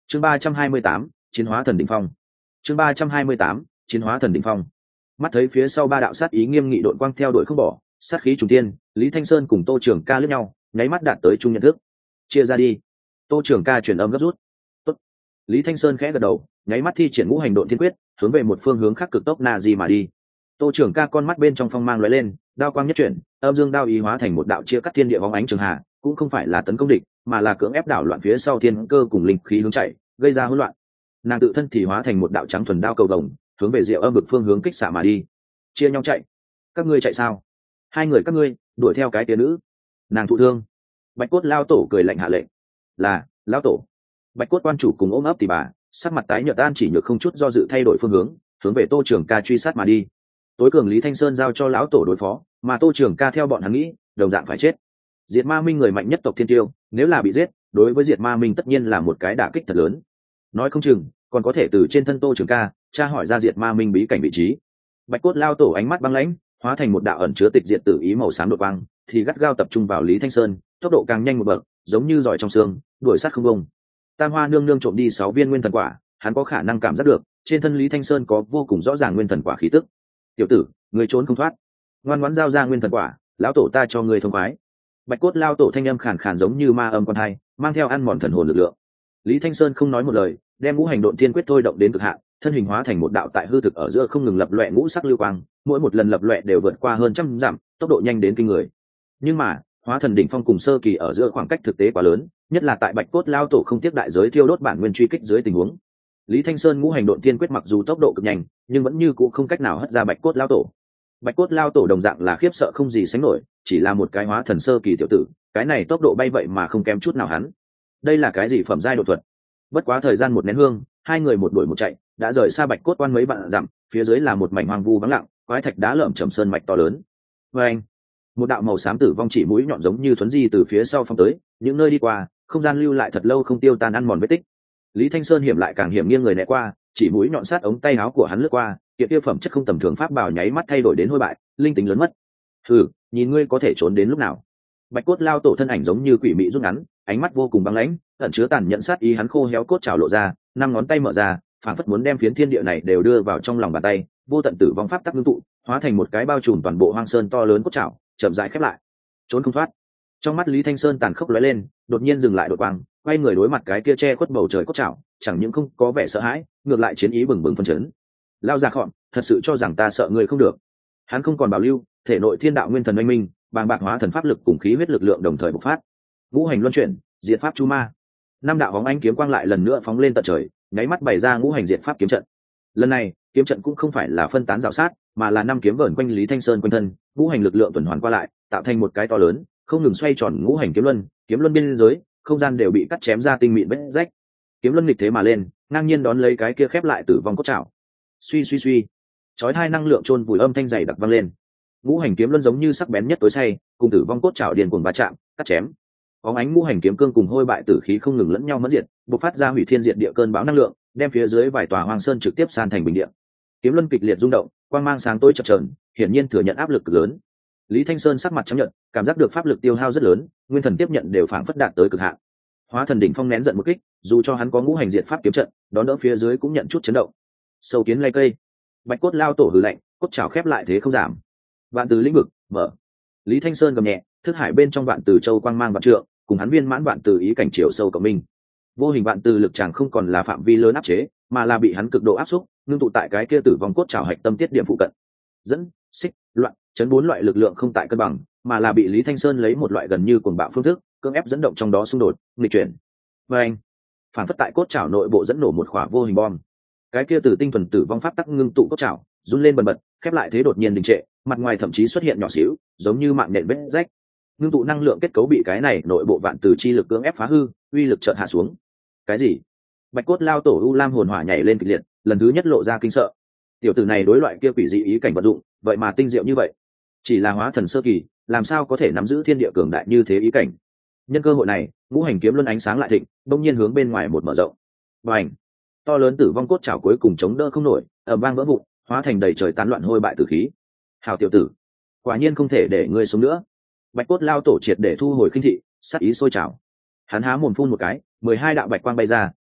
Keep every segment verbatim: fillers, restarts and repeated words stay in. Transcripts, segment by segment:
chương ba trăm hai mươi tám chiến hóa thần đỉnh phong. chương ba trăm hai mươi tám chiến hóa thần đỉnh phong. Mắt thấy phía sau ba đạo sát ý nghiêm nghị đội quang theo đuổi không bỏ, sát khí trùng tiên, Lý Thanh Sơn cùng Tô Trường Ca liếc nhau, nháy mắt đạt tới chung nhận thức. Chia ra đi. Tô Trường Ca truyền âm gấp rút. Tốt. Lý Thanh Sơn khẽ gật đầu, nháy mắt thi triển ngũ hành độn thiên quyết, hướng về một phương hướng khác cực tốc na di mà đi. Tô Trường Ca con mắt bên trong phong mang lóe lên, đao quang nhất chuyển, âm dương đao ý hóa thành một đạo chia cắt thiên địa bóng ánh trường hạ, cũng không phải là tấn công địch, mà là cưỡng ép đảo loạn phía sau thiên cơ cùng linh khí hướng chạy, gây ra hỗn loạn. Nàng tự thân thì hóa thành một đạo trắng thuần đao cầu vồng, hướng về Diệu Âm vực phương hướng kích xạ mà đi. Chia nhau chạy. Các ngươi chạy sao? Hai người các ngươi đuổi theo cái tia nữ. Nàng thụ thương. Bạch Cốt lao tổ cười lạnh hạ lệnh. Là, lão tổ. Bạch Cốt quan chủ cùng ôm ấp tỷ bà, sắc mặt tái nhợt an chỉ nhược không chút do dự thay đổi phương hướng, hướng về Tô Trường Ca truy sát mà đi. Tối cường Lý Thanh Sơn giao cho lão tổ đối phó, mà Tô Trường Ca theo bọn hắn nghĩ, đồng dạng phải chết. Diệt Ma Minh người mạnh nhất tộc Thiên Tiêu, nếu là bị giết, đối với Diệt Ma Minh tất nhiên là một cái đả kích thật lớn. Nói không chừng, còn có thể từ trên thân Tô Trường Ca tra hỏi ra Diệt Ma Minh bí cảnh vị trí. Bạch Cốt lao tổ ánh mắt băng lãnh, hóa thành một đạo ẩn chứa tịch diệt tử ý màu xám đột quang, thì gắt gao tập trung vào Lý Thanh Sơn, tốc độ càng nhanh một bậc, giống như giỏi trong xương, đuổi sát không bông. Tam Hoa nương nương trộm đi sáu viên nguyên thần quả, hắn có khả năng cảm giác được, trên thân Lý Thanh Sơn có vô cùng rõ ràng nguyên thần quả khí tức. Tiểu tử, người trốn không thoát, ngoan ngoãn giao ra nguyên thần quả, lão tổ ta cho người thông khoái. Bạch Cốt lao tổ thanh âm khàn khàn giống như ma âm con hai, mang theo ăn mòn thần hồn lực lượng. Lý Thanh Sơn không nói một lời, đem ngũ hành độn thiên quyết thôi động đến cực hạn, thân hình hóa thành một đạo tại hư thực ở giữa không ngừng lập loè ngũ sắc lưu quang, mỗi một lần lập loè đều vượt qua hơn trăm dặm, tốc độ nhanh đến kinh người. Nhưng mà, hóa thần đỉnh phong cùng sơ kỳ ở giữa khoảng cách thực tế quá lớn, nhất là tại Bạch Cốt lao tổ không tiếc đại giới thiêu đốt bản nguyên truy kích dưới tình huống. Lý Thanh Sơn ngũ hành độn thiên quyết mặc dù tốc độ cực nhanh, nhưng vẫn như cũ không cách nào hất ra Bạch Cốt lao tổ. Bạch Cốt lao tổ đồng dạng là khiếp sợ không gì sánh nổi, chỉ là một cái hóa thần sơ kỳ tiểu tử, cái này tốc độ bay vậy mà không kém chút nào hắn. Đây là cái gì phẩm giai độ thuật? Bất quá thời gian một nén hương, hai người một đuổi một chạy, đã rời xa Bạch Cốt quan mấy vạn dặm, phía dưới là một mảnh hoang vu vắng lặng, quái thạch đá lởm chởm sơn mạch to lớn. Và anh, một đạo màu xám tử vong chỉ mũi nhọn giống như thuấn di từ phía sau phong tới, những nơi đi qua, không gian lưu lại thật lâu không tiêu tan ăn mòn vết tích. Lý Thanh Sơn hiểm lại càng hiểm, nghiêng người né qua, chỉ mũi nhọn sát ống tay áo của hắn lướt qua, kiện tiêu phẩm chất không tầm thường pháp bảo nháy mắt thay đổi đến hôi bại, linh tính lớn mất. Hừ, nhìn ngươi có thể trốn đến lúc nào? Bạch Cốt lao tổ thân ảnh giống như quỷ mị rút ngắn, ánh mắt vô cùng băng lãnh, ẩn chứa tàn nhẫn sát ý, hắn khô héo cốt trào lộ ra, năm ngón tay mở ra, phảng phất muốn đem phiến thiên địa này đều đưa vào trong lòng bàn tay, vô tận tử vong pháp tắc ngưng tụ, hóa thành một cái bao trùm toàn bộ hoang sơn to lớn cốt trào, chậm rãi khép lại. Trốn không thoát. Trong mắt Lý Thanh Sơn tàn khốc lóe lên, đột nhiên dừng lại đột quang, quay người đối mặt cái kia che khuất bầu trời cốt trào, chẳng những không có vẻ sợ hãi, ngược lại chiến ý bừng bừng phân chấn. Lao ra khọn, thật sự cho rằng ta sợ người không được. Hắn không còn bảo lưu, thể nội thiên đạo nguyên thần oanh minh, bàng bạc hóa thần pháp lực cùng khí huyết lực lượng đồng thời bộc phát. Ngũ hành luân chuyển, diệt pháp chu ma. Năm đạo bóng ánh kiếm quang lại lần nữa phóng lên tận trời, nháy mắt bày ra ngũ hành diệt pháp kiếm trận. Lần này, kiếm trận cũng không phải là phân tán rào sát, mà là năm kiếm vờn quanh Lý Thanh Sơn quanh thân, ngũ hành lực lượng tuần hoàn qua lại, tạo thành một cái to lớn, không ngừng xoay tròn ngũ hành kiếm luân, kiếm luân biên giới, không gian đều bị cắt chém ra tinh mịn vết rách. Kiếm luân nghịch thế mà lên, ngang nhiên đón lấy cái kia khép lại tử vong cốt trảo. Suy suy suy, chói hai năng lượng chôn vùi âm thanh dày đặc vang lên. Ngũ hành kiếm luân giống như sắc bén nhất tối say, cùng tử vong cốt trảo điền cuồng va chạm, cắt chém. Bóng ánh ngũ hành kiếm cương cùng hôi bại tử khí không ngừng lẫn nhau mẫn diệt, bộc phát ra hủy thiên diệt địa cơn bão năng lượng, đem phía dưới vài tòa hoang sơn trực tiếp san thành bình địa. Kiếm luân kịch liệt rung động, quang mang sáng tối chập chờn, hiển nhiên thừa nhận áp lực cực lớn. Lý Thanh Sơn sắc mặt trắng nhợt, cảm giác được pháp lực tiêu hao rất lớn, nguyên thần tiếp nhận đều phảng phất đạt tới cực hạn. Hóa thần đỉnh phong nén giận một kích, dù cho hắn có ngũ hành diệt pháp kiếm trận, đón đỡ phía dưới cũng nhận chút chấn động. Sâu kiến lay cây, Bạch Cốt lao tổ hừ lạnh, cốt trảo khép lại thế không giảm. Vạn từ lĩnh vực mở. Lý Thanh Sơn gầm nhẹ, thức hải bên trong vạn từ châu quang mang vạn trượng, cùng hắn viên mãn vạn từ ý cảnh chiều sâu cộng minh. Vô hình vạn từ lực chàng không còn là phạm vi lớn áp chế, mà là bị hắn cực độ áp xúc, ngưng tụ tại cái kia tử vong cốt trảo hạch tâm tiết điểm phụ cận. Dẫn, xích, loạn, chấn bốn loại lực lượng không tại cân bằng, mà là bị Lý Thanh Sơn lấy một loại gần như cuồng bạo phương thức, cưỡng ép dẫn động trong đó xung đột, nghịch chuyển. Và anh, phản phất tại cốt trảo nội bộ dẫn nổ một khỏa vô hình bom. Cái kia tử tinh thuần tử vong pháp tắc ngưng tụ cốt trảo, run lên bần bật, khép lại thế đột nhiên đình trệ, mặt ngoài thậm chí xuất hiện nhỏ xíu, giống như mạng nện vết rách. Ngưng tụ năng lượng kết cấu bị cái này nội bộ vạn từ chi lực cưỡng ép phá hư, uy lực chợt hạ xuống. Cái gì? Bạch Cốt lao tổ u lam hồn hỏa nhảy lên kịch liệt, lần thứ nhất lộ ra kinh sợ. Tiểu tử này đối loại kia quỷ dị ý cảnh vận dụng, vậy mà tinh diệu như vậy. Chỉ là hóa thần sơ kỳ, làm sao có thể nắm giữ thiên địa cường đại như thế ý cảnh? Nhân cơ hội này, ngũ hành kiếm luân ánh sáng lại thịnh, bỗng nhiên hướng bên ngoài một mở rộng. Bành! To lớn tử vong cốt trảo cuối cùng chống đỡ không nổi, ầm vang vỡ vụn, hóa thành đầy trời tán loạn hôi bại tử khí. Hào tiểu tử, quả nhiên không thể để ngươi sống nữa. Bạch Cốt lao tổ triệt để thu hồi khinh thị, sát ý sôi trào. Hắn há mồm phun một cái, mười hai đạo bạch quang bay ra,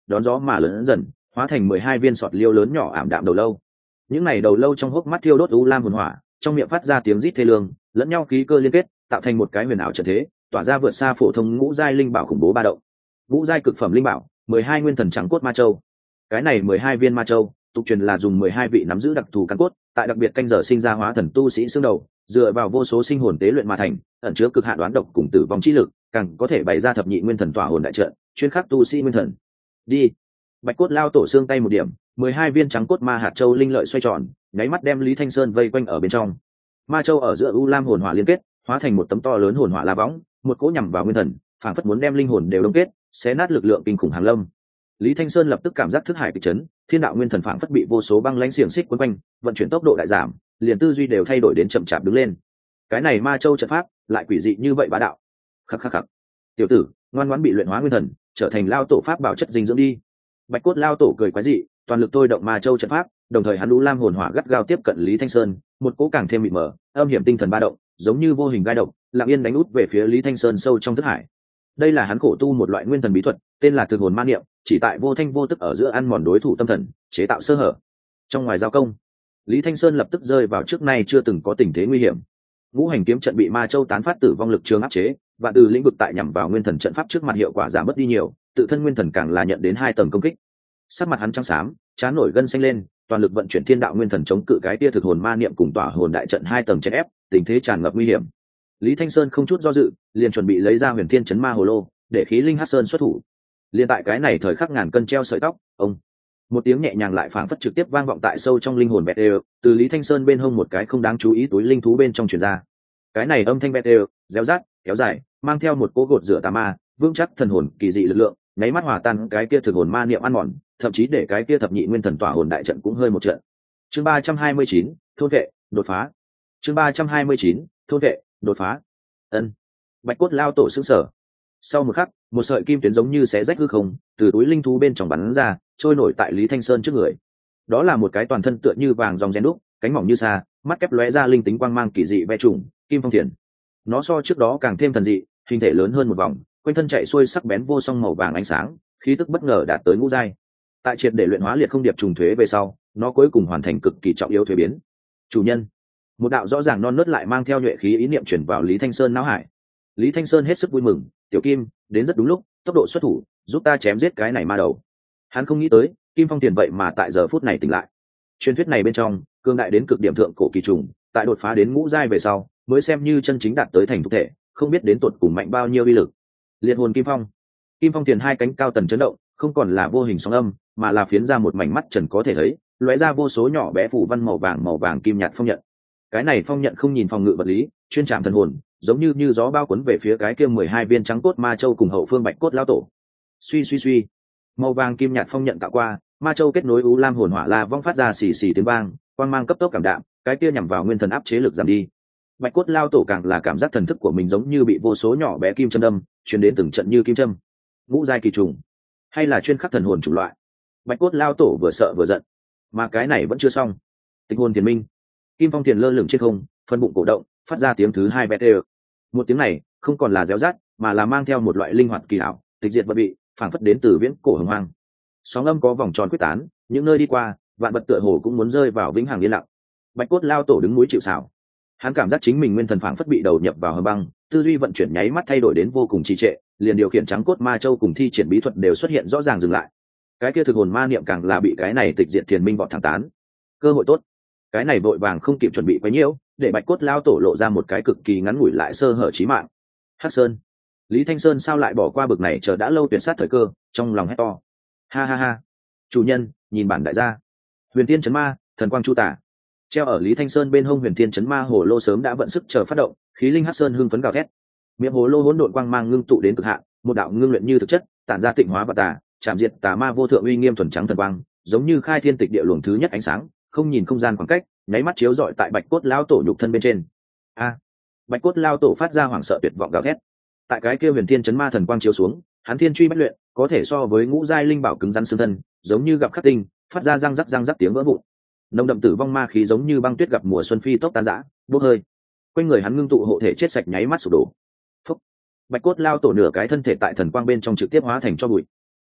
đón gió mà lớn dần, hóa thành mười hai viên sọt liêu lớn nhỏ ảm đạm đầu lâu. Những này đầu lâu trong hốc mắt thiêu đốt u lam hồn hỏa, trong miệng phát ra tiếng rít thê lương, lẫn nhau khí cơ liên kết, tạo thành một cái huyền ảo trận thế, tỏa ra vượt xa phổ thông ngũ giai linh bảo khủng bố ba động. Ngũ giai cực phẩm linh bảo, mười hai nguyên thần trắng cốt ma châu. Cái này mười hai viên ma châu, tục truyền là dùng mười hai vị nắm giữ đặc thù căn cốt, tại đặc biệt canh giờ sinh ra hóa thần tu sĩ xương đầu, dựa vào vô số sinh hồn tế luyện mà thành, ẩn chứa cực hạn đoán độc cùng tử vong chi lực, càng có thể bày ra thập nhị nguyên thần tỏa hồn đại trận, chuyên khắc tu sĩ nguyên thần. Đi. Bạch cốt lao tổ xương tay một điểm, mười hai viên trắng cốt ma hạt châu linh lợi xoay tròn, nháy mắt đem Lý Thanh Sơn vây quanh ở bên trong. Ma châu ở giữa u lam hồn hỏa liên kết, hóa thành một tấm to lớn hồn hỏa la võng, một cỗ nhằm vào nguyên thần, phảng phất muốn đem linh hồn đều đông kết, xé nát lực lượng kinh khủng hàng lâm. Lý Thanh Sơn lập tức cảm giác thức hải kịch chấn, thiên đạo nguyên thần phảng phất bị vô số băng lãnh xiềng xích quấn quanh, vận chuyển tốc độ đại giảm, liền tư duy đều thay đổi đến chậm chạp đứng lên. Cái này ma châu trận pháp lại quỷ dị như vậy bá đạo. Khắc khắc khắc. Tiểu tử, ngoan ngoãn bị luyện hóa nguyên thần, trở thành lao tổ pháp bảo chất dinh dưỡng đi. Bạch cốt lao tổ cười quái dị, toàn lực thôi động ma châu trận pháp, đồng thời hắn lũ lam hồn hỏa gắt gao tiếp cận Lý Thanh Sơn, một cỗ càng thêm mịt mờ, âm hiểm tinh thần ba động, giống như vô hình gai độc, lặng yên đánh út về phía Lý Thanh Sơn sâu trong thức hải. Đây là hắn khổ tu một loại nguyên thần bí thuật, tên là thực hồn ma niệm, chỉ tại vô thanh vô tức ở giữa ăn mòn đối thủ tâm thần, chế tạo sơ hở. Trong ngoài giao công, Lý Thanh Sơn lập tức rơi vào trước nay chưa từng có tình thế nguy hiểm. Ngũ hành kiếm trận bị ma châu tán phát tử vong lực trường áp chế, và từ lĩnh vực tại nhằm vào nguyên thần trận pháp trước mặt hiệu quả giảm mất đi nhiều, tự thân nguyên thần càng là nhận đến hai tầng công kích. Sắc mặt hắn trắng xám, trán nổi gân xanh lên, toàn lực vận chuyển thiên đạo nguyên thần chống cự cái tia thực hồn ma niệm cùng tỏa hồn đại trận hai tầng chèn ép, tình thế tràn ngập nguy hiểm. Lý Thanh Sơn không chút do dự, liền chuẩn bị lấy ra huyền thiên chấn ma hồ lô, để khí linh hắc sơn xuất thủ. Liên tại cái này thời khắc ngàn cân treo sợi tóc, ông một tiếng nhẹ nhàng lại phảng phất trực tiếp vang vọng tại sâu trong linh hồn bẹt đều, từ Lý Thanh Sơn bên hông một cái không đáng chú ý túi linh thú bên trong truyền ra. Cái này âm thanh bẹt đều, réo rát, kéo dài, mang theo một cỗ gột rửa tà ma, vững chắc thần hồn kỳ dị lực lượng, nháy mắt hòa tan cái kia thực hồn ma niệm ăn mòn, thậm chí để cái kia thập nhị nguyên thần tỏa hồn đại trận cũng hơi một trận. Chương ba trăm hai mươi chín, thôn vệ, đột phá. Chương ba trăm hai mươi chín, thôn vệ, đột phá. Ân. Bạch cốt lao tổ sững sờ. Sau một khắc, một sợi kim tuyến giống như xé rách hư không, từ túi linh thú bên trong bắn ra, trôi nổi tại Lý Thanh Sơn trước người. Đó là một cái toàn thân tựa như vàng ròng rèn đúc, cánh mỏng như sa, mắt kép lóe ra linh tính quang mang kỳ dị ve trùng, kim phong thiền. Nó so trước đó càng thêm thần dị, hình thể lớn hơn một vòng, quanh thân chạy xuôi sắc bén vô song màu vàng ánh sáng, khí tức bất ngờ đạt tới ngũ giai. Tại triệt để luyện hóa liệt không điệp trùng thuế về sau, nó cuối cùng hoàn thành cực kỳ trọng yếu thuế biến. Chủ nhân, một đạo rõ ràng non nớt lại mang theo nhuệ khí ý niệm chuyển vào Lý Thanh Sơn não hải. Lý Thanh Sơn hết sức vui mừng, tiểu kim đến rất đúng lúc, tốc độ xuất thủ, giúp ta chém giết cái này ma đầu. Hắn không nghĩ tới, kim phong tiền vậy mà tại giờ phút này tỉnh lại. Truyền thuyết này bên trong, cương đại đến cực điểm thượng cổ kỳ trùng, tại đột phá đến ngũ giai về sau, mới xem như chân chính đạt tới thành thực thể, không biết đến tột cùng mạnh bao nhiêu uy lực. Liệt hồn kim phong, kim phong tiền hai cánh cao tần chấn động, không còn là vô hình sóng âm, mà là phiến ra một mảnh mắt trần có thể thấy, lóe ra vô số nhỏ bé phủ văn màu vàng màu vàng kim nhạt phong nhận. Cái này phong nhận không nhìn phòng ngự vật lý, chuyên chạm thần hồn, giống như như gió bao cuốn về phía cái kia mười hai viên trắng cốt ma châu cùng hậu phương bạch cốt lao tổ. Suy suy suy, màu vàng kim nhạt phong nhận cạo qua, ma châu kết nối u lam hồn hỏa la vong phát ra xì xì tiếng vang, quang mang cấp tốc cảm đạm, cái kia nhằm vào nguyên thần áp chế lực giảm đi. Bạch cốt lao tổ càng là cảm giác thần thức của mình giống như bị vô số nhỏ bé kim châm đâm, truyền đến từng trận như kim châm. Ngũ giai kỳ trùng, hay là chuyên khắc thần hồn chủng loại? Bạch cốt lao tổ vừa sợ vừa giận, mà cái này vẫn chưa xong. Tịch hồn thiền minh, kim phong thiền lơ lửng trên không, phân bụng cổ động, phát ra tiếng thứ hai bẹt đều. Một tiếng này không còn là réo rát, mà là mang theo một loại linh hoạt kỳ ảo, tịch diệt vật bị, phảng phất đến từ viễn cổ hồng hoang. Sóng âm có vòng tròn quyết tán, những nơi đi qua, vạn vật tựa hồ cũng muốn rơi vào vĩnh hằng yên lặng. Bạch cốt lao tổ đứng núi chịu sào, hắn cảm giác chính mình nguyên thần phảng phất bị đầu nhập vào hầm băng, tư duy vận chuyển nháy mắt thay đổi đến vô cùng trì trệ, liền điều khiển trắng cốt ma châu cùng thi triển bí thuật đều xuất hiện rõ ràng dừng lại. Cái kia thực hồn ma niệm càng là bị cái này tịch diệt thiền minh vọt thẳng tán. Cơ hội tốt, cái này vội vàng không kịp chuẩn bị quá nhiễu, để bạch cốt lao tổ lộ ra một cái cực kỳ ngắn ngủi lại sơ hở chí mạng. Hắc Sơn, Lý Thanh Sơn sao lại bỏ qua bực này chờ đã lâu tuyệt sát thời cơ, trong lòng hét to. Ha ha ha, chủ nhân, nhìn bản đại gia. Huyền Tiên chấn ma, thần quang chu tả. Treo ở Lý Thanh Sơn bên hông Huyền Tiên chấn ma hồ lô sớm đã vận sức chờ phát động, khí linh Hắc Sơn hưng phấn gào thét. Miệng hồ lô hỗn độn quang mang ngưng tụ đến cực hạn, một đạo ngưng luyện như thực chất, tản ra tịnh hóa và tà, chạm diệt tà ma vô thượng uy nghiêm thuần trắng thần quang, giống như khai thiên tịch địa luồng thứ nhất ánh sáng, không nhìn không gian khoảng cách, nháy mắt chiếu rọi tại bạch cốt lao tổ nhục thân bên trên. A! Bạch cốt lao tổ phát ra hoảng sợ tuyệt vọng gào thét. Tại cái kia Huyền Thiên chấn ma thần quang chiếu xuống, hắn thiên truy bách luyện, có thể so với ngũ giai linh bảo cứng rắn xương thân, giống như gặp khắc tinh, phát ra răng rắc răng rắc tiếng vỡ vụn. Nồng đậm tử vong ma khí giống như băng tuyết gặp mùa xuân phi tốc tan rã, bốc hơi. Quanh người hắn ngưng tụ hộ thể chết sạch nháy mắt sụp đổ. Phốc. Bạch cốt lao tổ nửa cái thân thể tại thần quang bên trong trực tiếp hóa thành cho bụi.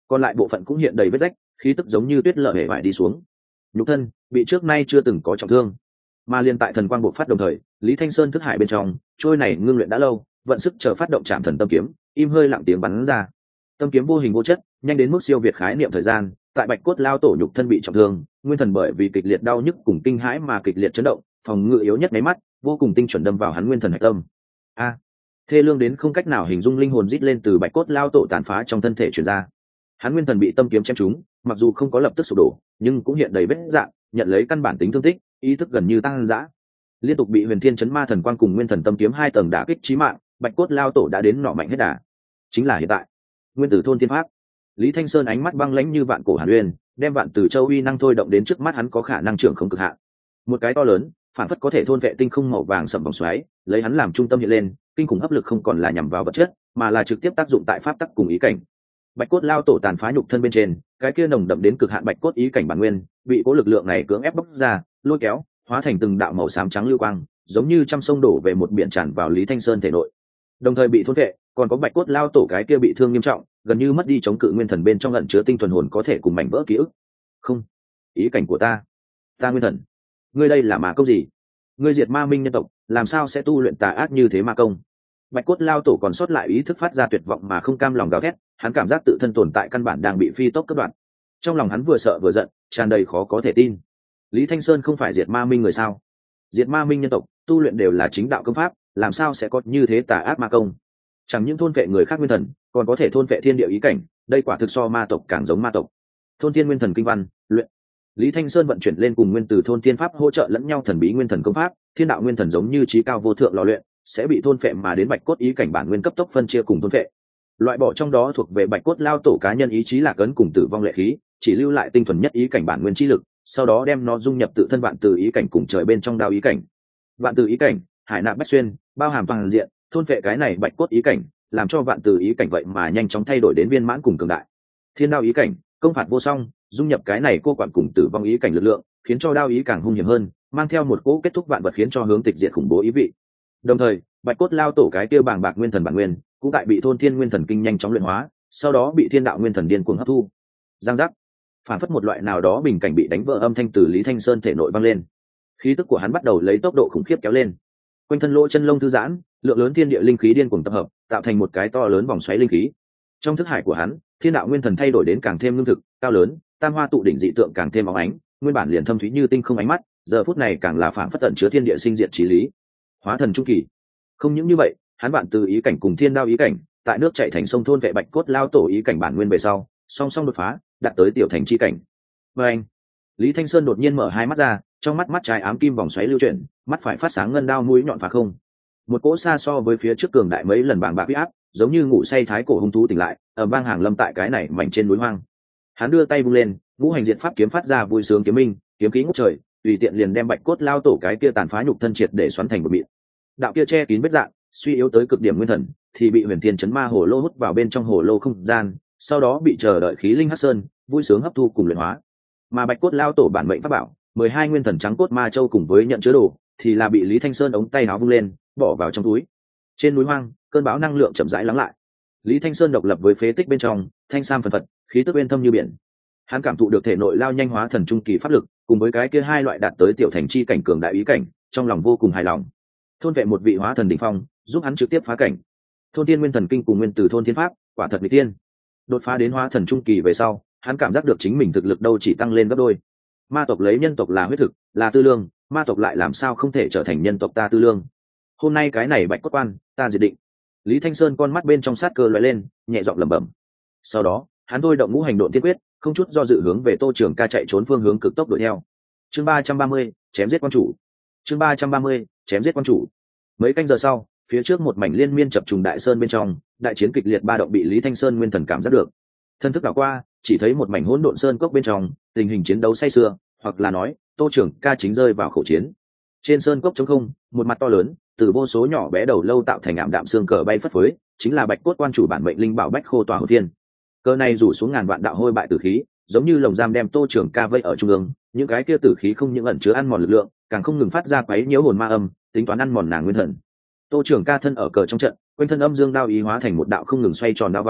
còn lại bộ phận cũng hiện đầy vết rách, khí tức giống như tuyết lở hề vải đi xuống. Nhục thân bị trước nay chưa từng có trọng thương, mà liên tại thần quang bộc phát đồng thời, Lý Thanh Sơn thức hải bên trong trôi này ngưng luyện đã lâu, vận sức chờ phát động chạm thần tâm kiếm, im hơi lặng tiếng bắn ra. Tâm kiếm vô hình vô chất, nhanh đến mức siêu việt khái niệm thời gian. Tại bạch cốt lao tổ nhục thân bị trọng thương, nguyên thần bởi vì kịch liệt đau nhức cùng kinh hãi mà kịch liệt chấn động, phòng ngự yếu nhất mấy mắt vô cùng tinh chuẩn đâm vào hắn nguyên thần hạch tâm. A, thê lương đến không cách nào hình dung, linh hồn rít lên từ bạch cốt lao tổ tàn phá trong thân thể truyền ra. Hắn nguyên thần bị tâm kiếm chém trúng, mặc dù không có lập tức sụp đổ, nhưng cũng hiện đầy vết rạn, nhận lấy căn bản tính thương tích, ý thức gần như tăng dã. Liên tục bị huyền thiên chấn ma thần quang cùng nguyên thần tâm kiếm hai tầng đả kích chí mạng, bạch cốt lao tổ đã đến nọ mạnh hết đà. Chính là hiện tại, nguyên tử thôn thiên pháp. Lý Thanh Sơn ánh mắt băng lãnh như vạn cổ hàn uyên, đem vạn tử châu uy năng thôi động đến trước mắt hắn có khả năng trưởng không cực hạn. Một cái to lớn, phản phất có thể thôn vệ tinh không màu vàng sậm vòng xoáy, lấy hắn làm trung tâm hiện lên, kinh khủng áp lực không còn là nhằm vào vật chất, mà là trực tiếp tác dụng tại pháp tắc cùng ý cảnh. Bạch cốt lao tổ tàn phá nhục thân bên trên, cái kia nồng đậm đến cực hạn bạch cốt ý cảnh bản nguyên, bị cố lực lượng này cưỡng ép bóc ra, lôi kéo, hóa thành từng đạo màu xám trắng lưu quang, giống như trăm sông đổ về một biển tràn vào Lý Thanh Sơn thể nội. Đồng thời bị thôn vệ, còn có bạch cốt lao tổ cái kia bị thương nghiêm trọng, gần như mất đi chống cự nguyên thần bên trong ẩn chứa tinh thuần hồn có thể cùng mảnh vỡ ký ức. Không, ý cảnh của ta, ta nguyên thần, ngươi đây là ma công gì? Ngươi diệt ma minh nhân tộc, làm sao sẽ tu luyện tà ác như thế ma công? Bạch cốt lao tổ còn sót lại ý thức phát ra tuyệt vọng mà không cam lòng gào thét, hắn cảm giác tự thân tồn tại căn bản đang bị phi tốc cắt đoạn. Trong lòng hắn vừa sợ vừa giận, tràn đầy khó có thể tin. Lý Thanh Sơn không phải diệt ma minh người sao? Diệt ma minh nhân tộc tu luyện đều là chính đạo công pháp, làm sao sẽ có như thế tà ác ma công? Chẳng những thôn vệ người khác nguyên thần, còn có thể thôn vệ thiên địa ý cảnh, đây quả thực so ma tộc càng giống ma tộc. Thôn thiên nguyên thần kinh văn luyện. Lý Thanh Sơn vận chuyển lên cùng nguyên tử thôn thiên pháp hỗ trợ lẫn nhau thần bí nguyên thần công pháp, thiên đạo nguyên thần giống như trí cao vô thượng lò luyện, sẽ bị thôn phệ mà đến bạch cốt ý cảnh bản nguyên cấp tốc phân chia cùng thôn phệ. Loại bỏ trong đó thuộc về bạch cốt lao tổ cá nhân ý chí lạc ấn cùng tử vong lệ khí, chỉ lưu lại tinh thuần nhất ý cảnh bản nguyên chi lực, sau đó đem nó dung nhập tự thân vạn tử ý cảnh cùng trời bên trong đao ý cảnh. Vạn tử ý cảnh, hải nạp bách xuyên, bao hàm toàn diện, thôn phệ cái này bạch cốt ý cảnh, làm cho vạn tử ý cảnh vậy mà nhanh chóng thay đổi đến viên mãn cùng cường đại. Thiên đao ý cảnh, công phạt vô song, dung nhập cái này cô quản cùng tử vong ý cảnh lực lượng, khiến cho đao ý càng hung hiểm hơn, mang theo một cỗ kết thúc vạn vật khiến cho hướng tịch diệt khủng bố ý vị. Đồng thời, bạch cốt lao tổ cái tiêu bàng bạc nguyên thần bản nguyên cũng tại bị thôn thiên nguyên thần kinh nhanh chóng luyện hóa, sau đó bị thiên đạo nguyên thần điên cuồng hấp thu. Giang giác, phản phất một loại nào đó bình cảnh bị đánh vỡ âm thanh từ Lý Thanh Sơn thể nội vang lên. Khí tức của hắn bắt đầu lấy tốc độ khủng khiếp kéo lên, quanh thân lỗ chân lông thư giãn, lượng lớn thiên địa linh khí điên cuồng tập hợp, tạo thành một cái to lớn vòng xoáy linh khí. Trong thức hải của hắn, thiên đạo nguyên thần thay đổi đến càng thêm lương thực, cao lớn, tam hoa tụ đỉnh dị tượng càng thêm óng ánh, nguyên bản liền thâm thúy như tinh không ánh mắt, giờ phút này càng là phản phất tận chứa thiên địa sinh diệt chí lý. Hóa thần trung kỳ. Không những như vậy, hắn bạn từ ý cảnh cùng thiên đao ý cảnh, tại nước chảy thành sông thôn vệ bạch cốt lao tổ ý cảnh bản nguyên về sau, song song đột phá, đạt tới tiểu thành chi cảnh. Và anh, Lý Thanh Sơn đột nhiên mở hai mắt ra, trong mắt mắt trái ám kim vòng xoáy lưu chuyển, mắt phải phát sáng ngân đao mũi nhọn phá không. Một cỗ xa so với phía trước cường đại mấy lần bàng bạc uy áp, giống như ngủ say thái cổ hung thú tỉnh lại, ở vang hàng lâm tại cái này mảnh trên núi hoang. Hắn đưa tay vung lên, ngũ hành diện pháp kiếm phát ra vui sướng kiếm minh, kiếm khí ngút trời, tùy tiện liền đem bạch cốt lao tổ cái kia tàn phá nhục thân triệt để xoắn thành một mịn. Đạo kia che kín vết dạng, suy yếu tới cực điểm nguyên thần, thì bị huyền thiên chấn ma hồ lô hút vào bên trong hồ lô không gian, sau đó bị chờ đợi khí linh hắc sơn vui sướng hấp thu cùng luyện hóa. Mà bạch cốt lao tổ bản mệnh pháp bảo mười hai nguyên thần trắng cốt ma châu cùng với nhận chứa đồ, thì là bị Lý Thanh Sơn ống tay áo vung lên, bỏ vào trong túi. Trên núi hoang, cơn bão năng lượng chậm rãi lắng lại. Lý Thanh Sơn độc lập với phế tích bên trong, thanh sam phần phật, khí tức uyên thâm như biển. Hắn cảm thụ được thể nội lao nhanh hóa thần trung kỳ pháp lực, cùng với cái kia hai loại đạt tới tiểu thành chi cảnh cường đại ý cảnh, trong lòng vô cùng hài lòng. Thôn vệ một vị hóa thần đỉnh phong, giúp hắn trực tiếp phá cảnh. Thôn thiên nguyên thần kinh cùng nguyên tử thôn thiên pháp, quả thật mỹ tiên. Đột phá đến hóa thần trung kỳ về sau, hắn cảm giác được chính mình thực lực đâu chỉ tăng lên gấp đôi. Ma tộc lấy nhân tộc là huyết thực, là tư lương, ma tộc lại làm sao không thể trở thành nhân tộc ta tư lương. Hôm nay cái này bạch cốt quan, ta diệt định. Lý Thanh Sơn con mắt bên trong sát cơ lóe lên, nhẹ giọng lẩm bẩm. Sau đó, hắn thôi động ngũ hành độn tiên quyết, không chút do dự hướng về Tô Trường Ca chạy trốn phương hướng cực tốc đuổi theo. Chương ba trăm ba mươi, chém giết quan chủ. Chương ba trăm ba mươi, chém giết quan chủ. Mấy canh giờ sau, phía trước một mảnh liên miên chập trùng đại sơn bên trong, đại chiến kịch liệt ba động bị Lý Thanh Sơn nguyên thần cảm giác được. Thân thức đảo qua, chỉ thấy một mảnh hỗn độn sơn cốc bên trong, tình hình chiến đấu say sưa, hoặc là nói, Tô Trường Ca chính rơi vào khẩu chiến. Trên sơn cốc trống không, một mặt to lớn, từ vô số nhỏ bé đầu lâu tạo thành ảm đạm xương cờ bay phất phới, chính là bạch cốt quan chủ bản mệnh linh bảo bách khô tòa hồn thiên. Cờ này rủ xuống ngàn vạn đạo hôi bại tử khí, giống như lồng giam đem Tô Trường Ca vây ở trung ương, những cái kia tử khí không những ẩn chứa ăn mòn lực lượng, càng không ngừng phát ra quấy nhiễu hồn ma âm, tính toán ăn mòn nàng nguyên thần. Tô Trường Ca thân ở cờ trong trận, quanh thân âm dương đao ý hóa thành một đạo không ngừng xoay tròn đao vòng,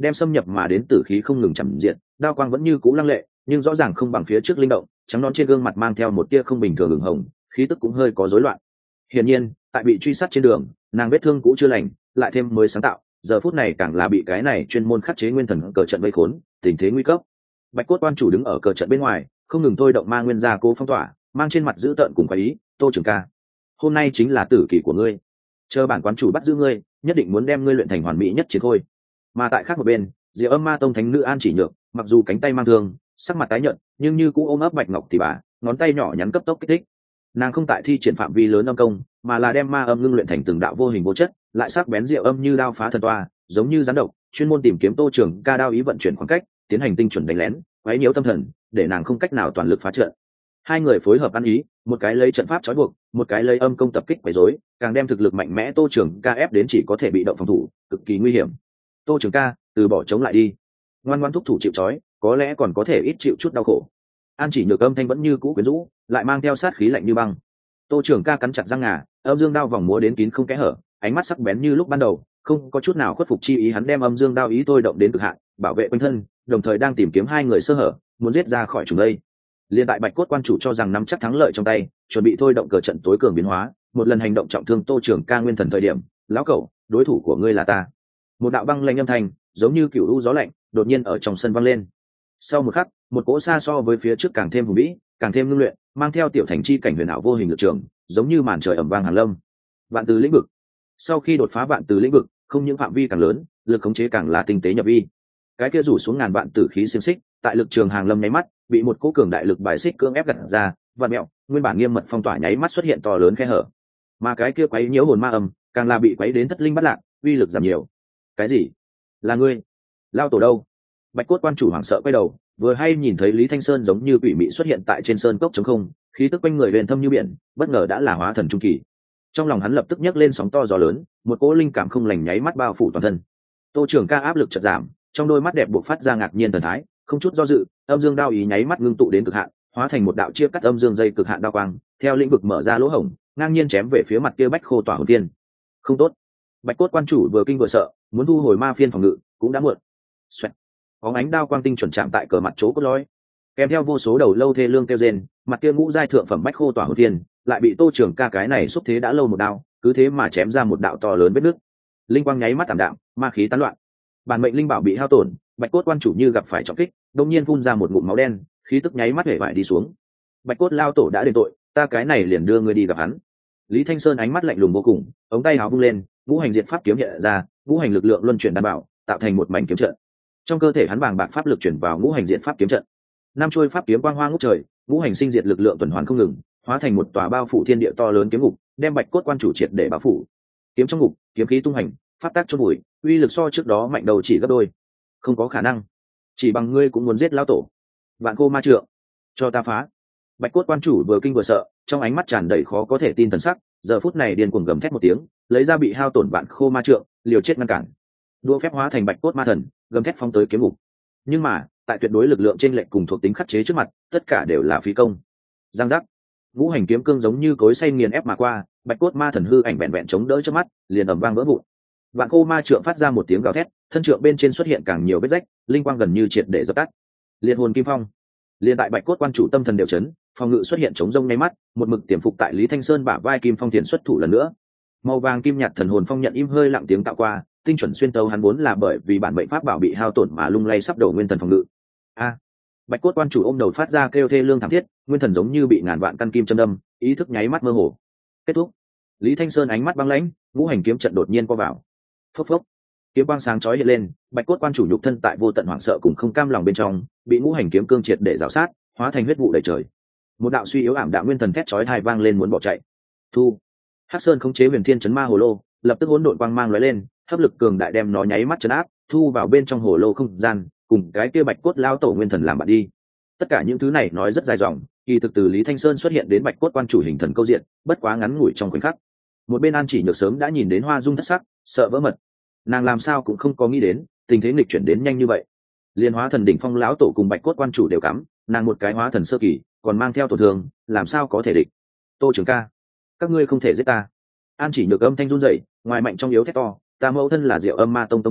đem xâm nhập mà đến tử khí không ngừng chậm diện, đao quang vẫn như cũ lăng lệ, nhưng rõ ràng không bằng phía trước linh động, trắng nón trên gương mặt mang theo một tia không bình thường ửng hồng, khí tức cũng hơi có rối loạn. Hiển nhiên, tại bị truy sát trên đường, nàng vết thương cũ chưa lành, lại thêm mới sáng tạo, giờ phút này càng là bị cái này chuyên môn khắc chế nguyên thần cờ trận vây khốn, tình thế nguy cấp. Bạch cốt quan chủ đứng ở cờ trận bên ngoài, không ngừng thôi động ma nguyên gia cố phong tỏa, mang trên mặt dữ tợn cùng quái ý, "Tô Trường ca, hôm nay chính là tử kỳ của ngươi. Chờ bản quán chủ bắt giữ ngươi, nhất định muốn đem ngươi luyện thành hoàn mỹ nhất chiến khôi." Mà tại khác một bên, Diệu Âm Ma Tông thánh nữ An Chỉ Nhược, mặc dù cánh tay mang thương, sắc mặt tái nhợt, nhưng như cũ ôm ấp Bạch Ngọc tỷ bà, ngón tay nhỏ nhắn cấp tốc kích thích. Nàng không tại thi triển phạm vi lớn âm công, mà là đem ma âm ngưng luyện thành từng đạo vô hình vô chất, lại sắc bén diệu âm như đao phá thần toa, giống như rắn độc, chuyên môn tìm kiếm Tô Trường ca đao ý vận chuyển khoảng cách, tiến hành tinh chuẩn đánh lén, quấy nhiễu tâm thần, để nàng không cách nào toàn lực phá trận. Hai người phối hợp ăn ý, một cái lấy trận pháp trói buộc, một cái lấy âm công tập kích quấy rối, càng đem thực lực mạnh mẽ Tô Trường ca ép đến chỉ có thể bị động phòng thủ, cực kỳ nguy hiểm. "Tô Trường ca, từ bỏ chống lại đi. Ngoan ngoãn thúc thủ chịu trói, có lẽ còn có thể ít chịu chút đau khổ." An Chỉ Nhược âm thanh vẫn như cũ quyến rũ, lại mang theo sát khí lạnh như băng. Tô Trường ca cắn chặt răng ngà, âm dương đao vòng múa đến kín không kẽ hở, ánh mắt sắc bén như lúc ban đầu, không có chút nào khuất phục chi ý. Hắn đem âm dương đao ý tôi động đến cực hạn, bảo vệ quanh thân, đồng thời đang tìm kiếm hai người sơ hở, muốn giết ra khỏi chúng đây. Liên tại Bạch cốt quan chủ cho rằng nắm chắc thắng lợi trong tay, chuẩn bị thôi động cờ trận tối cường biến hóa, một lần hành động trọng thương Tô Trường ca nguyên thần thời điểm, "Lão cẩu, đối thủ của ngươi là ta." Một đạo băng lanh âm thanh, giống như cựu u gió lạnh, đột nhiên ở trong sân vang lên. Sau một khắc, một cỗ xa so với phía trước càng thêm hùng vĩ, càng thêm ngưng luyện, mang theo tiểu thành chi cảnh huyền ảo vô hình lực trường, giống như màn trời ầm vang hàn lâm. Vạn từ lĩnh vực. Sau khi đột phá vạn từ lĩnh vực, không những phạm vi càng lớn, lực khống chế càng là tinh tế nhập vi. Cái kia rủ xuống ngàn vạn tử khí xiềng xích, tại lực trường hàng lâm nháy mắt, bị một cỗ cường đại lực bài xích cưỡng ép gặt ra, vạn mẹo, nguyên bản nghiêm mật phong tỏa nháy mắt xuất hiện to lớn khe hở. Mà cái kia quấy nhiễu hồn ma âm, càng là bị quấy đến thất linh bất lạc, uy lực giảm nhiều. "Cái gì? Là ngươi? Lao tổ đâu?" Bạch cốt quan chủ hoảng sợ quay đầu, vừa hay nhìn thấy Lý Thanh Sơn giống như quỷ mị xuất hiện tại trên sơn cốc trống không, khí tức quanh người huyền thâm như biển, bất ngờ đã là hóa thần trung kỳ. Trong lòng hắn lập tức nhấc lên sóng to gió lớn, một cỗ linh cảm không lành nháy mắt bao phủ toàn thân. Tô Trường ca áp lực chợt giảm, trong đôi mắt đẹp buộc phát ra ngạc nhiên thần thái, không chút do dự, âm dương đao ý nháy mắt ngưng tụ đến cực hạn, hóa thành một đạo chia cắt âm dương dây cực hạn đao quang, theo lĩnh vực mở ra lỗ hổng, ngang nhiên chém về phía mặt kia Bách Khô Tỏa Hồn Tiên. Không tốt. Bạch cốt quan chủ vừa kinh vừa sợ, muốn thu hồi ma phiên phòng ngự, cũng đã muộn. Xoẹt. Bóng ánh đao quang tinh chuẩn chạm tại cờ mặt chỗ cốt lõi, kèm theo vô số đầu lâu thê lương kêu rên, mặt kia ngũ giai thượng phẩm Bách Khô Tỏa Hồn Tiên, lại bị Tô Trường ca cái này xúc thế đã lâu một đao, cứ thế mà chém ra một đạo to lớn vết nứt. Linh quang nháy mắt tạm đạm, ma khí tán loạn. Bản mệnh linh bảo bị hao tổn, Bạch cốt quan chủ như gặp phải trọng kích, đột nhiên phun ra một ngụm máu đen, khí tức nháy mắt hể vải đi xuống. Bạch cốt lao tổ đã đền tội, ta cái này liền đưa ngươi đi gặp hắn. Lý Thanh Sơn ánh mắt lạnh lùng vô cùng, ống tay áo vung lên, ngũ hành diệt pháp kiếm hiện ra, ngũ hành lực lượng luân chuyển đảm bảo, tạo thành một mảnh kiếm trận. Trong cơ thể hắn vàng bạc pháp lực chuyển vào ngũ hành diệt pháp kiếm trận. Năm chuôi pháp kiếm quang hoa ngút trời, ngũ hành sinh diệt lực lượng tuần hoàn không ngừng, hóa thành một tòa bao phủ thiên địa to lớn kiếm ngục, đem Bạch cốt quan chủ triệt để bao phủ. Kiếm trong ngục, kiếm khí tung hành, pháp tác chôn bụi, uy lực so trước đó mạnh đầu chỉ gấp đôi. Không có khả năng, chỉ bằng ngươi cũng muốn giết lão tổ? Vạn Cô ma trượng, cho ta phá! Bạch cốt quan chủ vừa kinh vừa sợ, trong ánh mắt tràn đầy khó có thể tin thần sắc, giờ phút này điên cuồng gầm thét một tiếng, lấy ra bị hao tổn Vạn Khô ma trượng, liều chết ngăn cản. Đũa phép hóa thành Bạch cốt ma thần, gầm thét phóng tới kiếm ngục. Nhưng mà, tại tuyệt đối lực lượng trên lệnh cùng thuộc tính khắc chế trước mặt, tất cả đều là phí công. Giang giác, ngũ hành kiếm cương giống như cối xay nghiền ép mà qua, Bạch cốt ma thần hư ảnh vẹn vẹn chống đỡ trước mắt, liền ầm vang vỡ vụn. Vạn Khô ma trượng phát ra một tiếng gào thét, thân trượng bên trên xuất hiện càng nhiều vết rách, linh quang gần như triệt để dập tắt. Liệt hồn kim phong, liền tại Bạch cốt quan chủ tâm thần đều chấn, phòng ngự xuất hiện chống rông ngay mắt, một mực tiềm phục tại Lý Thanh Sơn bả vai kim phong tiền xuất thủ lần nữa. Màu vàng kim nhạt thần hồn phong nhận im hơi lặng tiếng tạo qua, tinh chuẩn xuyên tấu hắn vốn là bởi vì bản mệnh pháp bảo bị hao tổn mà lung lay sắp đổ nguyên thần phòng ngự. A! Bạch cốt quan chủ ôm đầu phát ra kêu thê lương thảm thiết, nguyên thần giống như bị ngàn vạn căn kim châm đâm, ý thức nháy mắt mơ hồ. Kết thúc. Lý Thanh Sơn ánh mắt băng lãnh, ngũ hành kiếm trận đột nhiên co vào. Phốc phốc. Kiếm quang sáng chói hiện lên, Bạch cốt quan chủ nhục thân tại vô tận hoảng sợ cùng không cam lòng bên trong, bị ngũ hành kiếm cương triệt để rào sát, hóa thành huyết vụ đầy trời. Một đạo suy yếu ảm đạm nguyên thần thét chói tai vang lên muốn bỏ chạy. Thu. Hắc Sơn khống chế Huyền Thiên chấn ma hồ lô, lập tức hỗn độn quang mang lóe lên, hấp lực cường đại đem nó nháy mắt chấn áp, thu vào bên trong hồ lô không gian, cùng cái kia Bạch cốt lao tổ nguyên thần làm bạn đi. Tất cả những thứ này nói rất dài dòng, kỳ thực từ Lý Thanh Sơn xuất hiện đến Bạch cốt quan chủ hình thần câu diện, bất quá ngắn ngủi trong khoảnh khắc. Một bên An Chỉ Nhược sớm đã nhìn đến hoa dung thất sắc, sợ vỡ mật. Nàng làm sao cũng không có nghĩ đến, tình thế nghịch chuyển đến nhanh như vậy. Liên hóa thần đỉnh phong lão tổ cùng Bạch cốt quan chủ đều cắm, nàng một cái hóa thần sơ kỳ, còn mang theo tổn thương, làm sao có thể địch? Tô Trường ca, các ngươi không thể giết ta. An Chỉ Nhược âm thanh run rẩy, ngoài mạnh trong yếu thét to, ta mẫu thân là Diệu Âm Ma Tông tông chủ,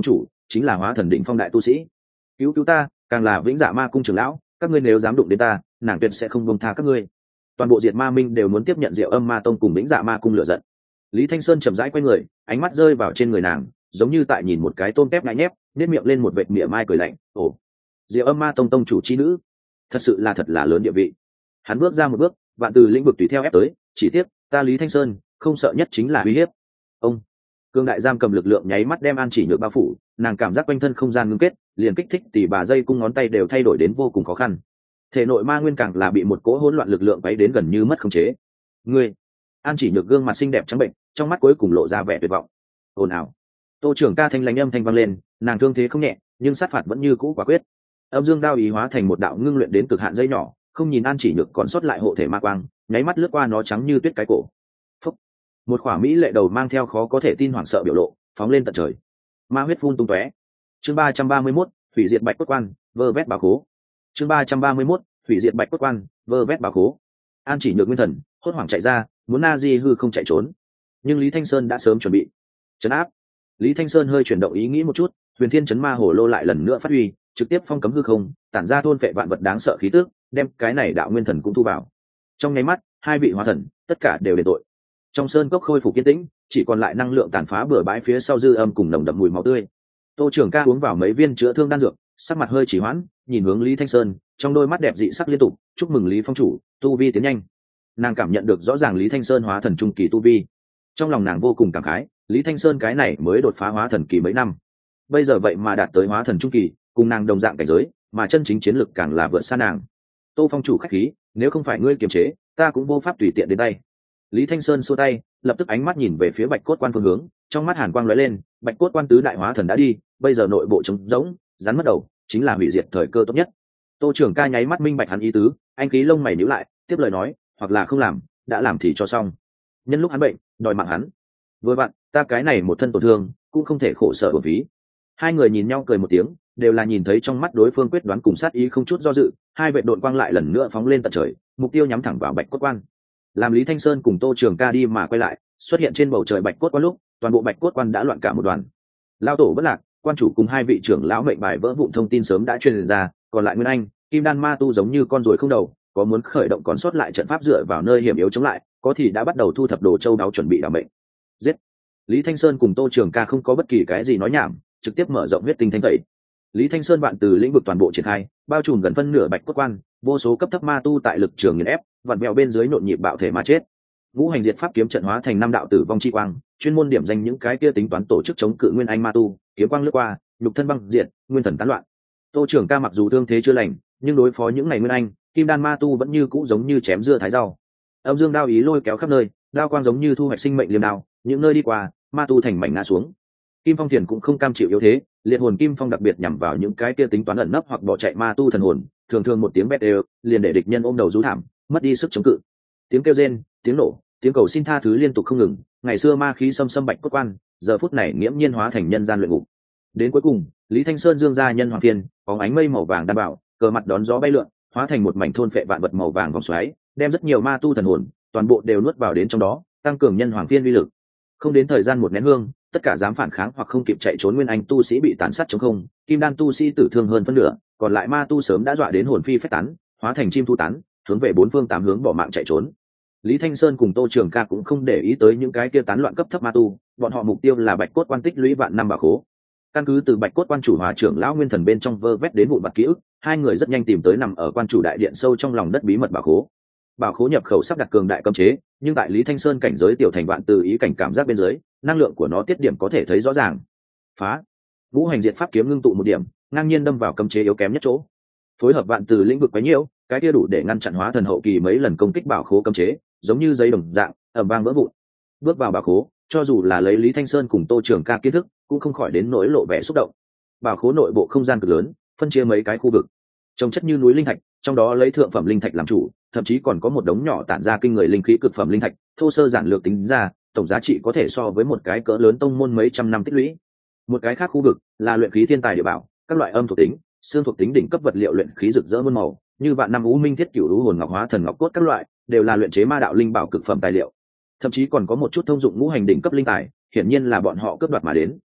chính là hóa thần đỉnh phong đại tu sĩ. Cứu cứu ta, càng là vĩnh dạ ma cung trưởng lão, các ngươi nếu dám đụng đến ta, nàng tuyệt sẽ không buông tha các ngươi. Toàn bộ diệt ma minh đều muốn tiếp nhận Diệu Âm Ma tông cùng vĩnh dạ ma cung lửa giận. Lý Thanh Sơn chậm rãi quay người, ánh mắt rơi vào trên người nàng, giống như tại nhìn một cái tôm tép ngại nhép, nét miệng lên một vệt mỉa mai cười lạnh. Ồ, Diệu Âm Ma tông tông chủ chi nữ, thật sự là thật là lớn địa vị. Hắn bước ra một bước, vạn từ lĩnh vực tùy theo ép tới, chỉ tiếc ta Lý Thanh Sơn không sợ nhất chính là uy hiếp. Ông cương đại giam cầm lực lượng nháy mắt đem An Chỉ Nhược bao phủ, nàng cảm giác quanh thân không gian ngưng kết, liền kích thích tỉ bà dây cung ngón tay đều thay đổi đến vô cùng khó khăn. Thể nội ma nguyên càng là bị một cỗ hỗn loạn lực lượng quấy đến gần như mất khống chế. Ngươi, An Chỉ Nhược gương mặt xinh đẹp trắng bệnh, trong mắt cuối cùng lộ ra vẻ tuyệt vọng. Ồn ào. Tô trưởng ca thanh lãnh âm thanh vang lên, nàng thương thế không nhẹ, nhưng sát phạt vẫn như cũ quả quyết. Âm dương đao ý hóa thành một đạo ngưng luyện đến cực hạn dây nhỏ, không nhìn An Chỉ Nhược còn sót lại hộ thể ma quang, nháy mắt lướt qua nó trắng như tuyết cái cổ. Phúc. Một khỏa mỹ lệ đầu mang theo khó có thể tin hoảng sợ biểu lộ, phóng lên tận trời. Ma huyết phun tung tóe. Chương ba trăm ba mươi mốt, hủy diệt Bạch Cốt Quan, vơ vét bảo khố. Chương ba trăm ba mươi mốt, hủy diệt Bạch Cốt Quan, vơ vét bảo khố. An Chỉ Nhược nguyên thần hốt hoảng chạy ra, muốn na di hư không chạy trốn, nhưng Lý Thanh Sơn đã sớm chuẩn bị trấn áp. Lý Thanh Sơn hơi chuyển động ý nghĩ một chút, huyền thiên chấn ma hồ lô lại lần nữa phát huy, trực tiếp phong cấm hư không, tản ra thôn phệ vạn vật đáng sợ khí tức, đem cái này đạo nguyên thần cũng thu vào. Trong nháy mắt, hai vị hóa thần tất cả đều đền tội. Trong sơn cốc khôi phục kiên tĩnh, chỉ còn lại năng lượng tàn phá bừa bãi phía sau dư âm cùng nồng đậm mùi máu tươi. Tô trưởng ca uống vào mấy viên chữa thương đan dược, sắc mặt hơi chỉ hoãn, nhìn hướng Lý Thanh Sơn, trong đôi mắt đẹp dị sắc liên tục, chúc mừng Lý phong chủ, tu vi tiến nhanh. Nàng cảm nhận được rõ ràng Lý Thanh Sơn hóa thần trung kỳ tu vi, trong lòng nàng vô cùng cảm khái, Lý Thanh Sơn cái này mới đột phá hóa thần kỳ mấy năm, bây giờ vậy mà đạt tới hóa thần trung kỳ, cùng nàng đồng dạng cảnh giới, mà chân chính chiến lực càng là vượt xa nàng. Tô phong chủ khách khí, nếu không phải ngươi kiềm chế, ta cũng vô pháp tùy tiện đến tay. Lý Thanh Sơn xua tay, lập tức ánh mắt nhìn về phía Bạch Cốt Quan phương hướng, trong mắt hàn quang lóe lên, Bạch Cốt Quan tứ đại hóa thần đã đi, bây giờ nội bộ trống rỗng, rắn mất đầu, chính là hủy diệt thời cơ tốt nhất. Tô trưởng ca nháy mắt minh bạch hắn ý tứ, anh khí lông mày nhíu lại, tiếp lời nói, hoặc là không làm, đã làm thì cho xong. Nhân lúc hắn bệnh, đòi mạng hắn. Vừa vặn, ta cái này một thân tổn thương, cũng không thể khổ sở uổng phí. Hai người nhìn nhau cười một tiếng, đều là nhìn thấy trong mắt đối phương quyết đoán cùng sát ý không chút do dự, hai vệ độn quang lại lần nữa phóng lên tận trời, mục tiêu nhắm thẳng vào Bạch Cốt Quan. Làm Lý Thanh Sơn cùng Tô Trường Ca đi mà quay lại, xuất hiện trên bầu trời Bạch Cốt Quan lúc, toàn bộ Bạch Cốt Quan đã loạn cả một đoàn. Lao tổ bất lạc, quan chủ cùng hai vị trưởng lão mệnh bài vỡ vụn thông tin sớm đã truyền ra, còn lại Nguyên Anh, Kim Đan Ma tu giống như con ruồi không đầu, có muốn khởi động còn sót lại trận pháp dựa vào nơi hiểm yếu chống lại, có thì đã bắt đầu thu thập đồ châu đáo chuẩn bị đảm mệnh. Giết! Lý Thanh Sơn cùng Tô Trường Ca không có bất kỳ cái gì nói nhảm, trực tiếp mở rộng huyết tinh thanh tẩy. Lý Thanh Sơn vạn từ lĩnh vực toàn bộ triển khai, bao trùm gần phân nửa Bạch Cốt Quan, vô số cấp thấp ma tu tại lực trường nghiền ép, vặn vẹo bên dưới nhộn nhịp bạo thể mà chết. Ngũ hành diệt pháp kiếm trận hóa thành năm đạo tử vong chi quang, chuyên môn điểm danh những cái kia tính toán tổ chức chống cự nguyên anh ma tu, kiếm quang lướt qua, nhục thân băng diệt, nguyên thần tán loạn. Tô Trường Ca mặc dù thương thế chưa lành, nhưng đối phó những ngày nguyên anh, kim đan ma tu vẫn như cũ giống như chém dưa thái rau. Âm dương đao ý lôi kéo khắp nơi, đao quang giống như thu hoạch sinh mệnh liềm đao, những nơi đi qua, ma tu thành mảnh ngã xuống. Kim Phong Thiền cũng không cam chịu yếu thế, liệt hồn Kim Phong đặc biệt nhắm vào những cái kia tính toán ẩn nấp hoặc bỏ chạy ma tu thần hồn, thường thường một tiếng bét đều, liền để địch nhân ôm đầu rú thảm, mất đi sức chống cự. Tiếng kêu rên, tiếng nổ, tiếng cầu xin tha thứ liên tục không ngừng, ngày xưa ma khí xâm xâm Bạch Cốt Quan, giờ phút này nghiễm nhiên hóa thành nhân gian luyện ngục. Đến cuối cùng, Lý Thanh Sơn dương ra nhân hoàng phiên, bóng ánh mây màu vàng đảm bảo, cờ mặt đón gió bay lượn, hóa thành một mảnh thôn phệ vạn vật màu vàng vòng xoáy, đem rất nhiều ma tu thần hồn, toàn bộ đều nuốt vào đến trong đó, tăng cường nhân hoàng phiên uy lực. Không đến thời gian một nén hương, tất cả dám phản kháng hoặc không kịp chạy trốn nguyên anh tu sĩ bị tàn sát chống không, kim đan tu sĩ tử thương hơn phân nửa, còn lại ma tu sớm đã dọa đến hồn phi phách tán, hóa thành chim thu tán, hướng về bốn phương tám hướng bỏ mạng chạy trốn. Lý Thanh Sơn cùng Tô Trường Ca cũng không để ý tới những cái kia tán loạn cấp thấp ma tu, bọn họ mục tiêu là Bạch Cốt Quan tích lũy vạn năm bảo khố. Căn cứ từ Bạch Cốt Quan chủ hòa trưởng lão nguyên thần bên trong vơ vét đến vụn vặt ký ức, hai người rất nhanh tìm tới nằm ở quan chủ đại điện sâu trong lòng đất bí mật bảo khố. Bảo khố nhập khẩu sắp đặt cường đại cấm chế, nhưng tại Lý Thanh Sơn cảnh giới tiểu thành vạn từ ý cảnh cảm giác bên dưới, năng lượng của nó tiết điểm có thể thấy rõ ràng. Phá! Ngũ hành diệt pháp kiếm ngưng tụ một điểm, ngang nhiên đâm vào cấm chế yếu kém nhất chỗ. Phối hợp vạn từ lĩnh vực quấy nhiễu, cái kia đủ để ngăn chặn hóa thần hậu kỳ mấy lần công kích bảo khố cấm chế, giống như giấy đồng dạng, ầm vang vỡ vụn. Bước vào bảo khố, cho dù là lấy Lý Thanh Sơn cùng Tô Trường Ca kiến thức, cũng không khỏi đến nỗi lộ vẻ xúc động. Bảo khố nội bộ không gian cực lớn, phân chia mấy cái khu vực, trồng chất như núi linh thạch, trong đó lấy thượng phẩm linh thạch làm chủ, thậm chí còn có một đống nhỏ tản ra kinh người linh khí cực phẩm linh thạch, thô sơ giản lược tính ra, tổng giá trị có thể so với một cái cỡ lớn tông môn mấy trăm năm tích lũy. Một cái khác khu vực là luyện khí thiên tài địa bảo, các loại âm thuộc tính, xương thuộc tính đỉnh cấp vật liệu luyện khí rực rỡ muôn màu, như vạn năm u minh thiết cửu lũ hồn ngọc hóa thần ngọc cốt các loại, đều là luyện chế ma đạo linh bảo cực phẩm tài liệu. Thậm chí còn có một chút thông dụng ngũ hành đỉnh cấp linh tài, hiển nhiên là bọn họ cướp đoạt mà đến.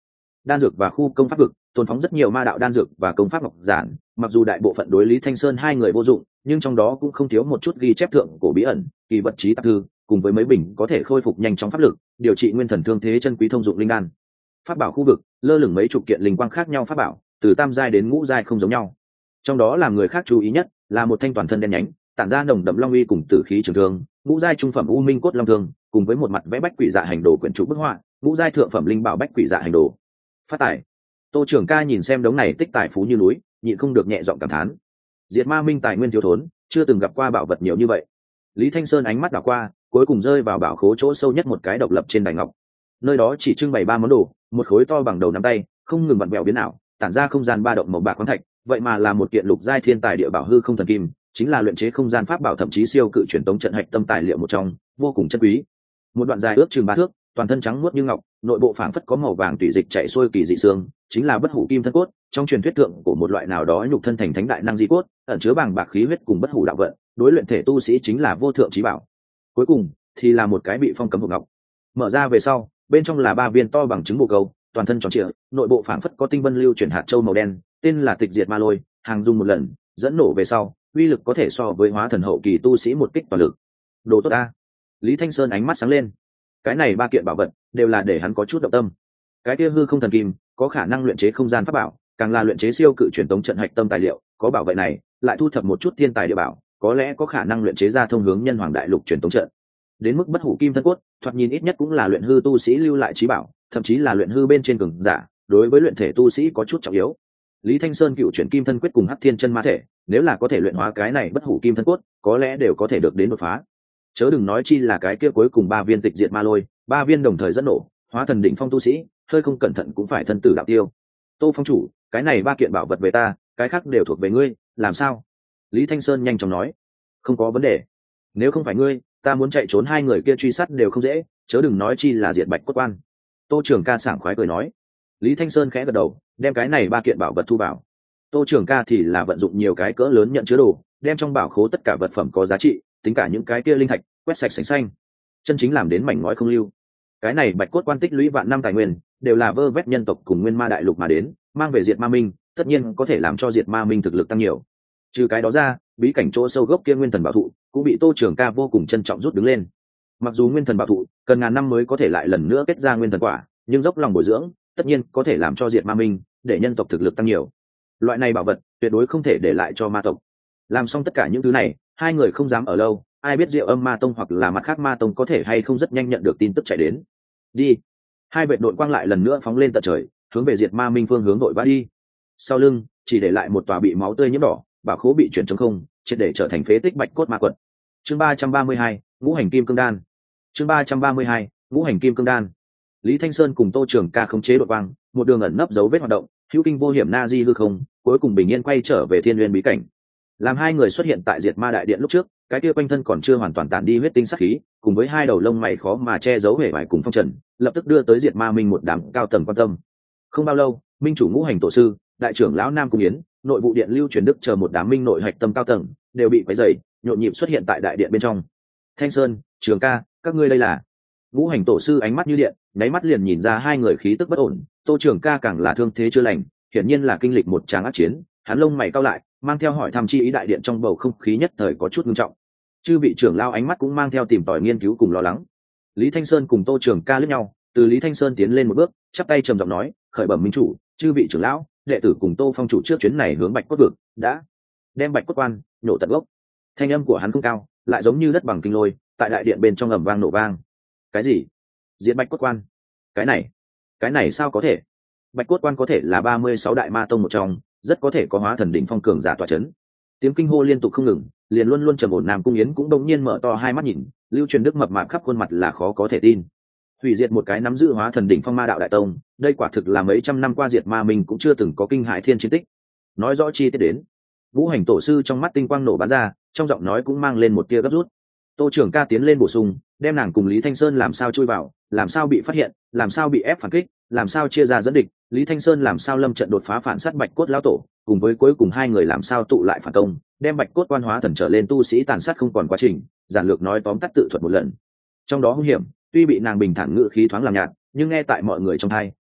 đan dược và khu công pháp vực tồn phóng rất nhiều ma đạo đan dược và công pháp ngọc giản, mặc dù đại bộ phận đối Lý Thanh Sơn hai người vô dụng, nhưng trong đó cũng không thiếu một chút ghi chép thượng cổ bí ẩn, kỳ vật trí tạp thư, cùng với mấy bình có thể khôi phục nhanh chóng pháp lực, điều trị nguyên thần thương thế chân quý thông dụng linh đan. Pháp bảo khu vực lơ lửng mấy chục kiện linh quang khác nhau pháp bảo, từ tam giai đến ngũ giai không giống nhau. Trong đó làm người khác chú ý nhất là một thanh toàn thân đen nhánh, tản ra nồng đậm long uy cùng tử khí trường thương, ngũ giai trung phẩm u minh cốt long thương, cùng với một mặt vẽ bách quỷ dạ hành đồ quyển trục bức họa, ngũ giai thượng phẩm linh bảo bách quỷ dạ hành đồ. Phát tài. Tô Trường Ca nhìn xem đống này tích tài phú như núi, nhịn không được nhẹ giọng cảm thán. Diệt Ma Minh tài nguyên thiếu thốn, chưa từng gặp qua bảo vật nhiều như vậy. Lý Thanh Sơn ánh mắt đảo qua, cuối cùng rơi vào bảo khố chỗ sâu nhất một cái độc lập trên đài ngọc. Nơi đó chỉ trưng bày ba món đồ, một khối to bằng đầu nắm tay, không ngừng vặn vẹo biến ảo, tản ra không gian ba động màu bạc khoáng thạch, vậy mà là một kiện lục giai thiên tài địa bảo hư không thần kim, chính là luyện chế không gian pháp bảo thậm chí siêu cự truyền tống trận hạch tâm tài liệu một trong, vô cùng chân quý. Một đoạn dài ước chừng ba thước, toàn thân trắng muốt như ngọc, nội bộ phảng phất có màu vàng tủy dịch chảy xuôi kỳ dị xương, chính là bất hủ kim thân cốt, trong truyền thuyết thượng của một loại nào đó nhục thân thành thánh đại năng di cốt, ẩn chứa bàng bạc khí huyết cùng bất hủ đạo vận, đối luyện thể tu sĩ chính là vô thượng chí bảo. Cuối cùng thì là một cái bị phong cấm hộp ngọc. Mở ra về sau, bên trong là ba viên to bằng trứng bồ câu, toàn thân tròn trịa, nội bộ phảng phất có tinh vân lưu chuyển hạt châu màu đen, tên là Tịch Diệt Ma Lôi, hàng dùng một lần, dẫn nổ về sau, uy lực có thể so với hóa thần hậu kỳ tu sĩ một kích toàn lực. Đồ tốt a. Lý Thanh Sơn ánh mắt sáng lên. Cái này ba kiện bảo vật đều là để hắn có chút động tâm. Cái kia hư không thần kim có khả năng luyện chế không gian pháp bảo, càng là luyện chế siêu cự truyền tống trận hạch tâm tài liệu, có bảo vệ này, lại thu thập một chút thiên tài địa bảo, có lẽ có khả năng luyện chế ra thông hướng nhân hoàng đại lục truyền tống trận. Đến mức bất hủ kim thân cốt, thoạt nhìn ít nhất cũng là luyện hư tu sĩ lưu lại trí bảo, thậm chí là luyện hư bên trên cường giả, đối với luyện thể tu sĩ có chút trọng yếu. Lý Thanh Sơn cựu chuyển kim thân quyết cùng hắc thiên chân ma thể, nếu là có thể luyện hóa cái này bất hủ kim thân cốt, có lẽ đều có thể được đến đột phá. Chớ đừng nói chi là cái kia cuối cùng ba viên tịch diệt ma lôi, ba viên đồng thời dẫn nổ, hóa thần đỉnh phong tu sĩ, hơi không cẩn thận cũng phải thân tử đạo tiêu. Tô phong chủ, cái này ba kiện bảo vật về ta, cái khác đều thuộc về ngươi, làm sao? Lý Thanh Sơn nhanh chóng nói. Không có vấn đề. Nếu không phải ngươi, ta muốn chạy trốn hai người kia truy sát đều không dễ, chớ đừng nói chi là diệt Bạch Cốt Quan. Tô Trường Ca sảng khoái cười nói. Lý Thanh Sơn khẽ gật đầu, đem cái này ba kiện bảo vật thu vào. Tô Trường Ca thì là vận dụng nhiều cái cỡ lớn nhận chứa đồ, đem trong bảo khố tất cả vật phẩm có giá trị, tính cả những cái kia linh thạch, quét sạch sành xanh, chân chính làm đến mảnh ngói không lưu. Cái này Bạch Cốt Quan tích lũy vạn năm tài nguyên, đều là vơ vét nhân tộc cùng nguyên ma đại lục mà đến, mang về diệt ma minh, tất nhiên có thể làm cho diệt ma minh thực lực tăng nhiều. Trừ cái đó ra, bí cảnh chỗ sâu gốc kia nguyên thần bảo thụ cũng bị Tô Trường Ca vô cùng trân trọng rút đứng lên. Mặc dù nguyên thần bảo thụ cần ngàn năm mới có thể lại lần nữa kết ra nguyên thần quả, nhưng dốc lòng bồi dưỡng, tất nhiên có thể làm cho diệt ma minh, để nhân tộc thực lực tăng nhiều. Loại này bảo vật tuyệt đối không thể để lại cho ma tộc. Làm xong tất cả những thứ này, hai người không dám ở lâu, ai biết Diệu Âm Ma Tông hoặc là mặt khác ma tông có thể hay không rất nhanh nhận được tin tức chạy đến. Đi. Hai vệ đội quang lại lần nữa phóng lên tận trời, hướng về diệt ma minh phương hướng đội vã đi. Sau lưng chỉ để lại một tòa bị máu tươi nhiễm đỏ, bảo khố bị chuyển trống không, triệt để trở thành phế tích Bạch Cốt Ma quật. Chương ba trăm ba mươi hai, Ngũ Hành Kim Cương Đan. Chương ba trăm ba mươi hai, Ngũ Hành Kim Cương Đan. Lý Thanh Sơn cùng Tô Trường Ca khống chế đội quang, một đường ẩn nấp dấu vết hoạt động, hữu kinh vô hiểm na di hư không, cuối cùng bình yên quay trở về Thiên Nguyên bí cảnh. Làm hai người xuất hiện tại Diệt Ma đại điện lúc trước, cái kia quanh thân còn chưa hoàn toàn tản đi huyết tinh sát khí, cùng với hai đầu lông mày khó mà che giấu vẻ vải cùng phong trần, lập tức đưa tới Diệt Ma minh một đám cao tầng quan tâm. Không bao lâu, minh chủ Ngũ Hành tổ sư, đại trưởng lão Nam Cung Yến, nội vụ điện Lưu Truyền Đức chờ một đám minh nội hạch tâm cao tầng đều bị quấy rầy, nhộn nhịp xuất hiện tại đại điện bên trong. Thanh Sơn, Trường Ca, các ngươi đây là? Ngũ Hành tổ sư ánh mắt như điện, nháy mắt liền nhìn ra hai người khí tức bất ổn. Tô Trường Ca càng là thương thế chưa lành, hiển nhiên là kinh lịch một tràng ác chiến, hắn lông mày cau lại, mang theo hỏi thăm chi ý. Đại điện trong bầu không khí nhất thời có chút nghiêm trọng. Chư vị trưởng lao ánh mắt cũng mang theo tìm tòi nghiên cứu cùng lo lắng. Lý Thanh Sơn cùng Tô Trường Ca liếc nhau, từ Lý Thanh Sơn tiến lên một bước, chắp tay trầm giọng nói, khởi bẩm minh chủ, chư vị trưởng lão, đệ tử cùng Tô phong chủ trước chuyến này hướng Bạch Cốt vực, đã đem Bạch Cốt Quan nhổ tận gốc. Thanh âm của hắn không cao, lại giống như đất bằng kinh lôi, tại đại điện bên trong ầm vang nổ vang. Cái gì? Diệt Bạch Cốt Quan? Cái này, cái này sao có thể? Bạch Cốt Quan có thể là ba mươi sáu đại ma tông một trong, rất có thể có hóa thần đỉnh phong cường giả tọa chấn. Tiếng kinh hô liên tục không ngừng, liền luôn luôn trầm ổn Nam Cung Yến cũng đột nhiên mở to hai mắt nhìn, Lưu Truyền Đức mập mạp khắp khuôn mặt là khó có thể tin. Hủy diệt một cái nắm giữ hóa thần đỉnh phong ma đạo đại tông, đây quả thực là mấy trăm năm qua diệt ma mình cũng chưa từng có kinh hại thiên chiến tích. Nói rõ chi tiết đến. Ngũ Hành tổ sư trong mắt tinh quang nổ bắn ra, trong giọng nói cũng mang lên một tia gấp rút. Tô Trường Ca tiến lên bổ sung, đem nàng cùng Lý Thanh Sơn làm sao chui vào, làm sao bị phát hiện, làm sao bị ép phản kích, làm sao chia ra dẫn địch, Lý Thanh Sơn làm sao lâm trận đột phá phản sát Bạch Cốt lão tổ, cùng với cuối cùng hai người làm sao tụ lại phản công, đem Bạch Cốt Quan hóa thần trở lên tu sĩ tàn sát không còn quá trình, giản lược nói tóm tắt tự thuật một lần. Trong đó hung hiểm, tuy bị nàng bình thản ngữ khí thoáng làm nhạt, nhưng nghe tại mọi người trong tai,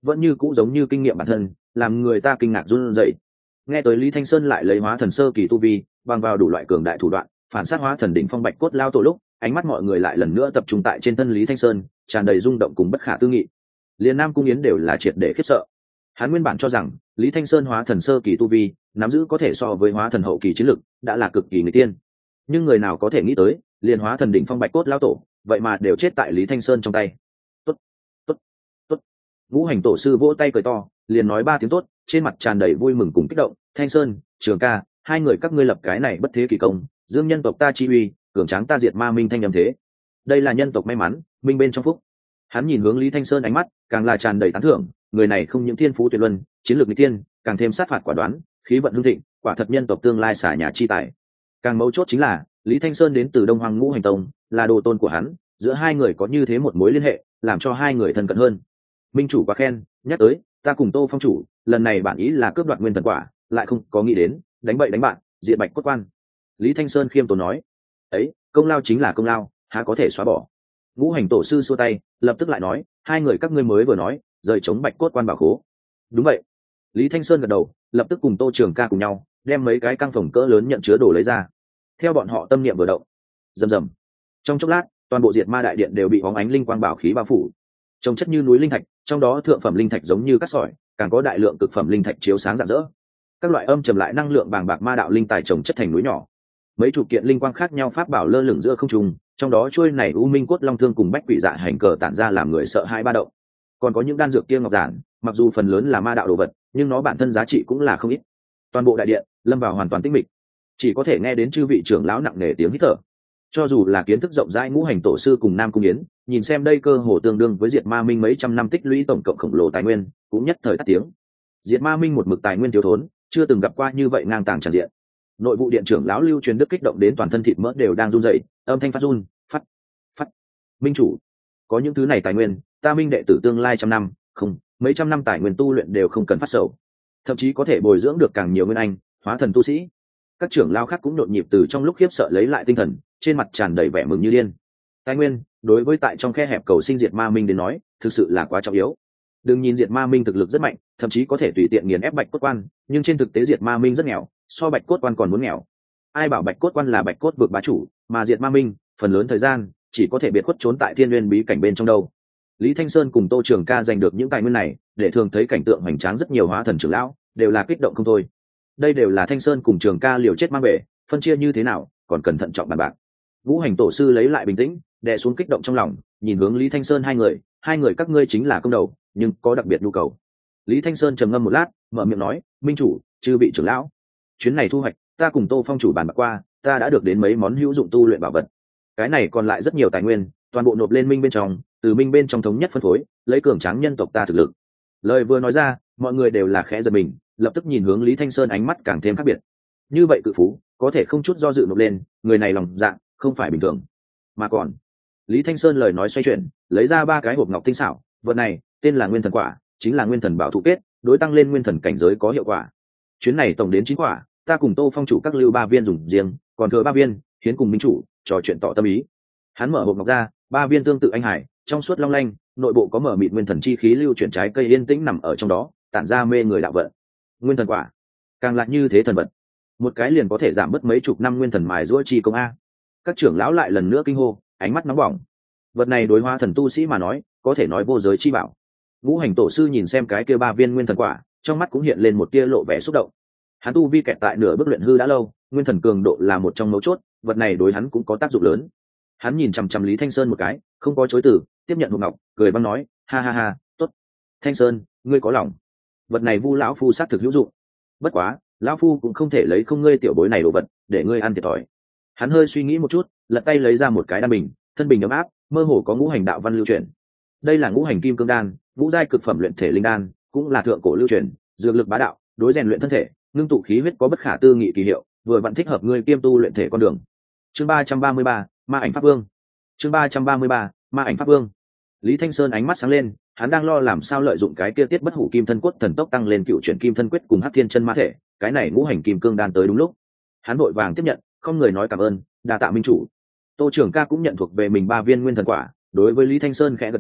vẫn như cũ giống như kinh nghiệm bản thân, làm người ta kinh ngạc run rẩy. Nghe tới Lý Thanh Sơn lại lấy hóa thần sơ kỳ tu vi bằng vào đủ loại cường đại thủ đoạn phản sát hóa thần đỉnh phong bạch cốt lao tổ lúc, ánh mắt mọi người lại lần nữa tập trung tại trên thân Lý Thanh Sơn, tràn đầy rung động cùng bất khả tư nghị. Liên Nam Cung Yến đều là triệt để khiếp sợ. Hắn nguyên bản cho rằng Lý Thanh Sơn hóa thần sơ kỳ tu vi nắm giữ có thể so với hóa thần hậu kỳ chiến lực, đã là cực kỳ người tiên. Nhưng người nào có thể nghĩ tới, liền hóa thần đỉnh phong bạch cốt lao tổ, vậy mà đều chết tại Lý Thanh Sơn trong tay. Tốt, tốt, tốt. Ngũ Hành tổ sư vỗ tay cười to, liền nói ba tiếng tốt, trên mặt tràn đầy vui mừng cùng kích động. Thanh Sơn, Trường Ca, hai người các ngươi lập cái này bất thế kỳ công, dương nhân tộc ta chi uy, cường tráng ta diệt ma minh thanh âm thế. Đây là nhân tộc may mắn, minh bên trong phúc. Hắn nhìn hướng Lý Thanh Sơn ánh mắt càng là tràn đầy tán thưởng, người này không những thiên phú tuyệt luân, chiến lược nghịch tiên, càng thêm sát phạt quả đoán, khí vận hưng thịnh, quả thật nhân tộc tương lai xả nhà chi tài. Càng mấu chốt chính là Lý Thanh Sơn đến từ Đông Hoàng Ngũ Hành Tông, là đồ tôn của hắn, giữa hai người có như thế một mối liên hệ, làm cho hai người thân cận hơn. Minh chủ quá khen, nhắc tới, ta cùng Tô Phong chủ, lần này bản ý là cướp đoạt nguyên thần quả, lại không có nghĩ đến, đánh bậy đánh bạn, diệt bạch cốt quan. Lý Thanh Sơn khiêm tốn nói, ấy, công lao chính là công lao, há có thể xóa bỏ. Ngũ Hành tổ sư xua tay, lập tức lại nói, hai người các ngươi mới vừa nói, rời chống bạch cốt quan bảo khố. Đúng vậy. Lý Thanh Sơn gật đầu, lập tức cùng Tô Trường Ca cùng nhau, đem mấy cái căng phòng cỡ lớn nhận chứa đồ lấy ra. Theo bọn họ tâm niệm vừa động, rầm rầm. Trong chốc lát, toàn bộ diệt ma đại điện đều bị bóng ánh linh quang bảo khí bao phủ. Trông chất như núi linh thạch, trong đó thượng phẩm linh thạch giống như cát sỏi, càng có đại lượng cực phẩm linh thạch chiếu sáng rạng rỡ. Các loại âm trầm lại năng lượng bàng bạc ma đạo linh tài trồng chất thành núi nhỏ. Mấy chục kiện linh quang khác nhau pháp bảo lơ lửng giữa không trung, trong đó trôi này u minh cốt long thương cùng bách quỷ dạ hành cờ tản ra làm người sợ hai ba động. Còn có những đan dược kia ngọc giản, mặc dù phần lớn là ma đạo đồ vật, nhưng nó bản thân giá trị cũng là không ít. Toàn bộ đại điện lâm vào hoàn toàn tĩnh mịch, chỉ có thể nghe đến chư vị trưởng lão nặng nề tiếng hít thở. Cho dù là kiến thức rộng rãi Ngũ Hành tổ sư cùng Nam Cung Yến, nhìn xem đây cơ hồ tương đương với diệt ma minh mấy trăm năm tích lũy tổng cộng khổng lồ tài nguyên, cũng nhất thời tắt tiếng. Diệt ma minh một mực tài nguyên thiếu thốn, chưa từng gặp qua như vậy ngang tàng tràn diện. Nội vụ điện trưởng lão Lưu Truyền Đức kích động đến toàn thân thịt mỡ đều đang run rẩy, âm thanh phát run, phát, phát. Minh chủ, có những thứ này tài nguyên, ta minh đệ tử tương lai trăm năm, không, mấy trăm năm tài nguyên tu luyện đều không cần phát sầu, thậm chí có thể bồi dưỡng được càng nhiều nguyên anh, hóa thần tu sĩ. Các trưởng lão khác cũng nhộn nhịp từ trong lúc khiếp sợ lấy lại tinh thần, trên mặt tràn đầy vẻ mừng như điên. Tài nguyên, đối với tại trong khe hẹp cầu sinh diệt ma minh đến nói, thực sự là quá trọng yếu. Đừng nhìn diệt ma minh thực lực rất mạnh, thậm chí có thể tùy tiện nghiền ép bạch cốt quan, nhưng trên thực tế diệt ma minh rất nghèo, so bạch cốt quan còn muốn nghèo. Ai bảo bạch cốt quan là bạch cốt vực bá chủ, mà diệt ma minh phần lớn thời gian chỉ có thể biệt khuất trốn tại thiên nguyên bí cảnh bên trong đâu. Lý Thanh Sơn cùng Tô Trường Ca giành được những tài nguyên này, để thường thấy cảnh tượng hoành tráng rất nhiều hóa thần trưởng lão đều là kích động không thôi. Đây đều là Thanh Sơn cùng Trường Ca liều chết mang về, phân chia như thế nào còn cần thận trọng bàn bạc. Ngũ Hành tổ sư lấy lại bình tĩnh, đè xuống kích động trong lòng, nhìn hướng Lý Thanh Sơn hai người, hai người các ngươi chính là công đầu, nhưng có đặc biệt nhu cầu. Lý Thanh Sơn trầm ngâm một lát, mở miệng nói, minh chủ, chư vị trưởng lão, chuyến này thu hoạch, ta cùng Tô Phong chủ bàn bạc qua, ta đã được đến mấy món hữu dụng tu luyện bảo vật. Cái này còn lại rất nhiều tài nguyên, toàn bộ nộp lên minh bên trong, từ minh bên trong thống nhất phân phối, lấy cường tráng nhân tộc ta thực lực. Lời vừa nói ra, mọi người đều là khẽ giật mình, lập tức nhìn hướng Lý Thanh Sơn ánh mắt càng thêm khác biệt. Như vậy cự phú, có thể không chút do dự nộp lên, người này lòng dạ không phải bình thường. Mà còn, Lý Thanh Sơn lời nói xoay chuyển, lấy ra ba cái hộp ngọc tinh xảo, vật này tên là Nguyên Thần Quả, chính là nguyên thần bảo thụ kết, đối tăng lên nguyên thần cảnh giới có hiệu quả. Chuyến này tổng đến chín quả, ta cùng Tô Phong chủ các lưu ba viên dùng riêng, còn thừa ba viên hiến cùng minh chủ trò chuyện tỏ tâm ý. Hắn mở hộp ngọc ra, ba viên tương tự anh hải, trong suốt long lanh, nội bộ có mở mịt nguyên thần chi khí lưu chuyển, trái cây yên tĩnh nằm ở trong đó, tản ra mê người đạo vận. Nguyên thần quả, càng lại như thế thần vật, một cái liền có thể giảm bớt mấy chục năm nguyên thần mài giũa chi công a. Các trưởng lão lại lần nữa kinh hô, ánh mắt nóng bỏng. Vật này đối hóa thần tu sĩ mà nói, có thể nói vô giới chi bảo. Ngũ Hành tổ sư nhìn xem cái kia ba viên nguyên thần quả, trong mắt cũng hiện lên một tia lộ vẻ xúc động. Hắn tu vi kẹt tại nửa bước luyện hư đã lâu, nguyên thần cường độ là một trong mấu chốt, vật này đối hắn cũng có tác dụng lớn. Hắn nhìn chằm chằm Lý Thanh Sơn một cái, không có chối từ, tiếp nhận hộp ngọc, cười băng nói, ha ha ha, tốt. Thanh Sơn, ngươi có lòng. Vật này Vu lão phu xác thực hữu dụng. Bất quá, lão phu cũng không thể lấy không ngươi tiểu bối này đồ vật, để ngươi ăn thiệt thòi. Hắn hơi suy nghĩ một chút, lật tay lấy ra một cái đan bình, thân bình ấm áp, mơ hồ có ngũ hành đạo văn lưu truyền. Đây là ngũ hành kim cương đan, ngũ giai cực phẩm luyện thể linh đan, cũng là thượng cổ lưu truyền, dược lực bá đạo, đối rèn luyện thân thể, ngưng tụ khí huyết có bất khả tư nghị kỳ hiệu, vừa vặn thích hợp ngươi kiêm tu luyện thể con đường. Chương ba trăm ba mươi ba, Ma ảnh pháp vương. Chương ba trăm ba mươi ba, Ma ảnh pháp vương. Lý Thanh Sơn ánh mắt sáng lên, hắn đang lo làm sao lợi dụng cái kia tiết bất hủ kim thân cốt thần tốc tăng lên cựu chuyển kim thân quyết cùng hắc thiên chân ma thể, cái này ngũ hành kim cương đan tới đúng lúc. Hắn vội vàng tiếp nhận, không người nói cảm ơn, đa tạ minh chủ. Tô trưởng ca cũng nhận thuộc về mình ba viên nguyên thần quả, đối với Lý Thanh Sơn khẽ gật đầu,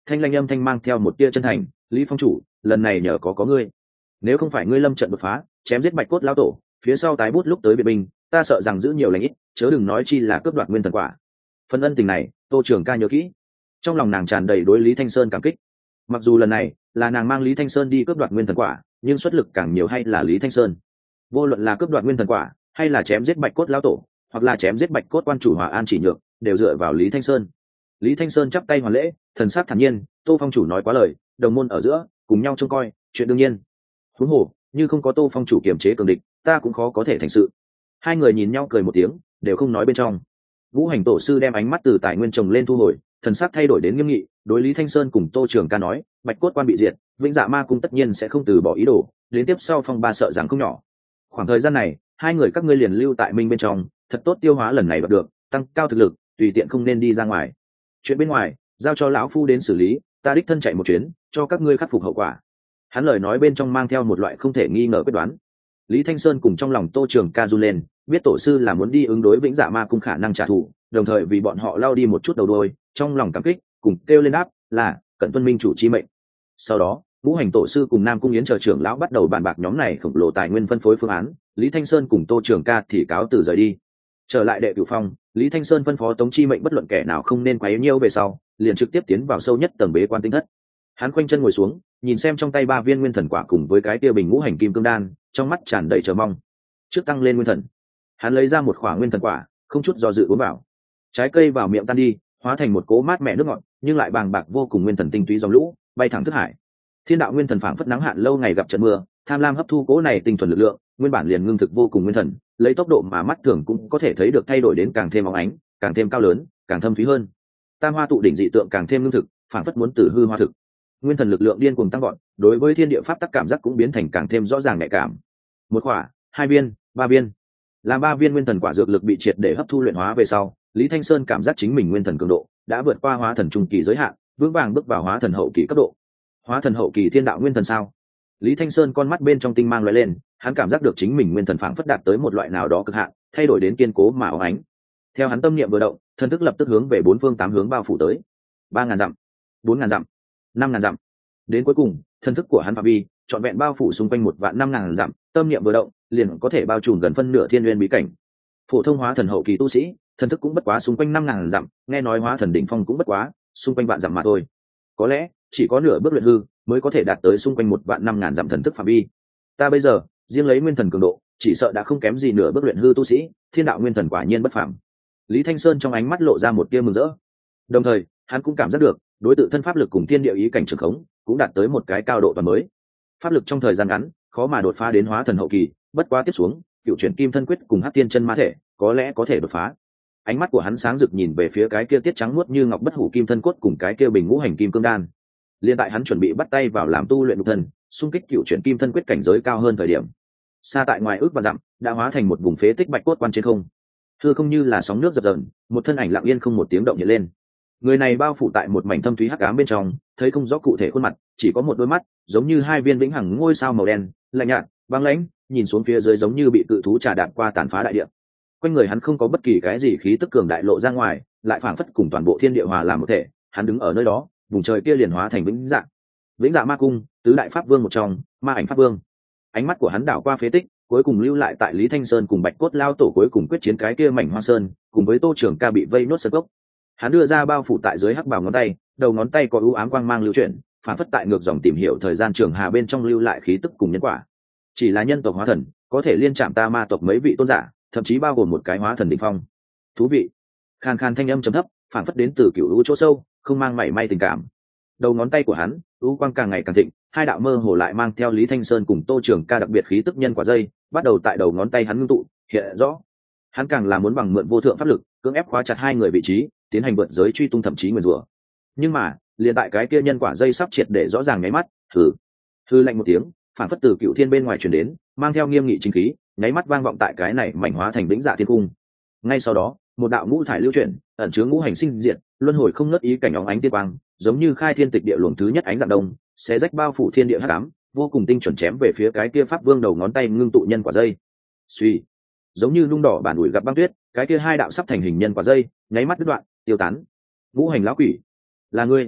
thanh lanh âm thanh mang theo một tia chân thành. Lý phong chủ, lần này nhờ có có ngươi, nếu không phải ngươi lâm trận đột phá chém giết bạch cốt lao tổ, phía sau tái bút lúc tới biệt binh, ta sợ rằng giữ nhiều lành ít, chớ đừng nói chi là cướp đoạt nguyên thần quả. Phần ân tình này Tô Trường Ca nhớ kỹ, trong lòng nàng tràn đầy đối Lý Thanh Sơn cảm kích. Mặc dù lần này là nàng mang Lý Thanh Sơn đi cướp đoạt nguyên thần quả, nhưng xuất lực càng nhiều hay là Lý Thanh Sơn. Vô luận là cướp đoạt nguyên thần quả hay là chém giết bạch cốt lao tổ, hoặc là chém giết bạch cốt quan chủ Hòa An Chỉ Nhược, đều dựa vào Lý Thanh Sơn. Lý Thanh Sơn chắp tay hoàn lễ, thần sắc thản nhiên. Tô phong chủ nói quá lời, đồng môn ở giữa cùng nhau trông coi, chuyện đương nhiên. Huống hồ như không có Tô phong chủ kiềm chế cường địch, ta cũng khó có thể thành sự. Hai người nhìn nhau cười một tiếng, đều không nói bên trong. Ngũ hành tổ sư đem ánh mắt từ tài nguyên trồng lên thu hồi, thần sắc thay đổi đến nghiêm nghị, đối Lý Thanh Sơn cùng Tô Trường Ca nói, bạch cốt quan bị diệt, vĩnh dạ ma cung tất nhiên sẽ không từ bỏ ý đồ, đến tiếp sau phong ba sợ rằng không nhỏ. Khoảng thời gian này hai người các ngươi liền lưu tại minh bên trong, thật tốt tiêu hóa lần này đoạt được, tăng cao thực lực, tùy tiện không nên đi ra ngoài. Chuyện bên ngoài giao cho lão phu đến xử lý, ta đích thân chạy một chuyến, cho các ngươi khắc phục hậu quả. Hắn lời nói bên trong mang theo một loại không thể nghi ngờ quyết đoán. Lý Thanh Sơn cùng trong lòng Tô Trường Ca run lên, biết tổ sư là muốn đi ứng đối vĩnh dạ ma cung khả năng trả thù, đồng thời vì bọn họ lao đi một chút đầu đuôi, trong lòng cảm kích, cùng kêu lên đáp là cận tuân minh chủ chi mệnh. Sau đó ngũ hành tổ sư cùng Nam Cung Yến chờ trưởng lão bắt đầu bàn bạc nhóm này khổng lồ tài nguyên phân phối phương án. Lý Thanh Sơn cùng Tô Trường Ca thì cáo từ rời đi. Trở lại đệ cửu phong, Lý Thanh Sơn phân phó Tống Chi mệnh bất luận kẻ nào không nên quấy nhiễu về sau, liền trực tiếp tiến vào sâu nhất tầng bế quan tinh thất. Hắn khoanh chân ngồi xuống, nhìn xem trong tay ba viên nguyên thần quả cùng với cái tia bình ngũ hành kim cương đan, trong mắt tràn đầy chờ mong. Trước tăng lên nguyên thần, hắn lấy ra một khỏa nguyên thần quả, không chút do dự uống vào. Trái cây vào miệng tan đi, hóa thành một cỗ mát mẻ nước ngọt, nhưng lại bàng bạc vô cùng nguyên thần tinh túy dòng lũ, bay thẳng thức hải. Thiên đạo nguyên thần phảng phất nắng hạn lâu ngày gặp trận mưa, tham lam hấp thu cỗ này tinh thuần lực lượng, nguyên bản liền ngưng thực vô cùng nguyên thần, lấy tốc độ mà mắt thường cũng có thể thấy được thay đổi đến càng thêm óng ánh, càng thêm cao lớn, càng thâm thúy hơn. Tam hoa tụ đỉnh dị tượng càng thêm ngưng thực, phảng phất muốn từ hư hoa thực. Nguyên thần lực lượng điên cuồng tăng gọn, đối với thiên địa pháp tắc cảm giác cũng biến thành càng thêm rõ ràng nhạy cảm. Một quả, hai viên, ba viên, làm ba viên nguyên thần quả dược lực bị triệt để hấp thu luyện hóa về sau, Lý Thanh Sơn cảm giác chính mình nguyên thần cường độ đã vượt qua hóa thần trung kỳ giới hạn, vững vàng bước vào hóa thần hậu kỳ cấp độ. Hóa thần hậu kỳ thiên đạo nguyên thần sao? Lý Thanh Sơn con mắt bên trong tinh mang lóe lên, hắn cảm giác được chính mình nguyên thần phảng phất đạt tới một loại nào đó cực hạn, thay đổi đến kiên cố mà óng ánh. Theo hắn tâm niệm vừa động, thần thức lập tức hướng về bốn phương tám hướng bao phủ tới. ba ngàn dặm, bốn ngàn dặm, năm ngàn dặm. Đến cuối cùng, thần thức của hắn phạm vi trọn vẹn bao phủ xung quanh một vạn năm ngàn dặm, tâm niệm vừa động, liền có thể bao trùm gần phân nửa thiên nguyên bí cảnh. Phổ thông hóa thần hậu kỳ tu sĩ, thần thức cũng bất quá xung quanh năm ngàn dặm, nghe nói hóa thần đỉnh phong cũng bất quá xung quanh vạn dặm mà thôi. Có lẽ chỉ có nửa bước luyện hư mới có thể đạt tới xung quanh một vạn năm ngàn dặm thần thức phạm vi. Ta bây giờ riêng lấy nguyên thần cường độ, chỉ sợ đã không kém gì nửa bước luyện hư tu sĩ, thiên đạo nguyên thần quả nhiên bất phàm. Lý Thanh Sơn trong ánh mắt lộ ra một tia mừng rỡ, đồng thời hắn cũng cảm giác được đối tự thân pháp lực cùng thiên địa ý cảnh trường khống cũng đạt tới một cái cao độ toàn mới. Pháp lực trong thời gian ngắn khó mà đột phá đến hóa thần hậu kỳ, bất quá tiếp xuống cựu chuyển kim thân quyết cùng hắc tiên chân ma thể có lẽ có thể đột phá. Ánh mắt của hắn sáng rực nhìn về phía cái kia tiết trắng muốt như ngọc bất hủ kim thân cốt cùng cái kia bình ngũ hành kim cương đan. Liên tại hắn chuẩn bị bắt tay vào làm tu luyện nhục thân, xung kích cựu chuyển kim thân quyết cảnh giới cao hơn thời điểm, xa tại ngoài ước và dặm đã hóa thành một vùng phế tích bạch cốt quan trên không. Thưa không như là sóng nước dập dờn, một thân ảnh lặng yên không một tiếng động hiện lên. Người này bao phủ tại một mảnh thâm thúy hắc ám bên trong, thấy không rõ cụ thể khuôn mặt, chỉ có một đôi mắt giống như hai viên vĩnh hằng ngôi sao màu đen, lạnh nhạt, băng lãnh, nhìn xuống phía dưới giống như bị cự thú trà đạp qua tàn phá đại địa. Quanh người hắn không có bất kỳ cái gì khí tức cường đại lộ ra ngoài, lại phảng phất cùng toàn bộ thiên địa hòa làm một thể. Hắn đứng ở nơi đó, vùng trời kia liền hóa thành vĩnh dạ. Vĩnh dạ ma cung, tứ đại pháp vương một trong, ma ảnh pháp vương. Ánh mắt của hắn đảo qua phế tích, cuối cùng lưu lại tại Lý Thanh Sơn cùng Bạch Cốt lao tổ cuối cùng quyết chiến cái kia mảnh hoang sơn, cùng với Tô Trường Ca bị vây nốt sơn cốc. Hắn đưa ra bao phủ tại dưới hắc bào ngón tay, đầu ngón tay có u ám quang mang lưu chuyển, phản phất tại ngược dòng tìm hiểu thời gian trường hà bên trong lưu lại khí tức cùng nhân quả. Chỉ là nhân tộc hóa thần, có thể liên chạm ta ma tộc mấy vị tôn giả, thậm chí bao gồm một cái hóa thần đỉnh phong. Thú vị. Khan khan thanh âm trầm thấp, phản phất đến từ cựu u chỗ sâu, không mang mảy may tình cảm. Đầu ngón tay của hắn, u quang càng ngày càng thịnh, hai đạo mơ hồ lại mang theo Lý Thanh Sơn cùng Tô Trường Ca đặc biệt khí tức nhân quả dây, bắt đầu tại đầu ngón tay hắn ngưng tụ, hiện rõ. Hắn càng là muốn bằng mượn vô thượng pháp lực, cưỡng ép khóa chặt hai người vị trí, tiến hành vượt giới truy tung thậm chí nguyền rủa. Nhưng mà, liền tại cái kia nhân quả dây sắp triệt để rõ ràng nháy mắt, hừ, hư lạnh một tiếng, phản phất từ cựu thiên bên ngoài truyền đến, mang theo nghiêm nghị chính khí, nháy mắt vang vọng tại cái này mảnh hóa thành vĩnh dạ thiên cung. Ngay sau đó, một đạo ngũ thải lưu chuyển, ẩn chứa ngũ hành sinh diệt, luân hồi không ngớt ý cảnh óng ánh tiên quang, giống như khai thiên tịch địa luồng thứ nhất ánh dạng đông, xé rách bao phủ thiên địa hắc ám, vô cùng tinh chuẩn chém về phía cái kia pháp vương đầu ngón tay ngưng tụ nhân quả dây. Suy, giống như lung đỏ bản ủi gặp băng tuyết, cái kia hai đạo sắp thành hình nhân quả dây, nháy mắt đứt đoạn, tiêu tán. Ngũ hành lão quỷ, là ngươi.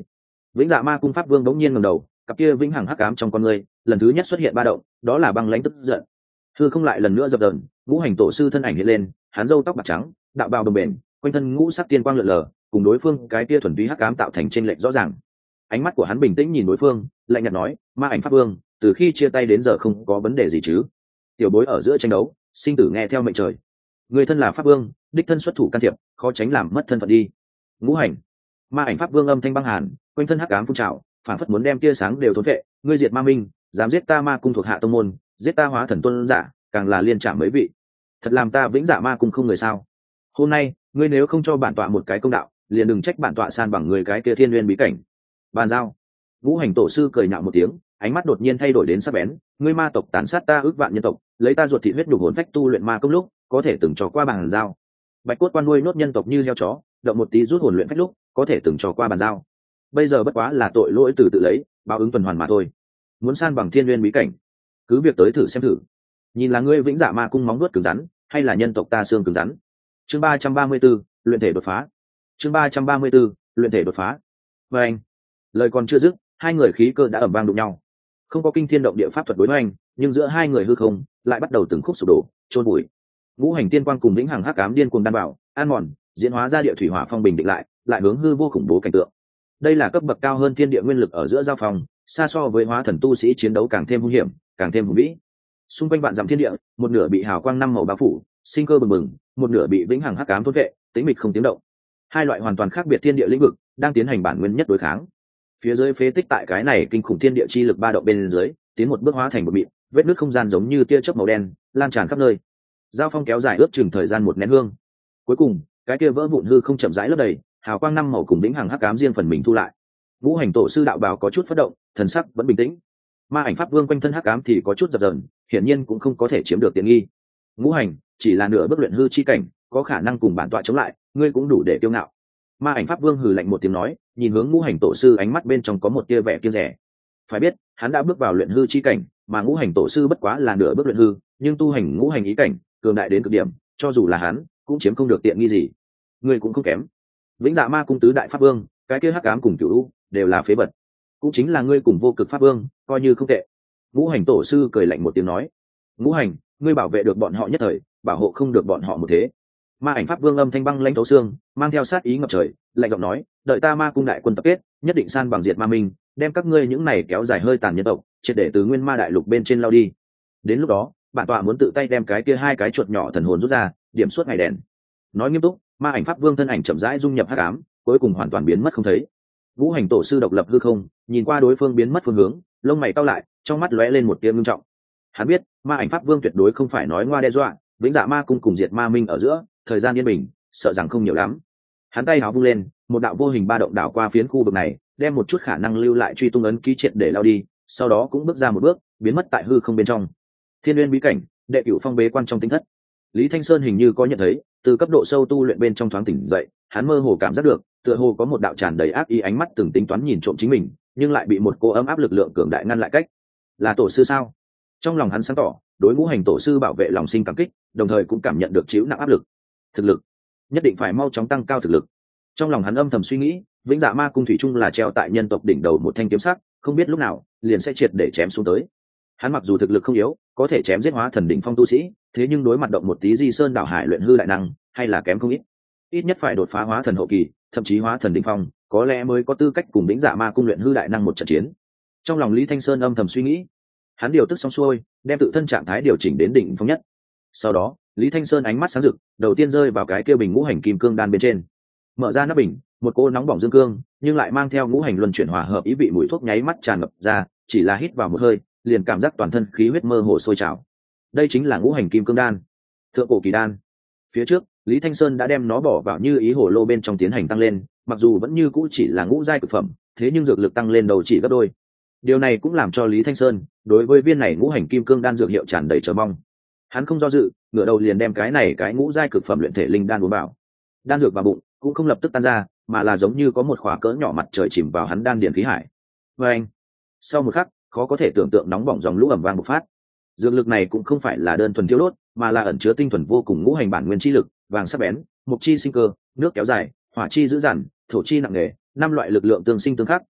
Vĩnh Dạ Ma Cung Pháp Vương bỗng nhiên ngẩng đầu, cặp kia vĩnh hằng hắc ám trong con người lần thứ nhất xuất hiện ba động, đó là băng lãnh tức giận. Hư không lại lần nữa dập dờn, ngũ hành tổ sư thân ảnh hiện lên, hắn râu tóc bạc trắng, đạo bào đồng bền, quanh thân ngũ sắc tiên quang lượn lờ, cùng đối phương cái kia thuần túy hắc ám tạo thành chênh lệch rõ ràng. Ánh mắt của hắn bình tĩnh nhìn đối phương, lạnh nhạt nói: Ma ảnh Pháp Vương, từ khi chia tay đến giờ không có vấn đề gì chứ? Tiểu bối ở giữa tranh đấu, sinh tử nghe theo mệnh trời. Người thân là Pháp Vương, đích thân xuất thủ can thiệp, khó tránh làm mất thân phận đi. Ngũ hành, Ma ảnh Pháp Vương âm thanh băng hàn, quanh thân hắc ám phun trào, phản phất muốn đem tia sáng đều thốn vệ. Ngươi diệt Ma Minh, dám giết ta Ma Cung thuộc hạ tông môn, giết ta Hóa Thần Tuân giả, càng là liên trảm mấy vị. Thật làm ta Vĩnh Dạ Ma Cung không người sao? Hôm nay, ngươi nếu không cho bản tọa một cái công đạo, liền đừng trách bản tọa san bằng người cái kia thiên nguyên bí cảnh. Bàn giao. Ngũ hành tổ sư cười nhạo một tiếng, ánh mắt đột nhiên thay đổi đến sắc bén. Ngươi ma tộc tàn sát ta ước vạn nhân tộc, lấy ta ruột thịt huyết nhục hồn phách tu luyện ma công lúc, có thể từng trò qua bàn giao. Bạch cốt quan nuôi nốt nhân tộc như heo chó, động một tí rút hồn luyện phách lúc, có thể từng trò qua bàn giao. Bây giờ bất quá là tội lỗi từ tự lấy, báo ứng tuần hoàn mà thôi. Muốn san bằng thiên nguyên bí cảnh, cứ việc tới thử xem thử. Nhìn là ngươi Vĩnh Dạ Ma Cung móng nuốt cứng rắn, hay là nhân tộc ta xương cứng rắn. Chương ba trăm ba mươi 34, luyện thể đột phá. Chương ba trăm ba mươi 34, luyện thể đột phá. Và anh, lời còn chưa dứt, hai người khí cơ đã ầm vang đụng nhau. Không có kinh thiên động địa pháp thuật đối hoành, nhưng giữa hai người hư không lại bắt đầu từng khúc sụp đổ, trôn bụi. Ngũ hành tiên quang cùng vĩnh hằng hắc ám điên cuồng đan bảo, an mòn, diễn hóa ra địa thủy hỏa phong bình định lại, lại hướng hư vô khủng bố cảnh tượng. Đây là cấp bậc cao hơn thiên địa nguyên lực ở giữa giao phòng, xa so với hóa thần tu sĩ chiến đấu càng thêm hung hiểm, càng thêm hùng vĩ. Xung quanh vạn dặm thiên địa, một nửa bị hào quang năm màu bao phủ, sinh cơ bừng bừng, một nửa bị vĩnh hằng hắc ám thôn vệ, tĩnh mịch không tiếng động. Hai loại hoàn toàn khác biệt thiên địa lĩnh vực đang tiến hành bản nguyên nhất đối kháng. Phía dưới phế tích tại cái này kinh khủng thiên địa chi lực ba động bên dưới, tiến một bước hóa thành một mịn, vết nứt không gian giống như tia chớp màu đen, lan tràn khắp nơi. Giao phong kéo dài ước chừng thời gian một nén hương. Cuối cùng, cái kia vỡ vụn hư không chậm rãi lấp đầy, hào quang năm màu cùng vĩnh hằng hắc ám riêng phần mình thu lại. Ngũ hành tổ sư đạo bào có chút phát động, thần sắc vẫn bình tĩnh. Ma ảnh Pháp Vương quanh thân hắc ám thì có chút dập dờn, hiển nhiên cũng không có thể chiếm được tiện nghi. Ngũ hành chỉ là nửa bước luyện hư chi cảnh, có khả năng cùng bản tọa chống lại, ngươi cũng đủ để kiêu ngạo. Ma ảnh Pháp Vương hừ lạnh một tiếng nói, nhìn hướng ngũ hành tổ sư, ánh mắt bên trong có một tia vẻ kiêng rẻ. Phải biết, hắn đã bước vào luyện hư chi cảnh, mà ngũ hành tổ sư bất quá là nửa bước luyện hư, nhưng tu hành ngũ hành ý cảnh, cường đại đến cực điểm, cho dù là hắn, cũng chiếm không được tiện nghi gì. Ngươi cũng không kém. Vĩnh Dạ Ma Cung tứ đại pháp vương, cái kia hắc ám cùng cửu u, đều là phế vật. Cũng chính là ngươi cùng vô cực pháp vương, coi như không tệ. Ngũ hành tổ sư cười lạnh một tiếng nói, ngũ hành, ngươi bảo vệ được bọn họ nhất thời, bảo hộ không được bọn họ một thế. Ma ảnh Pháp Vương âm thanh băng lãnh thấu xương, mang theo sát ý ngập trời, lạnh giọng nói, đợi ta Ma Cung đại quân tập kết, nhất định san bằng diệt Ma Minh, đem các ngươi những này kéo dài hơi tàn nhân tộc, triệt để từ nguyên ma đại lục bên trên lao đi. Đến lúc đó, bản tọa muốn tự tay đem cái kia hai cái chuột nhỏ thần hồn rút ra, điểm suốt ngày đèn. Nói nghiêm túc, Ma ảnh Pháp Vương thân ảnh chậm rãi dung nhập hắc ám, cuối cùng hoàn toàn biến mất không thấy. Ngũ hành tổ sư độc lập hư không, nhìn qua đối phương biến mất phương hướng, lông mày cau lại, trong mắt lóe lên một tia ngưng trọng. Hắn biết, Ma ảnh Pháp Vương tuyệt đối không phải nói ngoa đe dọa, Vĩnh Dạ Ma Cung cùng diệt Ma Minh ở giữa, thời gian yên bình, sợ rằng không nhiều lắm. Hắn tay áo vung lên, một đạo vô hình ba động đảo qua phiến khu vực này, đem một chút khả năng lưu lại truy tung ấn ký triệt để lao đi, sau đó cũng bước ra một bước, biến mất tại hư không bên trong. Thiên Nguyên bí cảnh, đệ cửu phong bế quan trong tinh thất. Lý Thanh Sơn hình như có nhận thấy, từ cấp độ sâu tu luyện bên trong thoáng tỉnh dậy, hắn mơ hồ cảm giác được, tựa hồ có một đạo tràn đầy ác ý ánh mắt từng tính toán nhìn trộm chính mình, nhưng lại bị một cô ấm áp lực lượng cường đại ngăn lại cách. Là tổ sư sao? Trong lòng hắn sáng tỏ, đối ngũ hành tổ sư bảo vệ lòng sinh cảm kích, đồng thời cũng cảm nhận được chịu nặng áp lực. Thực lực, nhất định phải mau chóng tăng cao thực lực. Trong lòng hắn âm thầm suy nghĩ, Vĩnh Dạ Ma Cung thủy chung là treo tại nhân tộc đỉnh đầu một thanh kiếm sắc, không biết lúc nào liền sẽ triệt để chém xuống tới. Hắn mặc dù thực lực không yếu, có thể chém giết hóa thần đỉnh phong tu sĩ, thế nhưng đối mặt động một tí di sơn đảo hải luyện hư đại năng, hay là kém không ít. Ít nhất phải đột phá hóa thần hậu kỳ, thậm chí hóa thần đỉnh phong, có lẽ mới có tư cách cùng Vĩnh Dạ Ma Cung luyện hư đại năng một trận chiến. Trong lòng Lý Thanh Sơn âm thầm suy nghĩ, hắn điều tức xong xuôi, đem tự thân trạng thái điều chỉnh đến đỉnh phong nhất. Sau đó, Lý Thanh Sơn ánh mắt sáng rực, đầu tiên rơi vào cái kia bình ngũ hành kim cương đan bên trên. Mở ra nắp bình, một cô nóng bỏng dương cương, nhưng lại mang theo ngũ hành luân chuyển hòa hợp ý vị mùi thuốc nháy mắt tràn ngập ra, chỉ là hít vào một hơi, liền cảm giác toàn thân khí huyết mơ hồ sôi trào. Đây chính là ngũ hành kim cương đan, thượng cổ kỳ đan. Phía trước, Lý Thanh Sơn đã đem nó bỏ vào như ý hồ lô bên trong tiến hành tăng lên, mặc dù vẫn như cũ chỉ là ngũ giai cực phẩm, thế nhưng dược lực tăng lên đầu chỉ gấp đôi. Điều này cũng làm cho Lý Thanh Sơn đối với viên này ngũ hành kim cương đan dược hiệu tràn đầy chờ mong. Hắn không do dự, ngửa đầu liền đem cái này cái ngũ giai cực phẩm luyện thể linh đan uống vào. Đan dược vào bụng cũng không lập tức tan ra, mà là giống như có một khỏa cỡ nhỏ mặt trời chìm vào hắn đan điền khí hải. Và anh, sau một khắc, khó có thể tưởng tượng nóng bỏng dòng lũ ẩm vang bộc phát. Dược lực này cũng không phải là đơn thuần thiêu đốt, mà là ẩn chứa tinh thuần vô cùng ngũ hành bản nguyên chi lực, vàng sắc bén, mục chi sinh cơ, nước kéo dài, hỏa chi dữ dằn, thổ chi nặng nề, năm loại lực lượng tương sinh tương khắc,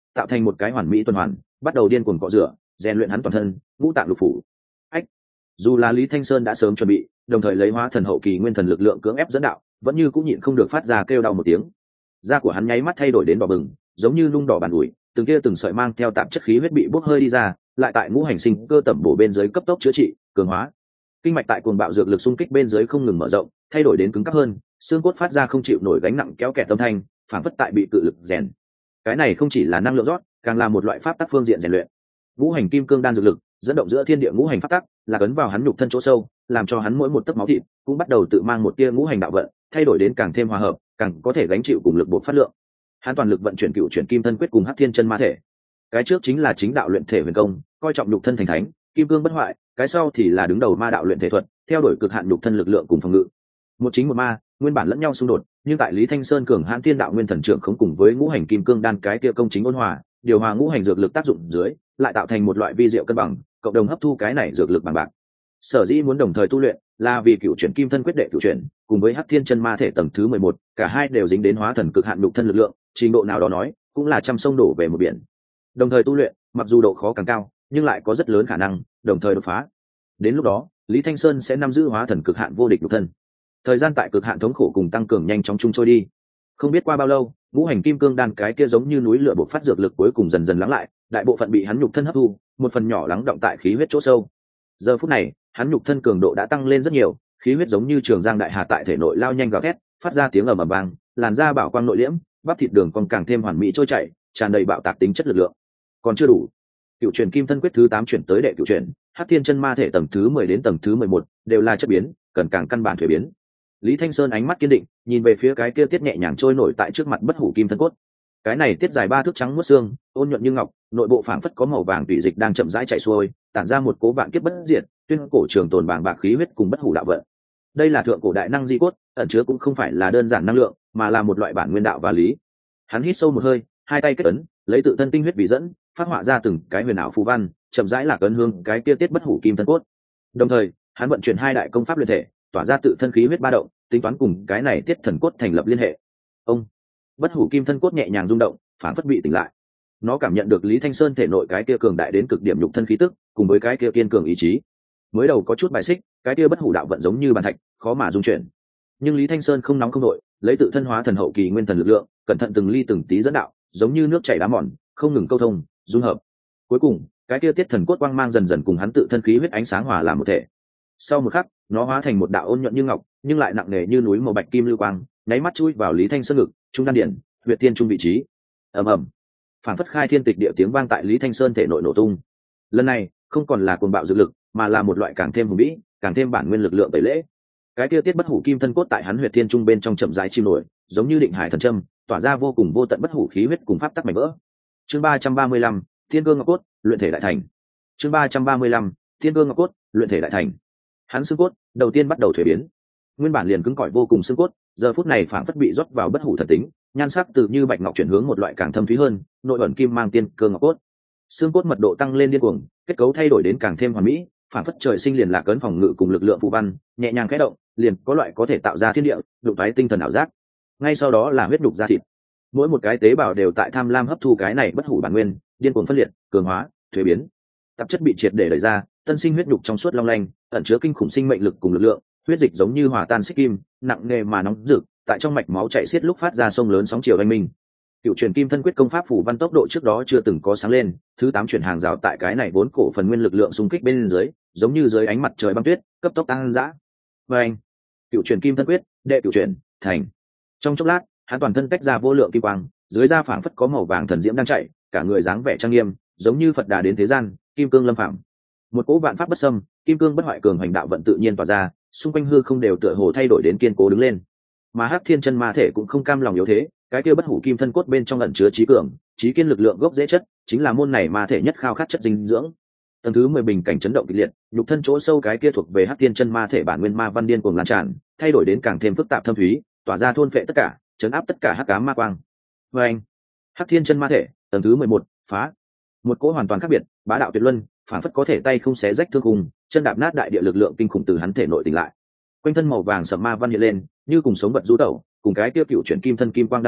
tạo thành một cái hoàn mỹ tuần hoàn, bắt đầu điên cuồng cọ rửa rèn luyện hắn toàn thân ngũ tạng lục phủ. Ách, dù là Lý Thanh Sơn đã sớm chuẩn bị, đồng thời lấy hóa thần hậu kỳ nguyên thần lực lượng cưỡng ép dẫn đạo, vẫn như cũng nhịn không được phát ra kêu đau một tiếng. Da của hắn nháy mắt thay đổi đến đỏ bừng, giống như nung đỏ bàn ủi, từng kia từng sợi mang theo tạp chất khí huyết bị bốc hơi đi ra, lại tại ngũ hành sinh cơ tẩm bổ bên dưới cấp tốc chữa trị cường hóa. Kinh mạch tại cuồng bạo dược lực xung kích bên dưới không ngừng mở rộng, thay đổi đến cứng cáp hơn, xương cốt phát ra không chịu nổi gánh nặng kéo kẹt âm thanh, phản phất tại bị cự lực rèn. Cái này không chỉ là năng lượng rót, càng là một loại pháp tắc phương diện rèn luyện. Ngũ hành kim cương đan dược lực dẫn động giữa thiên địa ngũ hành pháp tắc, là cấn vào hắn nhục thân chỗ sâu, làm cho hắn mỗi một tấc máu thịt cũng bắt đầu tự mang một tia ngũ hành đạo vận, thay đổi đến càng thêm hòa hợp, càng có thể gánh chịu cùng lực buộc phát lượng. Hắn toàn lực vận chuyển cựu chuyển kim thân quyết cùng hắc thiên chân ma thể. Cái trước chính là chính đạo luyện thể huyền công, coi trọng nhục thân thành thánh, kim cương bất hoại, cái sau thì là đứng đầu ma đạo luyện thể thuật, theo đuổi cực hạn nhục thân lực lượng cùng phòng ngự. Một chính một ma, nguyên bản lẫn nhau xung đột, nhưng tại Lý Thanh Sơn cường hãn thiên đạo nguyên thần trưởng không cùng với ngũ hành kim cương đan cái kia công chính ôn hòa, điều hòa ngũ hành dược lực tác dụng dưới, lại tạo thành một loại vi diệu cân bằng, cộng đồng hấp thu cái này dược lực bằng bạc. Sở dĩ muốn đồng thời tu luyện, là vì cựu chuyển kim thân quyết đệ cựu chuyển, cùng với hắc thiên chân ma thể tầng thứ mười một, cả hai đều dính đến hóa thần cực hạn nhục thân lực lượng, trình độ nào đó nói, cũng là trăm sông đổ về một biển. Đồng thời tu luyện, mặc dù độ khó càng cao, nhưng lại có rất lớn khả năng đồng thời đột phá. Đến lúc đó, Lý Thanh Sơn sẽ nắm giữ hóa thần cực hạn vô địch nhục thân. Thời gian tại cực hạn thống khổ cùng tăng cường nhanh chóng chung trôi đi. Không biết qua bao lâu, ngũ hành kim cương đan cái kia giống như núi lửa bộc phát dược lực cuối cùng dần dần lắng lại, đại bộ phận bị hắn nhục thân hấp thu, một phần nhỏ lắng động tại khí huyết chỗ sâu. Giờ phút này, hắn nhục thân cường độ đã tăng lên rất nhiều, khí huyết giống như trường giang đại hà tại thể nội lao nhanh gào thét, phát ra tiếng ầm ầm vang, làn da bảo quang nội liễm, bắp thịt đường còn càng thêm hoàn mỹ trôi chảy, tràn đầy bạo tạc tính chất lực lượng. Còn chưa đủ. Cựu truyền kim thân quyết thứ tám chuyển tới đệ cựu chuyển, hắc thiên chân ma thể tầng thứ mười đến tầng thứ mười một, đều là chất biến, cần càng căn bản thuế biến. Lý Thanh Sơn ánh mắt kiên định, nhìn về phía cái kia tiết nhẹ nhàng trôi nổi tại trước mặt bất hủ kim thân cốt. Cái này tiết dài ba thước trắng muốt xương, ôn nhuận như ngọc, nội bộ phảng phất có màu vàng tùy dịch đang chậm rãi chảy xuôi, tản ra một cố vạn kiếp bất diệt, tuyên cổ trường tồn bàng bạc khí huyết cùng bất hủ đạo vận. Đây là thượng cổ đại năng di cốt, ẩn chứa cũng không phải là đơn giản năng lượng, mà là một loại bản nguyên đạo và lý. Hắn hít sâu một hơi, hai tay kết ấn, lấy tự thân tinh huyết vì dẫn, phát họa ra từng cái huyền ảo phù văn, chậm rãi lạc ấn hương cái kia tiết bất hủ kim thân cốt. Đồng thời, hắn vận chuyển hai đại công pháp luyện thể, tỏa ra tự thân khí huyết ba động, tính toán cùng cái này tiết thần cốt thành lập liên hệ. Ông bất hủ kim thân cốt nhẹ nhàng rung động, phản phất bị tỉnh lại. Nó cảm nhận được Lý Thanh Sơn thể nội cái kia cường đại đến cực điểm nhục thân khí tức, cùng với cái kia kiên cường ý chí. Mới đầu có chút bài xích, cái kia bất hủ đạo vận giống như bàn thạch, khó mà dung chuyển. Nhưng Lý Thanh Sơn không nóng không nội, lấy tự thân hóa thần hậu kỳ nguyên thần lực lượng, cẩn thận từng ly từng tí dẫn đạo, giống như nước chảy đá mòn, không ngừng câu thông, dung hợp. Cuối cùng, cái kia tiết thần cốt quang mang dần dần cùng hắn tự thân khí huyết ánh sáng hòa làm một thể. Sau một khắc, nó hóa thành một đạo ôn nhuận như ngọc, nhưng lại nặng nề như núi màu bạch kim lưu quang, nháy mắt chui vào Lý Thanh Sơn ngực, trung đan điển, huyệt tiên trung vị trí. Ầm ầm, phản phất khai thiên tịch địa tiếng vang tại Lý Thanh Sơn thể nội nổ tung. Lần này, không còn là cuồng bạo dược lực, mà là một loại càng thêm hùng vĩ, càng thêm bản nguyên lực lượng tẩy lễ. Cái kia tiết bất hủ kim thân cốt tại hắn huyệt thiên trung bên trong chậm rãi chìm nổi, giống như định hải thần châm, tỏa ra vô cùng vô tận bất hủ khí huyết cùng pháp tắc mảnh vỡ. Chương ba trăm ba mươi lăm, Thiên Cơ Ngọc Cốt, luyện thể đại thành. Chương ba trăm ba mươi lăm, Thiên Cơ Ngọc Cốt, luyện thể đại thành. Hắn xương cốt đầu tiên bắt đầu thuế biến. Nguyên bản liền cứng cỏi vô cùng xương cốt, giờ phút này phảng phất bị rót vào bất hủ thần tính, nhan sắc từ như bạch ngọc chuyển hướng một loại càng thâm thúy hơn, nội ẩn kim mang tiên cơ ngọc cốt. Xương cốt mật độ tăng lên điên cuồng, kết cấu thay đổi đến càng thêm hoàn mỹ, phảng phất trời sinh liền là cấn phòng ngự cùng lực lượng phù văn, nhẹ nhàng khẽ động, liền có loại có thể tạo ra thiên địa, đụng phái tinh thần ảo giác. Ngay sau đó là huyết đục da thịt. Mỗi một cái tế bào đều tại tham lam hấp thu cái này bất hủ bản nguyên, điên cuồng phân liệt, cường hóa, thuế biến. Tạp chất bị triệt để đẩy ra, tân sinh huyết đục trong suốt long lanh, ẩn chứa kinh khủng sinh mệnh lực cùng lực lượng, huyết dịch giống như hòa tan xích kim, nặng nề mà nóng rực, tại trong mạch máu chảy xiết lúc phát ra sông lớn sóng chiều anh minh. Cựu truyền kim thân quyết công pháp phủ văn tốc độ trước đó chưa từng có sáng lên, thứ tám chuyển hàng rào tại cái này vốn cổ phần nguyên lực lượng xung kích bên dưới, giống như dưới ánh mặt trời băng tuyết, cấp tốc tăng dã. Và anh, cựu truyền kim thân quyết, đệ cựu truyền, thành. Trong chốc lát, hắn toàn thân tách ra vô lượng kim quang, dưới da phảng phất có màu vàng thần diễm đang chạy, cả người dáng vẻ trang nghiêm, giống như Phật đà đến thế gian, kim cương lâm phạm. Một cỗ vạn pháp bất xâm, kim cương bất hoại cường hành đạo vận tự nhiên tỏa ra, xung quanh hư không đều tựa hồ thay đổi đến kiên cố đứng lên. Mà hắc thiên chân ma thể cũng không cam lòng yếu thế, cái kia bất hủ kim thân cốt bên trong ẩn chứa trí cường, trí kiên lực lượng gốc dễ chất, chính là môn này ma thể nhất khao khát chất dinh dưỡng. Tầng thứ mười bình cảnh chấn động kịch liệt, nhục thân chỗ sâu cái kia thuộc về hắc thiên chân ma thể bản nguyên ma văn điên cuồng lan tràn, thay đổi đến càng thêm phức tạp thâm thúy, tỏa ra thôn phệ tất cả, chấn áp tất cả hắc ám ma quang. Và anh, hắc thiên chân ma thể, tầng thứ mười một, phá. Một cỗ hoàn toàn khác biệt, bá đạo tuyệt luân, phản phất có thể tay không xé rách thương cùng, chân đạp nát đại địa lực lượng kinh khủng từ hắn thể nội tỉnh lại. Quanh thân màu vàng sẫm ma văn hiện lên, như cùng sống vật rú tẩu, cùng cái tiêu cựu chuyển kim thân kim quang đan bảo,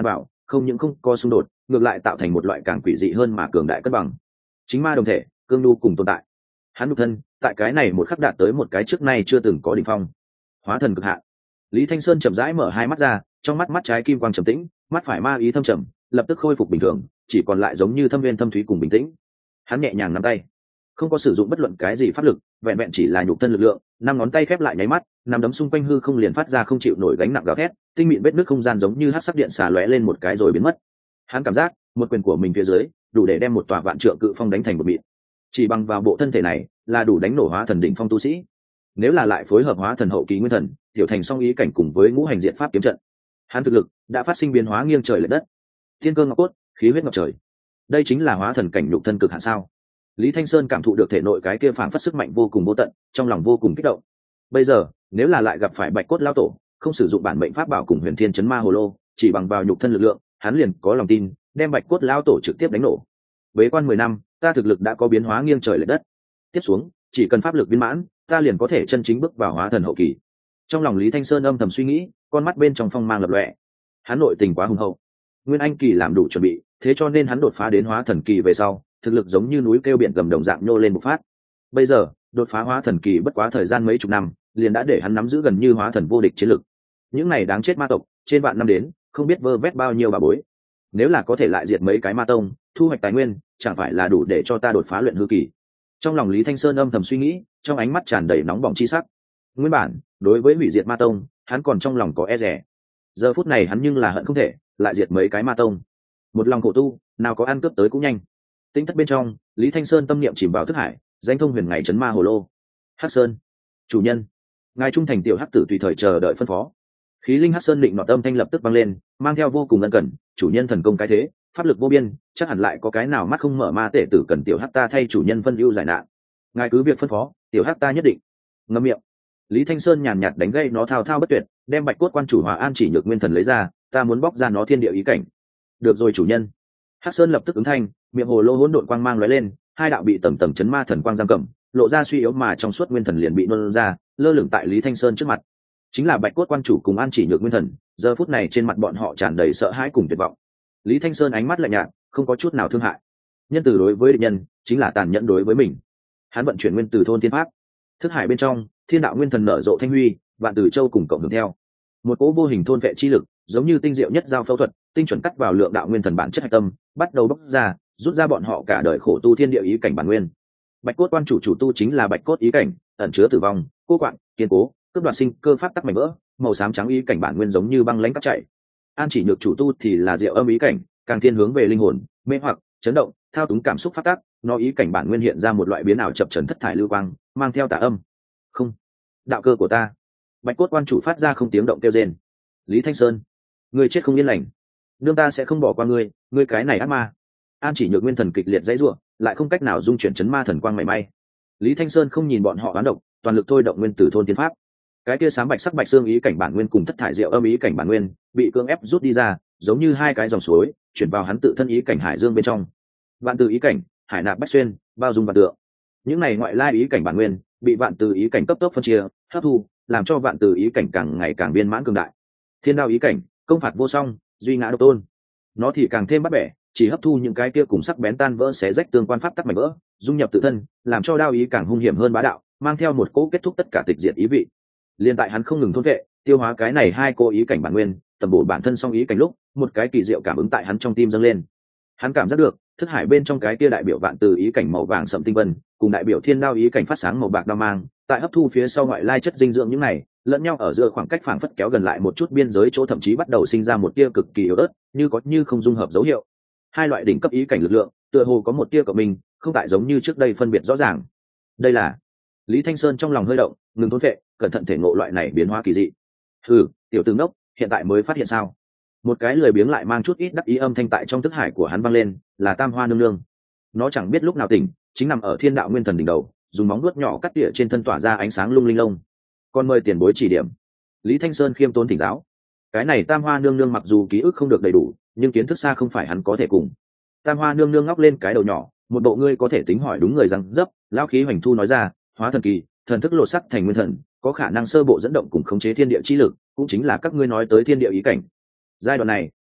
không những không có xung đột, ngược lại tạo thành một loại càng quỷ dị hơn mà cường đại cân bằng. Chính ma đồng thể, cương nhu cùng tồn tại. Hắn nhục thân tại cái này một khắc đạt tới một cái trước nay chưa từng có đỉnh phong, hóa thần cực hạn. Lý Thanh Sơn chậm rãi mở hai mắt ra, trong mắt mắt trái kim quang trầm tĩnh, mắt phải ma ý thâm trầm, lập tức khôi phục bình thường, chỉ còn lại giống như thâm viên thâm thúy cùng bình tĩnh. Hắn nhẹ nhàng nắm tay, không có sử dụng bất luận cái gì pháp lực, vẹn vẹn chỉ là nhục thân lực lượng, năm ngón tay khép lại nháy mắt, năm đấm xung quanh hư không liền phát ra không chịu nổi gánh nặng gào thét, tinh mịn vết nước không gian giống như hắc sắc điện xả lóe lên một cái rồi biến mất. Hắn cảm giác, một quyền của mình phía dưới, đủ để đem một tòa vạn trượng cự phong đánh thành một mịn. Chỉ bằng vào bộ thân thể này, là đủ đánh nổ hóa thần đỉnh phong tu sĩ. Nếu là lại phối hợp hóa thần hậu kỳ nguyên thần, tiểu thành song ý cảnh cùng với ngũ hành diện pháp kiếm trận, hắn thực lực đã phát sinh biến hóa nghiêng trời lệch đất. Thiên cơ ngọc cốt, khí huyết ngập trời. Đây chính là hóa thần cảnh nhục thân cực hạn sao? Lý Thanh Sơn cảm thụ được thể nội cái kia phảng phất sức mạnh vô cùng vô tận, trong lòng vô cùng kích động. Bây giờ, nếu là lại gặp phải Bạch Cốt lão tổ, không sử dụng bản mệnh pháp bảo cùng Huyền Thiên Chấn Ma Hồ Lô, chỉ bằng vào nhục thân lực lượng, hắn liền có lòng tin đem Bạch Cốt lão tổ trực tiếp đánh nổ. Bế quan mười năm, ta thực lực đã có biến hóa nghiêng trời lệch đất. Tiếp xuống, chỉ cần pháp lực viên mãn, ta liền có thể chân chính bước vào hóa thần hậu kỳ. Trong lòng Lý Thanh Sơn âm thầm suy nghĩ, con mắt bên trong phong mang lập lòe. Hắn nội tình quá hùng hậu, Nguyên Anh kỳ làm đủ chuẩn bị, thế cho nên hắn đột phá đến hóa thần kỳ về sau, thực lực giống như núi kêu biển gầm đồng dạng nhô lên một phát. Bây giờ, đột phá hóa thần kỳ bất quá thời gian mấy chục năm, liền đã để hắn nắm giữ gần như hóa thần vô địch chiến lực. Những này đáng chết ma tộc, trên vạn năm đến, không biết vơ vét bao nhiêu bà bối. Nếu là có thể lại diệt mấy cái ma tông, thu hoạch tài nguyên, chẳng phải là đủ để cho ta đột phá luyện hư kỳ. Trong lòng Lý Thanh Sơn âm thầm suy nghĩ, trong ánh mắt tràn đầy nóng bỏng chi sắc. Nguyên bản, đối với hủy diệt ma tông, hắn còn trong lòng có e dè. Giờ phút này hắn nhưng là hận không thể lại diệt mấy cái ma tông. Một lòng khổ tu, nào có ăn cướp tới cũng nhanh. Tinh thất bên trong, Lý Thanh Sơn tâm niệm chìm vào thức hải, danh thông huyền ngày chấn ma hồ lô. Hắc Sơn, chủ nhân, ngài trung thành tiểu hắc tử tùy thời chờ đợi phân phó. Khí linh Hắc Sơn định nọ âm thanh lập tức vang lên, mang theo vô cùng ân cần, chủ nhân thần công cái thế, pháp lực vô biên, chắc hẳn lại có cái nào mắt không mở ma tể tử cần tiểu hắc ta thay chủ nhân phân ưu giải nạn. Ngài cứ việc phân phó, tiểu hắc ta nhất định. Ngậm miệng. Lý Thanh Sơn nhàn nhạt đánh gây nó thao thao bất tuyệt, đem Bạch Cốt quan chủ Hòa An chỉ nhược nguyên thần lấy ra, ta muốn bóc ra nó thiên địa ý cảnh. Được rồi chủ nhân. Hắc Sơn lập tức ứng thanh, miệng hồ lô hỗn độn quang mang lóe lên, hai đạo bị tầng tầng chấn ma thần quang giam cầm, lộ ra suy yếu mà trong suốt nguyên thần liền bị nôn ra, lơ lửng tại Lý Thanh Sơn trước mặt. Chính là Bạch Cốt quan chủ cùng An chỉ nhược nguyên thần, giờ phút này trên mặt bọn họ tràn đầy sợ hãi cùng tuyệt vọng. Lý Thanh Sơn ánh mắt lạnh nhạt, không có chút nào thương hại. Nhân từ đối với địch nhân, chính là tàn nhẫn đối với mình. Hắn vận chuyển nguyên từ thôn thiên pháp, thức hải bên trong, thiên đạo nguyên thần nở rộ thanh huy, vạn từ châu cùng cộng hưởng theo. Một cỗ vô hình thôn vệ chi lực, giống như tinh diệu nhất giao phẫu thuật, tinh chuẩn cắt vào lượng đạo nguyên thần bản chất hạch tâm, bắt đầu bóc ra, rút ra bọn họ cả đời khổ tu thiên địa ý cảnh bản nguyên. Bạch Cốt quan chủ chủ tu chính là Bạch Cốt ý cảnh, ẩn chứa tử vong, cô quạng, kiên cố, cướp đoạt sinh cơ pháp tắc mảnh vỡ, màu xám trắng ý cảnh bản nguyên giống như băng lãnh cắt chảy. An chỉ nhược chủ tu thì là diệu âm ý cảnh, càng thiên hướng về linh hồn, mê hoặc, chấn động, thao túng cảm xúc pháp tắc, nó ý cảnh bản nguyên hiện ra một loại biến ảo chập chờn thất thải lưu quang, mang theo tà âm. Không, đạo cơ của ta. Bạch Cốt quan chủ phát ra không tiếng động kêu rên. Lý Thanh Sơn, ngươi chết không yên lành, nương ta sẽ không bỏ qua ngươi, ngươi cái này ác ma. An chỉ nhược nguyên thần kịch liệt dãy rủa, lại không cách nào dung chuyển chấn ma thần quang mảy may. Lý Thanh Sơn không nhìn bọn họ oán độc, toàn lực thôi động nguyên tử thôn tiên pháp. Cái kia sám bạch sắc bạch xương ý cảnh bản nguyên cùng thất thải diệu âm ý cảnh bản nguyên bị cưỡng ép rút đi ra, giống như hai cái dòng suối chuyển vào hắn tự thân ý cảnh hải dương bên trong. Vạn từ ý cảnh, hải nạp bách xuyên, bao dung vạn tượng. Những này ngoại lai ý cảnh bản nguyên bị vạn từ ý cảnh cấp tốc phân chia, hấp thu, làm cho vạn từ ý cảnh càng ngày càng viên mãn cường đại. Thiên đao ý cảnh, công phạt vô song, duy ngã độc tôn. Nó thì càng thêm bắt bẻ, chỉ hấp thu những cái kia cùng sắc bén tan vỡ xé rách tương quan pháp tắc mảnh vỡ, dung nhập tự thân, làm cho đao ý càng hung hiểm hơn bá đạo, mang theo một cỗ kết thúc tất cả tịch diệt ý vị. Liên tại hắn không ngừng thôn vệ, tiêu hóa cái này hai cô ý cảnh bản nguyên, tầm bổ bản thân song ý cảnh lúc, một cái kỳ diệu cảm ứng tại hắn trong tim dâng lên. Hắn cảm giác được, thức hải bên trong cái kia đại biểu vạn từ ý cảnh màu vàng sẫm tinh vân, cùng đại biểu thiên đao ý cảnh phát sáng màu bạc đao mang, tại hấp thu phía sau ngoại lai chất dinh dưỡng những này, lẫn nhau ở giữa khoảng cách phảng phất kéo gần lại một chút biên giới chỗ thậm chí bắt đầu sinh ra một tia cực kỳ yếu ớt, như có như không dung hợp dấu hiệu. Hai loại đỉnh cấp ý cảnh lực lượng, tựa hồ có một tia cộng minh, không tại giống như trước đây phân biệt rõ ràng. Đây là Lý Thanh Sơn trong lòng hơi động, ngừng thôn vệ, cẩn thận thể ngộ loại này biến hóa kỳ dị. Hừ, tiểu tướng đốc, hiện tại mới phát hiện sao? Một cái lười biếng lại mang chút ít đắc ý âm thanh tại trong thức hải của hắn vang lên, là Tam Hoa nương nương. Nó chẳng biết lúc nào tỉnh, chính nằm ở thiên đạo nguyên thần đỉnh đầu, dùng móng vuốt nhỏ cắt tỉa trên thân tỏa ra ánh sáng lung linh lông. Còn mời tiền bối chỉ điểm. Lý Thanh Sơn khiêm tốn thỉnh giáo. Cái này Tam Hoa nương nương mặc dù ký ức không được đầy đủ, nhưng kiến thức xa không phải hắn có thể cùng. Tam Hoa nương nương ngóc lên cái đầu nhỏ, một bộ ngươi có thể tính hỏi đúng người rằng dấp, lão khí hoành thu nói ra, hóa thần kỳ, thần thức lột sắc thành nguyên thần, có khả năng sơ bộ dẫn động cùng khống chế thiên địa chi lực, cũng chính là các ngươi nói tới thiên địa ý cảnh. Giai đoạn này,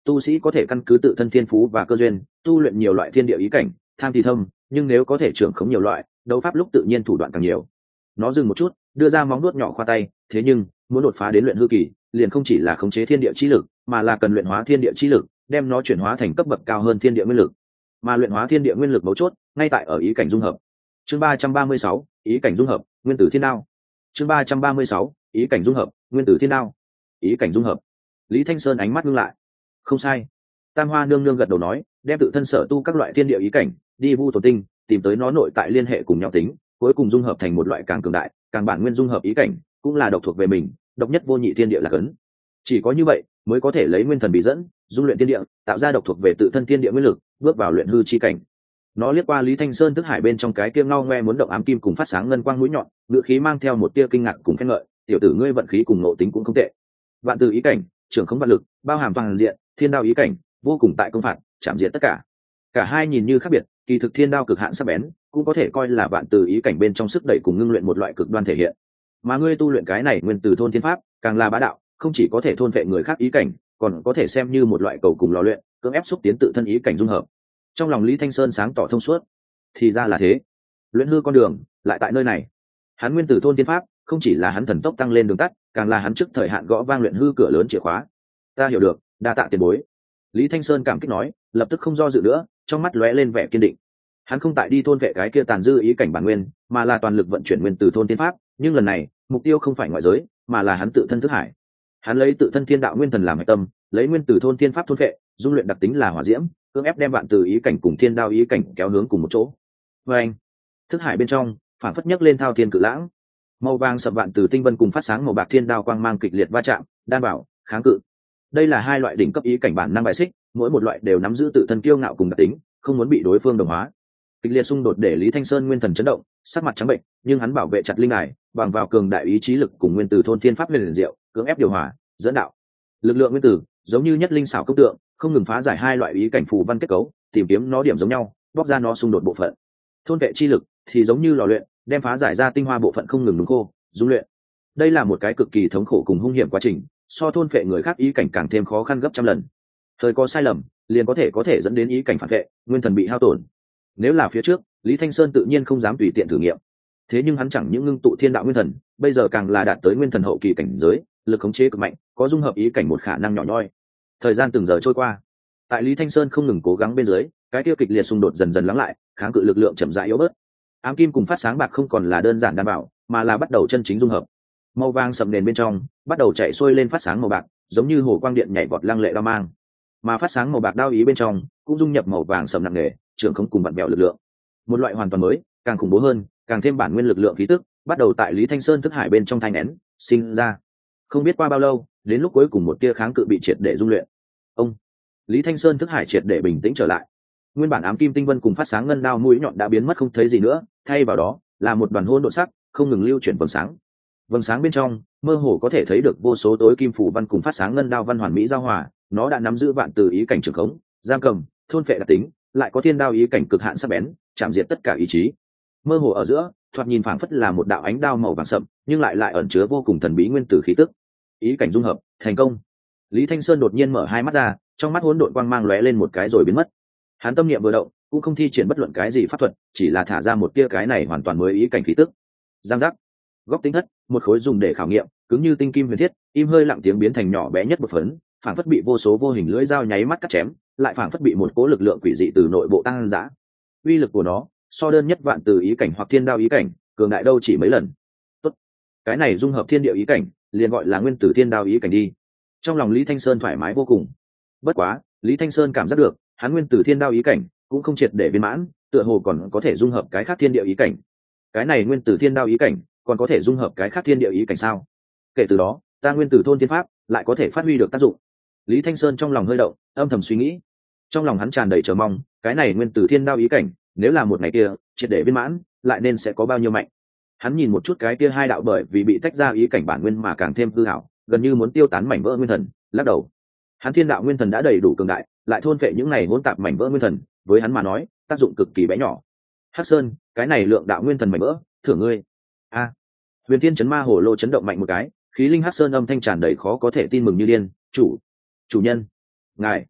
tu sĩ có thể căn cứ tự thân thiên phú và cơ duyên tu luyện nhiều loại thiên địa ý cảnh, tham thì thâm, nhưng nếu có thể trưởng khống nhiều loại đấu pháp lúc tự nhiên thủ đoạn càng nhiều. Nó dừng một chút, đưa ra móng nuốt nhỏ khoa tay, thế nhưng muốn đột phá đến luyện hư kỳ liền không chỉ là khống chế thiên địa chi lực, mà là cần luyện hóa thiên địa chi lực, đem nó chuyển hóa thành cấp bậc cao hơn thiên địa nguyên lực. Mà luyện hóa thiên địa nguyên lực mấu chốt ngay tại ở ý cảnh dung hợp. Chương ba trăm ba mươi sáu, ý cảnh dung hợp, nguyên tử thiên đao. Chương ba trăm ba mươi sáu, ý cảnh dung hợp, nguyên tử thiên đao. Ý cảnh dung hợp. Lý Thanh Sơn ánh mắt ngưng lại. Không sai. Tam Hoa nương nương gật đầu nói, đem tự thân sở tu các loại thiên địa ý cảnh, đi vu tổ tinh, tìm tới nó nội tại liên hệ cùng nhau tính, cuối cùng dung hợp thành một loại càng cường đại, càng bản nguyên dung hợp ý cảnh, cũng là độc thuộc về mình, độc nhất vô nhị thiên địa là cấn. Chỉ có như vậy mới có thể lấy nguyên thần bị dẫn, dung luyện thiên địa, tạo ra độc thuộc về tự thân thiên địa nguyên lực, bước vào luyện hư chi cảnh. Nó liếc qua Lý Thanh Sơn thức hải bên trong cái kia ngao ngoe muốn động ám kim cùng phát sáng ngân quang mũi nhọn, ngữ khí mang theo một tia kinh ngạc cùng khen ngợi, tiểu tử ngươi vận khí cùng nội tính cũng không tệ. Vạn từ ý cảnh, trưởng không vạn lực, bao hàm toàn diện, thiên đao ý cảnh, vô cùng tại công phạt, chạm diện tất cả. Cả hai nhìn như khác biệt, kỳ thực thiên đao cực hạn sắc bén, cũng có thể coi là vạn từ ý cảnh bên trong sức đẩy cùng ngưng luyện một loại cực đoan thể hiện. Mà ngươi tu luyện cái này nguyên từ thôn thiên pháp, càng là bá đạo, không chỉ có thể thôn vệ người khác ý cảnh, còn có thể xem như một loại cầu cùng lò luyện, cưỡng ép xúc tiến tự thân ý cảnh dung hợp. Trong lòng Lý Thanh Sơn sáng tỏ thông suốt, thì ra là thế, luyện hư con đường lại tại nơi này. Hắn nguyên tử thôn tiên pháp không chỉ là hắn thần tốc tăng lên đường tắt, càng là hắn trước thời hạn gõ vang luyện hư cửa lớn chìa khóa. Ta hiểu được, đa tạ tiền bối. Lý Thanh Sơn cảm kích nói, lập tức không do dự nữa, trong mắt lóe lên vẻ kiên định. Hắn không tại đi thôn vệ cái kia tàn dư ý cảnh bản nguyên, mà là toàn lực vận chuyển nguyên tử thôn tiên pháp, nhưng lần này mục tiêu không phải ngoại giới, mà là hắn tự thân thức hải. Hắn lấy tự thân thiên đạo nguyên thần làm hệ tâm, lấy nguyên tử thôn tiên pháp thôn vệ, dung luyện đặc tính là hỏa diễm, cưỡng ép đem vạn từ ý cảnh cùng thiên đao ý cảnh kéo hướng cùng một chỗ. Và anh, thức hải bên trong phản phất nhấc lên thao thiên cự lãng, màu vàng sập vạn từ tinh vân cùng phát sáng màu bạc thiên đao quang mang kịch liệt va chạm, đan bảo, kháng cự. Đây là hai loại đỉnh cấp ý cảnh bản năng bài xích, mỗi một loại đều nắm giữ tự thân kiêu ngạo cùng đặc tính, không muốn bị đối phương đồng hóa. Kịch liệt xung đột để Lý Thanh Sơn nguyên thần chấn động, sắc mặt trắng bệnh, nhưng hắn bảo vệ chặt linh đài, bằng vào cường đại ý chí lực cùng nguyên tử thôn thiên pháp huyền diệu, cưỡng ép điều hòa, dẫn đạo. Lực lượng nguyên tử giống như nhất linh xảo công tượng, không ngừng phá giải hai loại ý cảnh phù văn kết cấu, tìm kiếm nó điểm giống nhau, bóc ra nó xung đột bộ phận. Thôn vệ chi lực thì giống như lò luyện, đem phá giải ra tinh hoa bộ phận không ngừng nung khô, dung luyện. Đây là một cái cực kỳ thống khổ cùng hung hiểm quá trình, so thôn vệ người khác ý cảnh càng thêm khó khăn gấp trăm lần. Thời có sai lầm, liền có thể có thể dẫn đến ý cảnh phản vệ, nguyên thần bị hao tổn. Nếu là phía trước, Lý Thanh Sơn tự nhiên không dám tùy tiện thử nghiệm. Thế nhưng hắn chẳng những ngưng tụ thiên đạo nguyên thần, bây giờ càng là đạt tới nguyên thần hậu kỳ cảnh giới, lực khống chế cực mạnh, có dung hợp ý cảnh một khả năng nhỏ nhoi. Thời gian từng giờ trôi qua, tại Lý Thanh Sơn không ngừng cố gắng bên dưới, cái tiêu kịch liệt xung đột dần dần lắng lại, kháng cự lực lượng chậm rãi yếu bớt. Ám kim cùng phát sáng bạc không còn là đơn giản đảm bảo, mà là bắt đầu chân chính dung hợp. Màu vàng sậm nền bên trong bắt đầu chạy xuôi lên phát sáng màu bạc, giống như hồ quang điện nhảy vọt lăng lệ đao mang. Mà phát sáng màu bạc đao ý bên trong cũng dung nhập màu vàng sậm nặng nề, trưởng không cùng vặn bèo lực lượng. Một loại hoàn toàn mới, càng khủng bố hơn, càng thêm bản nguyên lực lượng khí tức, bắt đầu tại Lý Thanh Sơn thức hải bên trong thai nén, sinh ra. Không biết qua bao lâu, đến lúc cuối cùng một tia kháng cự bị triệt để dung luyện. Ông Lý Thanh Sơn thức hải triệt để bình tĩnh trở lại. Nguyên bản ám kim tinh vân cùng phát sáng ngân đao mũi nhọn đã biến mất không thấy gì nữa, thay vào đó là một đoàn hỗn độn sắc, không ngừng lưu chuyển vầng sáng. Vầng sáng bên trong mơ hồ có thể thấy được vô số tối kim phủ văn cùng phát sáng ngân đao văn hoàn mỹ giao hòa, nó đã nắm giữ vạn từ ý cảnh trường khống, giam cầm, thôn phệ đặc tính, lại có thiên đao ý cảnh cực hạn sắc bén, chạm diệt tất cả ý chí. Mơ hồ ở giữa, thoạt nhìn phảng phất là một đạo ánh đao màu vàng sậm, nhưng lại lại ẩn chứa vô cùng thần bí nguyên tử khí tức. Ý cảnh dung hợp thành công. Lý Thanh Sơn đột nhiên mở hai mắt ra, trong mắt hỗn độn quang mang lóe lên một cái rồi biến mất. Hắn tâm niệm vừa động, cũng không thi triển bất luận cái gì pháp thuật, chỉ là thả ra một tia cái này hoàn toàn mới ý cảnh khí tức. Giang giác, góc tính thất, một khối dùng để khảo nghiệm, cứng như tinh kim huyền thiết, im hơi lặng tiếng biến thành nhỏ bé nhất một phấn, phảng phất bị vô số vô hình lưỡi dao nháy mắt cắt chém, lại phảng phất bị một cỗ lực lượng quỷ dị từ nội bộ tăng dã. Uy lực của nó, so đơn nhất vạn từ ý cảnh hoặc thiên đao ý cảnh, cường đại đâu chỉ mấy lần. Tốt, cái này dung hợp thiên địa ý cảnh, liền gọi là nguyên tử thiên đao ý cảnh đi. Trong lòng Lý Thanh Sơn thoải mái vô cùng. Bất quá, Lý Thanh Sơn cảm giác được, hắn nguyên tử thiên đao ý cảnh cũng không triệt để viên mãn, tựa hồ còn có thể dung hợp cái khác thiên địa ý cảnh. Cái này nguyên tử thiên đao ý cảnh còn có thể dung hợp cái khác thiên địa ý cảnh sao? Kể từ đó, ta nguyên tử thôn thiên pháp lại có thể phát huy được tác dụng. Lý Thanh Sơn trong lòng hơi động, âm thầm suy nghĩ. Trong lòng hắn tràn đầy chờ mong, cái này nguyên tử thiên đao ý cảnh, nếu là một ngày kia triệt để viên mãn, lại nên sẽ có bao nhiêu mạnh. Hắn nhìn một chút cái kia hai đạo bởi vì bị tách ra ý cảnh bản nguyên mà càng thêm hư hảo, gần như muốn tiêu tán mảnh vỡ nguyên thần, lắc đầu. Hắn thiên đạo nguyên thần đã đầy đủ cường đại, lại thôn phệ những này hỗn tạp mảnh vỡ nguyên thần, với hắn mà nói, tác dụng cực kỳ bé nhỏ. Hắc Sơn, cái này lượng đạo nguyên thần mảnh vỡ, thưởng ngươi. A. Huyền Thiên chấn ma hồ lô chấn động mạnh một cái, khí linh Hắc Sơn âm thanh tràn đầy khó có thể tin mừng như điên, "Chủ, chủ nhân, ngài,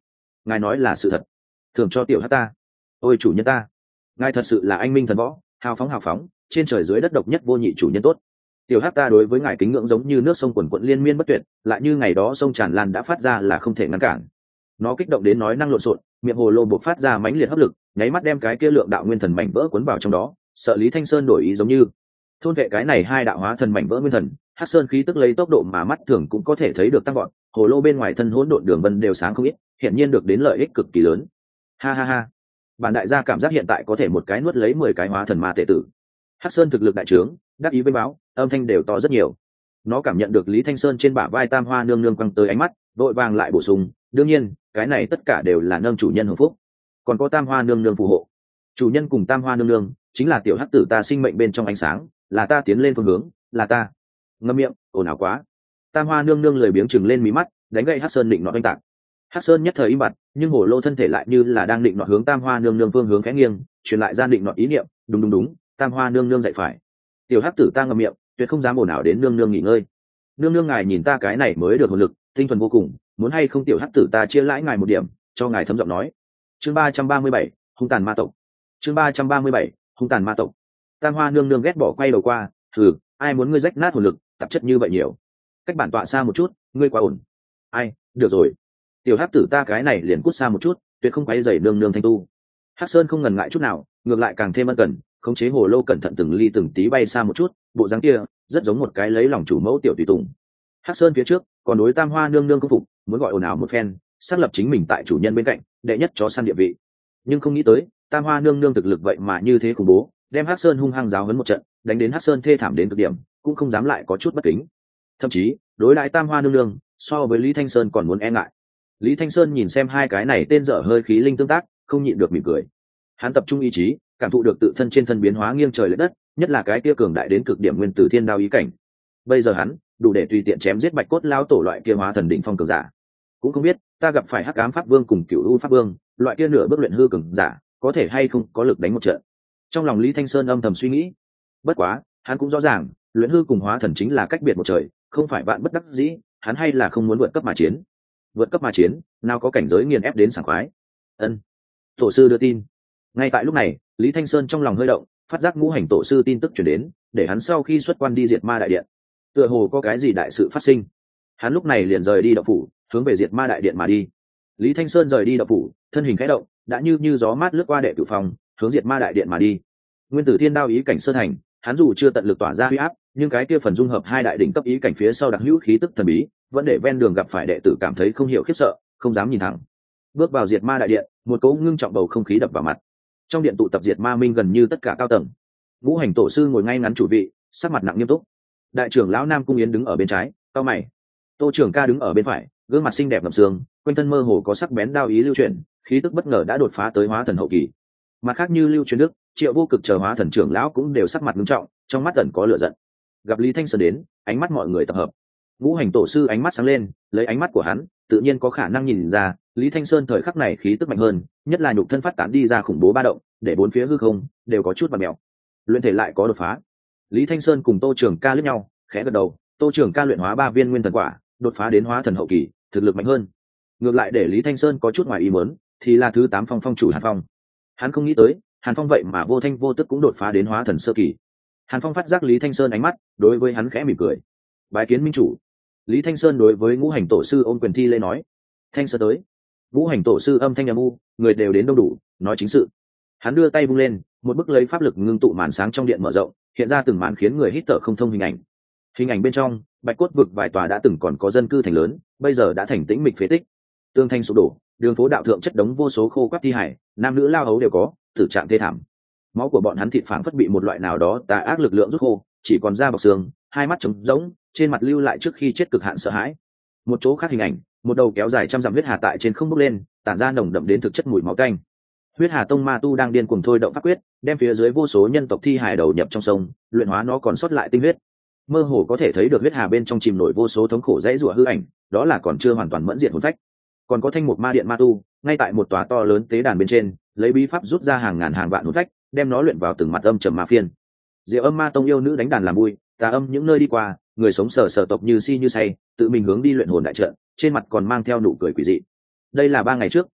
ngài nói là sự thật. Thưởng cho tiểu hát ta. Ôi chủ nhân ta, ngài thật sự là anh minh thần võ, hào phóng hào phóng, trên trời dưới đất độc nhất vô nhị chủ nhân tốt. Tiểu hát ta đối với ngài kính ngưỡng giống như nước sông quần quận liên miên bất tuyệt, lại như ngày đó sông tràn lan đã phát ra là không thể ngăn cản. Nó kích động đến nói năng lộn xộn, miệng hồ lô buộc phát ra mãnh liệt hấp lực, nháy mắt đem cái kia lượng đạo nguyên thần mảnh vỡ cuốn vào trong đó, sợ Lý Thanh Sơn đổi ý giống như thôn vệ cái này hai đạo hóa thần mảnh vỡ nguyên thần. Hắc Sơn khí tức lấy tốc độ mà mắt thường cũng có thể thấy được tăng gọn, hồ lô bên ngoài thân hỗn độn đường vân đều sáng không ít, hiện nhiên được đến lợi ích cực kỳ lớn. Ha ha ha, bản đại gia cảm giác hiện tại có thể một cái nuốt lấy mười cái hóa thần ma tệ tử. Hắc Sơn thực lực đại trướng, đắc ý với báo, âm thanh đều to rất nhiều. Nó cảm nhận được Lý Thanh Sơn trên bả vai Tam Hoa nương nương quăng tới ánh mắt, vội vàng lại bổ sung, đương nhiên cái này tất cả đều là nâng chủ nhân hưởng phúc, còn có Tam Hoa nương nương phù hộ. Chủ nhân cùng Tam Hoa nương nương chính là tiểu hắc tử ta sinh mệnh bên trong ánh sáng, là ta tiến lên phương hướng, là ta. Ngậm miệng, ồn ào quá. Tam Hoa nương nương lười biếng chừng lên mí mắt, đánh gậy Hắc Sơn định nọ oanh tạc. Hắc Sơn nhất thời im bặt, nhưng hồ lô thân thể lại như là đang định nọ hướng Tam Hoa nương nương phương hướng khẽ nghiêng, truyền lại ra định nọ ý niệm, đúng đúng đúng, Tam Hoa nương nương dạy phải. Tiểu hắc tử ta ngậm miệng, tuyệt không dám ồn ào đến nương nương nghỉ ngơi. Nương nương ngài nhìn ta cái này mới được hồn lực, tinh thuần vô cùng, muốn hay không tiểu hắc tử ta chia lãi ngài một điểm, cho ngài thấm giọng nói. Chương ba trăm ba mươi bảy, hung tàn ma tộc. Chương ba trăm ba mươi bảy, hung tàn ma tộc. Tam Hoa nương nương ghét bỏ quay đầu qua, thử, ai muốn ngươi rách nát hồn lực, tạp chất như vậy nhiều. Cách bản tọa xa một chút, ngươi quá ổn. Ai, được rồi. Tiểu hắc tử ta cái này liền cút xa một chút, tuyệt không quấy rầy nương nương thanh tu. Hắc Sơn không ngần ngại chút nào, ngược lại càng thêm ân cần, khống chế hồ lô cẩn thận từng ly từng tí bay xa một chút, bộ dáng kia rất giống một cái lấy lòng chủ mẫu tiểu tùy tùng. Hắc Sơn phía trước còn đối Tam Hoa nương nương công phục, muốn gọi ồn ào một phen, xác lập chính mình tại chủ nhân bên cạnh, đệ nhất chó săn địa vị. Nhưng không nghĩ tới, Tam Hoa nương nương thực lực vậy mà như thế khủng bố, đem Hắc Sơn hung hăng giáo huấn một trận, đánh đến Hắc Sơn thê thảm đến cực điểm, cũng không dám lại có chút bất kính. Thậm chí, đối lại Tam Hoa nương nương, so với Lý Thanh Sơn còn muốn e ngại. Lý Thanh Sơn nhìn xem hai cái này tên dở hơi khí linh tương tác, không nhịn được mỉm cười. Hắn tập trung ý chí, cảm thụ được tự thân trên thân biến hóa nghiêng trời lệch đất, nhất là cái kia cường đại đến cực điểm nguyên tử thiên đao ý cảnh. Bây giờ hắn đủ để tùy tiện chém giết bạch cốt lao tổ loại kia hóa thần đỉnh phong cường giả. Cũng không biết ta gặp phải hắc ám pháp vương cùng cửu u pháp vương, loại kia nửa bước luyện hư cường giả, có thể hay không có lực đánh một trận. Trong lòng Lý Thanh Sơn âm thầm suy nghĩ. Bất quá, hắn cũng rõ ràng, luyện hư cùng hóa thần chính là cách biệt một trời, không phải bạn bất đắc dĩ, hắn hay là không muốn vượt cấp mà chiến. Vượt cấp mà chiến, nào có cảnh giới nghiền ép đến sảng khoái. Ân. Tổ sư đưa tin. Ngay tại lúc này, Lý Thanh Sơn trong lòng hơi động, phát giác ngũ hành tổ sư tin tức truyền đến, để hắn sau khi xuất quan đi diệt ma đại điện. Tựa hồ có cái gì đại sự phát sinh. Hắn lúc này liền rời đi động phủ, hướng về diệt ma đại điện mà đi. Lý Thanh Sơn rời đi động phủ, thân hình khẽ động, đã như như gió mát lướt qua đệ tử phòng, hướng diệt ma đại điện mà đi. Nguyên tử thiên đao ý cảnh sơn hành, hắn dù chưa tận lực tỏa ra huy áp, nhưng cái kia phần dung hợp hai đại đỉnh cấp ý cảnh phía sau đặc hữu khí tức thần bí, vẫn để ven đường gặp phải đệ tử cảm thấy không hiểu khiếp sợ, không dám nhìn thẳng. Bước vào diệt ma đại điện, một cỗ ngưng trọng bầu không khí đập vào mặt. Trong điện tụ tập diệt ma minh gần như tất cả cao tầng. Ngũ hành tổ sư ngồi ngay ngắn chủ vị, sắc mặt nặng nghiêm túc. Đại trưởng lão Nam Cung Yến đứng ở bên trái, cau mày. Tô Trường Ca đứng ở bên phải, gương mặt xinh đẹp ngập sương, quanh thân mơ hồ có sắc bén đao ý lưu chuyển, khí tức bất ngờ đã đột phá tới hóa thần hậu kỳ. Mặt khác như Lưu Truyền Đức, Triệu Vô Cực chờ hóa thần trưởng lão cũng đều sắc mặt nghiêm trọng, trong mắt ẩn có lửa giận. Gặp Lý Thanh Sơn đến, ánh mắt mọi người tập hợp. Ngũ hành tổ sư ánh mắt sáng lên, lấy ánh mắt của hắn, tự nhiên có khả năng nhìn ra, Lý Thanh Sơn thời khắc này khí tức mạnh hơn, nhất là nhục thân phát tán đi ra khủng bố ba động, để bốn phía hư không đều có chút bặm mèo. Luyện thể lại có đột phá. Lý Thanh Sơn cùng Tô Trường Ca liếc nhau, khẽ gật đầu, Tô Trường Ca luyện hóa ba viên nguyên thần quả, đột phá đến hóa thần hậu kỳ, thực lực mạnh hơn. Ngược lại để Lý Thanh Sơn có chút ngoài ý muốn, thì là thứ tám phong phong chủ Hàn Phong. Hắn không nghĩ tới, Hàn Phong vậy mà vô thanh vô tức cũng đột phá đến hóa thần sơ kỳ. Hàn Phong phát giác Lý Thanh Sơn ánh mắt, đối với hắn khẽ mỉm cười. Bái kiến minh chủ. Lý Thanh Sơn đối với ngũ hành tổ sư ôn quyền thi lễ nói. Thanh Sơn tới. Ngũ hành tổ sư âm thanh âm u, người đều đến đông đủ, nói chính sự. Hắn đưa tay vung lên, một bức lấy pháp lực ngưng tụ màn sáng trong điện mở rộng, hiện ra từng màn khiến người hít thở không thông hình ảnh. Hình ảnh bên trong, bạch cốt vực vài tòa đã từng còn có dân cư thành lớn, bây giờ đã thành tĩnh mịch phế tích. Tương thanh sụp đổ, đường phố đạo thượng chất đống vô số khô quắt thi hải, nam nữ lao hấu đều có, tử trạng thê thảm. Máu của bọn hắn thịt phảng phất bị một loại nào đó tà ác lực lượng rút khô, chỉ còn da bọc xương, hai mắt trống rỗng, trên mặt lưu lại trước khi chết cực hạn sợ hãi. Một chỗ khác hình ảnh, một đầu kéo dài trăm dặm huyết hà tại trên không bốc lên, tản ra nồng đậm đến thực chất mùi máu tanh. Huyết hà tông ma tu đang điên cuồng thôi động pháp quyết, đem phía dưới vô số nhân tộc thi hài đầu nhập trong sông, luyện hóa nó còn sót lại tinh huyết. Mơ hồ có thể thấy được huyết hà bên trong chìm nổi vô số thống khổ dãy rủa hư ảnh, đó là còn chưa hoàn toàn mẫn diện hồn phách. Còn có thanh mục ma điện ma tu, ngay tại một tòa to lớn tế đàn bên trên, lấy bí pháp rút ra hàng ngàn hàng vạn hồn phách, đem nó luyện vào từng mặt âm trầm ma phiên. Diệu Âm Ma Tông yêu nữ đánh đàn làm vui, tà âm những nơi đi qua, người sống sờ sờ tộc như si như say, tự mình hướng đi luyện hồn đại trận, trên mặt còn mang theo nụ cười quỷ dị. Đây là ba ngày trước,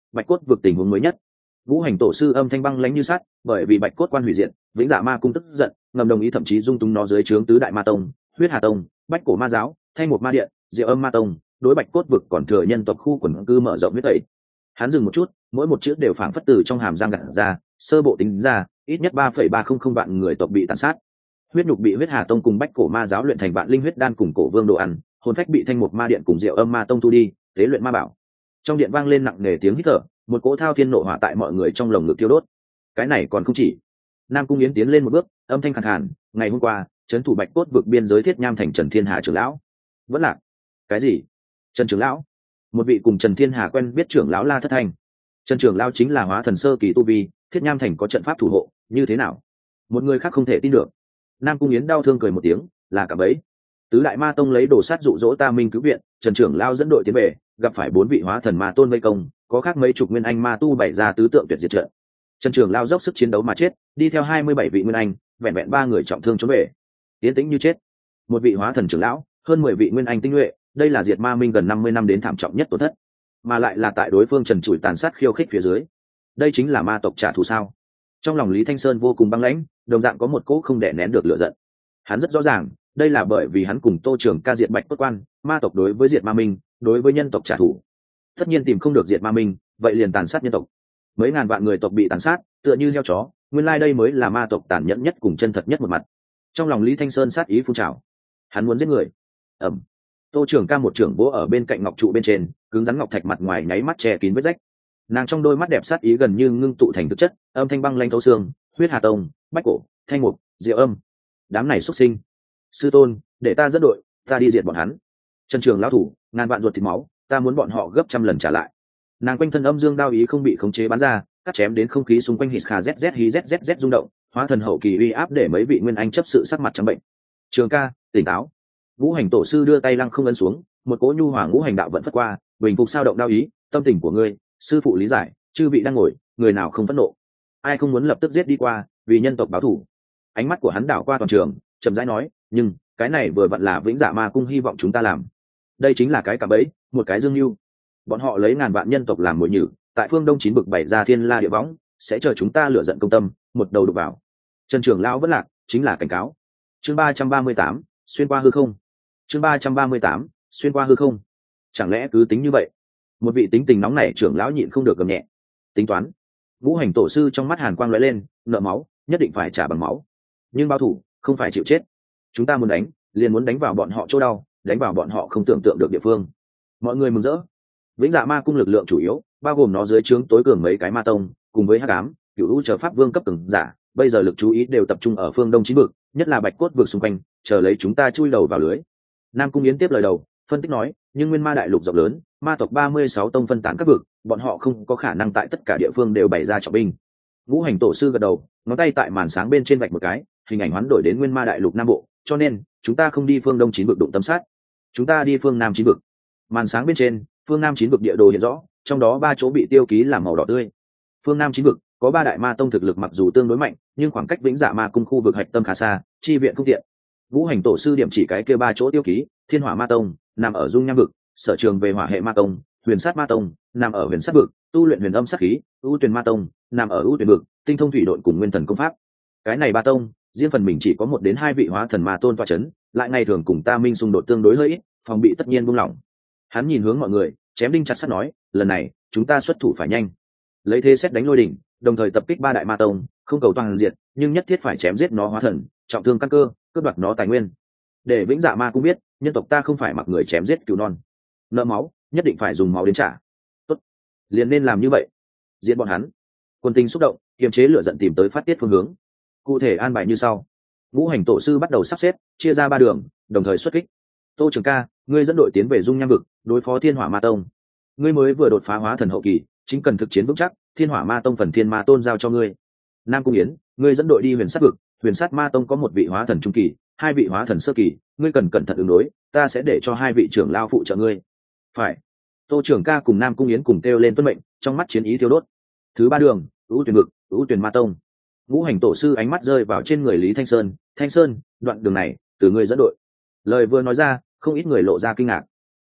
bạch cốt vực tình huống mới nhất. Ngũ hành tổ sư âm thanh băng lãnh như sắt, bởi vì bạch cốt quan hủy diệt, vĩnh dạ ma cung tức giận, ngầm đồng ý thậm chí dung túng nó dưới trướng tứ đại ma tông, huyết hà tông, bách cổ ma giáo, thanh một ma điện, diệu âm ma tông, đối bạch cốt vực còn thừa nhân tộc khu quần cư mở rộng huyết tẩy. Hắn dừng một chút, mỗi một chữ đều phảng phất từ trong hàm răng gặt ra, sơ bộ tính ra, ít nhất ba phẩy ba không không vạn người tộc bị tàn sát. Huyết nhục bị huyết hà tông cùng bách cổ ma giáo luyện thành vạn linh huyết đan cùng cổ vương đồ ăn, hồn phách bị thanh một ma điện cùng diệu âm ma tông thu đi, tế luyện ma bảo. Trong điện vang lên nặng nề tiếng hít thở, một cỗ thao thiên nộ hỏa tại mọi người trong lồng ngực thiêu đốt. Cái này còn không chỉ. Nam cung yến tiến lên một bước, âm thanh khàn khàn, ngày hôm qua trấn thủ bạch cốt vực biên giới thiết nham thành Trần Thiên Hà trưởng lão vẫn lạc. Cái gì? Trần trưởng lão? Một vị cùng Trần Thiên Hà quen biết trưởng lão la thất thanh. Trần trưởng lão chính là hóa thần sơ kỳ tu vi, thiết nham thành có trận pháp thủ hộ, như thế nào? Một người khác không thể tin được. Nam cung yến đau thương cười một tiếng, là cả bấy. Tứ đại ma tông lấy đồ sát dụ dỗ Ta Minh cứu viện, Trần trưởng lão dẫn đội tiến về, gặp phải bốn vị hóa thần ma tôn vây công, có khác mấy chục nguyên anh ma tu bày ra tứ tượng tuyệt diệt trận. Trần trưởng lão dốc sức chiến đấu mà chết, đi theo hai mươi bảy vị nguyên anh, vẹn vẹn ba người trọng thương trốn về, tiến tĩnh như chết. Một vị hóa thần trưởng lão, hơn mười vị nguyên anh tinh nhuệ, đây là diệt ma minh gần năm mươi năm đến thảm trọng nhất tổn thất, mà lại là tại đối phương trần trụi tàn sát khiêu khích phía dưới. Đây chính là ma tộc trả thù sao? Trong lòng Lý Thanh Sơn vô cùng băng lãnh, đồng dạng có một cỗ không đè nén được lửa giận. Hắn rất rõ ràng, đây là bởi vì hắn cùng Tô Trường Ca diệt bạch cốt quan, ma tộc đối với diệt ma minh, đối với nhân tộc trả thù. Tất nhiên tìm không được diệt ma minh, vậy liền tàn sát nhân tộc. Mấy ngàn vạn người tộc bị tàn sát, tựa như heo chó, nguyên lai đây mới là ma tộc tàn nhẫn nhất cùng chân thật nhất một mặt. Trong lòng Lý Thanh Sơn sát ý phun trào, hắn muốn giết người. Ẩm. Tô Trường Ca một trưởng vỗ ở bên cạnh ngọc trụ bên trên, cứng rắn ngọc thạch mặt ngoài nháy mắt che kín vết rách. Nàng trong đôi mắt đẹp sát ý gần như ngưng tụ thành thực chất, âm thanh băng lanh thấu xương, huyết hà tông, bách cổ, thanh mục, diệu âm, đám này xuất sinh. Sư tôn, để ta dẫn đội, ta đi diệt bọn hắn. Trần Trường lão thủ, ngàn vạn ruột thịt máu, ta muốn bọn họ gấp trăm lần trả lại. Nàng quanh thân âm dương đao ý không bị khống chế bắn ra, cắt chém đến không khí xung quanh hít kha zz hí zzz rung động, hóa thần hậu kỳ uy áp để mấy vị nguyên anh chấp sự sắc mặt trắng bệnh. Trường Ca, tỉnh táo. Ngũ hành tổ sư đưa tay lăng không ấn xuống, một cỗ nhu hòa ngũ hành đạo vận phất qua, bình phục sao động đao ý, tâm tình của ngươi, sư phụ lý giải, chư vị đang ngồi, người nào không phẫn nộ, ai không muốn lập tức giết đi qua, vì nhân tộc báo thù. Ánh mắt của hắn đảo qua toàn trường, chậm rãi nói, nhưng cái này vừa vặn là vĩnh dạ ma cung hy vọng chúng ta làm. Đây chính là cái cạm bẫy, một cái dương mưu. Bọn họ lấy ngàn vạn nhân tộc làm mồi nhử, tại phương đông chín bực bảy ra thiên la địa võng, sẽ chờ chúng ta lựa giận công tâm, một đầu đục vào. Trần trưởng lão vẫn lạc, chính là cảnh cáo. Chương ba trăm ba mươi tám, xuyên qua hư không. Chương ba trăm ba mươi tám, xuyên qua hư không. Chẳng lẽ cứ tính như vậy? Một vị tính tình nóng nảy trưởng lão nhịn không được gầm nhẹ. Tính toán. Ngũ hành tổ sư trong mắt hàn quang lóe lên, nợ máu, nhất định phải trả bằng máu. Nhưng báo thủ, không phải chịu chết. Chúng ta muốn đánh, liền muốn đánh vào bọn họ chỗ đau, đánh vào bọn họ không tưởng tượng được địa phương. Mọi người mừng rỡ. Vĩnh Dạ Ma cung lực lượng chủ yếu, bao gồm nó dưới trướng tối cường mấy cái ma tông, cùng với hắc ám, cửu u chờ pháp vương cấp cường giả, bây giờ lực chú ý đều tập trung ở phương đông chín vực, nhất là bạch cốt vực xung quanh, chờ lấy chúng ta chui đầu vào lưới. Nam cung yến tiếp lời đầu, phân tích nói, nhưng nguyên ma đại lục rộng lớn, ma tộc ba mươi sáu tông phân tán các vực, bọn họ không có khả năng tại tất cả địa phương đều bày ra trọng binh. Ngũ hành tổ sư gật đầu, ngón tay tại màn sáng bên trên vạch một cái, hình ảnh hoán đổi đến nguyên ma đại lục nam bộ, cho nên chúng ta không đi phương đông chín vực đụng tâm sát, chúng ta đi phương nam chín vực. Màn sáng bên trên, phương nam chín vực địa đồ hiện rõ, trong đó ba chỗ bị tiêu ký là màu đỏ tươi. Phương nam chín vực có ba đại ma tông thực lực mặc dù tương đối mạnh, nhưng khoảng cách vĩnh dạ ma cung khu vực hạch tâm khá xa, chi viện không tiện. Ngũ hành tổ sư điểm chỉ cái kia ba chỗ tiêu ký, thiên hỏa ma tông nằm ở dung nham vực, sở trường về hỏa hệ ma tông, huyền sát ma tông nằm ở huyền sát vực, tu luyện huyền âm sát khí, ưu tuyền ma tông nằm ở ưu tuyền vực, tinh thông thủy độn cùng nguyên thần công pháp. Cái này ba tông riêng phần mình chỉ có một đến hai vị hóa thần ma tôn toa chấn, lại ngày thường cùng Ta Minh xung đột tương đối hơi ít, phòng bị tất nhiên buông lỏng. Hắn nhìn hướng mọi người, chém đinh chặt sắt nói, lần này chúng ta xuất thủ phải nhanh, lấy thế xét đánh lôi đỉnh, đồng thời tập kích ba đại ma tông, không cầu toàn diệt, nhưng nhất thiết phải chém giết nó hóa thần, trọng thương căn cơ, cướp đoạt nó tài nguyên. Để vĩnh dạ ma cũng biết, nhân tộc ta không phải mặc người chém giết cứu non, nợ máu, nhất định phải dùng máu đến trả. Tốt, liền nên làm như vậy. Giết bọn hắn. Quân tinh xúc động, kiềm chế lửa giận tìm tới phát tiết phương hướng. Cụ thể an bài như sau. Ngũ hành tổ sư bắt đầu sắp xếp, chia ra ba đường, đồng thời xuất kích. Tô Trường Ca, ngươi dẫn đội tiến về dung nham vực, đối phó thiên hỏa ma tông. Ngươi mới vừa đột phá hóa thần hậu kỳ, chính cần thực chiến vững chắc, thiên hỏa ma tông phần thiên ma tôn giao cho ngươi. Nam Cung Yến, ngươi dẫn đội đi huyền sát vực, huyền sát ma tông có một vị hóa thần trung kỳ, hai vị hóa thần sơ kỳ, ngươi cần cẩn thận ứng đối, ta sẽ để cho hai vị trưởng lao phụ trợ ngươi. Phải. Tô Trường Ca cùng Nam Cung Yến cùng kêu lên tuân mệnh, trong mắt chiến ý thiêu đốt. Thứ ba đường, ưu tuyển vực, ưu tuyển ma tông. Ngũ hành tổ sư ánh mắt rơi vào trên người Lý Thanh Sơn, Thanh Sơn, đoạn đường này từ ngươi dẫn đội. Lời vừa nói ra, không ít người lộ ra kinh ngạc.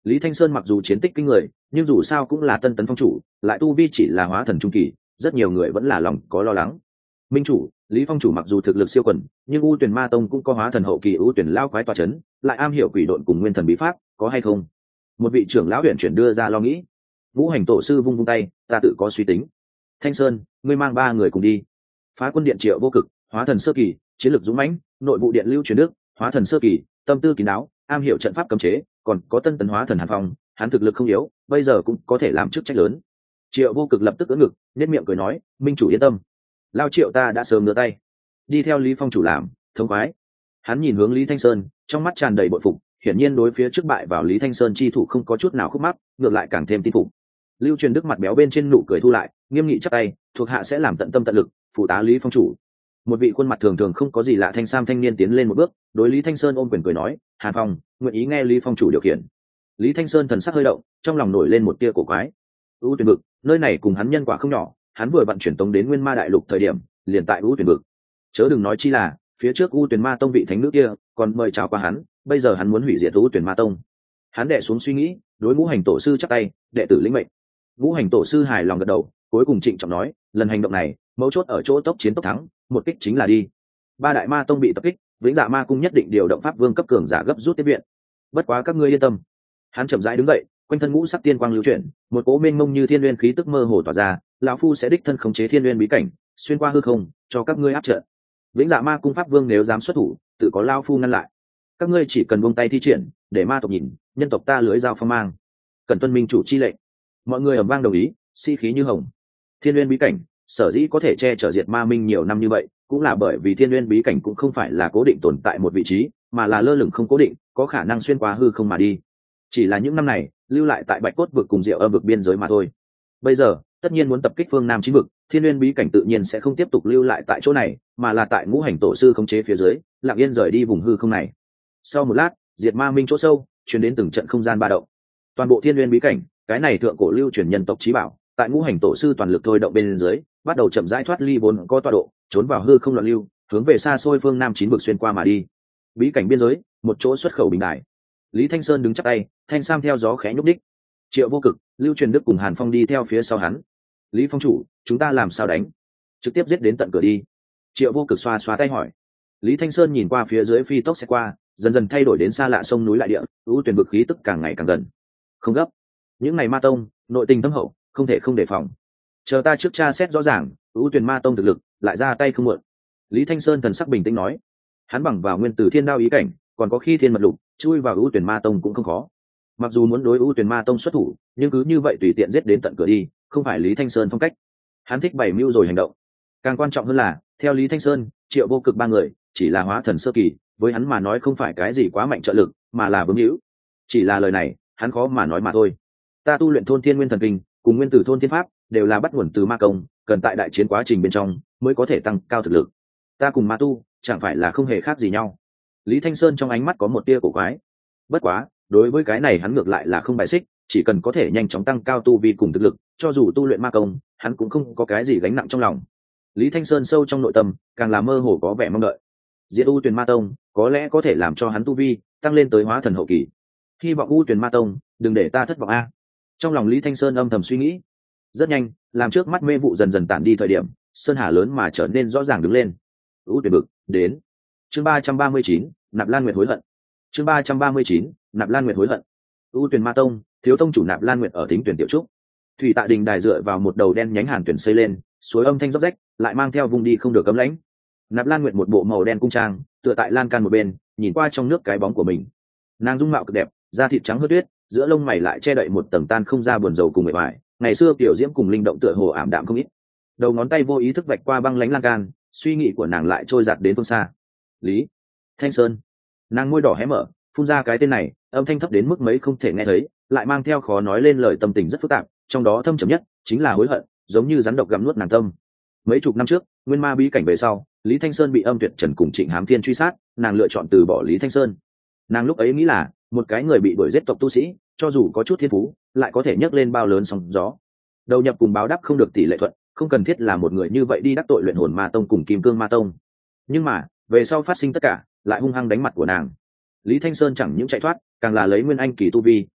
Lý Thanh Sơn mặc dù chiến tích kinh người, nhưng dù sao cũng là tân tấn phong chủ, lại tu vi chỉ là hóa thần trung kỳ, rất nhiều người vẫn là lòng có lo lắng. Minh chủ, Lý phong chủ mặc dù thực lực siêu quần, nhưng U Tuyển Ma Tông cũng có hóa thần hậu kỳ U Tuyển lao quái tọa chấn, lại am hiểu quỷ độn cùng nguyên thần bí pháp, có hay không? Một vị trưởng lão huyện chuyển đưa ra lo nghĩ. Ngũ hành tổ sư vung vung tay, ta tự có suy tính. Thanh Sơn, ngươi mang ba người cùng đi. Phá quân điện Triệu Vô Cực, hóa thần sơ kỳ, chiến lược dũng mãnh, nội vụ điện Lưu Truyền Đức, hóa thần sơ kỳ, tâm tư kín đáo, am hiểu trận pháp cấm chế, còn có tân tấn hóa thần Hàn Phong, hắn thực lực không yếu, bây giờ cũng có thể làm chức trách lớn. Triệu Vô Cực lập tức ưỡn ngực, nhếch miệng cười nói, minh chủ yên tâm, lao Triệu ta đã sớm ngửa tay, đi theo Lý phong chủ làm, thống khoái. Hắn nhìn hướng Lý Thanh Sơn, trong mắt tràn đầy bội phục, hiển nhiên đối phía trước bại vào Lý Thanh Sơn chi thủ không có chút nào khúc mắc, ngược lại càng thêm tin phục. Lưu Truyền Đức mặt béo bên trên nụ cười thu lại, nghiêm nghị chắp tay, thuộc hạ sẽ làm tận tâm tận lực, phụ tá Lý phong chủ. Một vị khuôn mặt thường thường không có gì lạ thanh sam thanh niên tiến lên một bước, đối Lý Thanh Sơn ôm quyền cười nói, Hàn Phong, nguyện ý nghe Lý phong chủ điều khiển. Lý Thanh Sơn thần sắc hơi động, trong lòng nổi lên một tia cổ quái. U Tuyển vực, nơi này cùng hắn nhân quả không nhỏ, hắn vừa vận chuyển tống đến Nguyên Ma đại lục thời điểm, liền tại U Tuyển vực. Chớ đừng nói chi là, phía trước U Tuyển Ma tông vị thánh nữ kia, còn mời chào qua hắn, bây giờ hắn muốn hủy diệt U Tuyển Ma tông. Hắn đệ xuống suy nghĩ, đối Ngũ Hành tổ sư chắp tay, đệ tử lĩnh mệnh. Ngũ Hành tổ sư hài lòng gật đầu, cuối cùng trịnh trọng nói, lần hành động này, mấu chốt ở chỗ tốc chiến tốc thắng, một kích chính là đi. Ba đại ma tông bị tập kích, Vĩnh Dạ Ma cung nhất định điều động pháp vương cấp cường giả gấp rút tiếp viện. Bất quá các ngươi yên tâm. Hắn chậm rãi đứng dậy, quanh thân ngũ sắc tiên quang lưu chuyển, một cỗ mênh mông như thiên nguyên khí tức mơ hồ tỏa ra, lão phu sẽ đích thân khống chế thiên nguyên bí cảnh, xuyên qua hư không, cho các ngươi áp trận. Vĩnh Dạ Ma cung pháp vương nếu dám xuất thủ, tự có lão phu ngăn lại. Các ngươi chỉ cần buông tay thi triển, để ma tộc nhìn, nhân tộc ta lưới dao phong mang. Cần tuân minh chủ chi lệnh. Mọi người ầm vang đồng ý, si khí như hồng. Thiên nguyên bí cảnh, sở dĩ có thể che chở diệt ma minh nhiều năm như vậy, cũng là bởi vì thiên nguyên bí cảnh cũng không phải là cố định tồn tại một vị trí, mà là lơ lửng không cố định, có khả năng xuyên qua hư không mà đi. Chỉ là những năm này lưu lại tại Bạch Cốt vực cùng Diệu Âm vực biên giới mà thôi. Bây giờ tất nhiên muốn tập kích phương Nam chín vực, thiên nguyên bí cảnh tự nhiên sẽ không tiếp tục lưu lại tại chỗ này, mà là tại Ngũ Hành tổ sư khống chế phía dưới, lặng yên rời đi vùng hư không này. Sau một lát, diệt ma minh chỗ sâu truyền đến từng trận không gian ba động. Toàn bộ thiên nguyên bí cảnh, cái này thượng cổ lưu truyền nhân tộc chí bảo, tại Ngũ Hành tổ sư toàn lực thôi động bên dưới, bắt đầu chậm rãi thoát ly vốn có tọa độ, trốn vào hư không loạn lưu, hướng về xa xôi phương Nam chín vực xuyên qua mà đi. Bí cảnh biên giới, một chỗ xuất khẩu bình đài. Lý Thanh Sơn đứng chắp tay, thanh sam theo gió khẽ nhúc đích. Triệu Vô Cực, Lưu Truyền Đức cùng Hàn Phong đi theo phía sau hắn. Lý phong chủ, chúng ta làm sao đánh? Trực tiếp giết đến tận cửa đi. Triệu Vô Cực xoa xoa tay hỏi. Lý Thanh Sơn nhìn qua phía dưới phi tốc sẽ qua, dần dần thay đổi đến xa lạ sông núi lại địa, ưu tuyển vực khí tức càng ngày càng gần. Không gấp, những ngày ma tông nội tình thâm hậu, không thể không đề phòng. Chờ ta trước tra xét rõ ràng, ưu tuyển ma tông thực lực, lại ra tay không muộn. Lý Thanh Sơn thần sắc bình tĩnh nói. Hắn bằng vào nguyên tử thiên đao ý cảnh, còn có khi thiên mật lục, chui vào ưu tuyển ma tông cũng không khó. Mặc dù muốn đối ưu tuyển ma tông xuất thủ, nhưng cứ như vậy tùy tiện giết đến tận cửa đi, không phải Lý Thanh Sơn phong cách. Hắn thích bày mưu rồi hành động. Càng quan trọng hơn là, theo Lý Thanh Sơn, Triệu Vô Cực ba người chỉ là hóa thần sơ kỳ, với hắn mà nói không phải cái gì quá mạnh trợ lực, mà là vướng hữu. Chỉ là lời này, hắn khó mà nói mà thôi. Ta tu luyện thôn thiên nguyên thần kinh, cùng nguyên tử thôn thiên pháp, đều là bắt nguồn từ ma công, cần tại đại chiến quá trình bên trong mới có thể tăng cao thực lực. Ta cùng ma tu, chẳng phải là không hề khác gì nhau. Lý Thanh Sơn trong ánh mắt có một tia cổ quái. Bất quá, đối với cái này hắn ngược lại là không bài xích, chỉ cần có thể nhanh chóng tăng cao tu vi cùng thực lực, cho dù tu luyện ma công, hắn cũng không có cái gì gánh nặng trong lòng. Lý Thanh Sơn sâu trong nội tâm, càng là mơ hồ có vẻ mong đợi. Diệt U Tuyền Ma Tông, có lẽ có thể làm cho hắn tu vi tăng lên tới hóa thần hậu kỳ. Hy vọng U Tuyền Ma Tông, đừng để ta thất vọng a. Trong lòng Lý Thanh Sơn âm thầm suy nghĩ. Rất nhanh, làm trước mắt mê vụ dần dần tản đi thời điểm, sơn hà lớn mà trở nên rõ ràng đứng lên. U Tuyền bực, đến. Chương ba trăm ba mươi chín, Nạp Lan Nguyệt hối hận. Chương ba trăm ba mươi chín, Nạp Lan Nguyệt hối hận. U Tuyền Ma Tông, thiếu tông chủ Nạp Lan Nguyệt ở Thính Tuyển tiểu trúc. Thủy Tạ Đình đài dựa vào một đầu đen nhánh hàn tuyển xây lên, suối âm thanh róc rách, lại mang theo vùng đi không được cấm lãnh. Nạp Lan Nguyệt một bộ màu đen cung trang, tựa tại lan can một bên, nhìn qua trong nước cái bóng của mình. Nàng dung mạo cực đẹp, da thịt trắng hớt tuyết, giữa lông mày lại che đậy một tầng tan không ra buồn rầu cùng mệt mỏi. Ngày xưa tiểu diễm cùng linh động tựa hồ ảm đạm không ít. Đầu ngón tay vô ý thức vạch qua băng lãnh lan can, suy nghĩ của nàng lại trôi giạt đến phương xa. Lý Thanh Sơn. Nàng môi đỏ hé mở, phun ra cái tên này, âm thanh thấp đến mức mấy không thể nghe thấy, lại mang theo khó nói lên lời tâm tình rất phức tạp, trong đó thâm trầm nhất chính là hối hận, giống như rắn độc gặm nuốt nàng tâm. Mấy chục năm trước, nguyên ma bí cảnh về sau, Lý Thanh Sơn bị Âm Tuyệt Trần cùng Trịnh Hám Thiên truy sát, nàng lựa chọn từ bỏ Lý Thanh Sơn. Nàng lúc ấy nghĩ là, một cái người bị đuổi giết tộc tu sĩ, cho dù có chút thiên phú, lại có thể nhấc lên bao lớn sóng gió. Đầu nhập cùng báo đáp không được tỷ lệ thuận, không cần thiết là một người như vậy đi đắc tội Luyện Hồn Ma Tông cùng Kim Cương Ma Tông. Nhưng mà, về sau phát sinh tất cả, lại hung hăng đánh mặt của nàng. Lý Thanh Sơn chẳng những chạy thoát, càng là lấy nguyên anh kỳ tu vi,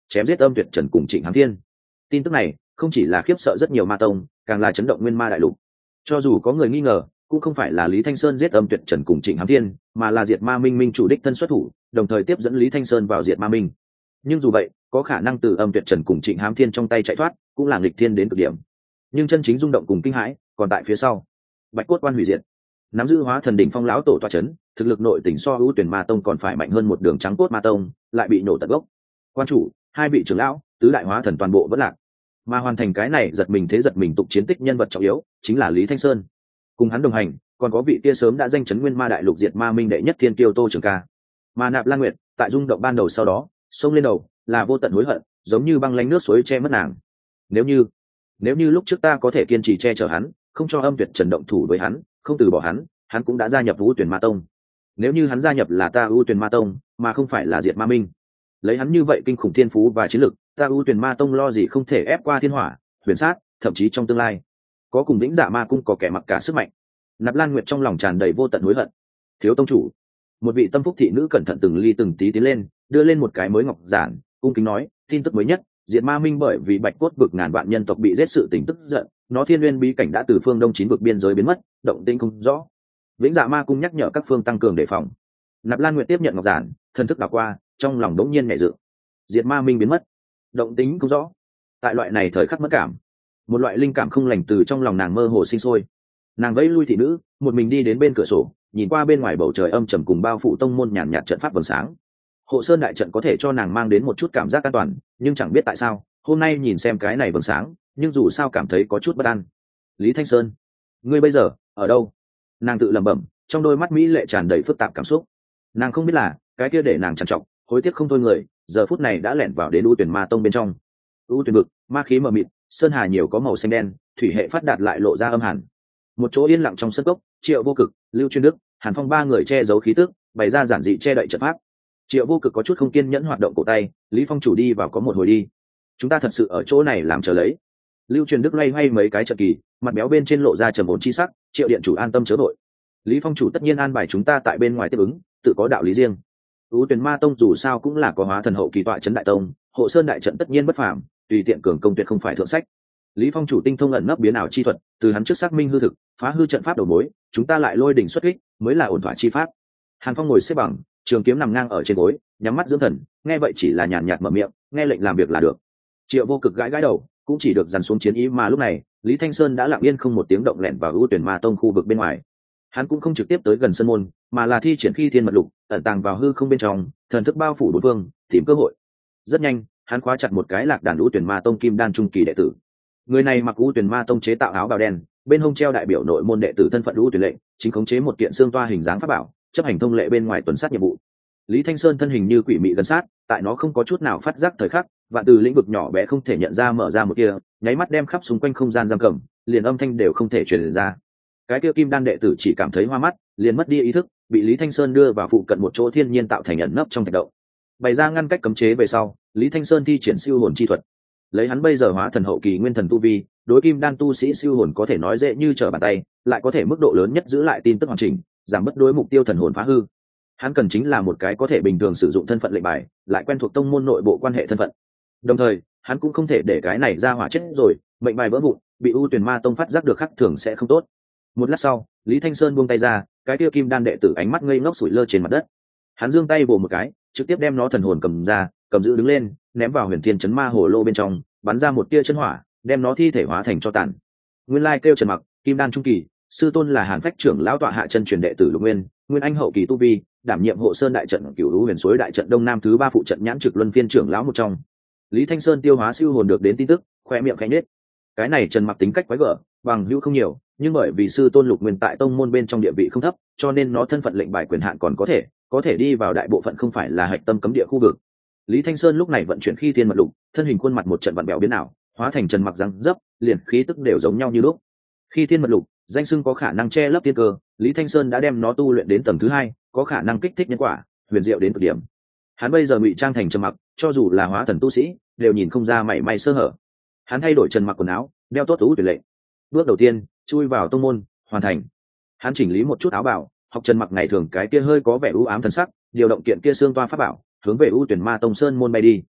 chém giết âm tuyệt trần cùng Trịnh Hám Thiên. Tin tức này không chỉ là khiếp sợ rất nhiều ma tông, càng là chấn động nguyên ma đại lục. Cho dù có người nghi ngờ, cũng không phải là Lý Thanh Sơn giết âm tuyệt trần cùng Trịnh Hám Thiên, mà là Diệt Ma Minh minh chủ đích thân xuất thủ, đồng thời tiếp dẫn Lý Thanh Sơn vào Diệt Ma Minh. Nhưng dù vậy, có khả năng từ âm tuyệt trần cùng Trịnh Hám Thiên trong tay chạy thoát, cũng là nghịch thiên đến cực điểm. Nhưng chân chính rung động cùng kinh hãi còn tại phía sau. Bạch cốt quan hủy diệt, nắm giữ hóa thần đỉnh phong lão tổ tọa chấn, thực lực nội tỉnh so ưu tuyển ma tông còn phải mạnh hơn một đường trắng cốt ma tông, lại bị nổ tận gốc. Quan chủ, hai vị trưởng lão, tứ đại hóa thần toàn bộ vẫn lạc. Mà hoàn thành cái này giật mình thế giật mình tục chiến tích nhân vật trọng yếu chính là Lý Thanh Sơn. Cùng hắn đồng hành còn có vị kia sớm đã danh chấn nguyên ma đại lục diệt ma minh đệ nhất thiên kiêu Tô Trường Ca. Mà Nạp Lan Nguyệt tại rung động ban đầu sau đó xông lên đầu là vô tận hối hận, giống như băng lánh nước suối che mất nàng. Nếu như nếu như lúc trước ta có thể kiên trì che chở hắn, không cho âm tuyệt trần động thủ với hắn, không từ bỏ hắn, hắn cũng đã gia nhập ưu tuyển ma tông. Nếu như hắn gia nhập là ta ưu tuyển ma tông mà không phải là diệt ma minh, lấy hắn như vậy kinh khủng thiên phú và chiến lực, ta ưu tuyển ma tông lo gì không thể ép qua thiên hỏa, huyền sát, thậm chí trong tương lai có cùng lĩnh dạ ma cung có kẻ mặc cả sức mạnh. Nạp Lan Nguyệt trong lòng tràn đầy vô tận hối hận. Thiếu tông chủ, một vị tâm phúc thị nữ cẩn thận từng ly từng tí tiến lên, đưa lên một cái mới ngọc giản, cung kính nói, tin tức mới nhất, diệt ma minh bởi vì bạch cốt vực ngàn vạn nhân tộc bị giết sự tình tức giận, nó thiên nguyên bí cảnh đã từ phương đông chín vực biên giới biến mất, động tĩnh không rõ. Vĩnh dạ ma cung nhắc nhở các phương tăng cường đề phòng. Nạp Lan Nguyệt tiếp nhận ngọc giản, thần thức đảo qua, trong lòng đống nhiên nhẹ dự. Diệt ma minh biến mất, động tĩnh không rõ. Tại loại này thời khắc mất cảm, một loại linh cảm không lành từ trong lòng nàng mơ hồ sinh sôi. Nàng vẫy lui thị nữ, một mình đi đến bên cửa sổ, nhìn qua bên ngoài bầu trời âm trầm cùng bao phủ tông môn nhàn nhạt trận pháp vầng sáng. Hộ Sơn đại trận có thể cho nàng mang đến một chút cảm giác an toàn, nhưng chẳng biết tại sao hôm nay nhìn xem cái này vầng sáng, nhưng dù sao cảm thấy có chút bất an. Lý Thanh Sơn, ngươi bây giờ ở đâu? Nàng tự lẩm bẩm, trong đôi mắt mỹ lệ tràn đầy phức tạp cảm xúc. Nàng không biết là cái kia để nàng trằn trọc hối tiếc không thôi người, giờ phút này đã lẻn vào đến u tuyển ma tông bên trong. U tuyển vực, ma khí mờ mịt, sơn hà nhiều có màu xanh đen, thủy hệ phát đạt lại lộ ra âm hàn. Một chỗ yên lặng trong sân cốc, Triệu Vô Cực, Lưu Chuyên Đức, Hàn Phong ba người che giấu khí tức, bày ra giản dị che đậy trận pháp. Triệu Vô Cực có chút không kiên nhẫn hoạt động cổ tay, Lý Phong chủ đi vào có một hồi đi. Chúng ta thật sự ở chỗ này làm chờ lấy. Lưu Truyền Đức loay hoay mấy cái trận kỳ, mặt béo bên trên lộ ra trầm ổn chi sắc, Triệu điện chủ an tâm chớ đội. Lý Phong chủ tất nhiên an bài chúng ta tại bên ngoài tiếp ứng, tự có đạo lý riêng. Ú Tuyền Ma Tông dù sao cũng là có hóa thần hậu kỳ tọa trấn đại tông, Hộ Sơn đại trận tất nhiên bất phàm, tùy tiện cường công tuyệt không phải thượng sách. Lý Phong chủ tinh thông ẩn nấp biến ảo chi thuật, từ hắn trước xác minh hư thực, phá hư trận pháp đầu mối, chúng ta lại lôi đỉnh xuất kích, mới là ổn thỏa chi pháp. Hàn Phong ngồi xếp bằng, trường kiếm nằm ngang ở trên gối, nhắm mắt dưỡng thần, nghe vậy chỉ là nhàn nhạt mở miệng, nghe lệnh làm việc là được. Triệu Vô Cực gãi gãi đầu, cũng chỉ được dằn xuống chiến ý, mà lúc này Lý Thanh Sơn đã lặng yên không một tiếng động lẻn vào ưu tuyển ma tông khu vực bên ngoài. Hắn cũng không trực tiếp tới gần sân môn, mà là thi triển khi thiên mật lục, ẩn tàng vào hư không bên trong, thần thức bao phủ bốn phương, tìm cơ hội. Rất nhanh, hắn khóa chặt một cái lạc đàn ưu tuyển ma tông kim đan trung kỳ đệ tử. Người này mặc ưu tuyển ma tông chế tạo áo bào đen, bên hông treo đại biểu nội môn đệ tử thân phận ưu tuyển lệnh, chính khống chế một kiện xương toa hình dáng pháp bảo, chấp hành thông lệ bên ngoài tuần sát nhiệm vụ. Lý Thanh Sơn thân hình như quỷ mị gần sát, tại nó không có chút nào phát giác thời khắc, và từ lĩnh vực nhỏ bé không thể nhận ra mở ra một kia, nháy mắt đem khắp xung quanh không gian giam cầm, liền âm thanh đều không thể truyền ra. Cái kia kim đan đệ tử chỉ cảm thấy hoa mắt, liền mất đi ý thức, bị Lý Thanh Sơn đưa vào phụ cận một chỗ thiên nhiên tạo thành ẩn nấp trong thạch động. Bày ra ngăn cách cấm chế về sau, Lý Thanh Sơn thi triển siêu hồn chi thuật. Lấy hắn bây giờ hóa thần hậu kỳ nguyên thần tu vi, đối kim đan tu sĩ siêu hồn có thể nói dễ như trở bàn tay, lại có thể mức độ lớn nhất giữ lại tin tức hoàn chỉnh, giảm bất đối mục tiêu thần hồn phá hư. Hắn cần chính là một cái có thể bình thường sử dụng thân phận lệnh bài, lại quen thuộc tông môn nội bộ quan hệ thân phận. Đồng thời, hắn cũng không thể để cái này ra hỏa chết rồi, mệnh bài vỡ vụn, bị U Tuyền Ma Tông phát giác được khắc thường sẽ không tốt. Một lát sau, Lý Thanh Sơn buông tay ra, cái kia kim đan đệ tử ánh mắt ngây ngốc sủi lơ trên mặt đất. Hắn giương tay vồ một cái, trực tiếp đem nó thần hồn cầm ra, cầm giữ đứng lên, ném vào Huyền Thiên Chấn Ma Hồ Lô bên trong, bắn ra một tia chân hỏa, đem nó thi thể hóa thành cho tàn. Nguyên lai kêu Trần Mặc, kim đan trung kỳ, sư tôn là Hàn Phách trưởng lão tọa hạ chân truyền đệ tử Lục Nguyên, Nguyên Anh hậu kỳ tu vi, đảm nhiệm Hộ Sơn đại trận Cửu Lũ Huyền Suối đại trận đông nam thứ ba phụ trận nhãn trực luân phiên trưởng lão một trong. Lý Thanh Sơn tiêu hóa siêu hồn được đến tin tức, khoe miệng khẽ nhếch. Cái này Trần Mặc tính cách quái gở, bằng hữu không nhiều, nhưng bởi vì sư tôn Lục Nguyên tại tông môn bên trong địa vị không thấp, cho nên nó thân phận lệnh bài quyền hạn còn có thể, có thể đi vào đại bộ phận không phải là hạch tâm cấm địa khu vực. Lý Thanh Sơn lúc này vận chuyển khi thiên mật lục, thân hình khuôn mặt một trận vặn bèo biến ảo, hóa thành Trần Mặc răng dấp, liền khí tức đều giống nhau như lúc. Khi thiên mật lục, danh xưng có khả năng che lấp thiên cơ, Lý Thanh Sơn đã đem nó tu luyện đến tầng thứ hai, có khả năng kích thích nhân quả, huyền diệu đến cực điểm. Hắn bây giờ ngụy trang thành Trần Mặc, cho dù là hóa thần tu sĩ, đều nhìn không ra mảy may sơ hở. Hắn thay đổi Trần Mặc quần áo, đeo tốt tú tuyệt lệ. Bước đầu tiên, chui vào tông môn, hoàn thành. Hắn chỉnh lý một chút áo bào, học Trần Mặc ngày thường cái kia hơi có vẻ u ám thần sắc, điều động kiện kia xương toa pháp bảo, hướng về U Tuyển Ma Tông Sơn môn bay đi.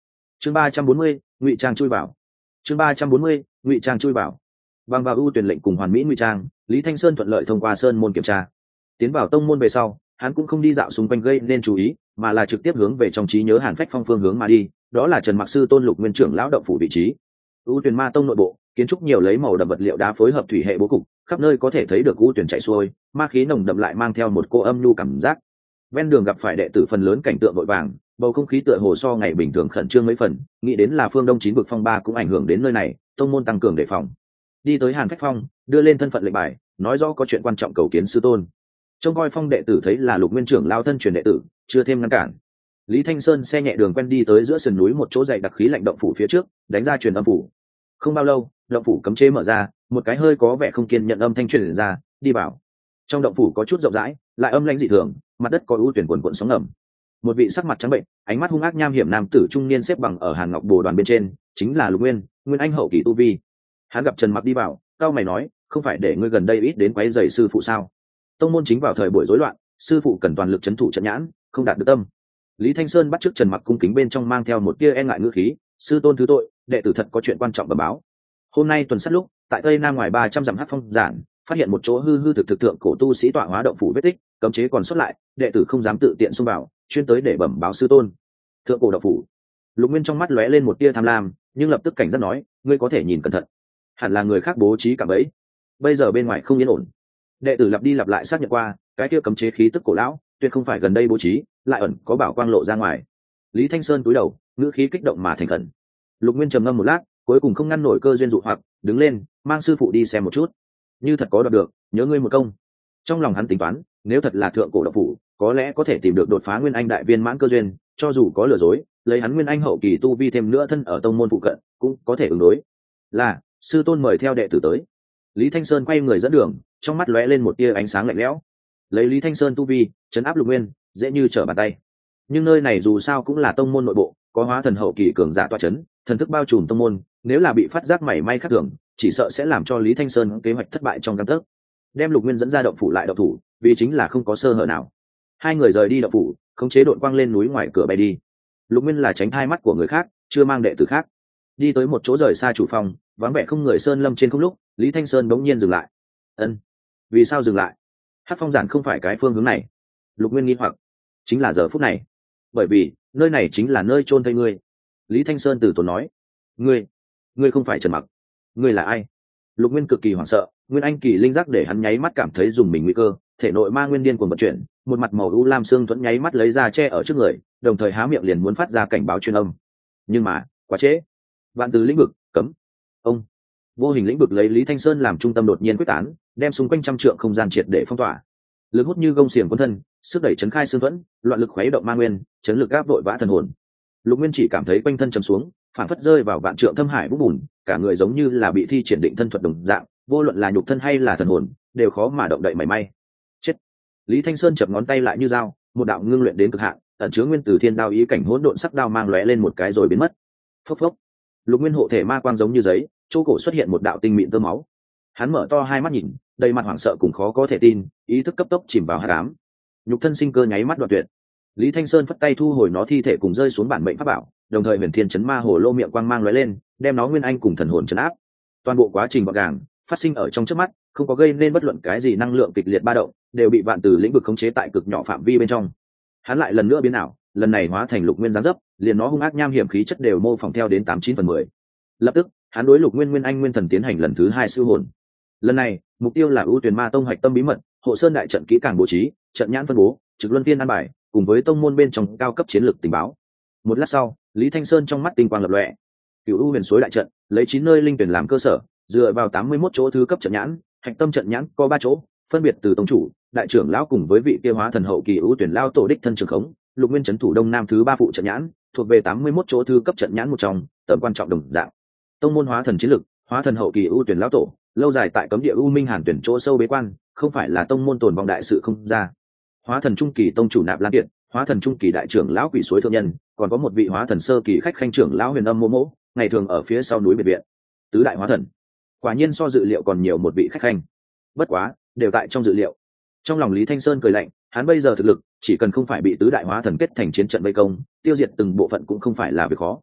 chương ba trăm bốn mươi ngụy trang chui vào chương ba trăm bốn mươi ngụy trang chui vào bằng vào ưu tuyển lệnh cùng hoàn mỹ ngụy trang, Lý Thanh Sơn thuận lợi thông qua sơn môn kiểm tra. Tiến vào tông môn về sau, hắn cũng không đi dạo xung quanh gây nên chú ý, mà là trực tiếp hướng về trong trí nhớ Hàn Phách Phong phương hướng mà đi, đó là Trần Mặc Sư Tôn Lục Nguyên trưởng lão động phủ vị trí. ưu tuyển ma tông nội bộ, kiến trúc nhiều lấy màu đậm vật liệu đá phối hợp thủy hệ bố cục, khắp nơi có thể thấy được ưu tuyển chạy xuôi, ma khí nồng đậm lại mang theo một cô âm nhu cảm giác. Ven đường gặp phải đệ tử phần lớn cảnh tượng vội vàng, bầu không khí tựa hồ so ngày bình thường khẩn trương mấy phần, nghĩ đến là phương đông chín vực phong ba cũng ảnh hưởng đến nơi này, tông môn tăng cường đề phòng. Đi tới Hàn Phách Phong, đưa lên thân phận lệnh bài, nói rõ có chuyện quan trọng cầu kiến sư tôn. Trông coi phong đệ tử thấy là Lục Nguyên trưởng lao thân truyền đệ tử, chưa thêm ngăn cản. Lý Thanh Sơn xe nhẹ đường quen đi tới giữa sườn núi một chỗ dày đặc khí lạnh động phủ phía trước, đánh ra truyền âm phủ. Không bao lâu, động phủ cấm chế mở ra, một cái hơi có vẻ không kiên nhận âm thanh truyền ra, đi vào. Trong động phủ có chút rộng rãi, lại âm lãnh dị thường, mặt đất có ưu tuyển quần quần sóng ngầm. Một vị sắc mặt trắng bệnh, ánh mắt hung ác nham hiểm nam tử trung niên xếp bằng ở Hàn Ngọc Bồ đoàn bên trên, chính là Lục Nguyên, Nguyên Anh hậu kỳ tu vi. Hắn gặp Trần Mặc đi vào, cao mày nói, không phải để ngươi gần đây ít đến quấy rầy sư phụ sao? Tông môn chính vào thời buổi rối loạn, sư phụ cần toàn lực trấn thủ trận nhãn, không đạt được tâm. Lý Thanh Sơn bắt chước Trần Mặc cung kính bên trong mang theo một tia e ngại ngữ khí, sư tôn thứ tội, đệ tử thật có chuyện quan trọng bẩm báo. Hôm nay tuần sát lúc, tại tây nam ngoài ba trăm dặm Hắc Phong giản, phát hiện một chỗ hư hư thực thực tượng cổ tu sĩ tọa hóa động phủ vết tích, cấm chế còn xuất lại, đệ tử không dám tự tiện xông vào, chuyên tới để bẩm báo sư tôn. Thượng cổ động phủ. Lục Nguyên trong mắt lóe lên một tia tham lam, nhưng lập tức cảnh giác nói, ngươi có thể nhìn cẩn thận, hẳn là người khác bố trí cả bẫy. Bây giờ bên ngoài không yên ổn. Đệ tử lặp đi lặp lại xác nhận qua, cái kia cấm chế khí tức cổ lão, tuyệt không phải gần đây bố trí, lại ẩn có bảo quang lộ ra ngoài. Lý Thanh Sơn cúi đầu, ngữ khí kích động mà thành khẩn. Lục Nguyên trầm ngâm một lát, cuối cùng không ngăn nổi cơ duyên dụ hoặc, đứng lên, mang sư phụ đi xem một chút. Như thật có đoạt được, nhớ ngươi một công. Trong lòng hắn tính toán, nếu thật là thượng cổ động phủ, có lẽ có thể tìm được đột phá Nguyên Anh đại viên mãn cơ duyên, cho dù có lừa dối, lấy hắn Nguyên Anh hậu kỳ tu vi thêm nữa thân ở tông môn phụ cận, cũng có thể ứng đối. Là, sư tôn mời theo đệ tử tới. Lý Thanh Sơn quay người dẫn đường, trong mắt lóe lên một tia ánh sáng lạnh lẽo. Lấy Lý Thanh Sơn tu vi, trấn áp Lục Nguyên, dễ như trở bàn tay. Nhưng nơi này dù sao cũng là tông môn nội bộ, có hóa thần hậu kỳ cường giả tọa chấn, thần thức bao trùm tông môn, nếu là bị phát giác mảy may khác thường, chỉ sợ sẽ làm cho Lý Thanh Sơn kế hoạch thất bại trong gang tấc. Đem Lục Nguyên dẫn ra động phủ lại động thủ, vì chính là không có sơ hở nào. Hai người rời đi động phủ, khống chế đội quang lên núi ngoài cửa bay đi. Lục Nguyên là tránh hai mắt của người khác, chưa mang đệ tử khác. Đi tới một chỗ rời xa chủ phòng, vắng vẻ không người sơn lâm trên không lúc, Lý Thanh Sơn bỗng nhiên dừng lại. Ân, vì sao dừng lại? Hắc Phong giản không phải cái phương hướng này. Lục Nguyên nghi hoặc. Chính là giờ phút này. Bởi vì nơi này chính là nơi chôn thây ngươi. Lý Thanh Sơn từ tốn nói. Ngươi, ngươi không phải Trần Mặc. Ngươi là ai? Lục Nguyên cực kỳ hoảng sợ, Nguyên Anh kỳ linh giác để hắn nháy mắt cảm thấy dùng mình nguy cơ, thể nội ma nguyên điên cuồng vận chuyển, một mặt màu u lam xương thuẫn nháy mắt lấy ra che ở trước người, đồng thời há miệng liền muốn phát ra cảnh báo truyền âm. Nhưng mà, quá trễ. Vạn từ lĩnh vực, cấm. Ông. Vô hình lĩnh vực lấy Lý Thanh Sơn làm trung tâm đột nhiên quyết tán, đem xung quanh trăm trượng không gian triệt để phong tỏa. Lực hút như gông xiềng cuốn thân, sức đẩy chấn khai xương thuẫn, loạn lực khuấy động ma nguyên, chấn lực áp đội vã thần hồn. Lục Nguyên chỉ cảm thấy quanh thân trầm xuống, phản phất rơi vào vạn trượng thâm hải vũng bùn, cả người giống như là bị thi triển định thân thuật đồng dạng, vô luận là nhục thân hay là thần hồn, đều khó mà động đậy mảy may. Chết. Lý Thanh Sơn chập ngón tay lại như dao, một đạo ngưng luyện đến cực hạn, ẩn chứa nguyên tử thiên đao ý cảnh hỗn độn sắc đao mang lóe lên một cái rồi biến mất. Phốc phốc. Lục Nguyên hộ thể ma quang giống như giấy, chỗ cổ xuất hiện một đạo tinh mịn tơ máu. Hắn mở to hai mắt nhìn, đầy mặt hoảng sợ cùng khó có thể tin, ý thức cấp tốc chìm vào hắc ám. Nhục thân sinh cơ nháy mắt đoạn tuyệt. Lý Thanh Sơn phất tay thu hồi nó thi thể cùng rơi xuống bản mệnh pháp bảo, đồng thời huyền thiên chấn ma hồ lô miệng quang mang lóe lên, đem nó nguyên anh cùng thần hồn chấn áp. Toàn bộ quá trình gọn gàng, phát sinh ở trong chớp mắt, không có gây nên bất luận cái gì năng lượng kịch liệt ba động, đều bị vạn từ lĩnh vực khống chế tại cực nhỏ phạm vi bên trong. Hắn lại lần nữa biến ảo, lần này hóa thành Lục Nguyên dáng dấp, liền nó hung ác nham hiểm khí chất đều mô phỏng theo đến tám chín phần mười. Lập tức, hắn đối Lục Nguyên Nguyên Anh Nguyên Thần tiến hành lần thứ hai siêu hồn. Lần này, mục tiêu là ưu tuyển ma tông hoạch tâm bí mật, hộ sơn đại trận kỹ càng bố trí, trận nhãn phân bố, trực luân phiên an bài, cùng với tông môn bên trong cao cấp chiến lược tình báo. Một lát sau, Lý Thanh Sơn trong mắt tinh quang lập lòe. Cửu U Huyền Suối đại trận, lấy chín nơi linh tuyển làm cơ sở, dựa vào tám mươi mốt chỗ thứ cấp trận nhãn, hạch tâm trận nhãn có ba chỗ, phân biệt từ tông chủ, đại trưởng lão cùng với vị kia hóa thần hậu kỳ ưu tuyển lao tổ đích thân trường khống, Lục Nguyên trấn thủ đông nam thứ ba phụ trận nhãn, thuộc về tám mươi mốt chỗ thứ cấp trận nhãn một trong, tầm quan trọng đồng dạng. Tông môn hóa thần chiến lực, hóa thần hậu kỳ ưu tuyển lão tổ, lâu dài tại cấm địa U Minh Hàn tuyển chỗ sâu bế quan, không phải là tông môn tồn vong đại sự không ra. Hóa thần trung kỳ tông chủ Nạp Lan Kiệt, hóa thần trung kỳ đại trưởng lão Quỷ Suối thượng nhân, còn có một vị hóa thần sơ kỳ khách khanh trưởng lão Huyền Âm Mô Mỗ, ngày thường ở phía sau núi biệt viện. Tứ đại hóa thần, quả nhiên so dự liệu còn nhiều một vị khách khanh. Bất quá, đều tại trong dự liệu. Trong lòng Lý Thanh Sơn cười lạnh, hắn bây giờ thực lực, chỉ cần không phải bị tứ đại hóa thần kết thành chiến trận vây công, tiêu diệt từng bộ phận cũng không phải là việc khó.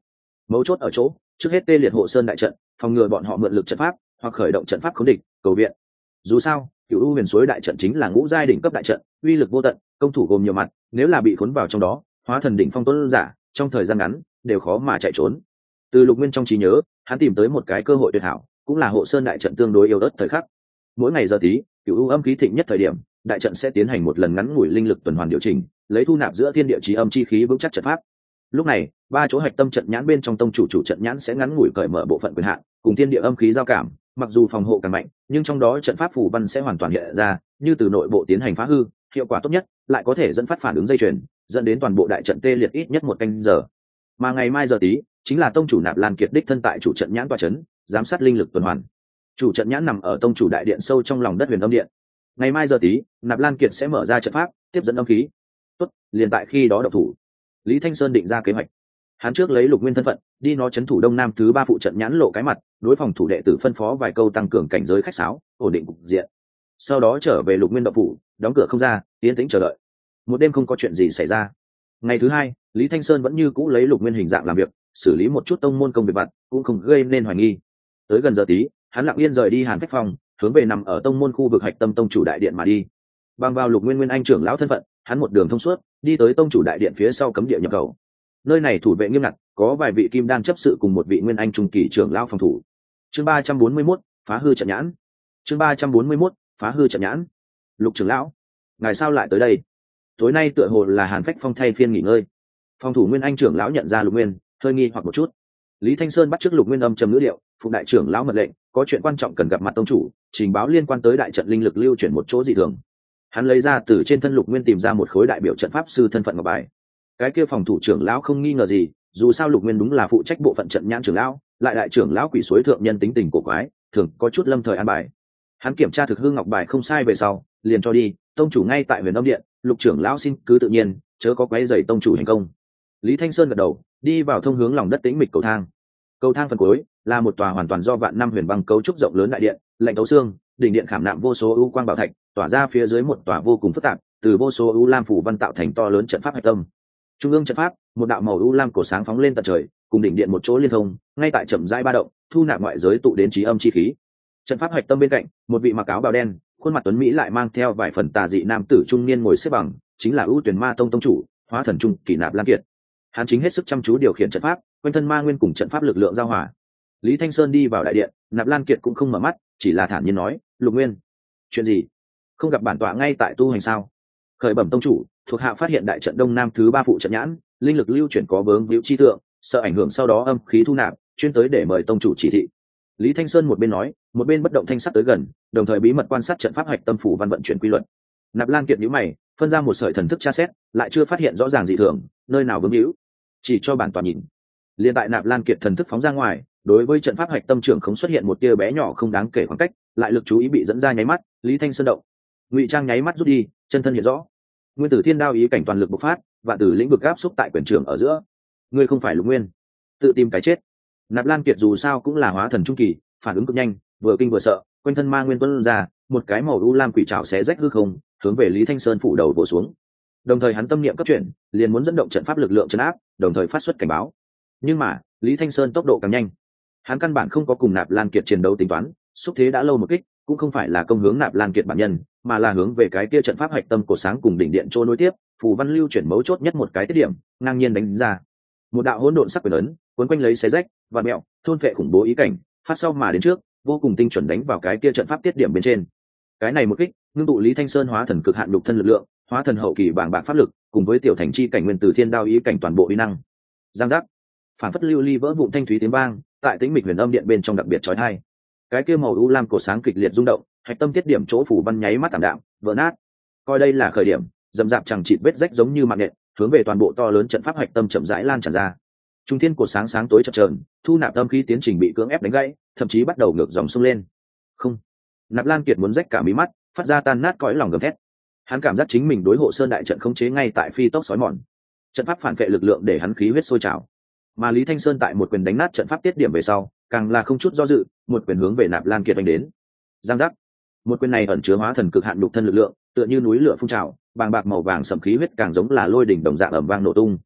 mấu chốt ở chỗ trước hết tê liệt hộ sơn đại trận, phòng ngừa bọn họ mượn lực trận pháp hoặc khởi động trận pháp khống địch cầu viện. Dù sao cựu u huyền suối đại trận chính là ngũ giai đỉnh cấp đại trận, uy lực vô tận, công thủ gồm nhiều mặt, nếu là bị cuốn vào trong đó, hóa thần đỉnh phong tuấn giả trong thời gian ngắn đều khó mà chạy trốn. Từ Lục Nguyên trong trí nhớ, hắn tìm tới một cái cơ hội tuyệt hảo, cũng là hộ sơn đại trận tương đối yếu ớt thời khắc. Mỗi ngày giờ tí, cựu u âm khí thịnh nhất thời điểm, đại trận sẽ tiến hành một lần ngắn ngủi linh lực tuần hoàn điều chỉnh, lấy thu nạp giữa thiên địa chí âm chi khí vững chắc trận pháp. Lúc này, ba chỗ hạch tâm trận nhãn bên trong tông chủ chủ trận nhãn sẽ ngắn ngủi cởi mở bộ phận quyền hạn, cùng thiên địa âm khí giao cảm, mặc dù phòng hộ càng mạnh, nhưng trong đó trận pháp phù văn sẽ hoàn toàn hiện ra, như từ nội bộ tiến hành phá hư, hiệu quả tốt nhất lại có thể dẫn phát phản ứng dây chuyền, dẫn đến toàn bộ đại trận tê liệt ít nhất một canh giờ. Mà ngày mai giờ tí, chính là tông chủ Nạp Lan Kiệt đích thân tại chủ trận nhãn tọa chấn, giám sát linh lực tuần hoàn. Chủ trận nhãn nằm ở tông chủ đại điện sâu trong lòng đất Huyền Âm Điện. Ngày mai giờ tí, Nạp Lan Kiệt sẽ mở ra trận pháp, tiếp dẫn âm khí. Tốt, liền tại khi đó động thủ. Lý Thanh Sơn định ra kế hoạch. Hắn trước lấy Lục Nguyên thân phận, đi nó trấn thủ đông nam thứ ba phụ trận nhãn lộ cái mặt, đối phòng thủ đệ tử phân phó vài câu tăng cường cảnh giới khách sáo, ổn định cục diện. Sau đó trở về Lục Nguyên động phủ, đóng cửa không ra, yên tĩnh chờ đợi. Một đêm không có chuyện gì xảy ra. Ngày thứ hai, Lý Thanh Sơn vẫn như cũ lấy Lục Nguyên hình dạng làm việc, xử lý một chút tông môn công việc vặt, cũng không gây nên hoài nghi. Tới gần giờ tí, hắn lặng yên rời đi Hàn Phách Phòng, hướng về nằm ở tông môn khu vực hạch tâm tông chủ đại điện mà đi. Bằng vào Lục Nguyên Nguyên Anh trưởng lão thân phận, hắn một đường thông suốt, đi tới tông chủ đại điện phía sau cấm địa nhập khẩu. Nơi này thủ vệ nghiêm ngặt, có vài vị kim đan chấp sự cùng một vị Nguyên Anh trung kỳ trưởng lão phòng thủ. Chương ba trăm bốn mươi mốt, phá hư trận nhãn. Chương ba trăm bốn mươi mốt, phá hư trận nhãn. Lục trưởng lão, ngài sao lại tới đây? Tối nay tựa hồ là Hàn Phách Phong thay phiên nghỉ ngơi. Phòng thủ Nguyên Anh trưởng lão nhận ra Lục Nguyên, hơi nghi hoặc một chút. Lý Thanh Sơn bắt chước Lục Nguyên âm trầm ngữ điệu, phụ đại trưởng lão mật lệnh, có chuyện quan trọng cần gặp mặt tông chủ, trình báo liên quan tới đại trận linh lực lưu chuyển một chỗ dị thường. Hắn lấy ra từ trên thân Lục Nguyên tìm ra một khối đại biểu trận pháp sư thân phận ngọc bài. Cái kia phòng thủ trưởng lão không nghi ngờ gì, dù sao Lục Nguyên đúng là phụ trách bộ phận trận nhãn trưởng lão, lại đại trưởng lão quỷ suối thượng nhân tính tình cổ quái, thường có chút lâm thời an bài. Hắn kiểm tra thực hư ngọc bài không sai về sau, liền cho đi, tông chủ ngay tại Huyền Âm Điện, Lục trưởng lão xin cứ tự nhiên, chớ có quấy rầy tông chủ hành công. Lý Thanh Sơn gật đầu, đi vào thông hướng lòng đất tĩnh mịch cầu thang. Cầu thang phần cuối là một tòa hoàn toàn do vạn năm huyền băng cấu trúc rộng lớn đại điện, lạnh thấu xương, đỉnh điện khảm nạm vô số ưu quang bảo thạch, tỏa ra phía dưới một tòa vô cùng phức tạp, từ vô số ưu lam phủ văn tạo thành to lớn trận pháp hạch tâm. Trung ương trận pháp, một đạo màu ưu lam cổ sáng phóng lên tận trời, cùng đỉnh điện một chỗ liên thông, ngay tại chậm rãi ba động, thu nạp ngoại giới tụ đến trí âm chi khí. Trận pháp hạch tâm bên cạnh, một vị mặc áo bào đen, khuôn mặt tuấn mỹ lại mang theo vài phần tà dị nam tử trung niên ngồi xếp bằng, chính là ưu tuyển ma tông tông chủ, hóa thần trung kỳ Nạp Lan Kiệt. Hắn chính hết sức chăm chú điều khiển trận pháp, quanh thân ma nguyên cùng trận pháp lực lượng giao hòa. Lý Thanh Sơn đi vào đại điện, Nạp Lan Kiệt cũng không mở mắt, chỉ là thản nhiên nói, Lục Nguyên, chuyện gì? Không gặp bản tọa ngay tại tu hành sao? Khởi bẩm tông chủ, thuộc hạ phát hiện đại trận đông nam thứ ba phụ trận nhãn, linh lực lưu chuyển có vướng víu chi tượng, sợ ảnh hưởng sau đó âm khí thu nạp, chuyên tới để mời tông chủ chỉ thị. Lý Thanh Sơn một bên nói, một bên bất động thanh sắc tới gần, đồng thời bí mật quan sát trận pháp hạch tâm phủ văn vận chuyển quy luật. Nạp Lan Kiệt nhíu mày, phân ra một sợi thần thức tra xét, lại chưa phát hiện rõ ràng dị thường, nơi nào vướng víu, chỉ cho bản tọa nhìn. Liên tại Nạp Lan Kiệt thần thức phóng ra ngoài, đối với trận pháp hạch tâm trưởng không xuất hiện một tia bé nhỏ không đáng kể khoảng cách, lại lực chú ý bị dẫn ra nháy mắt, Lý Thanh Sơn động, ngụy trang nháy mắt rút đi, chân thân hiện rõ. Nguyên tử thiên đao ý cảnh toàn lực bộc phát, và từ lĩnh vực áp xúc tại quyền trường ở giữa. Ngươi không phải Lục Nguyên, tự tìm cái chết. Nạp Lan Kiệt dù sao cũng là hóa thần trung kỳ, phản ứng cực nhanh, vừa kinh vừa sợ, quanh thân ma nguyên tuôn ra, một cái màu u lam quỷ trảo xé rách hư không, hướng về Lý Thanh Sơn phủ đầu vỗ xuống. Đồng thời hắn tâm niệm cấp chuyển, liền muốn dẫn động trận pháp lực lượng trấn áp, đồng thời phát xuất cảnh báo. Nhưng mà, Lý Thanh Sơn tốc độ càng nhanh. Hắn căn bản không có cùng Nạp Lan Kiệt chiến đấu tính toán, xúc thế đã lâu một kích, cũng không phải là công hướng Nạp Lan Kiệt bản nhân, mà là hướng về cái kia trận pháp hạch tâm cổ sáng cùng đỉnh điện trôi nối tiếp, phù văn lưu chuyển mấu chốt nhất một cái tiết điểm, ngang nhiên đánh ra. Một đạo hỗn độn sắc quyền ấn, cuốn quanh lấy xé rách, và mẹo, thôn phệ khủng bố ý cảnh, phát sau mà đến trước, vô cùng tinh chuẩn đánh vào cái kia trận pháp tiết điểm bên trên. Cái này một kích, ngưng tụ Lý Thanh Sơn hóa thần cực hạn lục thân lực lượng, hóa thần hậu kỳ bàng bạc pháp lực, cùng với tiểu thành chi cảnh nguyên tử thiên đao ý cảnh toàn bộ uy năng. Giang giác, phản phất lưu ly vỡ vụn thanh thúy tiếng vang, tại tĩnh mịch huyền âm điện bên trong đặc biệt chói tai. Cái kia màu u lam cổ sáng kịch liệt rung động, hạch tâm tiết điểm chỗ phủ văn nháy mắt tạm đạm, vỡ nát. Coi đây là khởi điểm, dầm dạp chẳng chịt vết rách giống như mạng nện, hướng về toàn bộ to lớn trận pháp hạch tâm chậm rãi lan tràn ra. Trung thiên cổ sáng sáng tối chập chờn, thu nạp âm khí tiến trình bị cưỡng ép đánh gãy, thậm chí bắt đầu ngược dòng sông lên. Không, Nạp Lan Kiệt muốn rách cả mí mắt, phát ra tan nát cõi lòng gầm thét. Hắn cảm giác chính mình đối hộ sơn đại trận khống chế ngay tại phi tốc sói mòn. Trận pháp phản vệ lực lượng để hắn khí huyết sôi trào. Mà Lý Thanh Sơn tại một quyền đánh nát trận pháp tiết điểm về sau, càng là không chút do dự, một quyền hướng về Nạp Lan Kiệt đánh đến. Giang giác, một quyền này ẩn chứa hóa thần cực hạn lục thân lực lượng, tựa như núi lửa phun trào, bàng bạc màu vàng sẫm khí huyết càng giống là lôi đỉnh đồng dạng ầm vang nổ tung.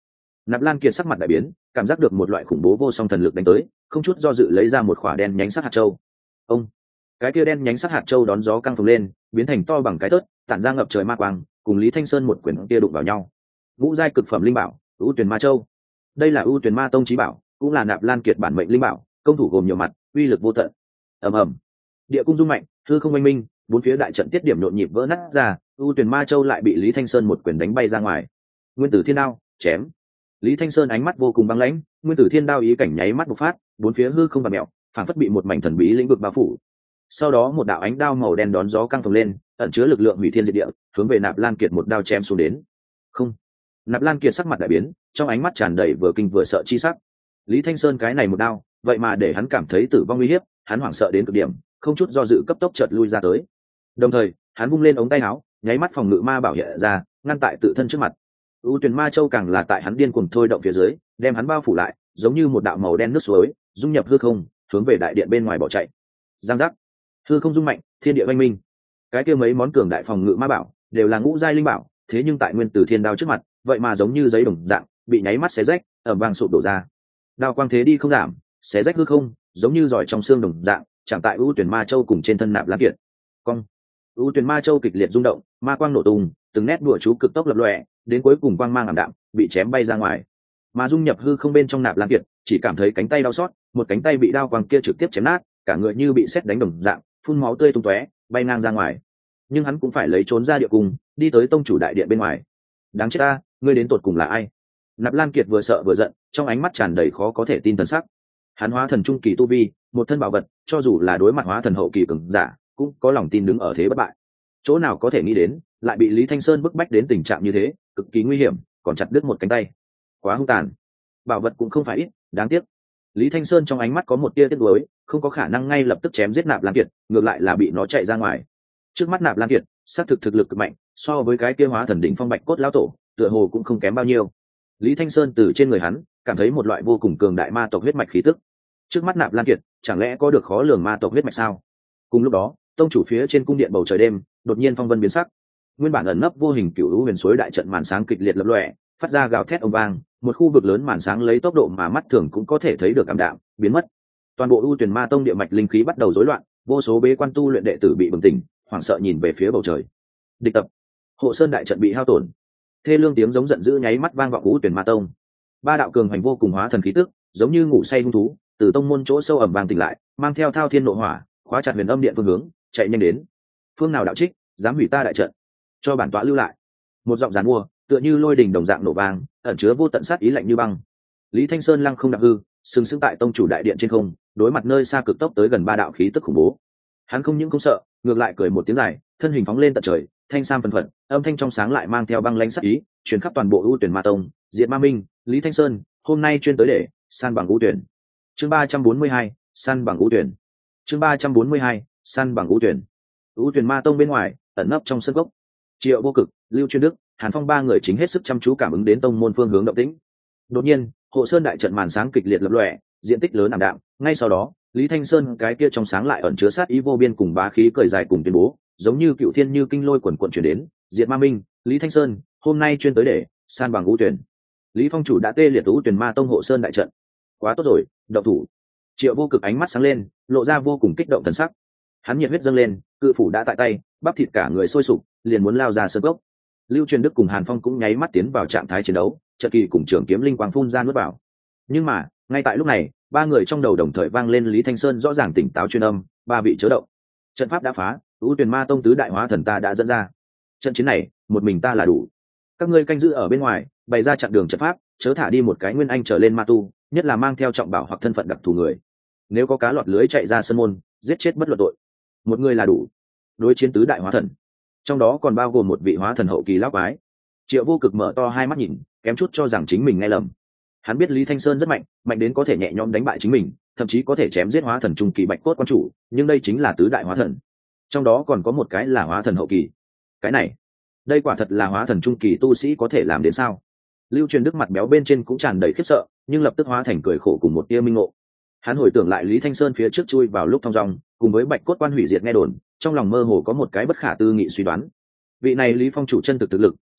Nạp Lan Kiệt sắc mặt đại biến, cảm giác được một loại khủng bố vô song thần lực đánh tới, không chút do dự lấy ra một quả đen nhánh sắc hạt châu. Ông, cái kia đen nhánh sắc hạt châu đón gió căng phồng lên, biến thành to bằng cái tớt, tản ra ngập trời ma quang, cùng Lý Thanh Sơn một quyển kia đụng vào nhau. Ngũ giai cực phẩm linh bảo, ưu tuyển ma châu. Đây là ưu tuyển ma tông chí bảo, cũng là Nạp Lan Kiệt bản mệnh linh bảo, công thủ gồm nhiều mặt, uy lực vô tận. Ầm ầm, địa cung rung mạnh, hư không oanh minh, bốn phía đại trận tiết điểm nhộn nhịp vỡ nát ra, ưu tuyển ma châu lại bị Lý Thanh Sơn một quyền đánh bay ra ngoài. Nguyên tử thiên đao, chém. Lý Thanh Sơn ánh mắt vô cùng băng lãnh, nguyên tử thiên đao ý cảnh nháy mắt bộc phát, bốn phía hư không bạt mèo, phản phất bị một mảnh thần bí lĩnh vực bao phủ. Sau đó một đạo ánh đao màu đen đón gió căng phồng lên, ẩn chứa lực lượng hủy thiên diệt địa, hướng về Nạp Lan Kiệt một đao chém xuống đến. Không. Nạp Lan Kiệt sắc mặt đại biến, trong ánh mắt tràn đầy vừa kinh vừa sợ chi sắc. Lý Thanh Sơn cái này một đao, vậy mà để hắn cảm thấy tử vong nguy hiểm, hắn hoảng sợ đến cực điểm, không chút do dự cấp tốc chợt lui ra tới. Đồng thời, hắn vung lên ống tay áo, nháy mắt phòng ngự ma bảo hiện ra, ngăn tại tự thân trước mặt. U Tuyền Ma Châu càng là tại hắn điên cuồng thôi động phía dưới, đem hắn bao phủ lại, giống như một đạo màu đen nước suối, dung nhập hư không, hướng về đại điện bên ngoài bỏ chạy. Giang giác, hư không rung mạnh, thiên địa oanh minh. Cái kia mấy món cường đại phòng ngự ma bảo đều là ngũ giai linh bảo, thế nhưng tại nguyên tử thiên đao trước mặt, vậy mà giống như giấy đồng dạng, bị nháy mắt xé rách, ầm vang sụp đổ ra. Đao quang thế đi không giảm, xé rách hư không, giống như giỏi trong xương đồng dạng, chạm tại U Tuyền Ma Châu cùng trên thân Nạp Lan Kiệt. Cong. U Tuyền Ma Châu kịch liệt rung động, ma quang nổ tung, từng nét đùa chú cực tốc lập lòe, đến cuối cùng quang mang ảm đạm, bị chém bay ra ngoài. Mà dung nhập hư không bên trong Nạp Lan Kiệt, chỉ cảm thấy cánh tay đau xót, một cánh tay bị đao quang kia trực tiếp chém nát, cả người như bị sét đánh đồng dạng, phun máu tươi tung tóe, bay ngang ra ngoài. Nhưng hắn cũng phải lấy trốn ra địa cung, đi tới tông chủ đại điện bên ngoài. Đáng chết ta, ngươi đến tột cùng là ai? Nạp Lan Kiệt vừa sợ vừa giận, trong ánh mắt tràn đầy khó có thể tin thần sắc. Hắn hóa thần trung kỳ tu vi, một thân bảo vật, cho dù là đối mặt hóa thần hậu kỳ cường giả, cũng có lòng tin đứng ở thế bất bại. Chỗ nào có thể nghĩ đến, lại bị Lý Thanh Sơn bức bách đến tình trạng như thế, cực kỳ nguy hiểm, còn chặt đứt một cánh tay. Quá hung tàn. Bảo vật cũng không phải ít, đáng tiếc. Lý Thanh Sơn trong ánh mắt có một tia tiếc nuối, không có khả năng ngay lập tức chém giết Nạp Lan Kiệt, ngược lại là bị nó chạy ra ngoài. Trước mắt Nạp Lan Kiệt, xác thực thực lực cực mạnh, so với cái kia hóa thần đỉnh phong bạch cốt lão tổ, tựa hồ cũng không kém bao nhiêu. Lý Thanh Sơn từ trên người hắn, cảm thấy một loại vô cùng cường đại ma tộc huyết mạch khí tức. Trước mắt Nạp Lan Kiệt, chẳng lẽ có được khó lường ma tộc huyết mạch sao? Cùng lúc đó, tông chủ phía trên cung điện bầu trời đêm, đột nhiên phong vân biến sắc. Nguyên bản ẩn nấp vô hình cựu lũ huyền suối đại trận màn sáng kịch liệt lập lòe, phát ra gào thét ầm vang, một khu vực lớn màn sáng lấy tốc độ mà mắt thường cũng có thể thấy được ảm đạm, biến mất. Toàn bộ U Tuyền Ma Tông địa mạch linh khí bắt đầu rối loạn, vô số bế quan tu luyện đệ tử bị bừng tỉnh, hoảng sợ nhìn về phía bầu trời. Địch tập, hộ sơn đại trận bị hao tổn. Thê lương tiếng giống giận dữ nháy mắt vang vọng U Tuyền Ma Tông. Ba đạo cường hành vô cùng hóa thần khí tức, giống như ngủ say hung thú, từ tông môn chỗ sâu ẩm vang tỉnh lại, mang theo thao thiên nộ hỏa, khóa chặt huyền âm điện phương hướng, chạy nhanh đến. Phương nào đạo trích, dám hủy ta đại trận, cho bản tọa lưu lại. Một giọng giàn mua, tựa như lôi đình đồng dạng nổ vang, ẩn chứa vô tận sát ý lạnh như băng. Lý Thanh Sơn lăng không đạp hư, sừng sững tại tông chủ đại điện trên không, đối mặt nơi xa cực tốc tới gần ba đạo khí tức khủng bố. Hắn không những không sợ, ngược lại cười một tiếng dài, thân hình phóng lên tận trời, thanh sam phần phật, âm thanh trong sáng lại mang theo băng lãnh sát ý, truyền khắp toàn bộ U Tuyển Ma Tông, Diệt Ma Minh, Lý Thanh Sơn, hôm nay chuyên tới để san bằng U Tuyển. Chương ba trăm bốn mươi hai, san bằng U Tuyển. Chương ba trăm bốn mươi hai, san bằng U Tuyển. U Tuyển Ma Tông bên ngoài, ẩn nấp trong sân gốc, Triệu Vô Cực, Lưu Chuyên Đức, Hàn Phong ba người chính hết sức chăm chú cảm ứng đến tông môn phương hướng động tĩnh. Đột nhiên, hộ sơn đại trận màn sáng kịch liệt lập lòe, diện tích lớn ảm đạm, ngay sau đó, Lý Thanh Sơn cái kia trong sáng lại ẩn chứa sát ý vô biên cùng bá khí cười dài cùng tuyên bố, giống như cựu thiên như kinh lôi quần quần truyền đến, Diệt Ma Minh, Lý Thanh Sơn, hôm nay chuyên tới để san bằng U Tuyển. Lý Phong chủ đã tê liệt U Tuyển Ma Tông hộ sơn đại trận. Quá tốt rồi, động thủ. Triệu Vô Cực ánh mắt sáng lên, lộ ra vô cùng kích động thần sắc. Hắn nhiệt huyết dâng lên, cự phủ đã tại tay, bắp thịt cả người sôi sục, liền muốn lao ra sơn gốc. Lưu Truyền Đức cùng Hàn Phong cũng nháy mắt tiến vào trạng thái chiến đấu, chợt kỳ cùng trưởng kiếm linh quang phun ra nuốt vào. Nhưng mà, ngay tại lúc này, ba người trong đầu đồng thời vang lên Lý Thanh Sơn rõ ràng tỉnh táo chuyên âm, ba vị chớ động. Trận pháp đã phá, U Tuyền Ma Tông tứ đại hóa thần ta đã dẫn ra. Trận chiến này, một mình ta là đủ. Các ngươi canh giữ ở bên ngoài, bày ra chặn đường trận pháp, chớ thả đi một cái nguyên anh trở lên ma tu, nhất là mang theo trọng bảo hoặc thân phận đặc thù người. Nếu có cá lọt lưới chạy ra sân môn, giết chết bất luận tội. Một người là đủ. Đối chiến tứ đại hóa thần, trong đó còn bao gồm một vị hóa thần hậu kỳ lão quái. Triệu Vô Cực mở to hai mắt nhìn, kém chút cho rằng chính mình nghe lầm. Hắn biết Lý Thanh Sơn rất mạnh, mạnh đến có thể nhẹ nhõm đánh bại chính mình, thậm chí có thể chém giết hóa thần trung kỳ bạch cốt quan chủ, nhưng đây chính là tứ đại hóa thần, trong đó còn có một cái là hóa thần hậu kỳ. Cái này, đây quả thật là hóa thần trung kỳ tu sĩ có thể làm đến sao? Lưu Truyền Đức mặt béo bên trên cũng tràn đầy khiếp sợ, nhưng lập tức hóa thành cười khổ cùng một tia minh ngộ. Hắn hồi tưởng lại Lý Thanh Sơn phía trước chui vào lúc thong dong, cùng với bạch cốt quan hủy diệt nghe đồn, trong lòng mơ hồ có một cái bất khả tư nghị suy đoán. Vị này Lý Phong chủ chân thực thực lực,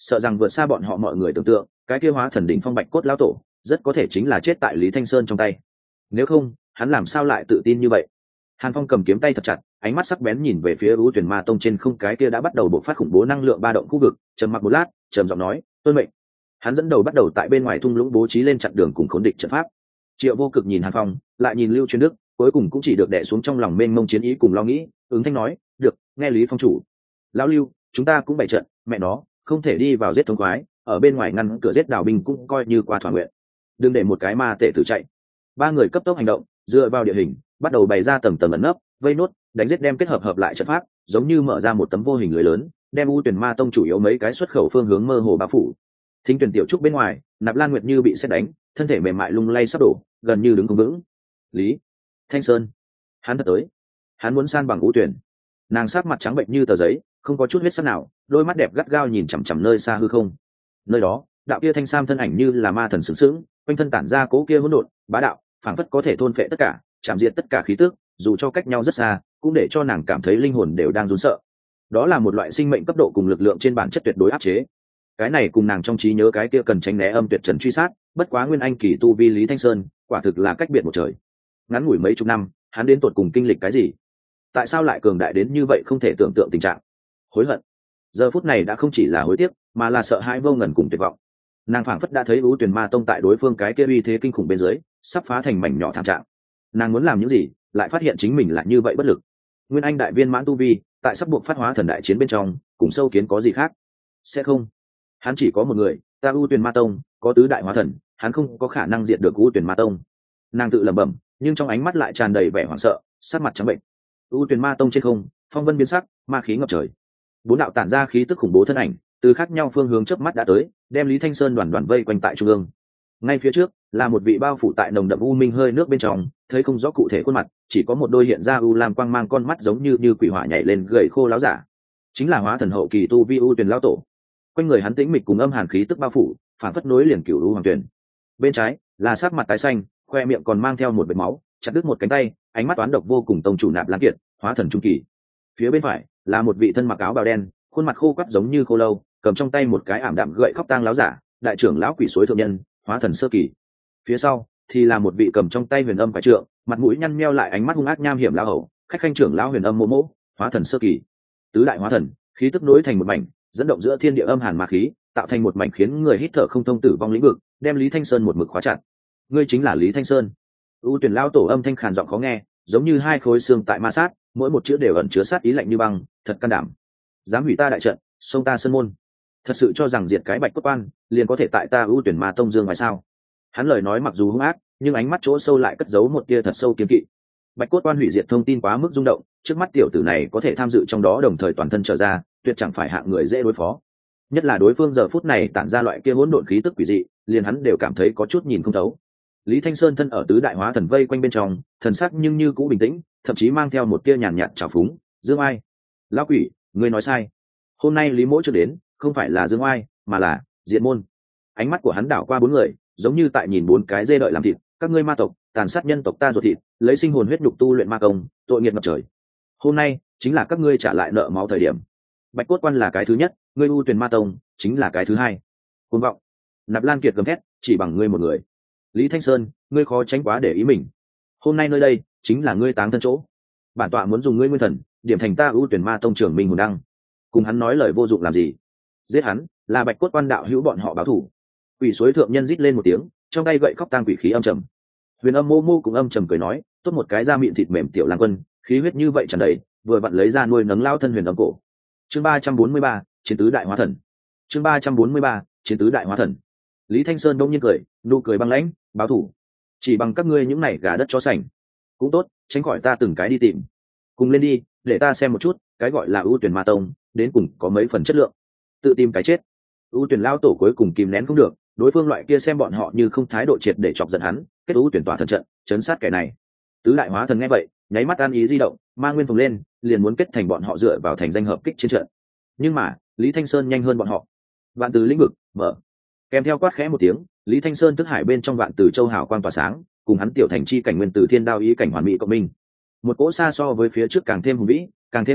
sợ rằng vượt xa bọn họ mọi người tưởng tượng. Cái kia hóa thần đỉnh phong bạch cốt lão tổ rất có thể chính là chết tại Lý Thanh Sơn trong tay. Nếu không, hắn làm sao lại tự tin như vậy? Hàn Phong cầm kiếm tay thật chặt, ánh mắt sắc bén nhìn về phía U Tuyển Ma Tông trên không cái kia đã bắt đầu bộc phát khủng bố năng lượng ba động khu vực, trầm mặc một lát, trầm giọng nói, "Tuân mệnh." Hắn dẫn đầu bắt đầu tại bên ngoài thung lũng bố trí lên chặn đường cùng khốn địch trận pháp. Triệu Vô Cực nhìn Hàn Phong, lại nhìn Lưu Truyền Đức, cuối cùng cũng chỉ được đè xuống trong lòng mênh mông chiến ý cùng lo nghĩ, ứng thanh nói, "Được, nghe Lý Phong chủ. Lão Lưu, chúng ta cũng bày trận, mẹ nó, không thể đi vào giết thống khoái, ở bên ngoài ngăn cửa giết đào binh cũng coi như qua thỏa nguyện. Đừng để một cái ma tệ tử chạy." Ba người cấp tốc hành động, dựa vào địa hình, bắt đầu bày ra tầng tầng ẩn nấp, vây nốt, đánh giết đem kết hợp hợp lại trận pháp, giống như mở ra một tấm vô hình lưới lớn, đem U Tuyển Ma Tông chủ yếu mấy cái xuất khẩu phương hướng mơ hồ bao phủ. Thính Tuyển tiểu trúc bên ngoài, Nạp Lan Nguyệt như bị sét đánh, thân thể mềm mại lung lay sắp đổ, gần như đứng không vững. Lý Thanh Sơn, hắn thật tới, hắn muốn san bằng U Tuyển. Nàng sắc mặt trắng bệnh như tờ giấy, không có chút huyết sắc nào, đôi mắt đẹp gắt gao nhìn chằm chằm nơi xa hư không. Nơi đó, đạo kia thanh sam thân ảnh như là ma thần sướng sướng, quanh thân tản ra cố kia hỗn độn, bá đạo, phảng phất có thể thôn phệ tất cả, chạm diệt tất cả khí tức, dù cho cách nhau rất xa, cũng để cho nàng cảm thấy linh hồn đều đang run sợ. Đó là một loại sinh mệnh cấp độ cùng lực lượng trên bản chất tuyệt đối áp chế. Cái này cùng nàng trong trí nhớ cái kia cần tránh né âm tuyệt trần truy sát, bất quá nguyên anh kỳ tu vi Lý Thanh Sơn, quả thực là cách biệt một trời. Ngắn ngủi mấy chục năm, hắn đến tột cùng kinh lịch cái gì? Tại sao lại cường đại đến như vậy không thể tưởng tượng tình trạng? Hối hận. Giờ phút này đã không chỉ là hối tiếc, mà là sợ hãi vô ngần cùng tuyệt vọng. Nàng phảng phất đã thấy U Tuyển Ma Tông tại đối phương cái kia uy thế kinh khủng bên dưới, sắp phá thành mảnh nhỏ thảm trạng. Nàng muốn làm những gì, lại phát hiện chính mình lại như vậy bất lực. Nguyên anh đại viên mãn tu vi, tại sắp buộc phát hóa thần đại chiến bên trong, cùng sâu kiến có gì khác? Sẽ không. Hắn chỉ có một người, ta U Tuyển Ma Tông, có tứ đại hóa thần, hắn không có khả năng diệt được U Tuyển Ma Tông. Nàng tự lẩm bẩm, nhưng trong ánh mắt lại tràn đầy vẻ hoảng sợ, sắc mặt trắng bệnh. U Tuyển Ma Tông trên không, phong vân biến sắc, ma khí ngập trời. Bốn đạo tản ra khí tức khủng bố thân ảnh, từ khác nhau phương hướng chớp mắt đã tới, đem Lý Thanh Sơn đoàn đoàn vây quanh tại trung ương. Ngay phía trước là một vị bao phủ tại nồng đậm u minh hơi nước bên trong, thấy không rõ cụ thể khuôn mặt, chỉ có một đôi hiện ra u lam quang mang con mắt giống như như quỷ hỏa nhảy lên gầy khô láo giả. Chính là hóa thần hậu kỳ tu vi U Tuyển lão tổ. Quanh người hắn tĩnh mịch cùng âm hàn khí tức bao phủ, phản phất nối liền cửu u hoàng tuyển. Bên trái là sắc mặt tái xanh, khoe miệng còn mang theo một vệt máu, chặt đứt một cánh tay, ánh mắt toán độc vô cùng tông chủ Nạp Lan Kiệt, hóa thần trung kỳ. Phía bên phải là một vị thân mặc áo bào đen, khuôn mặt khô quắt giống như khô lâu, cầm trong tay một cái ảm đạm gậy khóc tang láo giả, đại trưởng lão quỷ suối thượng nhân, hóa thần sơ kỳ. Phía sau thì là một vị cầm trong tay huyền âm quái trượng, mặt mũi nhăn meo lại ánh mắt hung ác nham hiểm lão hầu, khách khanh trưởng lão huyền âm mô mỗ, hóa thần sơ kỳ. Tứ đại hóa thần, khí tức nối thành một mảnh, dẫn động giữa thiên địa âm hàn ma khí, tạo thành một mảnh khiến người hít thở không thông tử vong lĩnh vực, đem Lý Thanh Sơn một mực khóa chặt. Ngươi chính là Lý Thanh Sơn. U Tuyển lão tổ âm thanh khàn giọng khó nghe, giống như hai khối xương tại ma sát, mỗi một chữ đều ẩn chứa sát ý lạnh như băng, thật can đảm. Dám hủy ta đại trận, xông ta sơn môn, thật sự cho rằng diệt cái Bạch Cốt Quan liền có thể tại ta U Tuyển Ma Tông dương ngoài sao? Hắn lời nói mặc dù hung ác, nhưng ánh mắt chỗ sâu lại cất giấu một tia thật sâu kiên kỵ. Bạch Cốt Quan hủy diệt thông tin quá mức rung động, trước mắt tiểu tử này có thể tham dự trong đó đồng thời toàn thân trở ra, tuyệt chẳng phải hạng người dễ đối phó. Nhất là đối phương giờ phút này tản ra loại kia hỗn độn khí tức quỷ dị, liền hắn đều cảm thấy có chút nhìn không thấu. Lý Thanh Sơn thân ở tứ đại hóa thần vây quanh bên trong, thần sắc nhưng như cũ bình tĩnh, thậm chí mang theo một tia nhàn nhạt trào phúng. Dương Ai, lão quỷ, ngươi nói sai. Hôm nay Lý Mỗ chưa đến, không phải là Dương Ai, mà là Diệt Môn. Ánh mắt của hắn đảo qua bốn người, giống như tại nhìn bốn cái dê đợi làm thịt. Các ngươi ma tộc, tàn sát nhân tộc ta ruột thịt, lấy sinh hồn huyết nhục tu luyện ma công, tội nghiệp ngập trời. Hôm nay chính là các ngươi trả lại nợ máu thời điểm. Bạch Cốt Quan là cái thứ nhất, ngươi U Tuyển Ma Tông chính là cái thứ hai. Cuồng vọng. Nạp Lan Kiệt gầm thét, chỉ bằng ngươi một người. Lý Thanh Sơn, ngươi khó tránh quá để ý mình. Hôm nay nơi đây chính là ngươi táng thân chỗ. Bản tọa muốn dùng ngươi nguyên thần, điểm thành ta U Tuyển Ma Tông trưởng minh hồn đăng. Cùng hắn nói lời vô dụng làm gì? Giết hắn, là Bạch Cốt Quan đạo hữu bọn họ báo thù. Quỷ suối thượng nhân rít lên một tiếng, trong tay gậy khóc tang quỷ khí âm trầm. Huyền Âm mô mô cũng âm trầm cười nói, tốt một cái da mịn thịt mềm tiểu lang quân, khí huyết như vậy tràn đầy, vừa vặn lấy ra nuôi nấng lao thân Huyền Âm cổ. Chương ba trăm bốn mươi ba, chiến tứ đại hóa thần. Chương ba trăm bốn mươi ba, chiến tứ đại hóa thần. Lý Thanh Sơn đông nhiên cười, nụ cười băng lãnh, báo thủ. Chỉ bằng các ngươi những này gà đất chó sành. Cũng tốt, tránh khỏi ta từng cái đi tìm. Cùng lên đi, để ta xem một chút, cái gọi là ưu tuyển ma tông, đến cùng có mấy phần chất lượng. Tự tìm cái chết. Ưu tuyển lao tổ cuối cùng kìm nén không được, đối phương loại kia xem bọn họ như không thái độ triệt để chọc giận hắn, kết ưu tuyển tỏa thần trận, chấn sát kẻ này. Tứ đại hóa thần nghe vậy, nháy mắt an ý di động, ma nguyên phồng lên, liền muốn kết thành bọn họ dựa vào thành danh hợp kích chiến trận. Nhưng mà, Lý Thanh Sơn nhanh hơn bọn họ. Vạn Từ lĩnh vực mở. Kèm theo quát khẽ một tiếng, Lý Thanh Sơn tức hải bên trong Vạn Từ châu hào quang tỏa sáng, cùng hắn tiểu thành chi cảnh nguyên tử thiên đao ý cảnh hoàn mỹ cộng minh. Một cỗ xa so với phía trước càng thêm hùng vĩ, càng thêm ngưng luyện,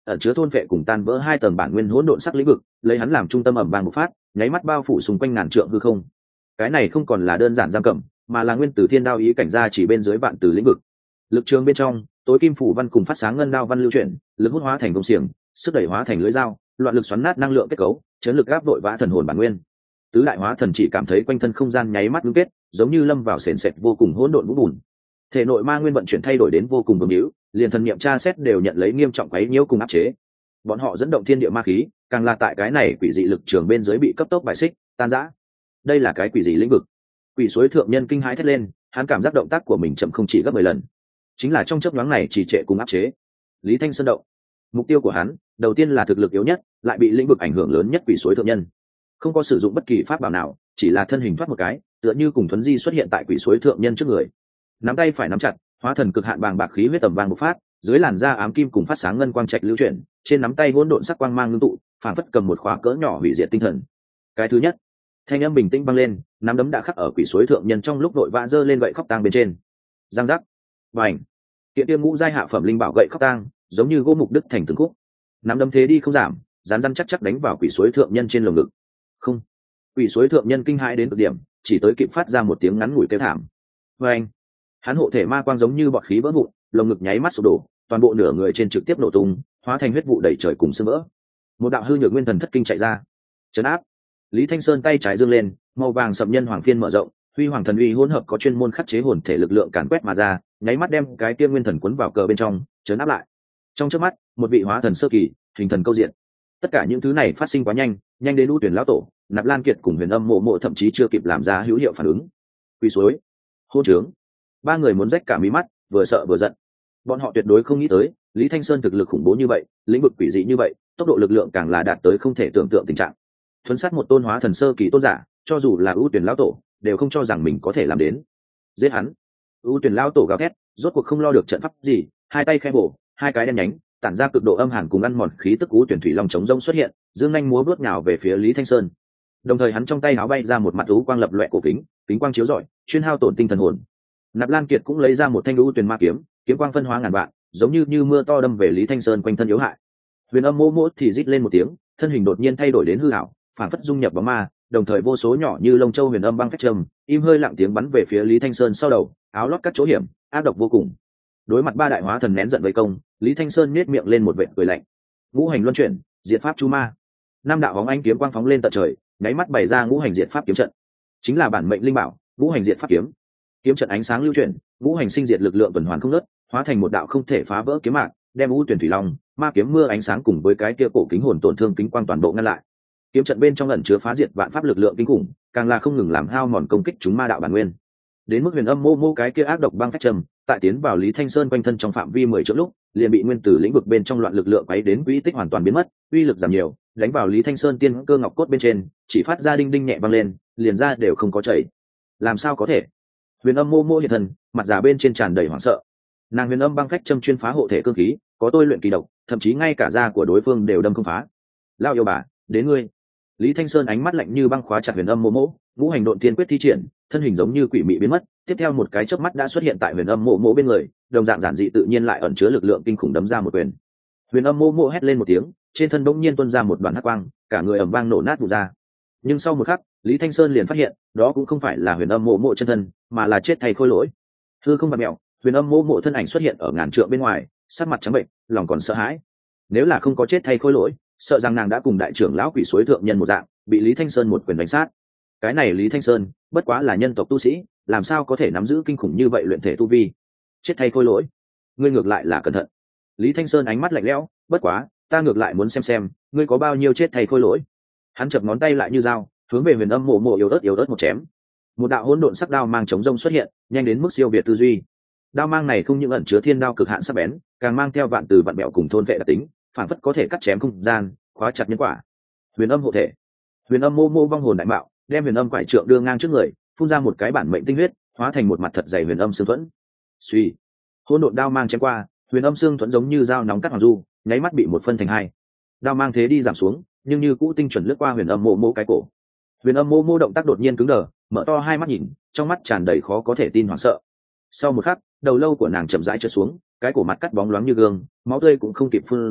ẩn chứa thôn vệ cùng tan vỡ hai tầng bản nguyên hỗn độn sắc lĩnh vực, lấy hắn làm trung tâm ẩm vàng một phát, nháy mắt bao phủ xung quanh ngàn trượng hư không. Cái này không còn là đơn giản giam cầm, mà là nguyên tử thiên đao ý cảnh ra chỉ bên dưới vạn tử lĩnh vực. Lực trường bên trong, tối kim phủ văn cùng phát sáng ngân đao văn lưu chuyển, lực hút hóa thành công xiềng, sức đẩy hóa thành lưới dao, loạn lực xoắn nát năng lượng kết cấu, chấn lực áp đội vã thần hồn bản nguyên. Tứ đại hóa thần chỉ cảm thấy quanh thân không gian nháy mắt ngưng kết, giống như lâm vào sền sệt vô cùng hỗn độn vũ bùn. Thể nội ma nguyên vận chuyển thay đổi đến vô cùng bướng hữu, liền thần niệm tra xét đều nhận lấy nghiêm trọng quấy nhiễu cùng áp chế. Bọn họ dẫn động thiên địa ma khí, càng là tại cái này quỷ dị lực trường bên dưới bị cấp tốc bài xích, tan rã. Đây là cái quỷ dị lĩnh vực. Quỷ suối thượng nhân kinh hãi thét lên, hắn cảm giác động tác của mình chậm không chỉ gấp mười lần. Chính là trong chớp nhoáng này trì trệ cùng áp chế. Lý Thanh Sơn động. Mục tiêu của hắn, đầu tiên là thực lực yếu nhất, lại bị lĩnh vực ảnh hưởng lớn nhất quỷ suối thượng nhân. Không có sử dụng bất kỳ pháp bảo nào, chỉ là thân hình thoát một cái, tựa như cùng thuấn di xuất hiện tại quỷ suối thượng nhân trước người. Nắm tay phải nắm chặt, hóa thần cực hạn bàng bạc khí huyết tầm vang bộc phát, dưới làn da ám kim cùng phát sáng ngân quang trạch lưu chuyển, trên nắm tay hỗn độn sắc quang mang ngưng tụ, phản phất cầm một khóa cỡ nhỏ hủy diệt tinh thần. Cái thứ nhất, thanh âm bình tĩnh băng lên, nắm đấm đã khắc ở quỷ suối thượng nhân trong lúc đội vã giơ lên gậy khóc tang bên trên. Giang giác, vành, kiện tiêm ngũ giai hạ phẩm linh bảo gậy khóc tang, giống như gỗ mục đứt thành từng khúc. Nắm đấm thế đi không giảm, dán răn chắc chắc đánh vào quỷ suối thượng nhân trên lồng ngực. Không, quỷ suối thượng nhân kinh hãi đến cực điểm, chỉ tới kịp phát ra một tiếng ngắn ngủi kêu thảm. Vành, hắn hộ thể ma quang giống như bọt khí vỡ vụn, lồng ngực nháy mắt sụp đổ, toàn bộ nửa người trên trực tiếp nổ tung, hóa thành huyết vụ đầy trời cùng sương vỡ. Một đạo hư nhược nguyên thần thất kinh chạy ra, chấn áp. Lý Thanh Sơn tay trái giương lên, màu vàng sậm nhân hoàng phiên mở rộng, huy hoàng thần uy hỗn hợp có chuyên môn khắc chế hồn thể lực lượng càn quét mà ra, nháy mắt đem cái tiên nguyên thần cuốn vào cờ bên trong, chấn áp lại. Trong chớp mắt, một vị hóa thần sơ kỳ, hình thần câu diện. Tất cả những thứ này phát sinh quá nhanh, nhanh đến U Tuyển lão tổ, Nạp Lan Kiệt cùng Huyền Âm Mộ Mộ thậm chí chưa kịp làm ra hữu hiệu phản ứng. Quỳ suối, hôn trướng. Ba người muốn rách cả mí mắt, vừa sợ vừa giận. Bọn họ tuyệt đối không nghĩ tới, Lý Thanh Sơn thực lực khủng bố như vậy, lĩnh vực quỷ dị như vậy, tốc độ lực lượng càng là đạt tới không thể tưởng tượng tình trạng. Thuấn sát một tôn hóa thần sơ kỳ tôn giả, cho dù là ưu tuyển lão tổ, đều không cho rằng mình có thể làm đến. Giết hắn! Ưu tuyển lão tổ gào thét, rốt cuộc không lo được trận pháp gì, hai tay khẽ bổ, hai cái đen nhánh, tản ra cực độ âm hàn cùng ăn mòn khí tức ưu tuyển thủy long chống rông xuất hiện, dương nhanh múa bước nhào về phía Lý Thanh Sơn. Đồng thời hắn trong tay áo bay ra một mặt ưu quang lập loè cổ kính, kính quang chiếu rọi, chuyên hao tổn tinh thần hồn. Nạp Lan Kiệt cũng lấy ra một thanh ưu tuyển ma kiếm, kiếm quang phân hóa ngàn vạn, giống như như mưa to đâm về Lý Thanh Sơn quanh thân yếu hại. Huyền Âm Mộ Mộ thì rít lên một tiếng, thân hình đột nhiên thay đổi đến hư ảo, phản phất dung nhập bóng ma, đồng thời vô số nhỏ như lông châu huyền âm băng phách trầm, im hơi lặng tiếng bắn về phía Lý Thanh Sơn sau đầu, áo lót các chỗ hiểm, ác độc vô cùng. Đối mặt ba đại hóa thần nén giận vây công, Lý Thanh Sơn nhếch miệng lên một vệt cười lạnh. Ngũ hành luân chuyển, diệt pháp chu ma. Năm đạo bóng ánh kiếm quang phóng lên tận trời, nháy mắt bày ra ngũ hành diệt pháp kiếm trận. Chính là bản mệnh linh bảo, ngũ hành diệt pháp kiếm. Kiếm trận ánh sáng lưu chuyển, ngũ hành sinh diệt lực lượng tuần hoàn không ngớt, hóa thành một đạo không thể phá vỡ kiếm mạng, đem u tuyển thủy long, ma kiếm mưa ánh sáng cùng với cái kia cổ kính hồn tổn thương kính quang toàn bộ ngăn lại. Kiếm trận bên trong ẩn chứa phá diệt vạn pháp lực lượng kinh khủng, càng là không ngừng làm hao mòn công kích chúng ma đạo bản nguyên. Đến mức Huyền Âm Mô Mô cái kia ác độc băng phách trầm, tại tiến vào Lý Thanh Sơn quanh thân trong phạm vi mười trượng lúc, liền bị nguyên tử lĩnh vực bên trong loạn lực lượng quấy đến quỹ tích hoàn toàn biến mất, uy lực giảm nhiều, đánh vào Lý Thanh Sơn tiên cơ ngọc cốt bên trên, chỉ phát ra đinh đinh nhẹ vang lên, liền ra đều không có chảy. Làm sao có thể? Huyền Âm Mô Mô hiện thân, mặt già bên trên tràn đầy hoảng sợ. Nàng Huyền Âm băng phách châm chuyên phá hộ thể cương khí, có tôi luyện kỳ độc, thậm chí ngay cả da của đối phương đều đâm không phá. Lao yêu bà, đến ngươi. Lý Thanh Sơn ánh mắt lạnh như băng khóa chặt Huyền Âm Mô Mô, ngũ hành độn tiên quyết thi triển, thân hình giống như quỷ mị biến mất, tiếp theo một cái chớp mắt đã xuất hiện tại Huyền Âm Mô Mô bên người, đồng dạng giản dị tự nhiên lại ẩn chứa lực lượng kinh khủng đấm ra một quyền. Huyền Âm Mô Mô hét lên một tiếng, trên thân bỗng nhiên tuôn ra một đoàn hắc quang, cả người ầm vang nổ nát vụn ra. Nhưng sau một khắc, Lý Thanh Sơn liền phát hiện, đó cũng không phải là Huyền Âm Mô Mô chân thân, mà là chết thay khôi lỗi. Hư không bạt mèo, Huyền Âm Mô Mô thân ảnh xuất hiện ở ngàn trượng bên ngoài, sắc mặt trắng bệnh, lòng còn sợ hãi. Nếu là không có chết thay khôi lỗi, sợ rằng nàng đã cùng đại trưởng lão quỷ suối thượng nhân một dạng, bị Lý Thanh Sơn một quyền đánh sát. Cái này Lý Thanh Sơn, bất quá là nhân tộc tu sĩ, làm sao có thể nắm giữ kinh khủng như vậy luyện thể tu vi? Chết thay khôi lỗi, ngươi ngược lại là cẩn thận. Lý Thanh Sơn ánh mắt lạnh lẽo, bất quá, ta ngược lại muốn xem xem, ngươi có bao nhiêu chết thay khôi lỗi. Hắn chập ngón tay lại như dao, hướng về Huyền Âm Mộ Mộ yếu ớt yếu ớt một chém. Một đạo hỗn độn sắc đao mang chống rông xuất hiện, nhanh đến mức siêu việt tư duy. Đao mang này không những ẩn chứa thiên đao cực hạn sắc bén, càng mang theo vạn từ vạn bẹo cùng thôn vệ đặc tính, phản phất có thể cắt chém không gian, khóa chặt nhân quả. Huyền Âm hộ thể. Huyền Âm Mô Mô vong hồn đại mạo, đem Huyền Âm quải trượng đưa ngang trước người, phun ra một cái bản mệnh tinh huyết, hóa thành một mặt thật dày Huyền Âm xương thuẫn. Suy, hỗn độn đao mang chém qua, Huyền Âm xương thuẫn giống như dao nóng cắt hoàng du, nháy mắt bị một phân thành hai. Đao mang thế đi giảm xuống, nhưng như cũ tinh chuẩn lướt qua Huyền Âm Mô Mô cái cổ. Huyền Âm Mô Mô động tác đột nhiên cứng đờ, mở to hai mắt nhìn, trong mắt tràn đầy khó có thể tin hoảng sợ. Sau một khắc, đầu lâu của nàng chậm rãi trượt xuống, cái cổ mặt cắt bóng loáng như gương, máu tươi cũng không kịp phun ra,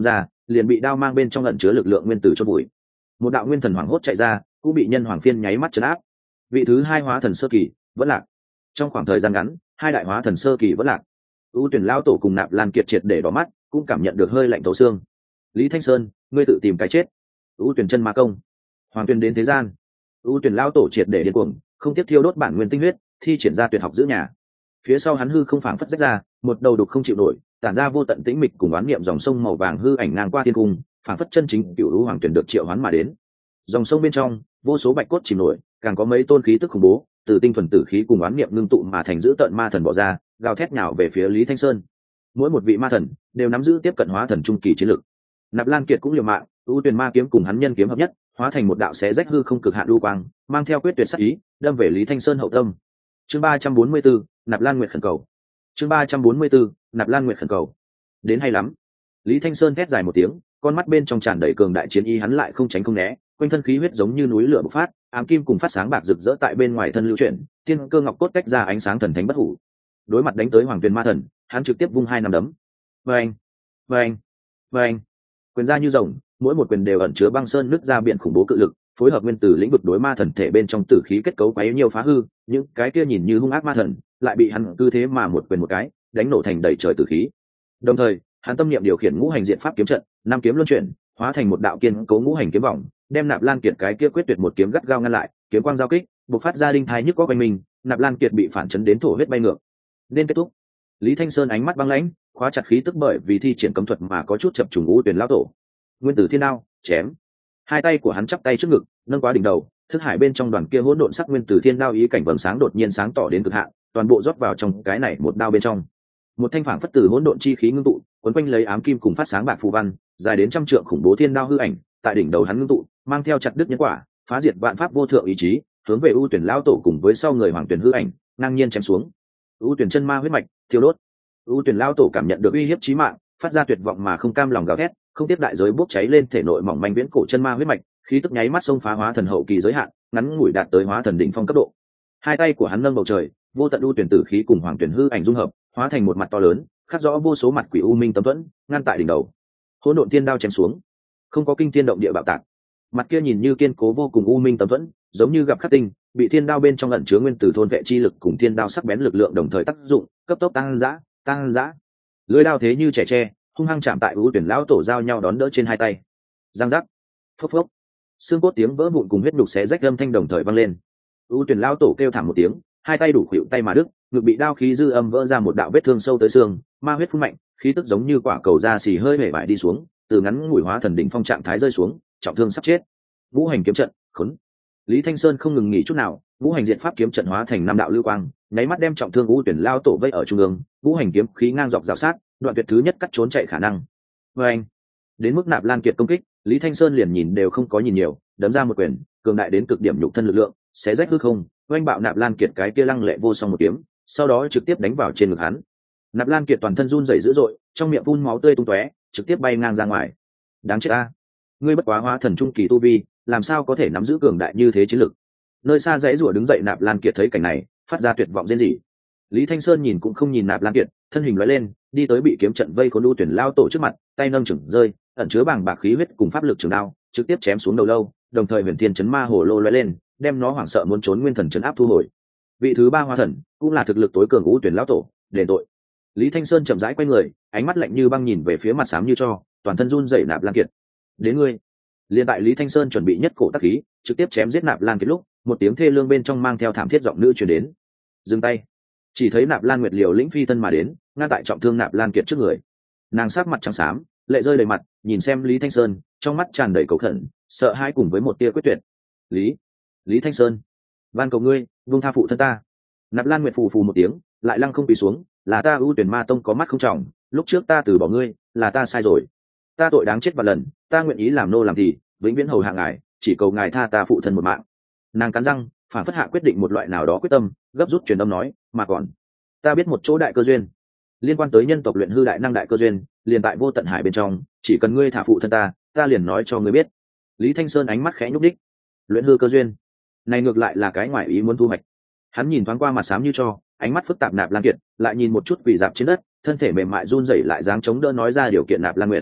liền bị đao mang bên trong ẩn chứa lực lượng nguyên tử chôn bụi. Một đạo nguyên thần hoảng hốt chạy ra, cũng bị nhân hoàng phiên nháy mắt trấn áp. Vị thứ hai hóa thần sơ kỳ vẫn lạc. Trong khoảng thời gian ngắn, hai đại hóa thần sơ kỳ vẫn lạc. ưu tuyển lao tổ cùng Nạp Lan Kiệt triệt để đỏ mắt, cũng cảm nhận được hơi lạnh thấu xương. Lý Thanh Sơn, ngươi tự tìm cái chết. ưu tuyển chân ma công, hoàng tuyển đến thế gian. ưu tuyển lao tổ triệt để điên cuồng, không tiếp thiêu đốt bản nguyên tinh huyết, thi triển ra tuyệt học giữ nhà. Phía sau hắn hư không phảng phất rách ra, một đầu đục không chịu nổi, tản ra vô tận tĩnh mịch cùng oán niệm dòng sông màu vàng hư ảnh ngang qua thiên cung, phảng phất chân chính cựu lũ hoàng tuyển được triệu hoán mà đến. Dòng sông bên trong, vô số bạch cốt chìm nổi, càng có mấy tôn khí tức khủng bố, từ tinh thuần tử khí cùng oán niệm ngưng tụ mà thành giữ tận ma thần bỏ ra, gào thét nhào về phía Lý Thanh Sơn. Mỗi một vị ma thần đều nắm giữ tiếp cận hóa thần trung kỳ chiến lực. Nạp Lan Kiệt cũng liều mạng, ưu tuyển ma kiếm cùng hắn nhân kiếm hợp nhất, hóa thành một đạo xé rách hư không cực hạn lưu quang, mang theo quyết tuyệt sát ý, đâm về Lý Thanh Sơn hậu tâm. Chương ba trăm bốn mươi bốn, Nạp Lan Nguyệt khẩn cầu. Chương ba trăm bốn mươi bốn, Nạp Lan Nguyệt khẩn cầu. Đến hay lắm. Lý Thanh Sơn thét dài một tiếng, con mắt bên trong tràn đầy cường đại chiến ý, hắn lại không tránh không né, quanh thân khí huyết giống như núi lửa bộc phát, ám kim cùng phát sáng bạc rực rỡ tại bên ngoài thân lưu chuyển, tiên cơ ngọc cốt cách ra ánh sáng thần thánh bất hủ. Đối mặt đánh tới hoàng tuyền ma thần, hắn trực tiếp vung hai nắm đấm. Vâng, vâng, vâng. Quyền ra như rồng, mỗi một quyền đều ẩn chứa băng sơn nứt ra biển khủng bố cự lực, phối hợp nguyên tử lĩnh vực đối ma thần thể bên trong tử khí kết cấu quấy nhiều phá hư, những cái kia nhìn như hung ác ma thần, lại bị hắn cứ thế mà một quyền một cái, đánh nổ thành đầy trời tử khí. Đồng thời, hắn tâm niệm điều khiển ngũ hành diện pháp kiếm trận, năm kiếm luân chuyển, hóa thành một đạo kiên cố ngũ hành kiếm vòng, đem Nạp Lan Kiệt cái kia quyết tuyệt một kiếm gắt gao ngăn lại, kiếm quang giao kích, bộc phát ra đinh thái nhức có quanh mình, Nạp Lan Kiệt bị phản chấn đến thổ huyết bay ngược. Nên kết thúc. Lý Thanh Sơn ánh mắt băng lãnh, khóa chặt khí tức bởi vì thi triển cấm thuật mà có chút chập trùng ngũ tuyển lão tổ. Nguyên tử thiên đao, chém. Hai tay của hắn chắp tay trước ngực, nâng quá đỉnh đầu, thức hải bên trong đoàn kia hỗn độn sắc nguyên tử thiên đao ý cảnh vầng sáng đột nhiên sáng tỏ đến cực hạn, toàn bộ rót vào trong cái này một đao bên trong. Một thanh phảng phất từ hỗn độn chi khí ngưng tụ, quấn quanh lấy ám kim cùng phát sáng bạc phù văn, dài đến trăm trượng khủng bố thiên đao hư ảnh, tại đỉnh đầu hắn ngưng tụ, mang theo chặt đứt nhân quả, phá diệt vạn pháp vô thượng ý chí, hướng về ưu tuyển lão tổ cùng với sau người hoàng tuyển hư ảnh, ngang nhiên chém xuống. ưu tuyển chân ma huyết mạch, thiêu đốt. ưu tuyển lão tổ cảm nhận được uy hiếp chí mạng, phát ra tuyệt vọng mà không cam lòng gào thét, không tiếp đại giới bốc cháy lên thể nội mỏng manh viễn cổ chân ma huyết mạch, khí tức nháy mắt xông phá hóa thần hậu kỳ giới hạn, ngắn ngủi đạt tới hóa thần đỉnh phong cấp độ. Hai tay của hắn nâng bầu trời, vô tận ưu tuyển tử khí cùng hoàng tuyển hư ảnh dung hợp, hóa thành một mặt to lớn, khắc rõ vô số mặt quỷ u minh tấm thuẫn, ngăn tại đỉnh đầu. Hỗn độn thiên đao chém xuống, không có kinh thiên động địa bạo tạc. Mặt kia nhìn như kiên cố vô cùng u minh tấm thuẫn, giống như gặp khắc tinh, bị thiên đao bên trong ẩn chứa nguyên tử thôn vệ chi lực cùng thiên đao sắc bén lực lượng đồng thời tác dụng, cấp tốc tăng dã, tăng dã. Lưỡi đao thế như trẻ tre, hung hăng chạm tại ưu tuyển lão tổ giao nhau đón đỡ trên hai tay. Giang giác, phốc phốc, xương cốt tiếng vỡ vụn cùng huyết nhục xé rách âm thanh đồng thời vang lên. ưu tuyển lão tổ kêu thảm một tiếng, hai tay đủ khuỵu tay mà đứt, ngực bị đao khí dư âm vỡ ra một đạo vết thương sâu tới xương, ma huyết phun mạnh, khí tức giống như quả cầu da xì hơi hể bại đi xuống, từ ngắn ngủi hóa thần đỉnh phong trạng thái rơi xuống, trọng thương sắp chết. Ngũ hành kiếm trận, khốn. Lý Thanh Sơn không ngừng nghỉ chút nào, ngũ hành diện pháp kiếm trận hóa thành năm đạo lưu quang, nháy mắt đem trọng thương ưu tuyển lao tổ vây ở trung ương, ngũ hành kiếm khí ngang dọc rào sát, đoạn tuyệt thứ nhất cắt trốn chạy khả năng. Và anh, đến mức Nạp Lan Kiệt công kích, Lý Thanh Sơn liền nhìn đều không có nhìn nhiều, đấm ra một quyền, cường đại đến cực điểm nhục thân lực lượng, xé rách hư không, oanh bạo Nạp Lan Kiệt cái kia lăng lệ vô song một kiếm, sau đó trực tiếp đánh vào trên ngực hắn. Nạp Lan Kiệt toàn thân run rẩy dữ dội, trong miệng phun máu tươi tung tóe, trực tiếp bay ngang ra ngoài. Đáng chết a! Ngươi bất quá hóa thần trung kỳ tu vi, làm sao có thể nắm giữ cường đại như thế chiến lực? Nơi xa dãy rủa đứng dậy Nạp Lan Kiệt thấy cảnh này, phát ra tuyệt vọng rên rỉ. Lý Thanh Sơn nhìn cũng không nhìn Nạp Lan Kiệt, thân hình lóe lên, đi tới bị kiếm trận vây khốn ưu tuyển lao tổ trước mặt, tay nâng chừng rơi, ẩn chứa bàng bạc khí huyết cùng pháp lực trường đao, trực tiếp chém xuống đầu lâu, đồng thời huyền thiên chấn ma hồ lô lóe lên, đem nó hoảng sợ muốn trốn nguyên thần chấn áp thu hồi. Vị thứ ba hóa thần, cũng là thực lực tối cường ưu tuyển lao tổ, đền tội. Lý Thanh Sơn chậm rãi quay người, ánh mắt lạnh như băng nhìn về phía mặt xám như cho, toàn thân run rẩy Nạp Lan Kiệt. Đến ngươi. Liên tại Lý Thanh Sơn chuẩn bị nhất cổ tác khí, trực tiếp chém giết Nạp Lan Kiệt lúc, một tiếng thê lương bên trong mang theo thảm thiết giọng nữ truyền đến. Dừng tay. Chỉ thấy Nạp Lan Nguyệt liều lĩnh phi thân mà đến, ngăn tại trọng thương Nạp Lan Kiệt trước người. Nàng sắc mặt trắng xám, lệ rơi đầy mặt, nhìn xem Lý Thanh Sơn, trong mắt tràn đầy cầu khẩn, sợ hãi cùng với một tia quyết tuyệt. Lý, Lý Thanh Sơn, van cầu ngươi, vung tha phụ thân ta. Nạp Lan Nguyệt phù phù một tiếng, lại lăng không quỳ xuống, là ta ưu tuyển ma tông có mắt không trọng, lúc trước ta từ bỏ ngươi, là ta sai rồi, ta tội đáng chết vạn lần, ta nguyện ý làm nô làm thì, vĩnh viễn hầu hạ ngài, chỉ cầu ngài tha ta phụ thân một mạng. Nàng cắn răng, phản phất hạ quyết định một loại nào đó quyết tâm, gấp rút truyền âm nói, mà còn, ta biết một chỗ đại cơ duyên, liên quan tới nhân tộc luyện hư đại năng đại cơ duyên, liền tại vô tận hải bên trong, chỉ cần ngươi thả phụ thân ta, ta liền nói cho ngươi biết. Lý Thanh Sơn ánh mắt khẽ nhúc đích, luyện hư cơ duyên, này ngược lại là cái ngoại ý muốn thu hoạch. Hắn nhìn thoáng qua mặt xám như cho, ánh mắt phức tạp Nạp Lan Kiệt, lại nhìn một chút quỳ dạp trên đất, thân thể mềm mại run rẩy lại dáng chống đỡ nói ra điều kiện Nạp Lan Nguyệt.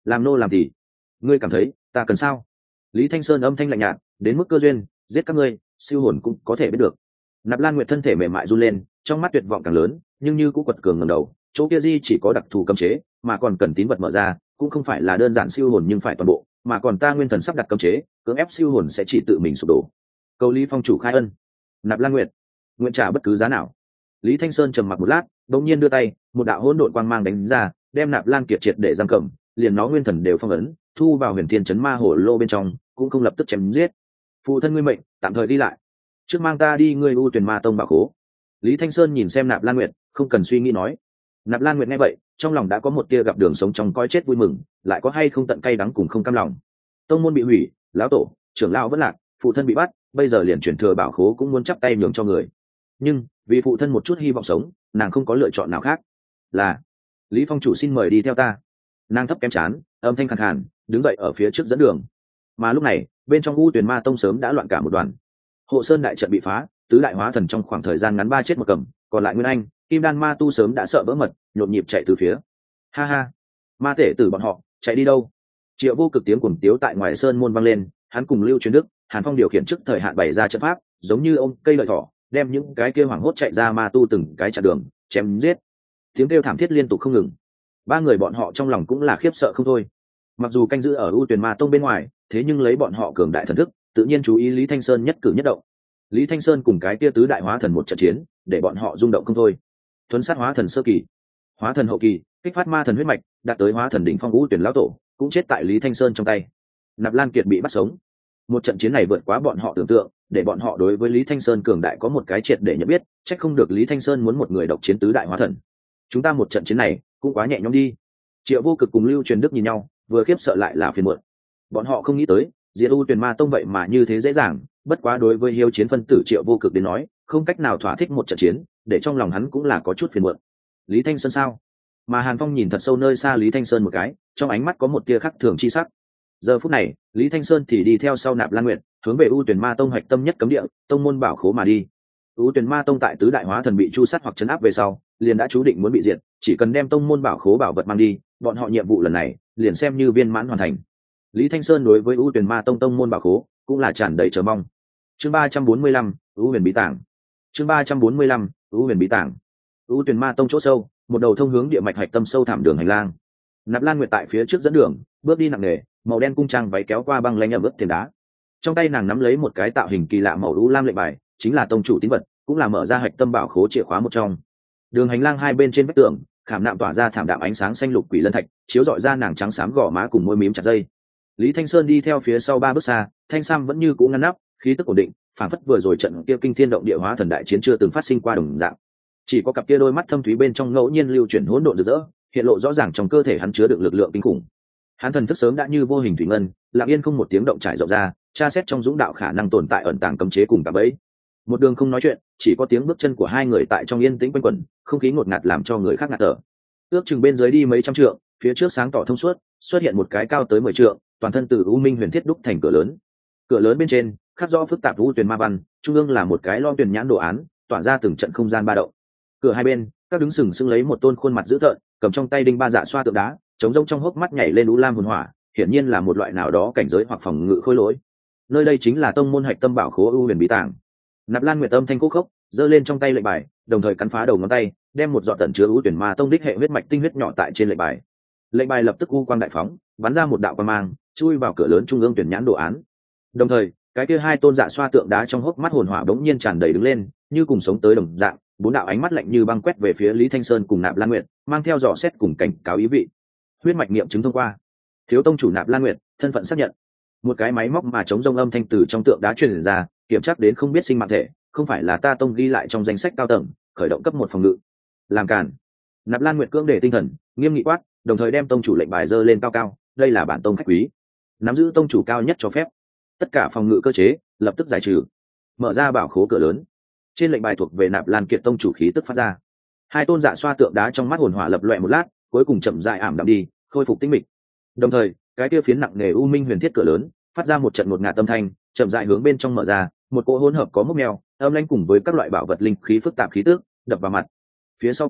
làm nô làm thì ngươi cảm thấy ta cần sao? Lý Thanh Sơn âm thanh lạnh nhạt, đến mức cơ duyên giết các ngươi siêu hồn cũng có thể biết được. Nạp Lan Nguyệt thân thể mềm mại run lên, trong mắt tuyệt vọng càng lớn, nhưng như cũng quật cường ngẩng đầu, chỗ kia di chỉ có đặc thù cấm chế, mà còn cần tín vật mở ra, cũng không phải là đơn giản siêu hồn nhưng phải toàn bộ, mà còn ta nguyên thần sắp đặt cấm chế, cưỡng ép siêu hồn sẽ chỉ tự mình sụp đổ. Cầu Lý Phong chủ khai ân. Nạp Lan Nguyệt, nguyện trả bất cứ giá nào. Lý Thanh Sơn trầm mặc một lát, đột nhiên đưa tay, một đạo hỗn độn quang mang đánh ra, đem Nạp Lan Kiệt triệt để giam cầm, liền nó nguyên thần đều phong ấn, thu vào Huyền Thiên Chấn Ma Hổ Lô bên trong, cũng không lập tức chém giết. Phụ thân ngươi mệnh, tạm thời đi lại. Trước mang ta đi ngươi U Tuyền Ma Tông bảo khố. Lý Thanh Sơn nhìn xem Nạp Lan Nguyệt, không cần suy nghĩ nói. Nạp Lan Nguyệt nghe vậy, trong lòng đã có một tia gặp đường sống trong coi chết vui mừng, lại có hay không tận cay đắng cùng không cam lòng. Tông môn bị hủy, lão tổ, trưởng lão vẫn lạc, phụ thân bị bắt, bây giờ liền chuyển thừa bảo khố cũng muốn chắp tay nhường cho người. Nhưng vì phụ thân một chút hy vọng sống, nàng không có lựa chọn nào khác. Là Lý Phong chủ xin mời đi theo ta. Nàng thấp kém chán, âm thanh khàn khàn, đứng dậy ở phía trước dẫn đường. Mà lúc này, bên trong U Tuyền Ma Tông sớm đã loạn cả một đoàn. Hộ Sơn đại trận bị phá, tứ đại hóa thần trong khoảng thời gian ngắn ba chết một cầm, còn lại Nguyên Anh, Kim Đan Ma tu sớm đã sợ vỡ mật, nhộn nhịp chạy từ phía. Ha ha, ma thể tử bọn họ, chạy đi đâu? Triệu Vô Cực tiếng cuồng tiếu tại ngoài sơn môn vang lên, hắn cùng Lưu Truyền Đức, Hàn Phong điều khiển trước thời hạn bày ra trận pháp, giống như ôm cây lợi thỏ, đem những cái kia hoảng hốt chạy ra ma tu từng cái chặn đường, chém giết. Tiếng kêu thảm thiết liên tục không ngừng. Ba người bọn họ trong lòng cũng là khiếp sợ không thôi. Mặc dù canh giữ ở U Tuyền Ma Tông bên ngoài, thế nhưng lấy bọn họ cường đại thần thức, tự nhiên chú ý Lý Thanh Sơn nhất cử nhất động. Lý Thanh Sơn cùng cái kia tứ đại hóa thần một trận chiến, để bọn họ rung động không thôi. Thuấn sát hóa thần sơ kỳ, hóa thần hậu kỳ, kích phát ma thần huyết mạch, đạt tới hóa thần đỉnh phong U Tuyền lão tổ, cũng chết tại Lý Thanh Sơn trong tay. Nạp Lan Kiệt bị bắt sống. Một trận chiến này vượt quá bọn họ tưởng tượng, để bọn họ đối với Lý Thanh Sơn cường đại có một cái triệt để nhận biết, trách không được Lý Thanh Sơn muốn một người độc chiến tứ đại hóa thần. Chúng ta một trận chiến này cũng quá nhẹ nhõm đi. Triệu Vô Cực cùng Lưu Truyền Đức nhìn nhau, vừa khiếp sợ lại là phiền muộn. Bọn họ không nghĩ tới, diệt U Tuyền Ma Tông vậy mà như thế dễ dàng, bất quá đối với hiếu chiến phân tử Triệu Vô Cực đến nói, không cách nào thỏa thích một trận chiến, để trong lòng hắn cũng là có chút phiền muộn. Lý Thanh Sơn sao? Mà Hàn Phong nhìn thật sâu nơi xa Lý Thanh Sơn một cái, trong ánh mắt có một tia khắc thường chi sắc. Giờ phút này, Lý Thanh Sơn thì đi theo sau Nạp Lan Nguyệt, hướng về U Tuyền Ma Tông hoạch tâm nhất cấm địa, tông môn bảo khố mà đi. U Tuyền Ma Tông tại tứ đại hóa thần bị chu sát hoặc chấn áp về sau, liền đã chú định muốn bị diệt, chỉ cần đem tông môn bảo khố bảo vật mang đi, bọn họ nhiệm vụ lần này liền xem như viên mãn hoàn thành. Lý Thanh Sơn đối với U Tuyền Ma Tông tông môn bảo khố cũng là tràn đầy chờ mong. Chương ba trăm bốn mươi lăm, U Huyền Bí Tảng. Chương ba trăm bốn mươi lăm, U Huyền Bí Tảng. U Tuyền Ma Tông chỗ sâu, một đầu thông hướng địa mạch hạch tâm sâu thẳm đường hành lang. Nạp Lan Nguyệt tại phía trước dẫn đường, bước đi nặng nề, màu đen cung trang váy kéo qua băng lanh ẩm ướt thềm đá. Trong tay nàng nắm lấy một cái tạo hình kỳ lạ màu u lam lệnh bài, chính là tông chủ tín vật, cũng là mở ra hạch tâm bảo khố chìa khóa một trong. Đường hành lang hai bên trên vách tường, khảm nạm tỏa ra thảm đạm ánh sáng xanh lục quỷ lân thạch, chiếu rọi ra nàng trắng xám gò má cùng môi mím chặt dây. Lý Thanh Sơn đi theo phía sau ba bước xa, thanh sam vẫn như cũ ngăn nắp, khí tức ổn định, phản phất vừa rồi trận kia kinh thiên động địa hóa thần đại chiến chưa từng phát sinh qua đồng dạng. Chỉ có cặp kia đôi mắt thâm thúy bên trong ngẫu nhiên lưu chuyển hỗn độn rực rỡ, hiện lộ rõ ràng trong cơ thể hắn chứa đựng lực lượng kinh khủng. Hắn thần thức sớm đã như vô hình thủy ngân, lặng yên không một tiếng động trải rộng ra, tra xét trong dũng đạo khả năng tồn tại ẩn tàng cấm chế cùng cả bẫy. Một đường không nói chuyện, chỉ có tiếng bước chân của hai người tại trong yên tĩnh quanh quẩn, không khí ngột ngạt làm cho người khác ngạt thở. Ước chừng bên dưới đi mấy trăm trượng, phía trước sáng tỏ thông suốt, xuất hiện một cái cao tới mười trượng, toàn thân từ u minh huyền thiết đúc thành cửa lớn. Cửa lớn bên trên khắc rõ phức tạp u tuyền ma văn, trung ương là một cái lo tuyền nhãn đồ án, tỏa ra từng trận không gian ba động. Cửa hai bên, các đứng sừng sững lấy một tôn khuôn mặt dữ tợn, cầm trong tay đinh ba dạ xoa tượng đá, chống rông trong hốc mắt nhảy lên u lam hồn hỏa, hiển nhiên là một loại nào đó cảnh giới hoặc phòng ngự khôi lỗi. Nơi đây chính là tông môn hạch tâm bảo khố U Huyền Bí Tảng. Nạp Lan Nguyệt âm thanh khúc khốc, giơ lên trong tay lệnh bài, đồng thời cắn phá đầu ngón tay, đem một giọt tẩn chứa U Tuyển Ma Tông đích hệ huyết mạch tinh huyết nhỏ tại trên lệnh bài. Lệnh bài lập tức u quang đại phóng, bắn ra một đạo quang mang, chui vào cửa lớn trung ương tuyển nhãn đồ án. Đồng thời, cái kia hai tôn dạ xoa tượng đá trong hốc mắt hồn hỏa bỗng nhiên tràn đầy đứng lên, như cùng sống tới đồng dạng, bốn đạo ánh mắt lạnh như băng quét về phía Lý Thanh Sơn cùng Nạp Lan Nguyệt, mang theo dò xét cùng cảnh cáo ý vị. Huyết mạch nghiệm chứng thông qua. Thiếu tông chủ Nạp Lan Nguyệt, thân phận xác nhận. Một cái máy móc mà chống rông âm thanh từ trong tượng đá truyền ra, kiểm tra đến không biết sinh mạng thể, không phải là ta tông ghi lại trong danh sách cao tầng, khởi động cấp một phòng ngự. Làm cản. Nạp Lan Nguyệt cưỡng để tinh thần, nghiêm nghị quát, đồng thời đem tông chủ lệnh bài dơ lên cao cao, đây là bản tông khách quý, nắm giữ tông chủ cao nhất cho phép. Tất cả phòng ngự cơ chế lập tức giải trừ. Mở ra bảo khố cửa lớn. Trên lệnh bài thuộc về Nạp Lan Kiệt tông chủ khí tức phát ra. Hai tôn dạ xoa tượng đá trong mắt hồn hỏa lập loè một lát, cuối cùng chậm rãi ảm đạm đi, khôi phục tĩnh mịch. Đồng thời, cái kia phiến nặng nề u minh huyền thiết cửa lớn phát ra một trận một ngạt âm thanh, chậm rãi hướng bên trong mở ra, một cỗ hỗn hợp có mốc mèo, âm lãnh cùng với các loại bảo vật linh khí phức tạp khí tức đập vào mặt. Phía sau cửa,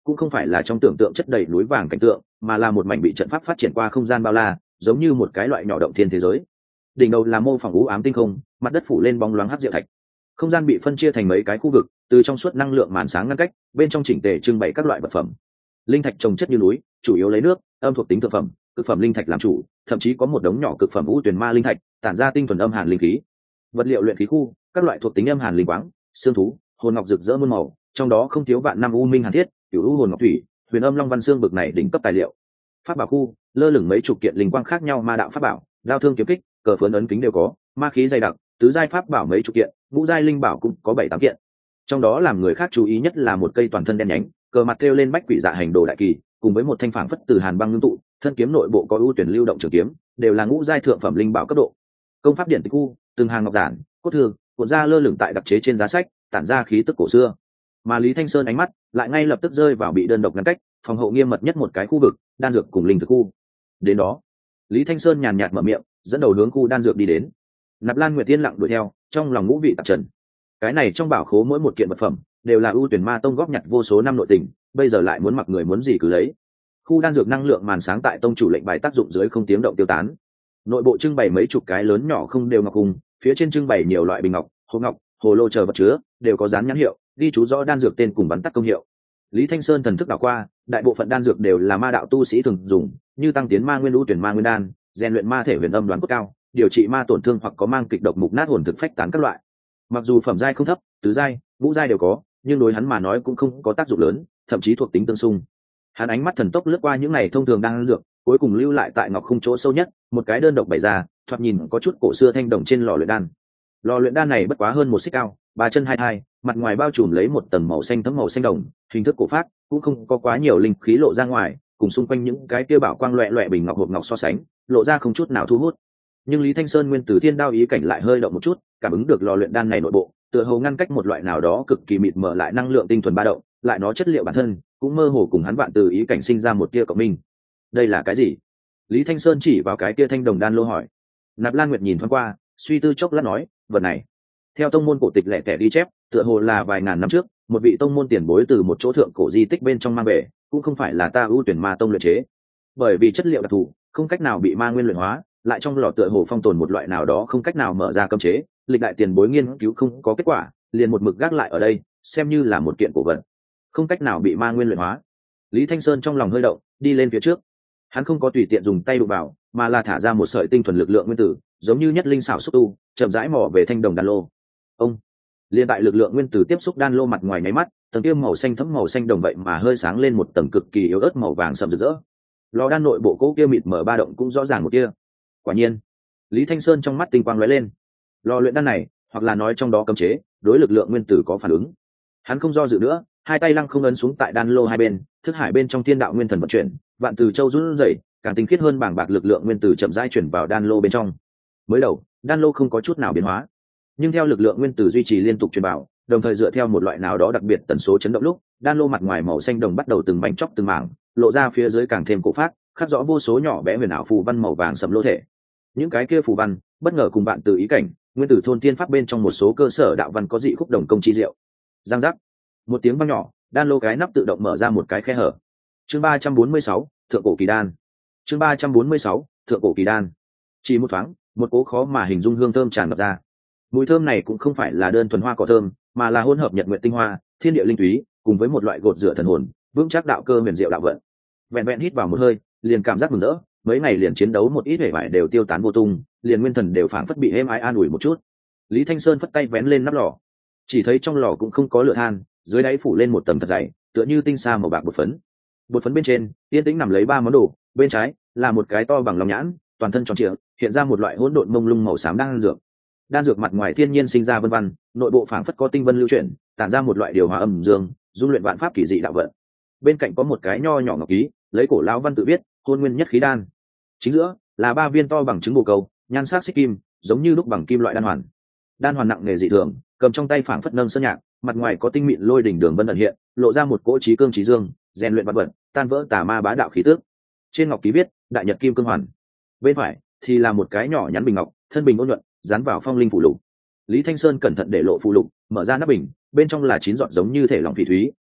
cũng không phải là trong tưởng tượng chất đầy núi vàng cảnh tượng, mà là một mảnh bị trận pháp phát triển qua không gian bao la, giống như một cái loại nhỏ động thiên thế giới. Đỉnh đầu là mô phỏng u ám tinh không, mặt đất phủ lên bóng loáng hắc diệu thạch. Không gian bị phân chia thành mấy cái khu vực, từ trong suốt năng lượng màn sáng ngăn cách, bên trong chỉnh tề trưng bày các loại vật phẩm. Linh thạch trồng chất như núi, chủ yếu lấy nước, âm thuộc tính thực phẩm, cực phẩm linh thạch làm chủ, thậm chí có một đống nhỏ cực phẩm u tuyển ma linh thạch, tản ra tinh thuần âm hàn linh khí. Vật liệu luyện khí khu, các loại thuộc tính âm hàn linh quáng, xương thú, hồn ngọc rực rỡ muôn màu, trong đó không thiếu vạn năm u minh hàn thiết, cửu u hồn ngọc thủy, huyền âm long văn xương bực này đỉnh cấp tài liệu. Pháp bảo khu, lơ lửng mấy chục kiện linh quang khác nhau ma đạo pháp bảo, đao thương kiếm kích, cờ phớn ấn kính đều có, ma khí dày đặc, tứ giai pháp bảo mấy chục kiện, ngũ giai linh bảo cũng có bảy tám kiện. Trong đó làm người khác chú ý nhất là một cây toàn thân đen nhánh, cờ mặt thêu lên bách quỷ dạ hành đồ đại kỳ, cùng với một thanh phảng phất từ hàn băng ngưng tụ, thân kiếm nội bộ có ưu tuyển lưu động trường kiếm, đều là ngũ giai thượng phẩm linh bảo cấp độ. Công pháp điện tịch khu, từng hàng ngọc giản, cốt thương, cuộn ra lơ lửng tại đặc chế trên giá sách, tản ra khí tức cổ xưa. Mà Lý Thanh Sơn ánh mắt lại ngay lập tức rơi vào bị đơn độc ngăn cách, phòng hộ nghiêm mật nhất một cái khu vực, đan dược cùng linh thực khu. Đến đó, Lý Thanh Sơn nhàn nhạt mở miệng, dẫn đầu hướng khu đan dược đi đến. Nạp Lan Nguyệt Tiên lặng đuổi theo, trong lòng ngũ vị tạp trần. Cái này trong bảo khố mỗi một kiện vật phẩm đều là ưu tuyển ma tông góp nhặt vô số năm nội tình, bây giờ lại muốn mặc người muốn gì cứ lấy. Khu đan dược năng lượng màn sáng tại tông chủ lệnh bài tác dụng dưới không tiếng động tiêu tán. Nội bộ trưng bày mấy chục cái lớn nhỏ không đều ngọc hùng, phía trên trưng bày nhiều loại bình ngọc, hồ ngọc, hồ lô chờ vật chứa, đều có dán nhãn hiệu, ghi chú rõ đan dược tên cùng bắn tắt công hiệu. Lý Thanh Sơn thần thức đảo qua, đại bộ phận đan dược đều là ma đạo tu sĩ thường dùng, như tăng tiến ma nguyên ưu tuyển ma nguyên đan, rèn luyện ma thể huyền âm đoán cốt cao, điều trị ma tổn thương hoặc có mang kịch độc mục nát hồn thực phách tán các loại. Mặc dù phẩm giai không thấp, tứ giai, ngũ giai đều có, nhưng đối hắn mà nói cũng không có tác dụng lớn, thậm chí thuộc tính tương xung. Hắn ánh mắt thần tốc lướt qua những này thông thường đang dược, cuối cùng lưu lại tại ngọc khung chỗ sâu nhất, một cái đơn độc bày ra, thoạt nhìn có chút cổ xưa thanh đồng trên lò luyện đan. Lò luyện đan này bất quá hơn một xích cao, ba chân hai thai, mặt ngoài bao trùm lấy một tầng màu xanh thấm màu xanh đồng, hình thức cổ phát, cũng không có quá nhiều linh khí lộ ra ngoài, cùng xung quanh những cái kia bảo quang loẹt loẹt bình ngọc hộp ngọc so sánh, lộ ra không chút nào thu hút. Nhưng Lý Thanh Sơn nguyên tử thiên đao ý cảnh lại hơi động một chút, cảm ứng được lò luyện đan này nội bộ, tựa hồ ngăn cách một loại nào đó cực kỳ mịt mờ lại năng lượng tinh thuần ba động, lại nó chất liệu bản thân cũng mơ hồ cùng hắn vạn từ ý cảnh sinh ra một tia cộng minh. Đây là cái gì? Lý Thanh Sơn chỉ vào cái tia thanh đồng đan lô hỏi. Nạp Lan Nguyệt nhìn thoáng qua, suy tư chốc lát nói, vật này theo tông môn cổ tịch lẻ tẻ ghi chép, tựa hồ là vài ngàn năm trước một vị tông môn tiền bối từ một chỗ thượng cổ di tích bên trong mang về, cũng không phải là ta ưu tuyển ma tông luyện chế. Bởi vì chất liệu đặc thù, không cách nào bị ma nguyên luyện hóa, lại trong lò tựa hồ phong tồn một loại nào đó không cách nào mở ra cấm chế, lịch đại tiền bối nghiên cứu không có kết quả, liền một mực gác lại ở đây, xem như là một kiện cổ vật, không cách nào bị ma nguyên luyện hóa. Lý Thanh Sơn trong lòng hơi động, đi lên phía trước. Hắn không có tùy tiện dùng tay đụng vào, mà là thả ra một sợi tinh thuần lực lượng nguyên tử, giống như nhất linh xảo xúc tu, chậm rãi mò về thanh đồng đan lô. Ông liên tại lực lượng nguyên tử tiếp xúc đan lô mặt ngoài nháy mắt, tầng kia màu xanh thẫm màu xanh đồng vậy mà hơi sáng lên một tầng cực kỳ yếu ớt màu vàng sậm rực rỡ. Lò đan nội bộ cố kia mịt mở ba động cũng rõ ràng một kia. Quả nhiên, Lý Thanh Sơn trong mắt tinh quang lóe lên. Lò luyện đan này, hoặc là nói trong đó cấm chế, đối lực lượng nguyên tử có phản ứng. Hắn không do dự nữa, hai tay lăng không ấn xuống tại đan lô hai bên, thức hải bên trong thiên đạo nguyên thần vận chuyển, vạn từ châu run rẩy, càng tinh khiết hơn bảng bạc lực lượng nguyên tử chậm rãi chuyển vào đan lô bên trong. Mới đầu, đan lô không có chút nào biến hóa, nhưng theo lực lượng nguyên tử duy trì liên tục truyền vào, đồng thời dựa theo một loại nào đó đặc biệt tần số chấn động lúc, đan lô mặt ngoài màu xanh đồng bắt đầu từng mảnh chóc từng mảng, lộ ra phía dưới càng thêm cổ phát, khắc rõ vô số nhỏ bé huyền ảo phù văn màu vàng sẫm lô thể. Những cái kia phù văn, bất ngờ cùng bạn từ ý cảnh, nguyên tử thôn tiên pháp bên trong một số cơ sở đạo văn có dị khúc đồng công chi diệu. Giang giác, một tiếng vang nhỏ, đan lô cái nắp tự động mở ra một cái khe hở. Chương ba trăm bốn mươi sáu, thượng cổ kỳ đan. Chương ba trăm bốn mươi sáu, thượng cổ kỳ đan. Chỉ một thoáng, một cỗ khó mà hình dung hương thơm tràn ngập ra. Mùi thơm này cũng không phải là đơn thuần hoa cỏ thơm, mà là hỗn hợp nhật nguyện tinh hoa, thiên địa linh túy, cùng với một loại gột rửa thần hồn, vững chắc đạo cơ huyền diệu đạo vận. Vẹn vẹn hít vào một hơi, liền cảm giác mừng rỡ, mấy ngày liền chiến đấu một ít hề bại đều tiêu tán vô tung, liền nguyên thần đều phảng phất bị êm ái an ủi một chút. Lý Thanh Sơn phất tay vén lên nắp lò, chỉ thấy trong lò cũng không có lửa than, dưới đáy phủ lên một tầng thật dày, tựa như tinh sa màu bạc bột phấn. Bột phấn bên trên, yên tĩnh nằm lấy ba món đồ, bên trái là một cái to bằng lòng nhãn, toàn thân tròn trịa, hiện ra một loại hỗn độn mông lung màu xám đan dược. Đan dược mặt ngoài thiên nhiên sinh ra vân vân, nội bộ phảng phất có tinh vân lưu chuyển, tản ra một loại điều hòa âm dương, dung luyện vạn pháp kỳ dị đạo vận. Bên cạnh có một cái nho nhỏ ngọc ký, lấy cổ lão văn tự viết, hôn nguyên nhất khí đan. Chính giữa là ba viên to bằng trứng bồ câu, nhan sắc xích kim, giống như lúc bằng kim loại đan hoàn. Đan hoàn nặng nề dị thường, cầm trong tay phảng phất nâng sơn nhạc, mặt ngoài có tinh mịn lôi đỉnh đường vân ẩn hiện, lộ ra một cỗ trí cương trí dương, rèn luyện vật vận, tan vỡ tà ma bá đạo khí tước. Trên ngọc ký viết, đại nhật kim cương hoàn. Bên phải thì là một cái nhỏ nhắn bình ngọc, thân bình ôn nhuận, dán vào phong linh phù lục. Lý Thanh Sơn cẩn thận để lộ phù lục, mở ra nắp bình, bên trong là chín giọt giống như thể lỏng phỉ thúy,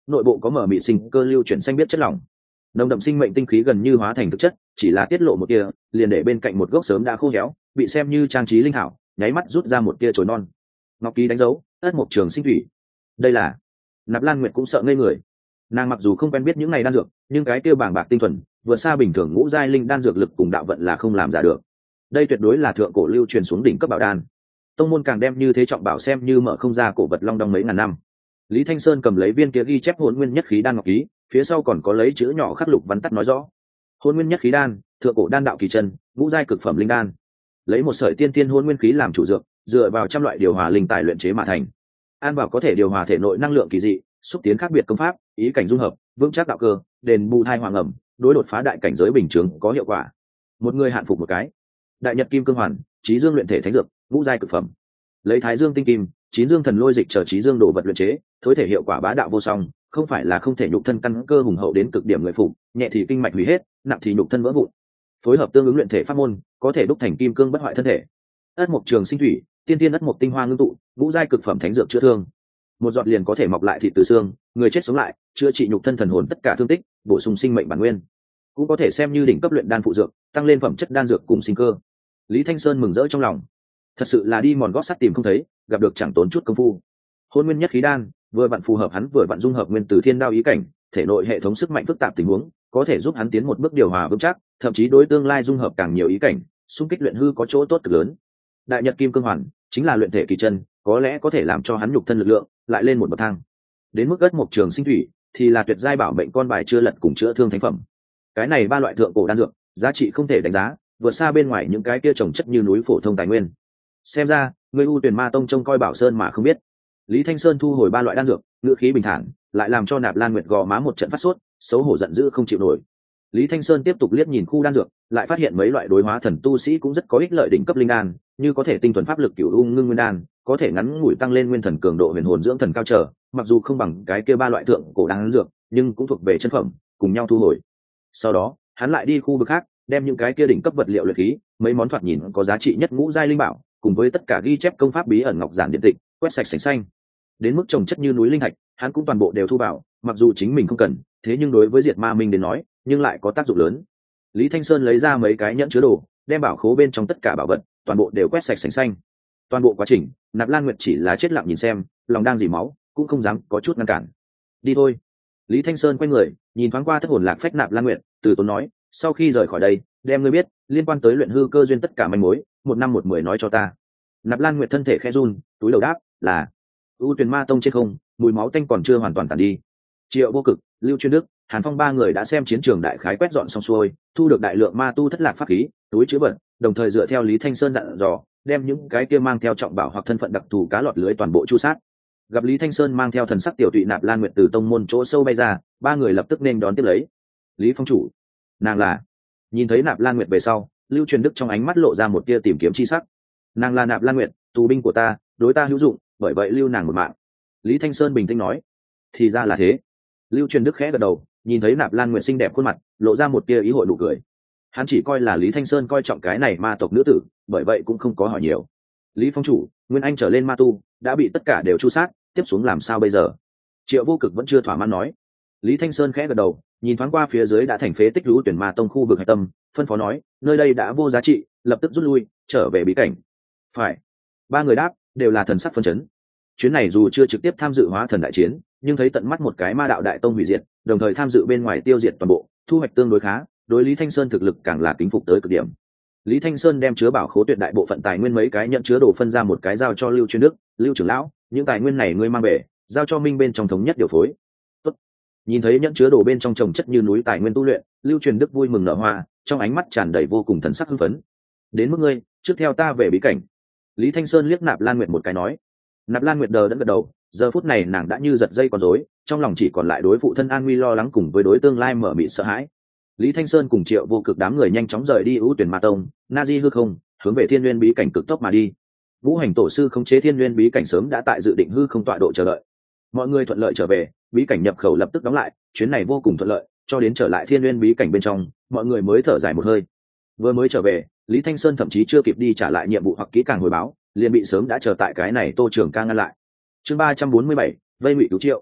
nội bộ có mở mị sinh cơ lưu chuyển xanh biết chất lỏng, nồng đậm sinh mệnh tinh khí gần như hóa thành thực chất, chỉ là tiết lộ một tia liền để bên cạnh một gốc sớm đã khô héo bị xem như trang trí linh thảo nháy mắt rút ra một tia chồi non. Ngọc ký đánh dấu ất mộc trường sinh thủy. Đây là Nạp Lan Nguyệt cũng sợ ngây người. Nàng mặc dù không quen biết những này đan dược, nhưng cái kia bàng bạc tinh thuần vượt xa bình thường ngũ giai linh đan dược lực cùng đạo vận là không làm giả được. Đây tuyệt đối là thượng cổ lưu truyền xuống đỉnh cấp bảo đan. Tông môn càng đem như thế trọng bảo xem như mở không ra cổ vật long đong mấy ngàn năm. Lý Thanh Sơn cầm lấy viên kia ghi chép hồn nguyên nhất khí đan ngọc ký, phía sau còn có lấy chữ nhỏ khắc lục văn tắt nói rõ: hồn nguyên nhất khí đan, thượng cổ đan đạo kỳ chân, ngũ giai cực phẩm linh đan, lấy một sợi tiên tiên hồn nguyên khí làm chủ dược, dựa vào trăm loại điều hòa linh tài luyện chế mà thành. An bảo có thể điều hòa thể nội năng lượng kỳ dị, xúc tiến khác biệt công pháp, ý cảnh dung hợp, vững chắc đạo cơ, đền bù thai hoàng ẩm, đối đột phá đại cảnh giới bình thường có hiệu quả. Một người hạn phục một cái. Đại nhật kim cương hoàn, trí dương luyện thể thánh dược, ngũ giai cực phẩm. Lấy thái dương tinh kim, chín dương thần lôi dịch chờ trí dương đồ vật luyện chế, thối thể hiệu quả bá đạo vô song, không phải là không thể nhục thân căn cơ hùng hậu đến cực điểm người phục, nhẹ thì kinh mạch hủy hết, nặng thì nhục thân vỡ vụn. Phối hợp tương ứng luyện thể pháp môn, có thể đúc thành kim cương bất hoại thân thể. Ất mộc trường sinh thủy, tiên tiên ất mộc tinh hoa ngưng tụ, ngũ giai cực phẩm thánh dược chữa thương. Một giọt liền có thể mọc lại thịt từ xương, người chết sống lại, chữa trị nhục thân thần hồn tất cả thương tích, bổ sung sinh mệnh bản nguyên. Cũng có thể xem như đỉnh cấp luyện đan phụ dược, tăng lên phẩm chất đan dược cùng sinh cơ. Lý Thanh Sơn mừng rỡ trong lòng. Thật sự là đi mòn gót sắt tìm không thấy, gặp được chẳng tốn chút công phu. Hôn nguyên nhất khí đan, vừa vặn phù hợp hắn vừa vặn dung hợp nguyên tử thiên đao ý cảnh, thể nội hệ thống sức mạnh phức tạp tình huống, có thể giúp hắn tiến một bước điều hòa vững chắc, thậm chí đối tương lai dung hợp càng nhiều ý cảnh, xung kích luyện hư có chỗ tốt cực lớn. Đại nhật kim cương hoàn chính là luyện thể kỳ chân, có lẽ có thể làm cho hắn nhục thân lực lượng lại lên một bậc thang. Đến mức ất mộc trường sinh thủy thì là tuyệt giai bảo mệnh con bài chưa lật cùng chữa thương thánh phẩm. Cái này ba loại thượng cổ đan dược, giá trị không thể đánh giá, vượt xa bên ngoài những cái kia trồng chất như núi phổ thông tài nguyên. Xem ra người U Tuyển Ma Tông trông coi Bảo Sơn mà không biết. Lý Thanh Sơn thu hồi ba loại đan dược, ngữ khí bình thản, lại làm cho Nạp Lan Nguyệt gò má một trận phát sốt, xấu hổ giận dữ không chịu nổi. Lý Thanh Sơn tiếp tục liếc nhìn khu đan dược, lại phát hiện mấy loại đối hóa thần tu sĩ cũng rất có ích lợi đỉnh cấp linh đan, như có thể tinh thuần pháp lực cửu u ngưng nguyên đan, có thể ngắn ngủi tăng lên nguyên thần cường độ huyền hồn dưỡng thần cao trở, mặc dù không bằng cái kia ba loại thượng cổ đan dược, nhưng cũng thuộc về chân phẩm, cùng nhau thu hồi. Sau đó, hắn lại đi khu vực khác, đem những cái kia đỉnh cấp vật liệu luyện khí, mấy món thoạt nhìn có giá trị nhất ngũ giai linh bảo, cùng với tất cả ghi chép công pháp bí ẩn ngọc giản điện tịch, quét sạch sành xanh. Đến mức trồng chất như núi linh thạch, hắn cũng toàn bộ đều thu vào, mặc dù chính mình không cần, thế nhưng đối với Diệt Ma Minh đến nói, nhưng lại có tác dụng lớn. Lý Thanh Sơn lấy ra mấy cái nhẫn chứa đồ, đem bảo khố bên trong tất cả bảo vật, toàn bộ đều quét sạch sành xanh. Toàn bộ quá trình, Nạp Lan Nguyệt chỉ là chết lặng nhìn xem, lòng đang dỉ máu, cũng không dám có chút ngăn cản. Đi thôi. Lý Thanh Sơn quay người, nhìn thoáng qua thất hồn lạc phách Nạp Lan Nguyệt, từ tốn nói, sau khi rời khỏi đây, đem ngươi biết liên quan tới luyện hư cơ duyên tất cả manh mối, một năm một mười nói cho ta. Nạp Lan Nguyệt thân thể khẽ run, túi đầu đáp là U Tuyền Ma Tông trên không, mùi máu tanh còn chưa hoàn toàn tàn đi. Triệu Vô Cực, Lưu Chuyên Đức, Hàn Phong ba người đã xem chiến trường đại khái quét dọn xong xuôi, thu được đại lượng ma tu thất lạc pháp khí, túi chứa vật, đồng thời dựa theo Lý Thanh Sơn dặn dò, đem những cái kia mang theo trọng bảo hoặc thân phận đặc thù cá lọt lưới toàn bộ chu sát. Gặp Lý Thanh Sơn mang theo thần sắc tiểu tụy Nạp Lan Nguyệt từ tông môn chỗ sâu bay ra, ba người lập tức nên đón tiếp lấy. Lý Phong chủ, nàng là. Nhìn thấy Nạp Lan Nguyệt về sau, Lưu Truyền Đức trong ánh mắt lộ ra một tia tìm kiếm chi sắc. Nàng là Nạp Lan Nguyệt, tù binh của ta, đối ta hữu dụng, bởi vậy lưu nàng một mạng. Lý Thanh Sơn bình tĩnh nói. Thì ra là thế. Lưu Truyền Đức khẽ gật đầu, nhìn thấy Nạp Lan Nguyệt xinh đẹp khuôn mặt, lộ ra một tia ý hội nụ cười. Hắn chỉ coi là Lý Thanh Sơn coi trọng cái này ma tộc nữ tử, bởi vậy cũng không có hỏi nhiều. Lý Phong chủ, Nguyên Anh trở lên ma tu đã bị tất cả đều chu sát, tiếp xuống làm sao bây giờ? Triệu Vô Cực vẫn chưa thỏa mãn nói. Lý Thanh Sơn khẽ gật đầu, nhìn thoáng qua phía dưới đã thành phế tích lũ tuyển ma tông khu vực hạch tâm, phân phó nói, nơi đây đã vô giá trị, lập tức rút lui, trở về bí cảnh. Phải. Ba người đáp, đều là thần sắc phân chấn. Chuyến này dù chưa trực tiếp tham dự hóa thần đại chiến, nhưng thấy tận mắt một cái ma đạo đại tông hủy diệt, đồng thời tham dự bên ngoài tiêu diệt toàn bộ, thu hoạch tương đối khá, đối Lý Thanh Sơn thực lực càng là kính phục tới cực điểm. Lý Thanh Sơn đem chứa bảo khố tuyệt đại bộ phận tài nguyên mấy cái nhận chứa đồ phân ra một cái giao cho Lưu Chuyên Đức, Lưu trưởng lão, những tài nguyên này ngươi mang về, giao cho Minh bên trong thống nhất điều phối. Tốt. Nhìn thấy nhận chứa đồ bên trong trồng chất như núi tài nguyên tu luyện, Lưu Truyền Đức vui mừng nở hoa, trong ánh mắt tràn đầy vô cùng thần sắc hưng phấn. Đến mức ngươi, trước theo ta về bí cảnh. Lý Thanh Sơn liếc Nạp Lan Nguyệt một cái nói. Nạp Lan Nguyệt đờ đẫn gật đầu, giờ phút này nàng đã như giật dây con rối, trong lòng chỉ còn lại đối phụ thân an nguy lo lắng cùng với đối tương lai mở mịt sợ hãi. Lý Thanh Sơn cùng Triệu Vô Cực đám người nhanh chóng rời đi ưu tuyển ma tông, na di hư không, hướng về Thiên Nguyên bí cảnh cực tốc mà đi. Vũ Hành tổ sư khống chế Thiên Nguyên bí cảnh sớm đã tại dự định hư không tọa độ chờ đợi. Mọi người thuận lợi trở về, bí cảnh nhập khẩu lập tức đóng lại, chuyến này vô cùng thuận lợi, cho đến trở lại Thiên Nguyên bí cảnh bên trong, mọi người mới thở dài một hơi. Vừa mới trở về, Lý Thanh Sơn thậm chí chưa kịp đi trả lại nhiệm vụ hoặc kỹ càng hồi báo, liền bị sớm đã chờ tại cái này Tô Trường Ca ngăn lại. Chương ba trăm bốn mươi bảy, vây ngụy cứu Triệu.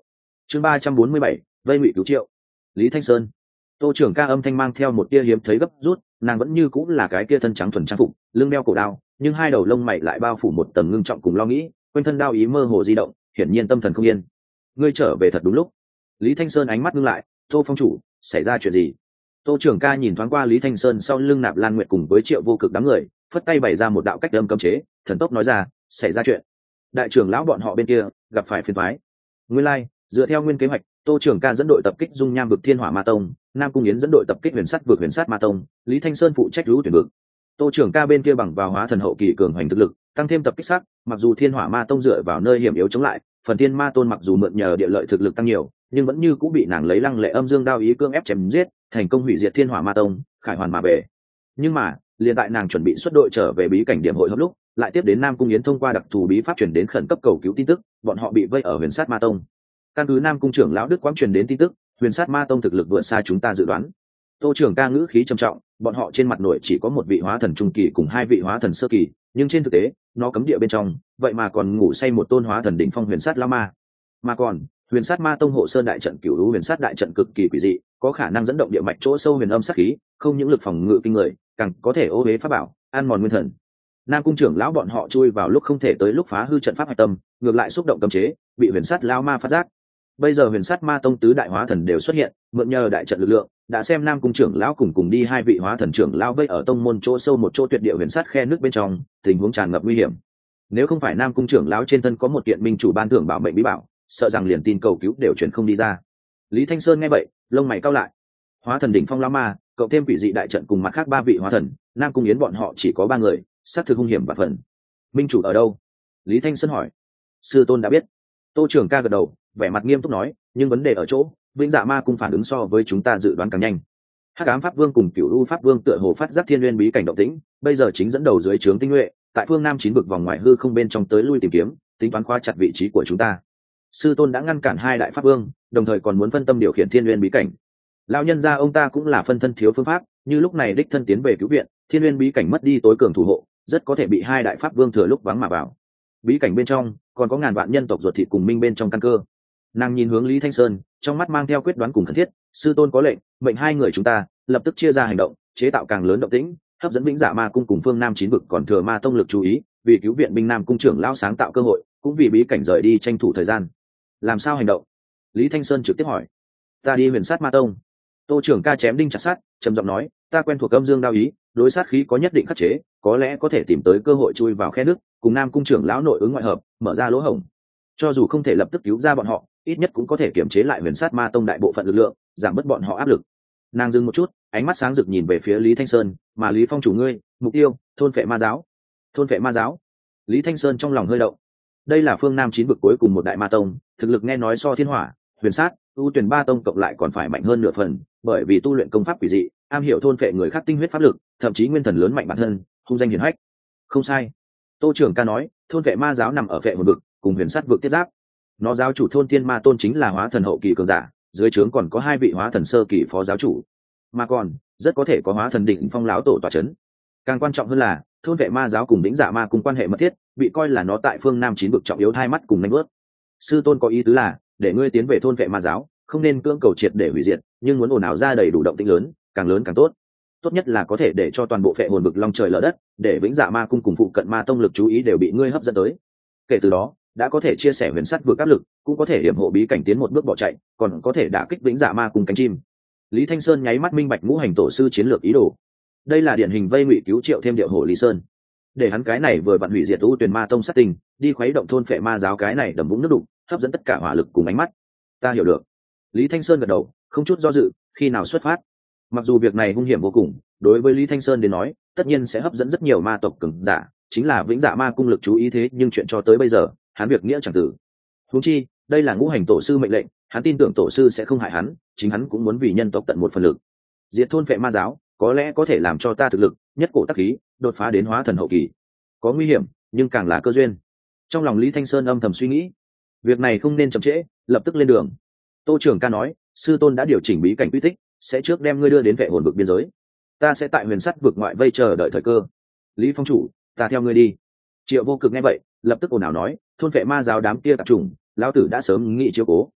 chương ba trăm bốn mươi bảy vây ngụy cứu triệu. Lý Thanh Sơn. Tô trưởng ca âm thanh mang theo một tia hiếm thấy gấp rút, nàng vẫn như cũng là cái kia thân trắng thuần trang phục, lưng đeo cổ đao, nhưng hai đầu lông mày lại bao phủ một tầng ngưng trọng cùng lo nghĩ, quanh thân đao ý mơ hồ di động, hiển nhiên tâm thần không yên. Ngươi trở về thật đúng lúc. Lý Thanh Sơn ánh mắt ngưng lại, Tô phong chủ, xảy ra chuyện gì? Tô trưởng ca nhìn thoáng qua Lý Thanh Sơn sau lưng Nạp Lan Nguyệt cùng với Triệu Vô Cực đám người, phất tay bày ra một đạo cách âm cấm chế, thần tốc nói ra, xảy ra chuyện. Đại trưởng lão bọn họ bên kia gặp phải phiền toái. Nguyên lai, like, dựa theo nguyên kế hoạch, Tô trưởng ca dẫn đội tập kích Dung Nham vực Thiên Hỏa Ma Tông, Nam Cung Yến dẫn đội tập kích Huyền Sắt vực Huyền Sắt Ma Tông, Lý Thanh Sơn phụ trách lũ tuyển vực. Tô trưởng ca bên kia bằng vào hóa thần hậu kỳ cường hoành thực lực, tăng thêm tập kích sắc, mặc dù Thiên Hỏa Ma Tông dựa vào nơi hiểm yếu chống lại, phần Thiên Ma Tôn mặc dù mượn nhờ địa lợi thực lực tăng nhiều, nhưng vẫn như cũng bị nàng lấy lăng lệ âm dương đao ý cương ép chém giết, thành công hủy diệt Thiên Hỏa Ma Tông, khải hoàn mà về. Nhưng mà, liền tại nàng chuẩn bị xuất đội trở về bí cảnh điểm hội hấp lúc, lại tiếp đến Nam Cung Yến thông qua đặc thù bí pháp truyền đến khẩn cấp cầu cứu tin tức, bọn họ bị vây ở Huyền Sát Ma Tông. Căn cứ Nam Cung trưởng lão Đức Quang truyền đến tin tức, Huyền Sát Ma Tông thực lực vượt xa chúng ta dự đoán. Tô trưởng ca ngữ khí trầm trọng, bọn họ trên mặt nội chỉ có một vị hóa thần trung kỳ cùng hai vị hóa thần sơ kỳ, nhưng trên thực tế, nó cấm địa bên trong, vậy mà còn ngủ say một tôn hóa thần đỉnh phong Huyền Sát lão ma. Mà còn, Huyền Sát Ma Tông hộ sơn đại trận cửu lũ Huyền Sát đại trận cực kỳ quỷ dị, có khả năng dẫn động địa mạch chỗ sâu huyền âm sát khí, không những lực phòng ngự kinh người, càng có thể ô uế pháp bảo, ăn mòn nguyên thần. Nam Cung trưởng lão bọn họ chui vào lúc không thể tới lúc phá hư trận pháp hạch tâm, ngược lại xúc động cấm chế, bị Huyền Sát lão ma phát giác. Bây giờ Huyền Sát Ma Tông tứ đại hóa thần đều xuất hiện, mượn nhờ đại trận lực lượng, đã xem Nam Cung trưởng lão cùng cùng đi hai vị hóa thần trưởng lão vây ở tông môn chỗ sâu một chỗ tuyệt địa huyền sát khe nước bên trong, tình huống tràn ngập nguy hiểm. Nếu không phải Nam Cung trưởng lão trên thân có một kiện minh chủ ban thưởng bảo mệnh bí bảo, sợ rằng liền tin cầu cứu đều chuyển không đi ra. Lý Thanh Sơn nghe vậy, lông mày cau lại. Hóa thần đỉnh phong lão ma, cộng thêm quỷ dị đại trận cùng mặt khác ba vị hóa thần, Nam Cung Yến bọn họ chỉ có ba người, sát thực hung hiểm và phần. Minh chủ ở đâu? Lý Thanh Sơn hỏi. Sư tôn đã biết. Tô trưởng ca gật đầu, vẻ mặt nghiêm túc nói, nhưng vấn đề ở chỗ, Vĩnh Dạ Ma cung phản ứng so với chúng ta dự đoán càng nhanh. Hắc Ám Pháp Vương cùng Cửu U Pháp Vương tựa hồ phát giác Thiên Nguyên bí cảnh động tĩnh, bây giờ chính dẫn đầu dưới trướng tinh nhuệ, tại phương Nam chín vực vòng ngoài hư không bên trong tới lui tìm kiếm, tính toán khóa chặt vị trí của chúng ta. Sư tôn đã ngăn cản hai đại pháp vương, đồng thời còn muốn phân tâm điều khiển Thiên Nguyên bí cảnh. Lão nhân gia ông ta cũng là phân thân thiếu phương pháp, như lúc này đích thân tiến về cứu viện, Thiên Nguyên bí cảnh mất đi tối cường thủ hộ, rất có thể bị hai đại pháp vương thừa lúc vắng mà vào. Bí cảnh bên trong còn có ngàn vạn nhân tộc ruột thịt cùng minh bên trong căn cơ. Nàng nhìn hướng Lý Thanh Sơn, trong mắt mang theo quyết đoán cùng khẩn thiết, sư tôn có lệnh, mệnh hai người chúng ta lập tức chia ra hành động, chế tạo càng lớn động tĩnh, hấp dẫn Vĩnh Dạ Ma cung cùng phương Nam chín vực còn thừa ma tông lực chú ý, vì cứu viện binh Nam cung trưởng lão sáng tạo cơ hội, cũng vì bí cảnh rời đi tranh thủ thời gian. Làm sao hành động? Lý Thanh Sơn trực tiếp hỏi. Ta đi Huyền Sát Ma Tông. Tô trưởng ca chém đinh chặt sắt, trầm giọng nói, ta quen thuộc âm dương đao ý, đối sát khí có nhất định khắc chế, có lẽ có thể tìm tới cơ hội chui vào khe nước, cùng Nam cung trưởng lão nội ứng ngoại hợp, mở ra lỗ hổng. Cho dù không thể lập tức cứu ra bọn họ, ít nhất cũng có thể kiểm chế lại Huyền Sát Ma Tông đại bộ phận lực lượng, giảm bớt bọn họ áp lực. Nàng dừng một chút, ánh mắt sáng rực nhìn về phía Lý Thanh Sơn, mà Lý Phong chủ ngươi, mục tiêu, thôn phệ ma giáo. Thôn phệ ma giáo? Lý Thanh Sơn trong lòng hơi động. Đây là phương Nam chín vực cuối cùng một đại ma tông, thực lực nghe nói so Thiên Hỏa, Huyền Sát, U Tuyền ba tông cộng lại còn phải mạnh hơn nửa phần, bởi vì tu luyện công pháp quỷ dị, am hiểu thôn phệ người khác tinh huyết pháp lực, thậm chí nguyên thần lớn mạnh bản thân, hung danh hiển hách. Không sai. Tô trưởng ca nói, thôn phệ ma giáo nằm ở phệ hồn vực, cùng Huyền Sát vực tiếp giáp. Nó giáo chủ thôn Thiên Ma Tôn chính là hóa thần hậu kỳ cường giả, dưới trướng còn có hai vị hóa thần sơ kỳ phó giáo chủ, mà còn rất có thể có hóa thần đỉnh phong lão tổ tọa chấn. Càng quan trọng hơn là thôn vệ ma giáo cùng Vĩnh Dạ Ma cùng quan hệ mật thiết, bị coi là nó tại phương Nam chín vực trọng yếu hai mắt cùng nanh bước. Sư tôn có ý tứ là để ngươi tiến về thôn vệ ma giáo, không nên cưỡng cầu triệt để hủy diệt, nhưng muốn ồn ào ra đầy đủ động tĩnh lớn, càng lớn càng tốt. Tốt nhất là có thể để cho toàn bộ phệ hồn vực long trời lở đất, để Vĩnh Dạ Ma cung cùng phụ cận ma tông lực chú ý đều bị ngươi hấp dẫn tới. Kể từ đó, đã có thể chia sẻ huyền sắt vượt áp lực, cũng có thể hiểm hộ bí cảnh tiến một bước bỏ chạy, còn có thể đả kích Vĩnh Dạ Ma cung cánh chim. Lý Thanh Sơn nháy mắt minh bạch ngũ hành tổ sư chiến lược ý đồ. Đây là điển hình vây ngụy cứu triệu thêm điệu hổ Lý Sơn, để hắn cái này vừa vặn hủy diệt U Tuyền Ma tông sát tình, đi khuấy động thôn phệ ma giáo cái này đầm vũng nước đục, hấp dẫn tất cả hỏa lực cùng ánh mắt. Ta hiểu được. Lý Thanh Sơn gật đầu, không chút do dự, khi nào xuất phát. Mặc dù việc này hung hiểm vô cùng, đối với Lý Thanh Sơn đến nói, tất nhiên sẽ hấp dẫn rất nhiều ma tộc cường giả, chính là Vĩnh Dạ Ma cung lực chú ý thế, nhưng chuyện cho tới bây giờ, hắn việc nghĩa chẳng tử. Huống chi, đây là ngũ hành tổ sư mệnh lệnh, hắn tin tưởng tổ sư sẽ không hại hắn, chính hắn cũng muốn vì nhân tộc tận một phần lực. Diệt thôn phệ ma giáo, có lẽ có thể làm cho ta thực lực nhất cổ tắc khí, đột phá đến hóa thần hậu kỳ. Có nguy hiểm, nhưng càng là cơ duyên. Trong lòng Lý Thanh Sơn âm thầm suy nghĩ, việc này không nên chậm trễ, lập tức lên đường. Tô trưởng ca nói, sư tôn đã điều chỉnh bí cảnh quy tích, sẽ trước đem ngươi đưa đến vệ hồn vực biên giới. Ta sẽ tại huyền sắt vực ngoại vây chờ đợi thời cơ. Lý phong chủ, ta theo ngươi đi. Triệu Vô Cực nghe vậy, lập tức ồn ào nói, thôn vệ ma giáo đám kia tạp trùng, lão tử đã sớm nghĩ chiếu cố.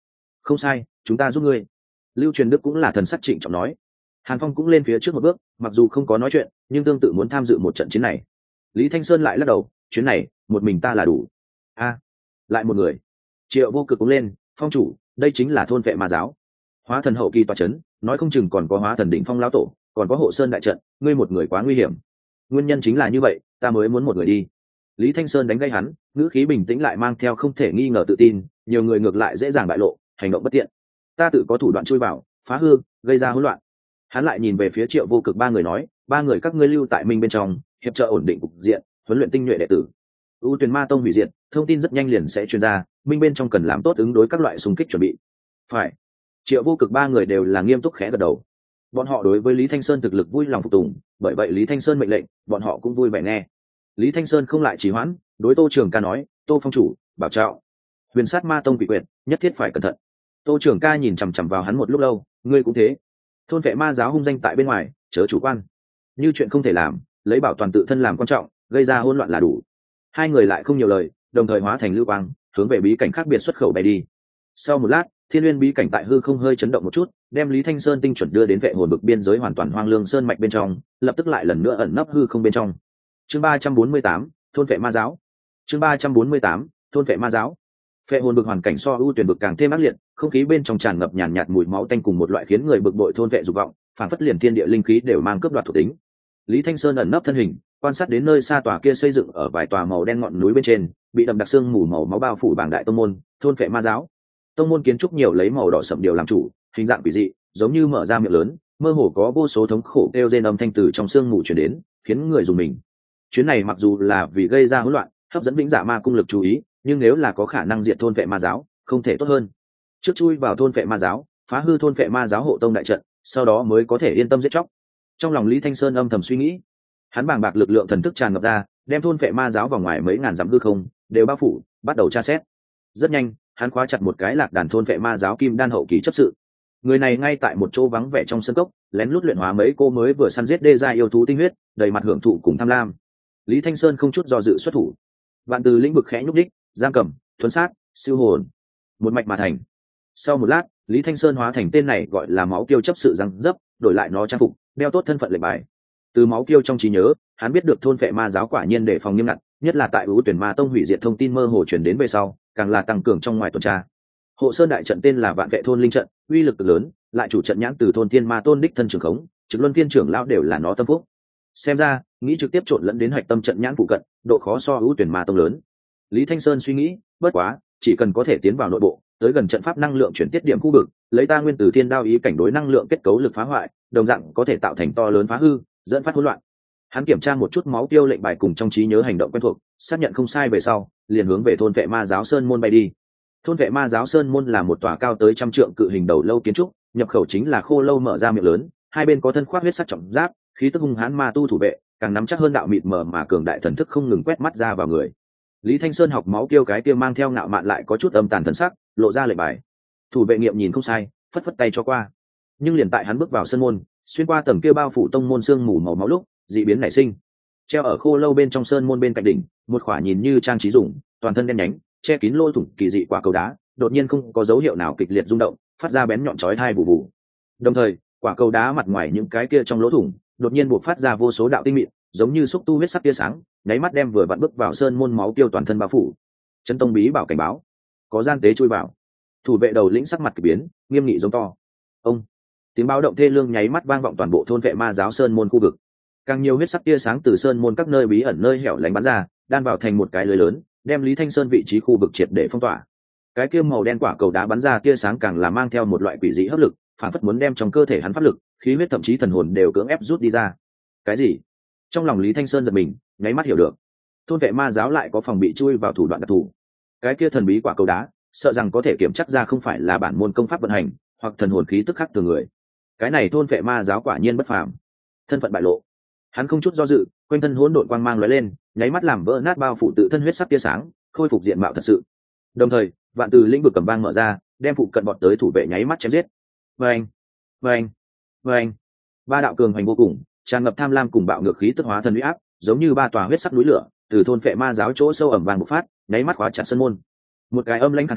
không sai, chúng ta giúp ngươi. Lưu Truyền Đức cũng là thần sắc trịnh trọng nói. Hàn Phong cũng lên phía trước một bước, mặc dù không có nói chuyện nhưng tương tự muốn tham dự một trận chiến này. Lý Thanh Sơn lại lắc đầu, chuyến này một mình ta là đủ. A, lại một người. Triệu Vô Cực cũng lên, phong chủ, đây chính là thôn vệ ma giáo, hóa thần hậu kỳ tọa chấn, nói không chừng còn có hóa thần đỉnh phong lão tổ, còn có hộ sơn đại trận, ngươi một người quá nguy hiểm. Nguyên nhân chính là như vậy, ta mới muốn một người đi. Lý Thanh Sơn đánh gây hắn, ngữ khí bình tĩnh lại mang theo không thể nghi ngờ tự tin, nhiều người ngược lại dễ dàng bại lộ, hành động bất tiện. Ta tự có thủ đoạn chui vào, phá hư, gây ra hỗn loạn. Hắn lại nhìn về phía Triệu Vô Cực ba người nói, ba người các ngươi lưu tại Minh bên trong, hiệp trợ ổn định cục diện, huấn luyện tinh nhuệ đệ tử. U Tuyền Ma Tông hủy diệt, thông tin rất nhanh liền sẽ truyền ra, Minh bên trong cần làm tốt ứng đối các loại xung kích chuẩn bị. Phải. Triệu Vô Cực ba người đều là nghiêm túc khẽ gật đầu. Bọn họ đối với Lý Thanh Sơn thực lực vui lòng phục tùng, bởi vậy Lý Thanh Sơn mệnh lệnh, bọn họ cũng vui vẻ nghe. Lý Thanh Sơn không lại trì hoãn, đối Tô Trường Ca nói, Tô phong chủ, bảo trọng. Huyền Sát Ma Tông bị quyệt, nhất thiết phải cẩn thận. Tô Trường Ca nhìn chằm chằm vào hắn một lúc lâu, ngươi cũng thế. Thôn vệ ma giáo hung danh tại bên ngoài, chớ chủ quan. Như chuyện không thể làm, lấy bảo toàn tự thân làm quan trọng, gây ra hỗn loạn là đủ. Hai người lại không nhiều lời, đồng thời hóa thành lưu quang, hướng về bí cảnh khác biệt xuất khẩu bay đi. Sau một lát, Thiên Nguyên bí cảnh tại hư không hơi chấn động một chút, đem Lý Thanh Sơn tinh chuẩn đưa đến vệ hồn bực biên giới hoàn toàn hoang lương sơn mạch bên trong, lập tức lại lần nữa ẩn nấp hư không bên trong. Chương ba trăm bốn mươi tám, thôn vệ ma giáo. Chương ba trăm bốn mươi tám, thôn vệ ma giáo. Vệ hồn bực hoàn cảnh so ưu tuyển bực càng thêm ác liệt, không khí bên trong tràn ngập nhàn nhạt, nhạt mùi máu tanh cùng một loại khiến người bực bội thôn vệ dục vọng, phản phất liền thiên địa linh khí đều mang cướp đoạt thuộc tính. Lý Thanh Sơn ẩn nấp thân hình, quan sát đến nơi xa tòa kia xây dựng ở vài tòa màu đen ngọn núi bên trên, bị đậm đặc xương mù màu máu bao phủ bảng đại tông môn, thôn vệ ma giáo. Tông môn kiến trúc nhiều lấy màu đỏ sậm điều làm chủ, hình dạng quỷ dị, giống như mở ra miệng lớn, mơ hồ có vô số thống khổ kêu rên âm thanh từ trong xương mù truyền đến, khiến người dùng mình. Chuyến này mặc dù là vì gây ra hỗn loạn, hấp dẫn vĩnh dạ ma cung lực chú ý, nhưng nếu là có khả năng diệt thôn vệ ma giáo, không thể tốt hơn. Trước chui vào thôn vệ ma giáo, phá hư thôn vệ ma giáo hộ tông đại trận, sau đó mới có thể yên tâm giết chóc. Trong lòng Lý Thanh Sơn âm thầm suy nghĩ, hắn bàng bạc lực lượng thần thức tràn ngập ra, đem thôn vệ ma giáo vào ngoài mấy ngàn dặm hư không đều bao phủ, bắt đầu tra xét. Rất nhanh, hắn khóa chặt một cái lạc đàn thôn vệ ma giáo kim đan hậu kỳ chấp sự. Người này ngay tại một chỗ vắng vẻ trong sân cốc, lén lút luyện hóa mấy cô mới vừa săn giết đê gia yêu thú tinh huyết, đầy mặt hưởng thụ cùng tham lam. Lý Thanh Sơn không chút do dự xuất thủ, vạn từ lĩnh vực khẽ nhúc đích, giam cầm, thuấn sát, siêu hồn, một mạch mà thành. Sau một lát, Lý Thanh Sơn hóa thành tên này gọi là máu kiêu chấp sự răng dấp, đổi lại nó trang phục, đeo tốt thân phận lệnh bài. Từ máu kiêu trong trí nhớ, hắn biết được thôn vệ ma giáo quả nhiên đề phòng nghiêm ngặt, nhất là tại ưu tuyển ma tông hủy diệt thông tin mơ hồ truyền đến về sau, càng là tăng cường trong ngoài tuần tra. Hộ sơn đại trận tên là vạn vệ thôn linh trận, uy lực cực lớn, lại chủ trận nhãn từ thôn thiên ma tôn đích thân trưởng khống, trực luân thiên trưởng lão đều là nó tâm phúc. Xem ra, nghĩ trực tiếp trộn lẫn đến hạch tâm trận nhãn phụ cận, độ khó so ưu tuyển ma tông lớn. Lý Thanh Sơn suy nghĩ, bất quá, chỉ cần có thể tiến vào nội bộ, tới gần trận pháp năng lượng chuyển tiết điểm khu vực, lấy ta nguyên tử thiên đao ý cảnh đối năng lượng kết cấu lực phá hoại, đồng dạng có thể tạo thành to lớn phá hư, dẫn phát hỗn loạn. Hắn kiểm tra một chút máu tiêu lệnh bài cùng trong trí nhớ hành động quen thuộc, xác nhận không sai về sau, liền hướng về thôn vệ ma giáo sơn môn bay đi. Thôn vệ ma giáo sơn môn là một tòa cao tới trăm trượng cự hình đầu lâu kiến trúc, nhập khẩu chính là khô lâu mở ra miệng lớn, hai bên có thân khoác huyết sắc trọng giáp, khí tức hung hãn ma tu thủ vệ, càng nắm chắc hơn đạo mịt mờ mà cường đại thần thức không ngừng quét mắt ra vào người. Lý Thanh Sơn học máu tiêu cái kia mang theo ngạo mạn lại có chút âm tàn thần sắc, lộ ra lệnh bài. Thủ vệ nghiệm nhìn không sai, phất phất tay cho qua. Nhưng liền tại hắn bước vào sân môn, xuyên qua tầng kia bao phủ tông môn xương mù màu máu lúc, dị biến nảy sinh. Treo ở khô lâu bên trong sơn môn bên cạnh đỉnh, một khỏa nhìn như trang trí dùng, toàn thân đen nhánh, che kín lỗ thủng kỳ dị quả cầu đá, đột nhiên không có dấu hiệu nào kịch liệt rung động, phát ra bén nhọn chói tai bù bù. Đồng thời, quả cầu đá mặt ngoài những cái kia trong lỗ thủng, đột nhiên buộc phát ra vô số đạo tinh mịn, giống như xúc tu huyết sắc tia sáng, nháy mắt đem vừa vặn bước vào sơn môn máu tiêu toàn thân bao phủ. Chân tông bí bảo cảnh báo, có gian tế chui vào. Thủ vệ đầu lĩnh sắc mặt kỳ biến, nghiêm nghị giống to. Ông, tiếng báo động thê lương nháy mắt vang vọng toàn bộ thôn vệ ma giáo sơn môn khu vực. Càng nhiều huyết sắc tia sáng từ sơn môn các nơi bí ẩn nơi hẻo lánh bắn ra, đan vào thành một cái lưới lớn, đem Lý Thanh Sơn vị trí khu vực triệt để phong tỏa. Cái kia màu đen quả cầu đá bắn ra tia sáng càng là mang theo một loại quỷ dị hấp lực, phản phất muốn đem trong cơ thể hắn pháp lực, khí huyết thậm chí thần hồn đều cưỡng ép rút đi ra. Cái gì? Trong lòng Lý Thanh Sơn giật mình, nháy mắt hiểu được. Thôn vệ ma giáo lại có phòng bị chui vào thủ đoạn đặc thù. Cái kia thần bí quả cầu đá, sợ rằng có thể kiểm chắc ra không phải là bản môn công pháp vận hành, hoặc thần hồn khí tức khác từ người. Cái này thôn vệ ma giáo quả nhiên bất phàm. Thân phận bại lộ. Hắn không chút do dự, quanh thân hỗn độn quang mang lóe lên, nháy mắt làm vỡ nát bao phủ tự thân huyết sắc tia sáng, khôi phục diện mạo thật sự. Đồng thời, vạn từ lĩnh vực cầm bang mở ra, đem phụ cận bọn tới thủ vệ nháy mắt chém giết. Vâng, vâng, vâng. Ba đạo cường hành vô cùng, tràn ngập tham lam cùng bạo ngược khí tức hóa thần uy áp, giống như ba tòa huyết sắc núi lửa, từ thôn vệ ma giáo chỗ sâu ẩm vàng bộc phát, nháy mắt khóa chặt sân môn. Một cái âm lãnh khàn khàn,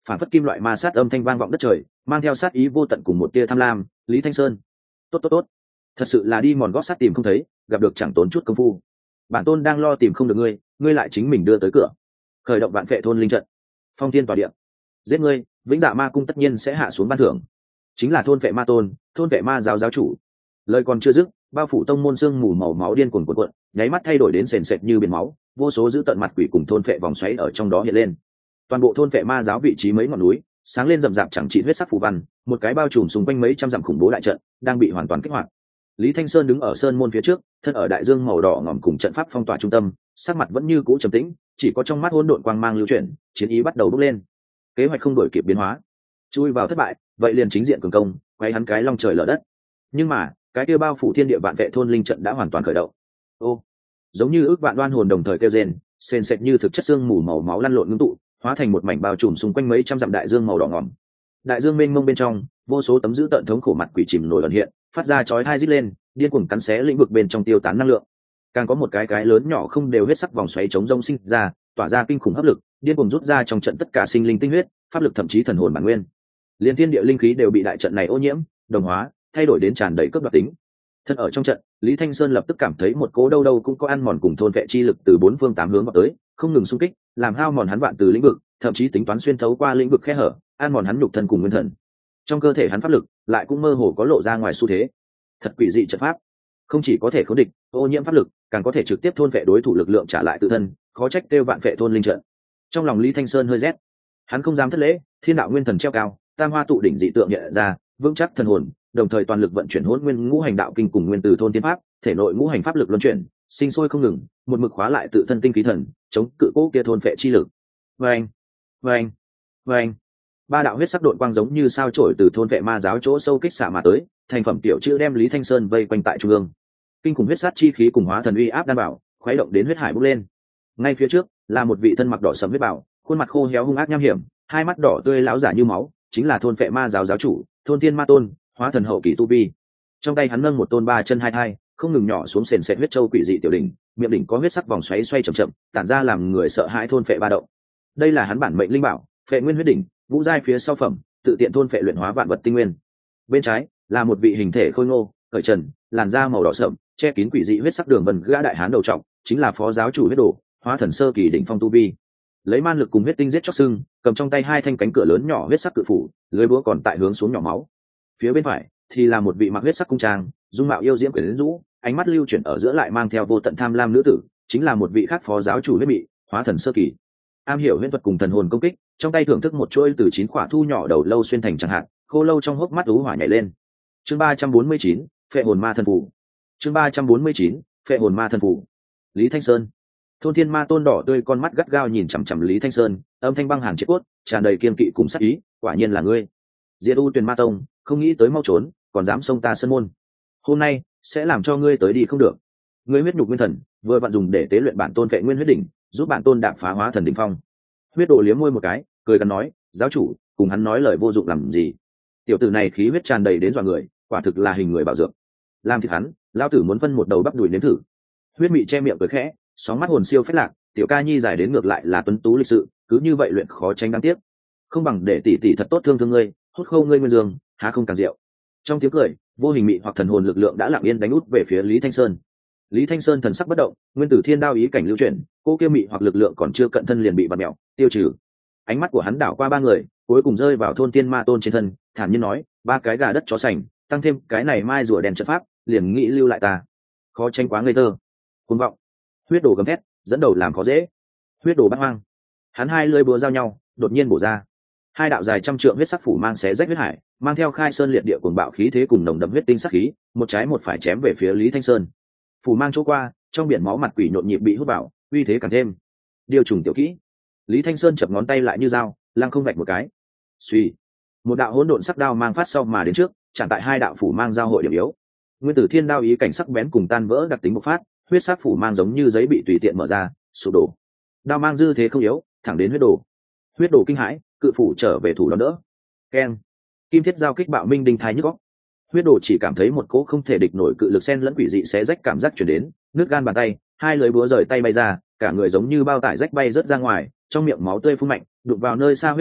phản phất kim loại ma sát âm thanh vang vọng đất trời, mang theo sát ý vô tận cùng một tia tham lam. Lý Thanh Sơn, tốt tốt tốt, thật sự là đi mòn gót sắt tìm không thấy, gặp được chẳng tốn chút công phu. Bản tôn đang lo tìm không được ngươi, ngươi lại chính mình đưa tới cửa. Khởi động vạn phệ thôn linh trận, phong thiên tỏa địa, giết ngươi, vĩnh dạ ma cung tất nhiên sẽ hạ xuống ban thưởng. Chính là thôn vệ ma tôn, thôn vệ ma giáo giáo chủ. Lời còn chưa dứt, bao phủ tông môn xương mù màu máu điên cuồng cuộn cuộn, nháy mắt thay đổi đến sền sệt như biển máu, vô số dữ tận mặt quỷ cùng thôn vệ vòng xoáy ở trong đó hiện lên. Toàn bộ thôn vệ ma giáo vị trí mấy ngọn núi sáng lên rậm rạp chẳng trị huyết sắc phù văn, một cái bao trùm xung quanh mấy trăm dặm khủng bố đại trận đang bị hoàn toàn kích hoạt. Lý Thanh Sơn đứng ở sơn môn phía trước, thân ở đại dương màu đỏ ngòm cùng trận pháp phong tỏa trung tâm, sắc mặt vẫn như cũ trầm tĩnh, chỉ có trong mắt hỗn độn quang mang lưu chuyển, chiến ý bắt đầu bốc lên. Kế hoạch không đổi kịp biến hóa, chui vào thất bại, vậy liền chính diện cường công, quay hắn cái long trời lở đất. Nhưng mà, cái kia bao phủ thiên địa vạn vệ thôn linh trận đã hoàn toàn khởi động. Ô, giống như ước vạn đoan hồn đồng thời kêu rên, sền sệt như thực chất xương mù màu máu lăn lộn ngưng tụ, hóa thành một mảnh bao trùm xung quanh mấy trăm dặm đại dương màu đỏ ngòm. Đại dương mênh mông bên trong, vô số tấm dữ tợn thống khổ mặt quỷ chìm nổi ẩn hiện, phát ra chói tai rít lên, điên cuồng cắn xé lĩnh vực bên trong tiêu tán năng lượng. Càng có một cái cái lớn nhỏ không đều huyết sắc vòng xoáy chống rông sinh ra, tỏa ra kinh khủng hấp lực, điên cuồng rút ra trong trận tất cả sinh linh tinh huyết, pháp lực thậm chí thần hồn bản nguyên. Liên thiên địa linh khí đều bị đại trận này ô nhiễm, đồng hóa, thay đổi đến tràn đầy cướp đoạt tính. Thân ở trong trận, Lý Thanh Sơn lập tức cảm thấy một cỗ đâu đâu cũng có ăn mòn cùng thôn vệ chi lực từ bốn phương tám hướng vào tới, không ngừng xung kích, làm hao mòn hắn vạn từ lĩnh vực, thậm chí tính toán xuyên thấu qua lĩnh vực khe hở, ăn mòn hắn nhục thân cùng nguyên thần. Trong cơ thể hắn pháp lực lại cũng mơ hồ có lộ ra ngoài xu thế. Thật quỷ dị trận pháp, không chỉ có thể khống địch, ô nhiễm pháp lực, càng có thể trực tiếp thôn vệ đối thủ lực lượng trả lại tự thân, khó trách kêu vạn vệ thôn linh trận. Trong lòng Lý Thanh Sơn hơi rét, hắn không dám thất lễ, thiên đạo nguyên thần treo cao, tam hoa tụ đỉnh dị tượng hiện ra, vững chắc thần hồn, đồng thời toàn lực vận chuyển hỗn nguyên ngũ hành đạo kinh cùng nguyên từ thôn tiên pháp, thể nội ngũ hành pháp lực luân chuyển, sinh sôi không ngừng, một mực khóa lại tự thân tinh khí thần, chống cự cố kia thôn phệ chi lực. Vâng, vâng, vâng. Ba đạo huyết sắc độn quang giống như sao chổi từ thôn phệ ma giáo chỗ sâu kích xạ mà tới, thành phẩm tiểu chữ đem Lý Thanh Sơn vây quanh tại trung ương. Kinh khủng huyết sát chi khí cùng hóa thần uy áp đan bảo, khuấy động đến huyết hải bốc lên. Ngay phía trước là một vị thân mặc đỏ sẫm huyết bảo, khuôn mặt khô héo hung ác nham hiểm, hai mắt đỏ tươi lão giả như máu, chính là thôn phệ ma giáo giáo chủ, thôn thiên ma tôn, hóa thần hậu kỳ tu vi. Trong tay hắn nâng một tôn ba chân hai thai, không ngừng nhỏ xuống sền sệt huyết châu quỷ dị tiểu đỉnh, miệng đỉnh có huyết sắc vòng xoáy xoay chậm chậm, tản ra làm người sợ hãi thôn phệ ba động. Đây là hắn bản mệnh linh bảo, phệ nguyên huyết đỉnh, vũ giai phía sau phẩm, tự tiện thôn phệ luyện hóa vạn vật tinh nguyên. Bên trái là một vị hình thể khôi ngô, cởi trần, làn da màu đỏ sậm, che kín quỷ dị huyết sắc đường vân gã đại hán đầu trọng, chính là phó giáo chủ huyết đồ, hóa thần sơ kỳ đỉnh phong tu vi. Lấy man lực cùng huyết tinh giết chóc xương, cầm trong tay hai thanh cánh cửa lớn nhỏ huyết sắc cự phủ, lưới búa còn tại hướng xuống nhỏ máu. Phía bên phải thì là một vị mặc huyết sắc cung trang, dung mạo yêu diễm quyến rũ, ánh mắt lưu chuyển ở giữa lại mang theo vô tận tham lam nữ tử, chính là một vị khác phó giáo chủ huyết bị, hóa thần sơ kỳ. Am hiểu huyễn thuật cùng thần hồn công kích, trong tay thưởng thức một chuôi từ chín quả thu nhỏ đầu lâu xuyên thành chẳng hạn, khô lâu trong hốc mắt ú hỏa nhảy lên. Chương ba trăm bốn mươi chín, phệ hồn ma thần phù. Chương ba trăm bốn mươi chín, phệ hồn ma thần phù. Lý Thanh Sơn. Thôn thiên ma tôn đỏ tươi con mắt gắt gao nhìn chằm chằm Lý Thanh Sơn, âm thanh băng hàn triệt cốt, tràn đầy kiên kỵ cùng sát ý, quả nhiên là ngươi. Diệt U Tuyền Ma Tông, không nghĩ tới mau trốn, còn dám xông ta sân môn. Hôm nay sẽ làm cho ngươi tới đi không được. Ngươi huyết nhục nguyên thần, vừa vặn dùng để tế luyện bản tôn vệ nguyên huyết đỉnh, giúp bản tôn đạp phá hóa thần đỉnh phong. Huyết Đồ liếm môi một cái, cười gằn nói, giáo chủ, cùng hắn nói lời vô dụng làm gì? Tiểu tử này khí huyết tràn đầy đến dọa người, quả thực là hình người bảo dược. Làm thịt hắn, lão tử muốn phân một đầu bắp đùi nếm thử. Huyết Mị che miệng cười khẽ, sóng mắt hồn siêu phách lạc, tiểu ca nhi dài đến ngược lại là tuấn tú lịch sự, cứ như vậy luyện khó tránh đáng tiếc. Không bằng để tỷ tỷ thật tốt thương thương ngươi, hút khô ngươi nguyên dương, há không càng rượu. Trong tiếng cười, vô hình mị hoặc thần hồn lực lượng đã lặng yên đánh út về phía Lý Thanh Sơn. Lý Thanh Sơn thần sắc bất động, nguyên tử thiên đao ý cảnh lưu chuyển, cô kia mị hoặc lực lượng còn chưa cận thân liền bị bật mẹo, tiêu trừ. Ánh mắt của hắn đảo qua ba người, cuối cùng rơi vào thôn tiên ma tôn trên thân, thản nhiên nói, ba cái gà đất chó sành, tăng thêm cái này mai rùa đèn trận pháp, liền nghĩ lưu lại ta. Khó tranh quá ngây thơ. Cuồng vọng. Huyết Đồ gầm thét, dẫn đầu làm khó dễ. Huyết Đồ bắt hoang. Hắn hai lưỡi búa giao nhau, đột nhiên bổ ra. Hai đạo dài trăm trượng huyết sắc phủ mang xé rách huyết hải, mang theo khai sơn liệt địa cuồng bạo khí thế cùng nồng đậm huyết tinh sắc khí, một trái một phải chém về phía Lý Thanh Sơn. Phủ mang chỗ qua, trong biển máu mặt quỷ nhộn nhịp bị hút vào, uy thế càng thêm. Điều trùng tiểu kỹ. Lý Thanh Sơn chập ngón tay lại như dao, lăng không vạch một cái. Suy, một đạo hỗn độn sắc đao mang phát sau mà đến trước, chặn tại hai đạo phủ mang giao hội điểm yếu. Nguyên tử thiên đao ý cảnh sắc bén cùng tan vỡ đặc tính bộc phát, huyết sắc phủ mang giống như giấy bị tùy tiện mở ra, sụp đổ. Đao mang dư thế không yếu, thẳng đến Huyết Đồ. Huyết Đồ kinh hãi, cự phủ trở về thủ đón đỡ. Keng, kim thiết giao kích bạo minh đinh thái nhức óc. Huyết Đồ chỉ cảm thấy một cỗ không thể địch nổi cự lực xen lẫn quỷ dị xé rách cảm giác truyền đến, nước gan bàn tay, hai lưỡi búa rời tay bay ra, cả người giống như bao tải rách bay rớt ra ngoài, trong miệng máu tươi phun mạnh, đụng vào nơi xa huyết hải,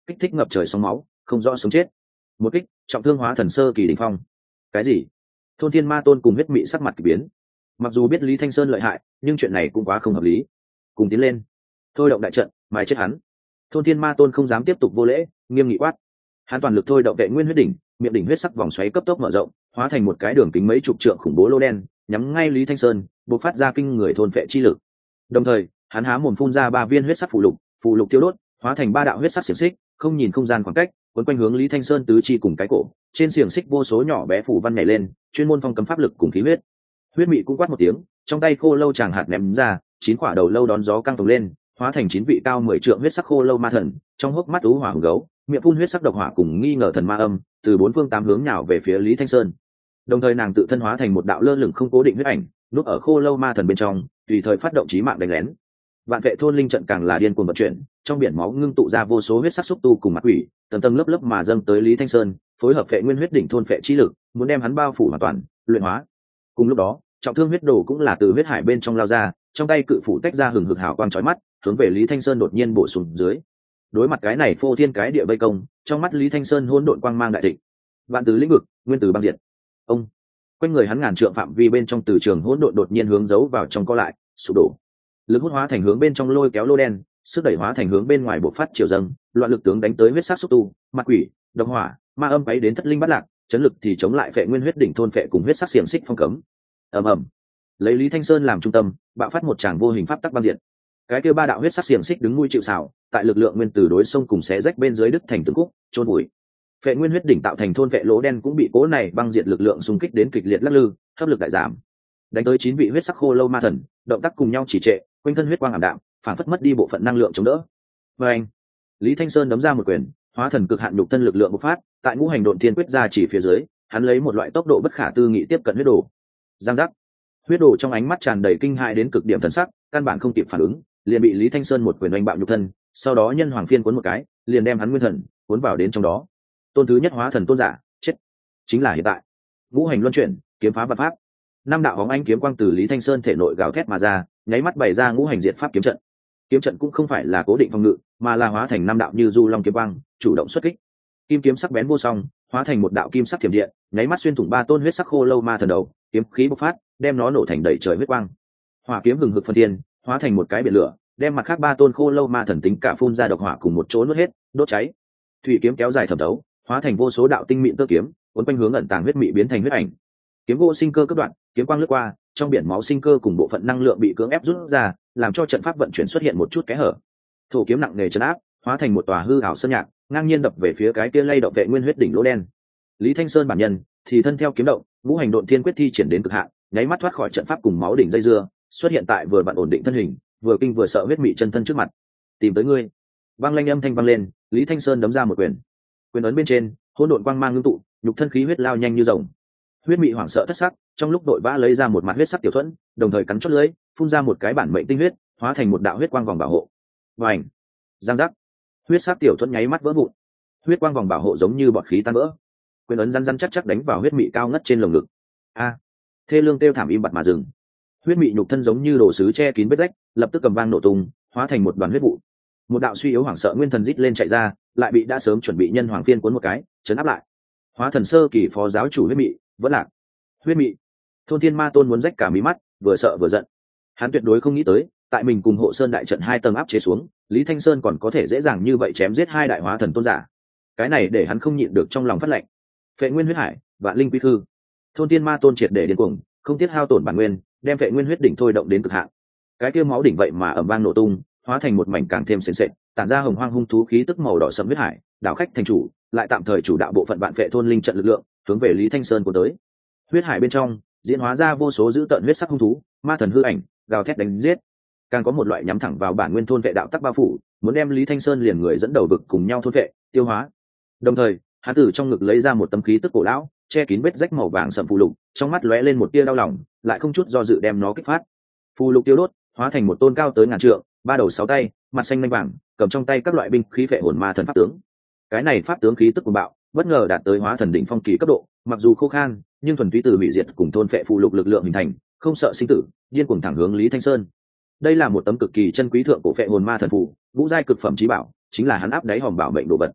kích thích ngập trời sóng máu, không rõ sống chết. Một kích trọng thương hóa thần sơ kỳ đỉnh phong. Cái gì? Thôn thiên ma tôn cùng huyết mị sắc mặt kỳ biến. Mặc dù biết Lý Thanh Sơn lợi hại, nhưng chuyện này cũng quá không hợp lý. Cùng tiến lên, thôi động đại trận, mài chết hắn. Thôn thiên ma tôn không dám tiếp tục vô lễ, nghiêm nghị quát. Hắn toàn lực thôi động vệ nguyên huyết đỉnh, miệng đỉnh huyết sắc vòng xoáy cấp tốc mở rộng, hóa thành một cái đường kính mấy chục trượng khủng bố lô đen, nhắm ngay Lý Thanh Sơn, bộc phát ra kinh người thôn vệ chi lực. Đồng thời, hắn há mồm phun ra ba viên huyết sắc phù lục, phù lục tiêu đốt, hóa thành ba đạo huyết sắc xiềng xích, không nhìn không gian khoảng cách, quấn quanh hướng Lý Thanh Sơn tứ chi cùng cái cổ. Trên xiềng xích vô số nhỏ bé phù văn nhảy lên, chuyên môn phong cấm pháp lực cùng khí huyết. Huyết mị cũng quát một tiếng, trong tay khô lâu chàng hạt ném ra, chín quả đầu lâu đón gió căng phồng lên, hóa thành chín vị cao mười trượng huyết sắc khô lâu ma thần, trong hốc mắt ú hỏa hùng gấu, miệng phun huyết sắc độc hỏa cùng nghi ngờ thần ma âm, từ bốn phương tám hướng nhào về phía Lý Thanh Sơn. Đồng thời nàng tự thân hóa thành một đạo lơ lửng không cố định huyết ảnh, núp ở khô lâu ma thần bên trong, tùy thời phát động chí mạng đánh lén. Vạn vệ thôn linh trận càng là điên cuồng vận chuyển, trong biển máu ngưng tụ ra vô số huyết sắc xúc tu cùng mặt quỷ, tầng tầng lớp lớp mà dâng tới Lý Thanh Sơn, phối hợp vệ nguyên huyết đỉnh thôn phệ chi lực, muốn đem hắn bao phủ hoàn toàn, luyện hóa. Cùng lúc đó, trọng thương huyết đồ cũng là từ huyết hải bên trong lao ra, trong tay cự phủ tách ra hừng hực hào quang chói mắt, hướng về Lý Thanh Sơn đột nhiên bổ sung dưới. Đối mặt cái này phô thiên cái địa vây công, trong mắt Lý Thanh Sơn hỗn độn quang mang đại thịnh. Vạn từ lĩnh vực, nguyên tử băng diệt. Ông, quanh người hắn ngàn trượng phạm vi bên trong từ trường hỗn độn đột nhiên hướng giấu vào trong co lại, sụp đổ. Lực hút hóa thành hướng bên trong lôi kéo lô đen, sức đẩy hóa thành hướng bên ngoài bộc phát chiều dâng, loạn lực tướng đánh tới huyết sắc xúc tu, mặt quỷ, độc hỏa, ma âm ấy đến thất linh bát lạc, chấn lực thì chống lại phệ nguyên huyết đỉnh thôn phệ cùng huyết sắc xiềng xích phong cấm. Ầm ầm. Lấy Lý Thanh Sơn làm trung tâm, bạo phát một tràng vô hình pháp tắc băng diệt. Cái kia ba đạo huyết sắc xiềng xích đứng nuôi chịu sào, tại lực lượng nguyên tử đối sông cùng xé rách bên dưới đứt thành từng khúc, chôn bụi. Phệ nguyên huyết đỉnh tạo thành thôn vệ lỗ đen cũng bị cố này băng diệt lực lượng xung kích đến kịch liệt lắc lư, hấp lực đại giảm. Đánh tới chín vị huyết sắc khô lâu ma thần, động tác cùng nhau chỉ trệ, quanh thân huyết quang ảm đạm, phản phất mất đi bộ phận năng lượng chống đỡ. Và anh, Lý Thanh Sơn đấm ra một quyền, hóa thần cực hạn nhục thân lực lượng bộc phát, tại ngũ hành độn thiên quyết ra chỉ phía dưới, hắn lấy một loại tốc độ bất khả tư nghị tiếp cận huyết đồ. Giang giác, huyết đồ trong ánh mắt tràn đầy kinh hãi đến cực điểm thần sắc, căn bản không kịp phản ứng, liền bị Lý Thanh Sơn một quyền đánh bạo nhục thân, sau đó nhân hoàng phiên cuốn một cái, liền đem hắn nguyên thần cuốn vào đến trong đó. Tôn thứ nhất hóa thần tôn giả, chết. Chính là hiện tại. Ngũ hành luân chuyển, kiếm phá vạn pháp. Năm đạo bóng ánh kiếm quang từ Lý Thanh Sơn thể nội gào thét mà ra, nháy mắt bày ra ngũ hành diệt pháp kiếm trận. Kiếm trận cũng không phải là cố định phòng ngự, mà là hóa thành năm đạo như du long kiếm quang, chủ động xuất kích. Kim kiếm sắc bén vô song, hóa thành một đạo kim sắc thiểm điện, nháy mắt xuyên thủng ba tôn huyết sắc khô lâu ma thần đầu, kiếm khí bộc phát, đem nó nổ thành đầy trời huyết quang. Hỏa kiếm hừng hực phân thiên, hóa thành một cái biển lửa, đem mặt khác ba tôn khô lâu ma thần tính cả phun ra độc hỏa cùng một chỗ nuốt hết, đốt cháy. Thủy kiếm kéo dài thẩm thấu, hóa thành vô số đạo tinh mịn tơ kiếm, cuốn quanh hướng ẩn tàng huyết mị biến thành huyết ảnh. Kiếm gỗ sinh cơ cấp đoạn, kiếm quang lướt qua, trong biển máu sinh cơ cùng bộ phận năng lượng bị cưỡng ép rút ra, làm cho trận pháp vận chuyển xuất hiện một chút kẽ hở. Thổ kiếm nặng nề chấn áp, hóa thành một tòa hư ảo sơn nhạc, ngang nhiên đập về phía cái kia lay động vệ nguyên huyết đỉnh lỗ đen. Lý Thanh Sơn bản nhân thì thân theo kiếm động, ngũ hành độn thiên quyết thi triển đến cực hạn, nháy mắt thoát khỏi trận pháp cùng máu đỉnh dây dưa, xuất hiện tại vừa vặn ổn định thân hình, vừa kinh vừa sợ huyết mị chân thân trước mặt. Tìm tới ngươi. Vang lanh âm thanh vang lên, Lý Thanh Sơn đấm ra một quyền. Quyền ấn bên trên, hỗn độn quang mang ngưng tụ, nhục thân khí huyết lao nhanh như rồng. Huyết mị hoảng sợ thất sắc, trong lúc đội vã lấy ra một mặt huyết sắc tiểu thuẫn, đồng thời cắn chốt lưỡi, phun ra một cái bản mệnh tinh huyết, hóa thành một đạo huyết quang vòng bảo hộ. Vành, giang giác, huyết sắc tiểu thuẫn nháy mắt vỡ vụn, huyết quang vòng bảo hộ giống như bọt khí tan vỡ. Quyền ấn răn răn chắc chắc đánh vào huyết mị cao ngất trên lồng ngực. A, thê lương kêu thảm im bặt mà dừng. Huyết mị nhục thân giống như đồ sứ che kín vết rách, lập tức cầm vang nổ tung, hóa thành một đoàn huyết vụ. Một đạo suy yếu hoảng sợ nguyên thần rít lên chạy ra, lại bị đã sớm chuẩn bị nhân hoàng phiên cuốn một cái, chấn áp lại. Hóa thần sơ kỳ phó giáo chủ huyết mị, vẫn lạc. Huyết mị, thôn thiên ma tôn muốn rách cả mí mắt, vừa sợ vừa giận. Hắn tuyệt đối không nghĩ tới, tại mình cùng hộ sơn đại trận hai tầng áp chế xuống, Lý Thanh Sơn còn có thể dễ dàng như vậy chém giết hai đại hóa thần tôn giả. Cái này để hắn không nhịn được trong lòng phát lệnh. Phệ nguyên huyết hải, vạn linh quy khư. Thôn thiên ma tôn triệt để điên cuồng, không tiếc hao tổn bản nguyên, đem phệ nguyên huyết đỉnh thôi động đến cực hạn. Cái kia máu đỉnh vậy mà ầm vang nổ tung, hóa thành một mảnh càng thêm sền sệt, tản ra hồng hoang hung thú khí tức màu đỏ sẫm huyết hải, đảo khách thành chủ, lại tạm thời chủ đạo bộ phận vạn phệ thôn linh trận lực lượng, hướng về Lý Thanh Sơn của tới. Huyết hải bên trong, diễn hóa ra vô số dữ tợn huyết sắc hung thú, ma thần hư ảnh, gào thét đánh giết. Càng có một loại nhắm thẳng vào bản nguyên thôn vệ đạo tắc bao phủ, muốn đem Lý Thanh Sơn liền người dẫn đầu vực cùng nhau thôn vệ, tiêu hóa. Đồng thời, hắn từ trong ngực lấy ra một tấm khí tức cổ lão, che kín vết rách màu vàng sẫm phù lục, trong mắt lóe lên một tia đau lòng, lại không chút do dự đem nó kích phát. Phù lục tiêu đốt, hóa thành một tôn cao tới ngàn trượng, ba đầu sáu tay, mặt xanh lanh vàng, cầm trong tay các loại binh khí phệ hồn ma thần pháp tướng. Cái này pháp tướng khí tức của bạo, bất ngờ đạt tới hóa thần đỉnh phong kỳ cấp độ, mặc dù khô khan, nhưng thuần túy từ hủy diệt cùng thôn phệ phù lục lực lượng hình thành, không sợ sinh tử, điên cuồng thẳng hướng Lý Thanh Sơn. Đây là một tấm cực kỳ chân quý thượng cổ phệ hồn ma thần phù, ngũ giai cực phẩm chí bảo, chính là hắn áp đáy hòm bảo mệnh đồ vật.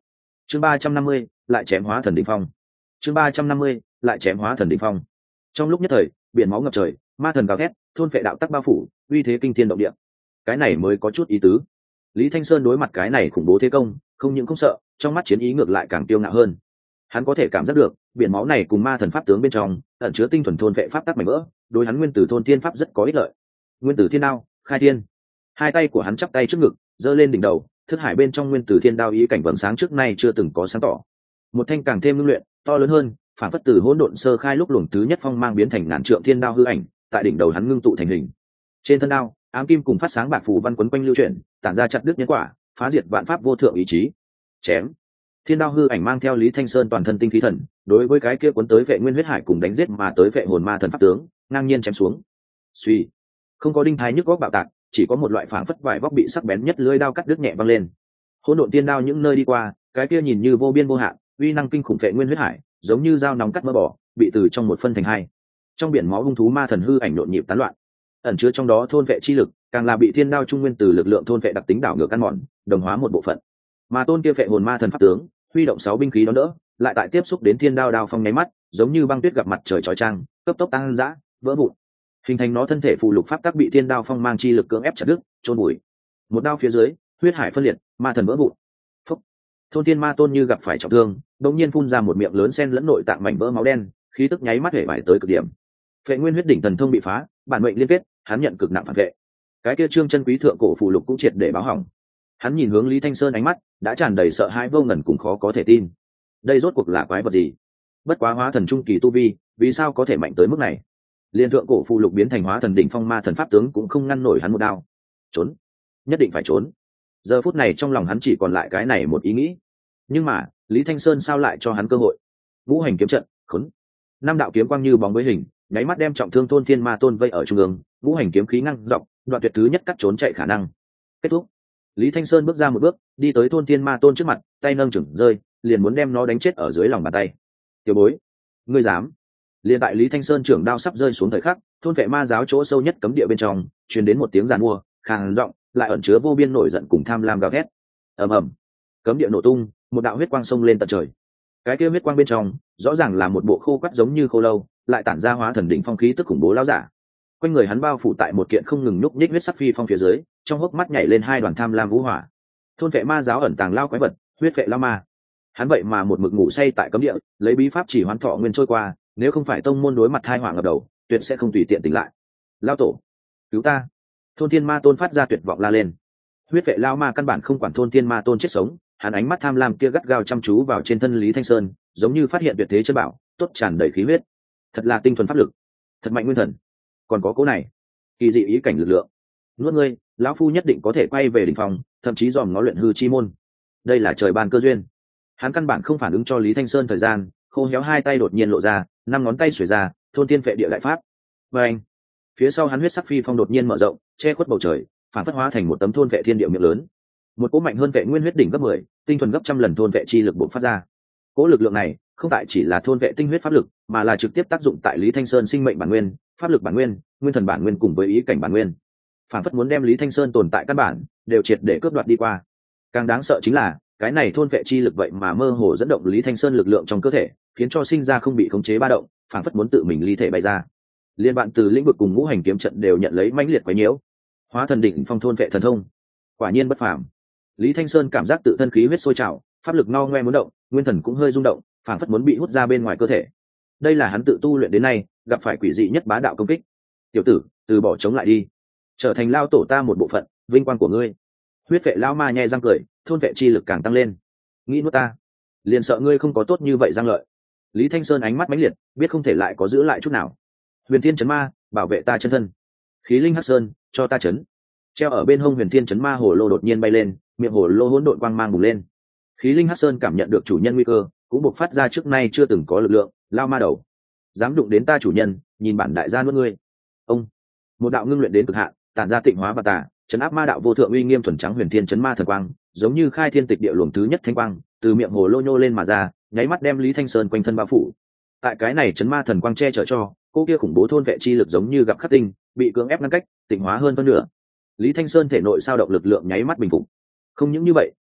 chương ba trăm năm mươi lại chém hóa thần đỉnh phong. chương ba trăm năm mươi lại chém hóa thần đỉnh phong. Trong lúc nhất thời, biển máu ngập trời, ma thần gào thét, thôn phệ đạo tắc bao phủ, uy thế kinh thiên động địa. Cái này mới có chút ý tứ. Lý Thanh Sơn đối mặt cái này khủng bố thế công, không những không sợ, trong mắt chiến ý ngược lại càng kiêu ngạo hơn. Hắn có thể cảm giác được, biển máu này cùng ma thần pháp tướng bên trong ẩn chứa tinh thuần thôn vệ pháp tắc mảnh vỡ, đối hắn nguyên tử thôn thiên pháp rất có ích lợi. Nguyên tử thiên đao, khai thiên. Hai tay của hắn chắp tay trước ngực, giơ lên đỉnh đầu, thức hải bên trong nguyên tử thiên đao ý cảnh vầng sáng trước nay chưa từng có sáng tỏ. Một thanh càng thêm ngưng luyện, to lớn hơn, phản phất từ hỗn độn sơ khai lúc luồng thứ nhất phong mang biến thành ngàn trượng thiên đao hư ảnh, tại đỉnh đầu hắn ngưng tụ thành hình. Trên thân đao, ám kim cùng phát sáng bạc phù văn quấn quanh lưu chuyển, tản ra chặt đứt nhân quả, phá diệt vạn pháp vô thượng ý chí. Chém. Thiên đao hư ảnh mang theo Lý Thanh Sơn toàn thân tinh khí thần, đối với cái kia cuốn tới vệ nguyên huyết hải cùng đánh giết mà tới vệ hồn ma thần pháp tướng, ngang nhiên chém xuống. Suy, không có đinh thái nhức góc bạo tạc, chỉ có một loại phảng phất vải vóc bị sắc bén nhất lưỡi đao cắt đứt nhẹ văng lên. Hỗn độn tiên đao những nơi đi qua, cái kia nhìn như vô biên vô hạn, uy năng kinh khủng vệ nguyên huyết hải, giống như dao nóng cắt mỡ bỏ, bị từ trong một phân thành hai. Trong biển máu hung thú ma thần hư ảnh nhộn nhịp tán loạn, ẩn chứa trong đó thôn vệ chi lực, càng là bị thiên đao trung nguyên từ lực lượng thôn vệ đặc tính đảo ngược ăn mòn, đồng hóa một bộ phận. Mà tôn kia vệ hồn ma thần pháp tướng, huy động sáu binh khí đó đỡ, lại tại tiếp xúc đến thiên đao đao phong nháy mắt, giống như băng tuyết gặp mặt trời chói chang, cấp tốc tăng dã, vỡ vụn. Hình thành nó thân thể phù lục pháp tắc bị thiên đao phong mang chi lực cưỡng ép chặt đứt, chôn bụi. Một đao phía dưới, huyết hải phân liệt, ma thần vỡ vụn. Phốc. Thôn thiên ma tôn như gặp phải trọng thương, đột nhiên phun ra một miệng lớn sen lẫn nội tạng mảnh vỡ máu đen, khí tức nháy mắt hể bại tới cực điểm. Phệ nguyên huyết đỉnh thần thông bị phá, bản mệnh liên kết, hắn nhận cực nặng phản vệ. Cái kia trương chân quý thượng cổ phù lục cũng triệt để báo hỏng. Hắn nhìn hướng Lý Thanh Sơn ánh mắt đã tràn đầy sợ hãi vô ngần cùng khó có thể tin. Đây rốt cuộc là quái vật gì? Bất quá hóa thần trung kỳ tu vi, vì sao có thể mạnh tới mức này? Liên thượng cổ phù lục biến thành hóa thần đỉnh phong ma thần pháp tướng cũng không ngăn nổi hắn một đao. Trốn, nhất định phải trốn. Giờ phút này trong lòng hắn chỉ còn lại cái này một ý nghĩ. Nhưng mà, Lý Thanh Sơn sao lại cho hắn cơ hội? Ngũ hành kiếm trận, khốn. Năm đạo kiếm quang như bóng với hình, nháy mắt đem trọng thương thôn thiên ma tôn vây ở trung ương, ngũ hành kiếm khí ngăn dọc, đoạn tuyệt thứ nhất cắt trốn chạy khả năng. Kết thúc. Lý Thanh Sơn bước ra một bước, đi tới thôn thiên ma tôn trước mặt, tay nâng chừng rơi, liền muốn đem nó đánh chết ở dưới lòng bàn tay. Tiểu bối, ngươi dám? Liền tại Lý Thanh Sơn trưởng đao sắp rơi xuống thời khắc, thôn vệ ma giáo chỗ sâu nhất cấm địa bên trong, truyền đến một tiếng giàn mua, khàn giọng, lại ẩn chứa vô biên nổi giận cùng tham lam gào thét. Ầm ầm, cấm địa nổ tung, một đạo huyết quang xông lên tận trời. Cái kia huyết quang bên trong, rõ ràng là một bộ khô quắt giống như khô lâu, lại tản ra hóa thần đỉnh phong khí tức khủng bố lão giả. Quanh người hắn bao phủ tại một kiện không ngừng nhúc nhích huyết sắc phi phong phía dưới, trong hốc mắt nhảy lên hai đoàn tham lam vũ hỏa. Thôn vệ ma giáo ẩn tàng lao quái vật, huyết vệ lao ma. Hắn vậy mà một mực ngủ say tại cấm địa, lấy bí pháp chỉ hoán thọ nguyên trôi qua, nếu không phải tông môn đối mặt hai hỏa ngập đầu, tuyệt sẽ không tùy tiện tỉnh lại. Lao tổ, cứu ta! Thôn thiên ma tôn phát ra tuyệt vọng la lên. Huyết vệ lao ma căn bản không quản thôn thiên ma tôn chết sống, hắn ánh mắt tham lam kia gắt gao chăm chú vào trên thân Lý Thanh Sơn, giống như phát hiện tuyệt thế chân bảo, tốt tràn đầy khí huyết. Thật là tinh thuần pháp lực, thật mạnh nguyên thần. Còn có cố này, kỳ dị ý cảnh lực lượng. Nuốt ngươi, lão phu nhất định có thể quay về đỉnh phòng, thậm chí dòm nó luyện hư chi môn. Đây là trời ban cơ duyên. Hắn căn bản không phản ứng cho Lý Thanh Sơn thời gian, khô héo hai tay đột nhiên lộ ra, năm ngón tay xuề ra, thôn tiên phệ địa đại pháp. Và anh, phía sau hắn huyết sắc phi phong đột nhiên mở rộng, che khuất bầu trời, phản phất hóa thành một tấm thôn vệ thiên địa miệng lớn. Một cỗ mạnh hơn vệ nguyên huyết đỉnh gấp mười, tinh thuần gấp trăm lần thôn vệ chi lực bộc phát ra. Cỗ lực lượng này không tại chỉ là thôn vệ tinh huyết pháp lực, mà là trực tiếp tác dụng tại Lý Thanh Sơn sinh mệnh bản nguyên, pháp lực bản nguyên, nguyên thần bản nguyên cùng với ý cảnh bản nguyên. Phản phất muốn đem Lý Thanh Sơn tồn tại căn bản đều triệt để cướp đoạt đi qua. Càng đáng sợ chính là cái này thôn vệ chi lực vậy mà mơ hồ dẫn động Lý Thanh Sơn lực lượng trong cơ thể, khiến cho sinh ra không bị khống chế ba động, phản phất muốn tự mình ly thể bay ra. Liên bạn từ lĩnh vực cùng ngũ hành kiếm trận đều nhận lấy mãnh liệt quấy nhiễu. Hóa thần đỉnh phong thôn vệ thần thông, quả nhiên bất phàm. Lý Thanh Sơn cảm giác tự thân khí huyết sôi trào, pháp lực no ngoe muốn động, nguyên thần cũng hơi rung động, phản phất muốn bị hút ra bên ngoài cơ thể. Đây là hắn tự tu luyện đến nay gặp phải quỷ dị nhất bá đạo công kích. Tiểu tử, từ bỏ chống lại đi, trở thành lao tổ ta một bộ phận, vinh quang của ngươi. Huyết vệ lao ma nhẹ răng cười, thôn vệ chi lực càng tăng lên. Nghĩ nuốt ta, liền sợ ngươi không có tốt như vậy răng lợi. Lý Thanh Sơn ánh mắt mãnh liệt, biết không thể lại có giữ lại chút nào. Huyền Thiên chấn ma, bảo vệ ta chân thân. Khí linh hắc sơn, cho ta chấn. Treo ở bên hông Huyền Thiên chấn ma hồ lô đột nhiên bay lên, miệng hồ lô hỗn độn quang mang bùng lên. Khí linh hắc sơn cảm nhận được chủ nhân nguy cơ, cũng bộc phát ra trước nay chưa từng có lực lượng, lao ma đầu, dám đụng đến ta chủ nhân, nhìn bản đại gia nuốt ngươi. Ông, một đạo ngưng luyện đến cực hạn, tản ra tịnh hóa và tà, chấn áp ma đạo vô thượng uy nghiêm thuần trắng Huyền Thiên chấn ma thần quang, giống như khai thiên tịch địa luồng thứ nhất thanh quang, từ miệng hồ lô nhô lên mà ra, nháy mắt đem Lý Thanh Sơn quanh thân bao phủ. Tại cái này chấn ma thần quang che chở cho, cô kia khủng bố thôn vệ chi lực giống như gặp khắc tinh, bị cưỡng ép ngăn cách, tịnh hóa hơn phân nửa. Lý Thanh Sơn thể nội sao động lực lượng nháy mắt bình phục. Không những như vậy,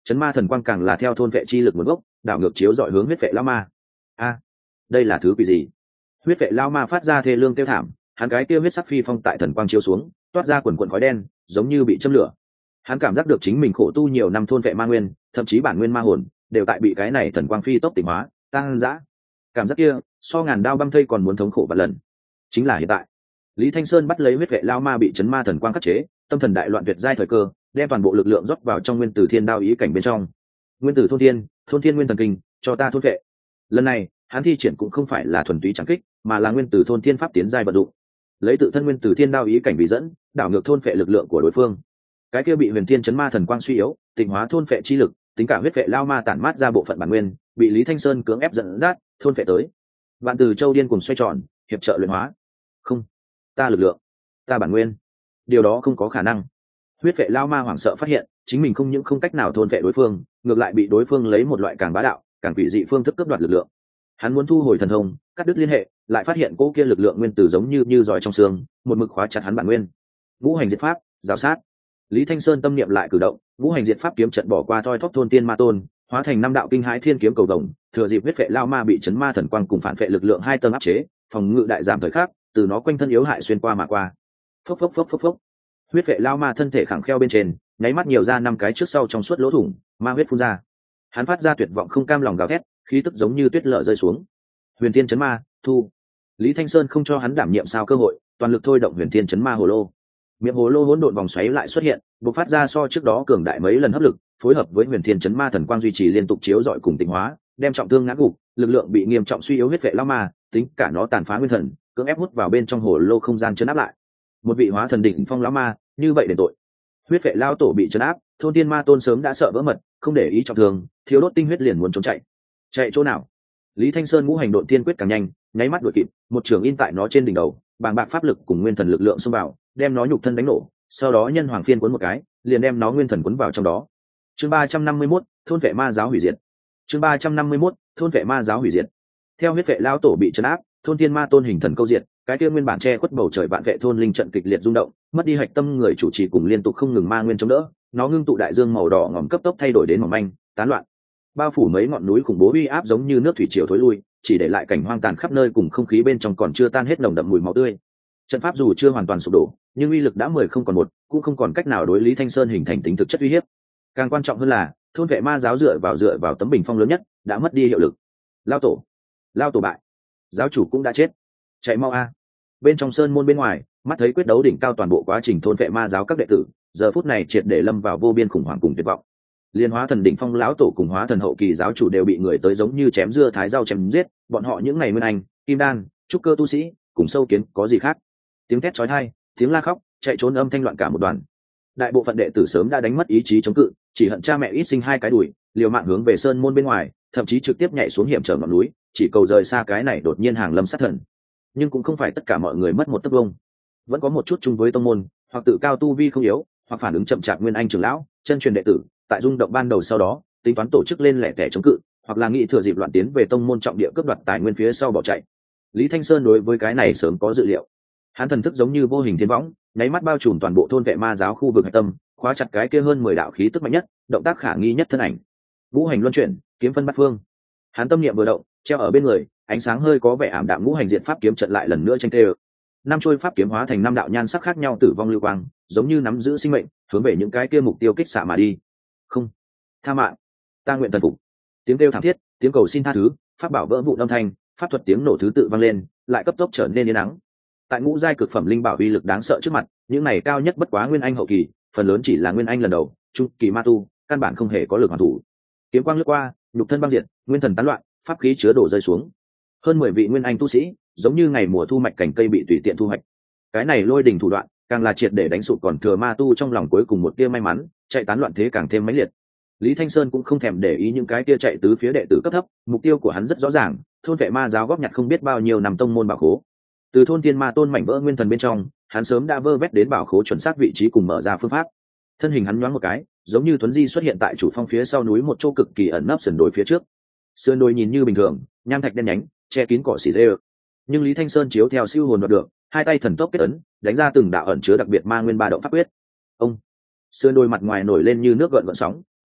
chấn ma thần quang càng là theo thôn vệ chi lực nguồn gốc đảo ngược chiếu dọi hướng huyết vệ lao ma. A, đây là thứ quỷ gì? Huyết vệ lao ma phát ra thê lương kêu thảm, hắn cái tiêu huyết sắc phi phong tại thần quang chiếu xuống toát ra quần quần khói đen giống như bị châm lửa. Hắn cảm giác được chính mình khổ tu nhiều năm thôn vệ ma nguyên, thậm chí bản nguyên ma hồn đều tại bị cái này thần quang phi tốc tỉnh hóa tăng dã. Cảm giác kia so ngàn đao băm thây còn muốn thống khổ vạn lần. Chính là hiện tại, Lý Thanh Sơn bắt lấy huyết vệ lao ma bị chấn ma thần quang khắc chế, tâm thần đại loạn tuyệt giai thời cơ, đem toàn bộ lực lượng rót vào trong nguyên tử thiên đao ý cảnh bên trong. Nguyên tử thôn thiên, thôn thiên nguyên thần kinh, cho ta thôn vệ. Lần này, hắn thi triển cũng không phải là thuần túy trắng kích, mà là nguyên tử thôn thiên pháp tiến giai vận dụng. Lấy tự thân nguyên tử thiên đao ý cảnh vì dẫn, đảo ngược thôn vệ lực lượng của đối phương. Cái kia bị huyền thiên chấn ma thần quang suy yếu, tịnh hóa thôn vệ chi lực, tính cả huyết vệ lao ma tản mát ra bộ phận bản nguyên, bị Lý Thanh Sơn cưỡng ép dẫn dắt, thôn vệ tới. Vạn Từ Châu điên cùng xoay tròn, hiệp trợ luyện hóa. Không, ta lực lượng, ta bản nguyên, điều đó không có khả năng. Huyết vệ lao ma hoảng sợ phát hiện, chính mình không những không cách nào thôn vệ đối phương, ngược lại bị đối phương lấy một loại càng bá đạo, càng quỷ dị phương thức cướp đoạt lực lượng. Hắn muốn thu hồi thần thông, cắt đứt liên hệ, lại phát hiện cô kia lực lượng nguyên tử giống như như giỏi trong xương, một mực khóa chặt hắn bản nguyên. Ngũ hành diệt pháp, giáo sát. Lý Thanh Sơn tâm niệm lại cử động, ngũ hành diệt pháp kiếm trận bỏ qua thoi thóp thôn tiên ma tôn, hóa thành năm đạo kinh hãi thiên kiếm cầu đồng, thừa dịp huyết vệ lao ma bị chấn ma thần quang cùng phản vệ lực lượng hai tầng áp chế, phòng ngự đại giảm thời khắc, từ nó quanh thân yếu hại xuyên qua mà qua. Phốc phốc phốc phốc phốc. Huyết vệ lao ma thân thể khẳng kheo bên trên, nháy mắt nhiều ra năm cái trước sau trong suốt lỗ thủng, ma huyết phun ra. Hắn phát ra tuyệt vọng không cam lòng gào thét, khí tức giống như tuyết lở rơi xuống. Huyền Thiên chấn ma, thu. Lý Thanh Sơn không cho hắn đảm nhiệm sao cơ hội, toàn lực thôi động Huyền Thiên chấn ma hồ lô. Miệng hồ lô hỗn độn vòng xoáy lại xuất hiện, bộc phát ra so trước đó cường đại mấy lần hấp lực, phối hợp với Huyền Thiên chấn ma thần quang duy trì liên tục chiếu rọi cùng tịnh hóa, đem trọng thương ngã gục, lực lượng bị nghiêm trọng suy yếu huyết vệ lao ma, tính cả nó tàn phá nguyên thần, cưỡng ép hút vào bên trong hồ lô không gian chấn áp lại. Một vị hóa thần đỉnh phong lão ma, như vậy đền tội. Huyết vệ lao tổ bị chấn áp, thôn tiên ma tôn sớm đã sợ vỡ mật, không để ý trọng thương, thiếu đốt tinh huyết liền muốn trốn chạy. Chạy chỗ nào? Lý Thanh Sơn ngũ hành độn tiên quyết càng nhanh, nháy mắt đuổi kịp, một trường in tại nó trên đỉnh đầu, bàng bạc pháp lực cùng nguyên thần lực lượng xông vào, đem nó nhục thân đánh nổ, sau đó nhân hoàng phiên cuốn một cái, liền đem nó nguyên thần cuốn vào trong đó. Chương ba trăm năm mươi mốt, thôn vệ ma giáo hủy diệt. Chương ba trăm năm mươi mốt, thôn vệ ma giáo hủy diệt. Theo huyết vệ lao tổ bị trấn áp, thôn tiên ma tôn hình thần câu diệt, cái kia nguyên bản che khuất bầu trời vạn vệ thôn linh trận kịch liệt rung động, mất đi hạch tâm người chủ trì cùng liên tục không ngừng ma nguyên chống đỡ, nó ngưng tụ đại dương màu đỏ ngòm cấp tốc thay đổi đến mỏng manh, tán loạn. Bao phủ mấy ngọn núi khủng bố uy áp giống như nước thủy triều thối lui, chỉ để lại cảnh hoang tàn khắp nơi cùng không khí bên trong còn chưa tan hết nồng đậm mùi máu tươi. Trận pháp dù chưa hoàn toàn sụp đổ, nhưng uy lực đã mười không còn một, cũng không còn cách nào đối Lý Thanh Sơn hình thành tính thực chất uy hiếp. Càng quan trọng hơn là, thôn vệ ma giáo dựa vào dựa vào tấm bình phong lớn nhất, đã mất đi hiệu lực. Lao tổ, lao tổ bại, giáo chủ cũng đã chết. Chạy mau a! Bên trong sơn môn bên ngoài, mắt thấy quyết đấu đỉnh cao toàn bộ quá trình thôn vệ ma giáo các đệ tử, giờ phút này triệt để lâm vào vô biên khủng hoảng cùng tuyệt vọng. Liên hóa thần đỉnh phong lão tổ cùng hóa thần hậu kỳ giáo chủ đều bị người tới giống như chém dưa thái rau chém giết, bọn họ những ngày nguyên anh, kim đan, trúc cơ tu sĩ, cùng sâu kiến có gì khác. Tiếng thét chói tai, tiếng la khóc, chạy trốn âm thanh loạn cả một đoàn. Đại bộ phận đệ tử sớm đã đánh mất ý chí chống cự, chỉ hận cha mẹ ít sinh hai cái đùi, liều mạng hướng về sơn môn bên ngoài, thậm chí trực tiếp nhảy xuống hiểm trở ngọn núi, chỉ cầu rời xa cái này đột nhiên hàng lâm sát thần. Nhưng cũng không phải tất cả mọi người mất một tấc vông, vẫn có một chút chung với tông môn, hoặc tự cao tu vi không yếu, hoặc phản ứng chậm chạp nguyên anh trưởng lão, chân truyền đệ tử, tại rung động ban đầu sau đó, tính toán tổ chức lên lẻ tẻ chống cự, hoặc là nghĩ thừa dịp loạn tiến về tông môn trọng địa cướp đoạt tài nguyên phía sau bỏ chạy. Lý Thanh Sơn đối với cái này sớm có dự liệu. Hắn thần thức giống như vô hình thiên võng, nháy mắt bao trùm toàn bộ thôn vệ ma giáo khu vực hạch tâm, khóa chặt cái kia hơn mười đạo khí tức mạnh nhất, động tác khả nghi nhất thân ảnh. Ngũ hành luân chuyển, kiếm phân bát phương. Hắn tâm niệm vừa động, treo ở bên người, ánh sáng hơi có vẻ ảm đạm ngũ hành diện pháp kiếm trận lại lần nữa tranh tê. Năm trôi pháp kiếm hóa thành năm đạo nhan sắc khác nhau tử vong lưu quang, giống như nắm giữ sinh mệnh, hướng về những cái kia mục tiêu kích xạ mà đi. Không, tha mạng, ta nguyện thần phục. Tiếng kêu thảm thiết, tiếng cầu xin tha thứ, pháp bảo vỡ vụn âm thanh, pháp thuật tiếng nổ thứ tự vang lên, lại cấp tốc trở nên yên ắng. Tại ngũ giai cực phẩm linh bảo uy lực đáng sợ trước mặt, những này cao nhất bất quá nguyên anh hậu kỳ, phần lớn chỉ là nguyên anh lần đầu, trung kỳ ma tu, căn bản không hề có lực hoàn thủ. Kiếm quang lướt qua, nhục thân băng diệt, nguyên thần tán loạn, pháp khí chứa đổ rơi xuống. Hơn mười vị nguyên anh tu sĩ, giống như ngày mùa thu mạch cành cây bị tùy tiện thu hoạch. Cái này lôi đình thủ đoạn, càng là triệt để đánh sụp còn thừa ma tu trong lòng cuối cùng một tia may mắn, chạy tán loạn thế càng thêm mãnh liệt. Lý Thanh Sơn cũng không thèm để ý những cái tia chạy tứ phía đệ tử cấp thấp, mục tiêu của hắn rất rõ ràng, thôn vệ ma giáo góp nhặt không biết bao nhiêu năm tông môn bảo khố. Từ thôn thiên ma tôn mảnh vỡ nguyên thần bên trong, hắn sớm đã vơ vét đến bảo khố chuẩn xác vị trí cùng mở ra phương pháp. Thân hình hắn nhoáng một cái, giống như tuấn di xuất hiện tại chủ phong phía sau núi một chỗ cực kỳ ẩn nấp sườn đồi phía trước. Sườn đồi nhìn như bình thường, nham thạch đen nhánh, che kín cỏ xỉ dê. Nhưng Lý Thanh Sơn chiếu theo siêu hồn đoạt được, hai tay thần tốc kết ấn, đánh ra từng đạo ẩn chứa đặc biệt ma nguyên ba động pháp quyết. Ông, sườn đồi mặt ngoài nổi lên như nước gợn gợn sóng,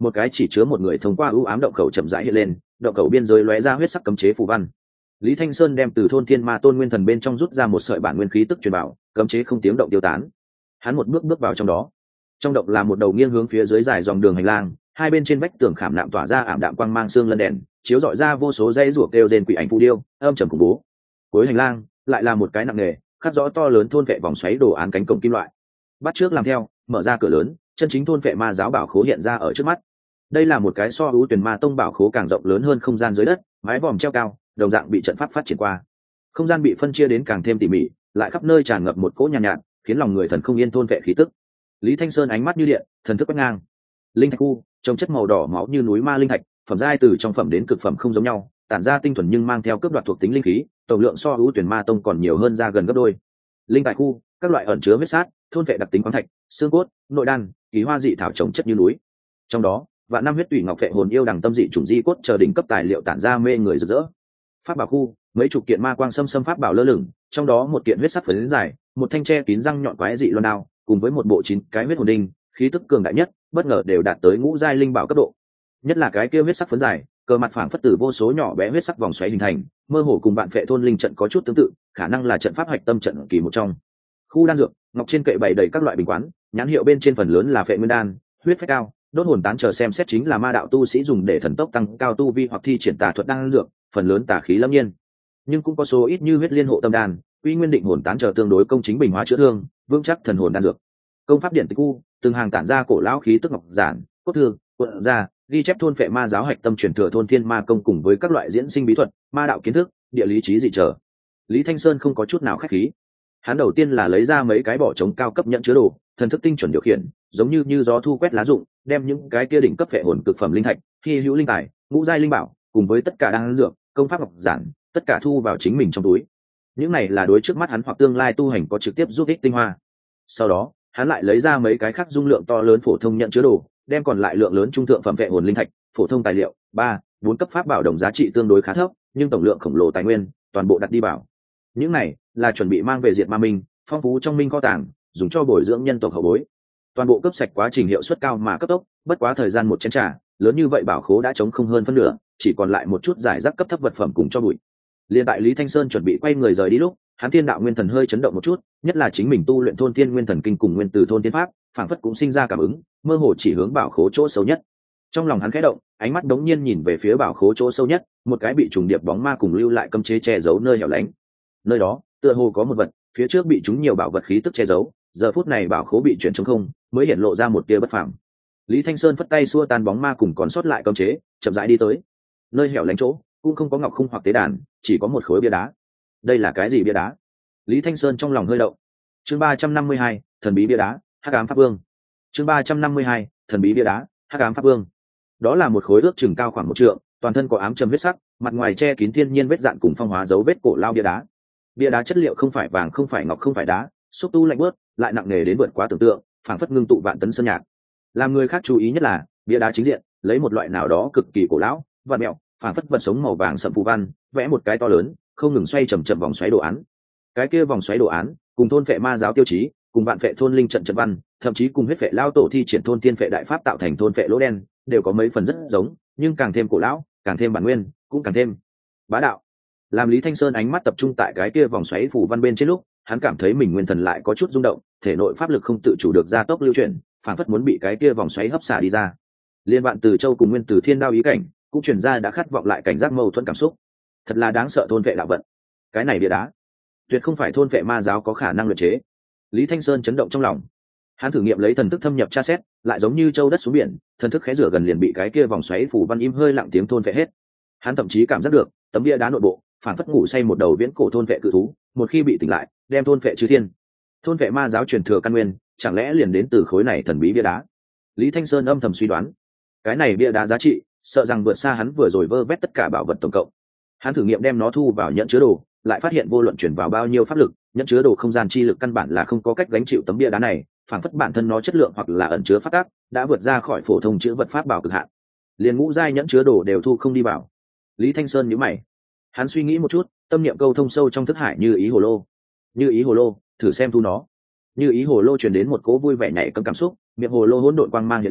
một cái chỉ chứa một người thông qua ưu ám động khẩu chậm rãi hiện lên, động khẩu biên giới lóe ra huyết sắc cấm chế phù văn. Lý Thanh Sơn đem từ thôn thiên ma tôn nguyên thần bên trong rút ra một sợi bản nguyên khí tức truyền bảo, cấm chế không tiếng động tiêu tán. Hắn một bước bước vào trong đó. Trong động là một đầu nghiêng hướng phía dưới dài dòng đường hành lang, hai bên trên vách tường khảm nạm tỏa ra ảm đạm quang mang xương lân đèn, chiếu rọi ra vô số dây rủa kêu rên quỷ ảnh phù điêu, âm trầm khủng bố. Cuối hành lang lại là một cái nặng nề, khắc rõ to lớn thôn vệ vòng xoáy đồ án cánh cổng kim loại. Bắt trước làm theo, mở ra cửa lớn, chân chính thôn vệ ma giáo bảo khố hiện ra ở trước mắt. Đây là một cái so ưu tuyển ma tông bảo khố càng rộng lớn hơn không gian dưới đất, mái vòm treo cao, đồng dạng bị trận pháp phát triển qua. Không gian bị phân chia đến càng thêm tỉ mỉ, lại khắp nơi tràn ngập một cỗ nhàn nhạt, nhạt, khiến lòng người thần không yên thôn vệ khí tức. Lý Thanh Sơn ánh mắt như điện, thần thức quét ngang. Linh thạch khu, trông chất màu đỏ máu như núi ma linh thạch, phẩm giai từ trong phẩm đến cực phẩm không giống nhau, tản ra tinh thuần nhưng mang theo cướp đoạt thuộc tính linh khí, tổng lượng so ưu tuyển ma tông còn nhiều hơn ra gần gấp đôi. Linh tài khu, các loại ẩn chứa huyết sát, thôn vệ đặc tính khoáng thạch, xương cốt, nội đan, kỳ hoa dị thảo trồng chất như núi. Trong đó, vạn năm huyết tủy ngọc phệ hồn yêu đằng tâm dị chủng di cốt chờ đỉnh cấp tài liệu tản ra mê người rực rỡ. Pháp bảo khu, mấy chục kiện ma quang xâm xâm pháp bảo lơ lửng, trong đó một kiện huyết sắc phấn dài, một thanh tre kín răng nhọn quái dị loan đao, cùng với một bộ chín cái huyết hồn đinh, khí tức cường đại nhất, bất ngờ đều đạt tới ngũ giai linh bảo cấp độ. Nhất là cái kia huyết sắc phấn dài, cờ mặt phảng phất từ vô số nhỏ bé huyết sắc vòng xoáy hình thành, mơ hồ cùng bạn phệ thôn linh trận có chút tương tự, khả năng là trận pháp hạch tâm trận kỳ một trong. Khu đan dược, ngọc trên kệ bày đầy các loại bình quán, nhãn hiệu bên trên phần lớn là phệ nguyên đan, huyết phách cao, đốt hồn tán chờ xem xét chính là ma đạo tu sĩ dùng để thần tốc tăng cao tu vi hoặc thi triển tà thuật đan dược, phần lớn tà khí lâm nhiên. Nhưng cũng có số ít như huyết liên hộ tâm đan, uy nguyên định hồn tán chờ tương đối công chính bình hóa chữa thương, vững chắc thần hồn đan dược. Công pháp điện tịch khu, từng hàng tản ra cổ lão khí tức ngọc giản, cốt thương, cuộn ra, ghi chép thôn phệ ma giáo hạch tâm truyền thừa thôn thiên ma công cùng với các loại diễn sinh bí thuật, ma đạo kiến thức, địa lý trí dị trở. Lý Thanh Sơn không có chút nào khách khí. Hắn đầu tiên là lấy ra mấy cái bỏ trống cao cấp nhận chứa đồ, thần thức tinh chuẩn điều khiển, giống như như gió thu quét lá rụng, đem những cái kia đỉnh cấp phệ hồn cực phẩm linh thạch, hy hữu linh tài, ngũ giai linh bảo, cùng với tất cả đan dược, công pháp ngọc giản, tất cả thu vào chính mình trong túi. Những này là đối trước mắt hắn hoặc tương lai tu hành có trực tiếp giúp ích tinh hoa. Sau đó, hắn lại lấy ra mấy cái khác dung lượng to lớn phổ thông nhận chứa đồ, đem còn lại lượng lớn trung thượng phẩm phệ hồn linh thạch, phổ thông tài liệu, ba, bốn cấp pháp bảo đồng giá trị tương đối khá thấp, nhưng tổng lượng khổng lồ tài nguyên, toàn bộ đặt đi bảo. Những này là chuẩn bị mang về diệt ma minh, phong phú trong minh kho tàng, dùng cho bồi dưỡng nhân tộc hậu bối. Toàn bộ cấp sạch quá trình hiệu suất cao mà cấp tốc, bất quá thời gian một chén trà, lớn như vậy bảo khố đã trống không hơn phân nửa, chỉ còn lại một chút giải rác cấp thấp vật phẩm cùng cho bụi. Liên tại Lý Thanh Sơn chuẩn bị quay người rời đi lúc, hắn thiên đạo nguyên thần hơi chấn động một chút, nhất là chính mình tu luyện thôn thiên nguyên thần kinh cùng nguyên từ thôn thiên pháp, phảng phất cũng sinh ra cảm ứng, mơ hồ chỉ hướng bảo khố chỗ sâu nhất. Trong lòng hắn khẽ động, ánh mắt đống nhiên nhìn về phía bảo khố chỗ sâu nhất, một cái bị trùng điệp bóng ma cùng lưu lại cấm chế che giấu nơi hẻo lánh. Nơi đó, tựa hồ có một vật, phía trước bị chúng nhiều bảo vật khí tức che giấu, giờ phút này bảo khố bị chuyển trống không, mới hiện lộ ra một tia bất phàm. Lý Thanh Sơn phất tay xua tan bóng ma cùng còn sót lại cấm chế, chậm rãi đi tới. Nơi hẻo lánh chỗ, cũng không có ngọc khung hoặc tế đàn, chỉ có một khối bia đá. Đây là cái gì bia đá? Lý Thanh Sơn trong lòng hơi động. Chương ba trăm năm mươi hai, thần bí bia đá, Hắc ám pháp vương. Chương ba trăm năm mươi hai, thần bí bia đá, Hắc ám pháp vương. Đó là một khối ước chừng cao khoảng một trượng, toàn thân có ám trầm huyết sắc, mặt ngoài che kín thiên nhiên vết dạn cùng phong hóa dấu vết cổ lao bia đá. Bia đá chất liệu không phải vàng, không phải ngọc, không phải đá, xúc tu lạnh bớt, lại nặng nề đến vượt quá tưởng tượng, phảng phất ngưng tụ vạn tấn sơn nhạc. Làm người khác chú ý nhất là, bia đá chính diện lấy một loại nào đó cực kỳ cổ lão, vặn mèo, phảng phất vật sống màu vàng sậm phù văn, vẽ một cái to lớn, không ngừng xoay chậm chậm vòng xoáy đồ án. Cái kia vòng xoáy đồ án, cùng thôn phệ ma giáo tiêu chí, cùng vạn phệ thôn linh trận trận văn, thậm chí cùng huyết phệ lao tổ thi triển thôn tiên phệ đại pháp tạo thành thôn phệ lỗ đen, đều có mấy phần rất giống, nhưng càng thêm cổ lão, càng thêm bản nguyên, cũng càng thêm bá đạo. Làm Lý Thanh Sơn ánh mắt tập trung tại cái kia vòng xoáy phù văn bên trên lúc, hắn cảm thấy mình nguyên thần lại có chút rung động, thể nội pháp lực không tự chủ được gia tốc lưu chuyển, phảng phất muốn bị cái kia vòng xoáy hấp xả đi ra. Liên bạn từ châu cùng nguyên từ thiên đao ý cảnh, cũng truyền ra đã khát vọng lại cảnh giác mâu thuẫn cảm xúc. Thật là đáng sợ thôn vệ đạo vận. Cái này bia đá, tuyệt không phải thôn vệ ma giáo có khả năng luyện chế. Lý Thanh Sơn chấn động trong lòng. Hắn thử nghiệm lấy thần thức thâm nhập tra xét, lại giống như châu đất xuống biển, thần thức khẽ rửa gần liền bị cái kia vòng xoáy phủ văn im hơi lặng tiếng thôn vệ hết. Hắn thậm chí cảm giác được, tấm bia đá nội bộ, phản phất ngủ say một đầu viễn cổ thôn vệ cự thú, một khi bị tỉnh lại, đem thôn vệ chư thiên. Thôn vệ ma giáo truyền thừa căn nguyên, chẳng lẽ liền đến từ khối này thần bí bia đá? Lý Thanh Sơn âm thầm suy đoán, cái này bia đá giá trị, sợ rằng vượt xa hắn vừa rồi vơ vét tất cả bảo vật tổng cộng. Hắn thử nghiệm đem nó thu vào nhận chứa đồ, lại phát hiện vô luận chuyển vào bao nhiêu pháp lực, nhận chứa đồ không gian chi lực căn bản là không có cách gánh chịu tấm bia đá này, phản phất bản thân nó chất lượng hoặc là ẩn chứa phát tác, đã vượt ra khỏi phổ thông chữ vật pháp bảo cực hạn. Liền ngũ giai nhẫn chứa đồ đều thu không đi vào. Lý Thanh Sơn nhíu mày. Hắn suy nghĩ một chút, tâm niệm câu thông sâu trong thức hải như ý hồ lô. Như ý hồ lô, thử xem thu nó. Như ý hồ lô truyền đến một cỗ vui vẻ nhảy cấm cảm xúc, miệng hồ lô hỗn độn quang mang hiện lên,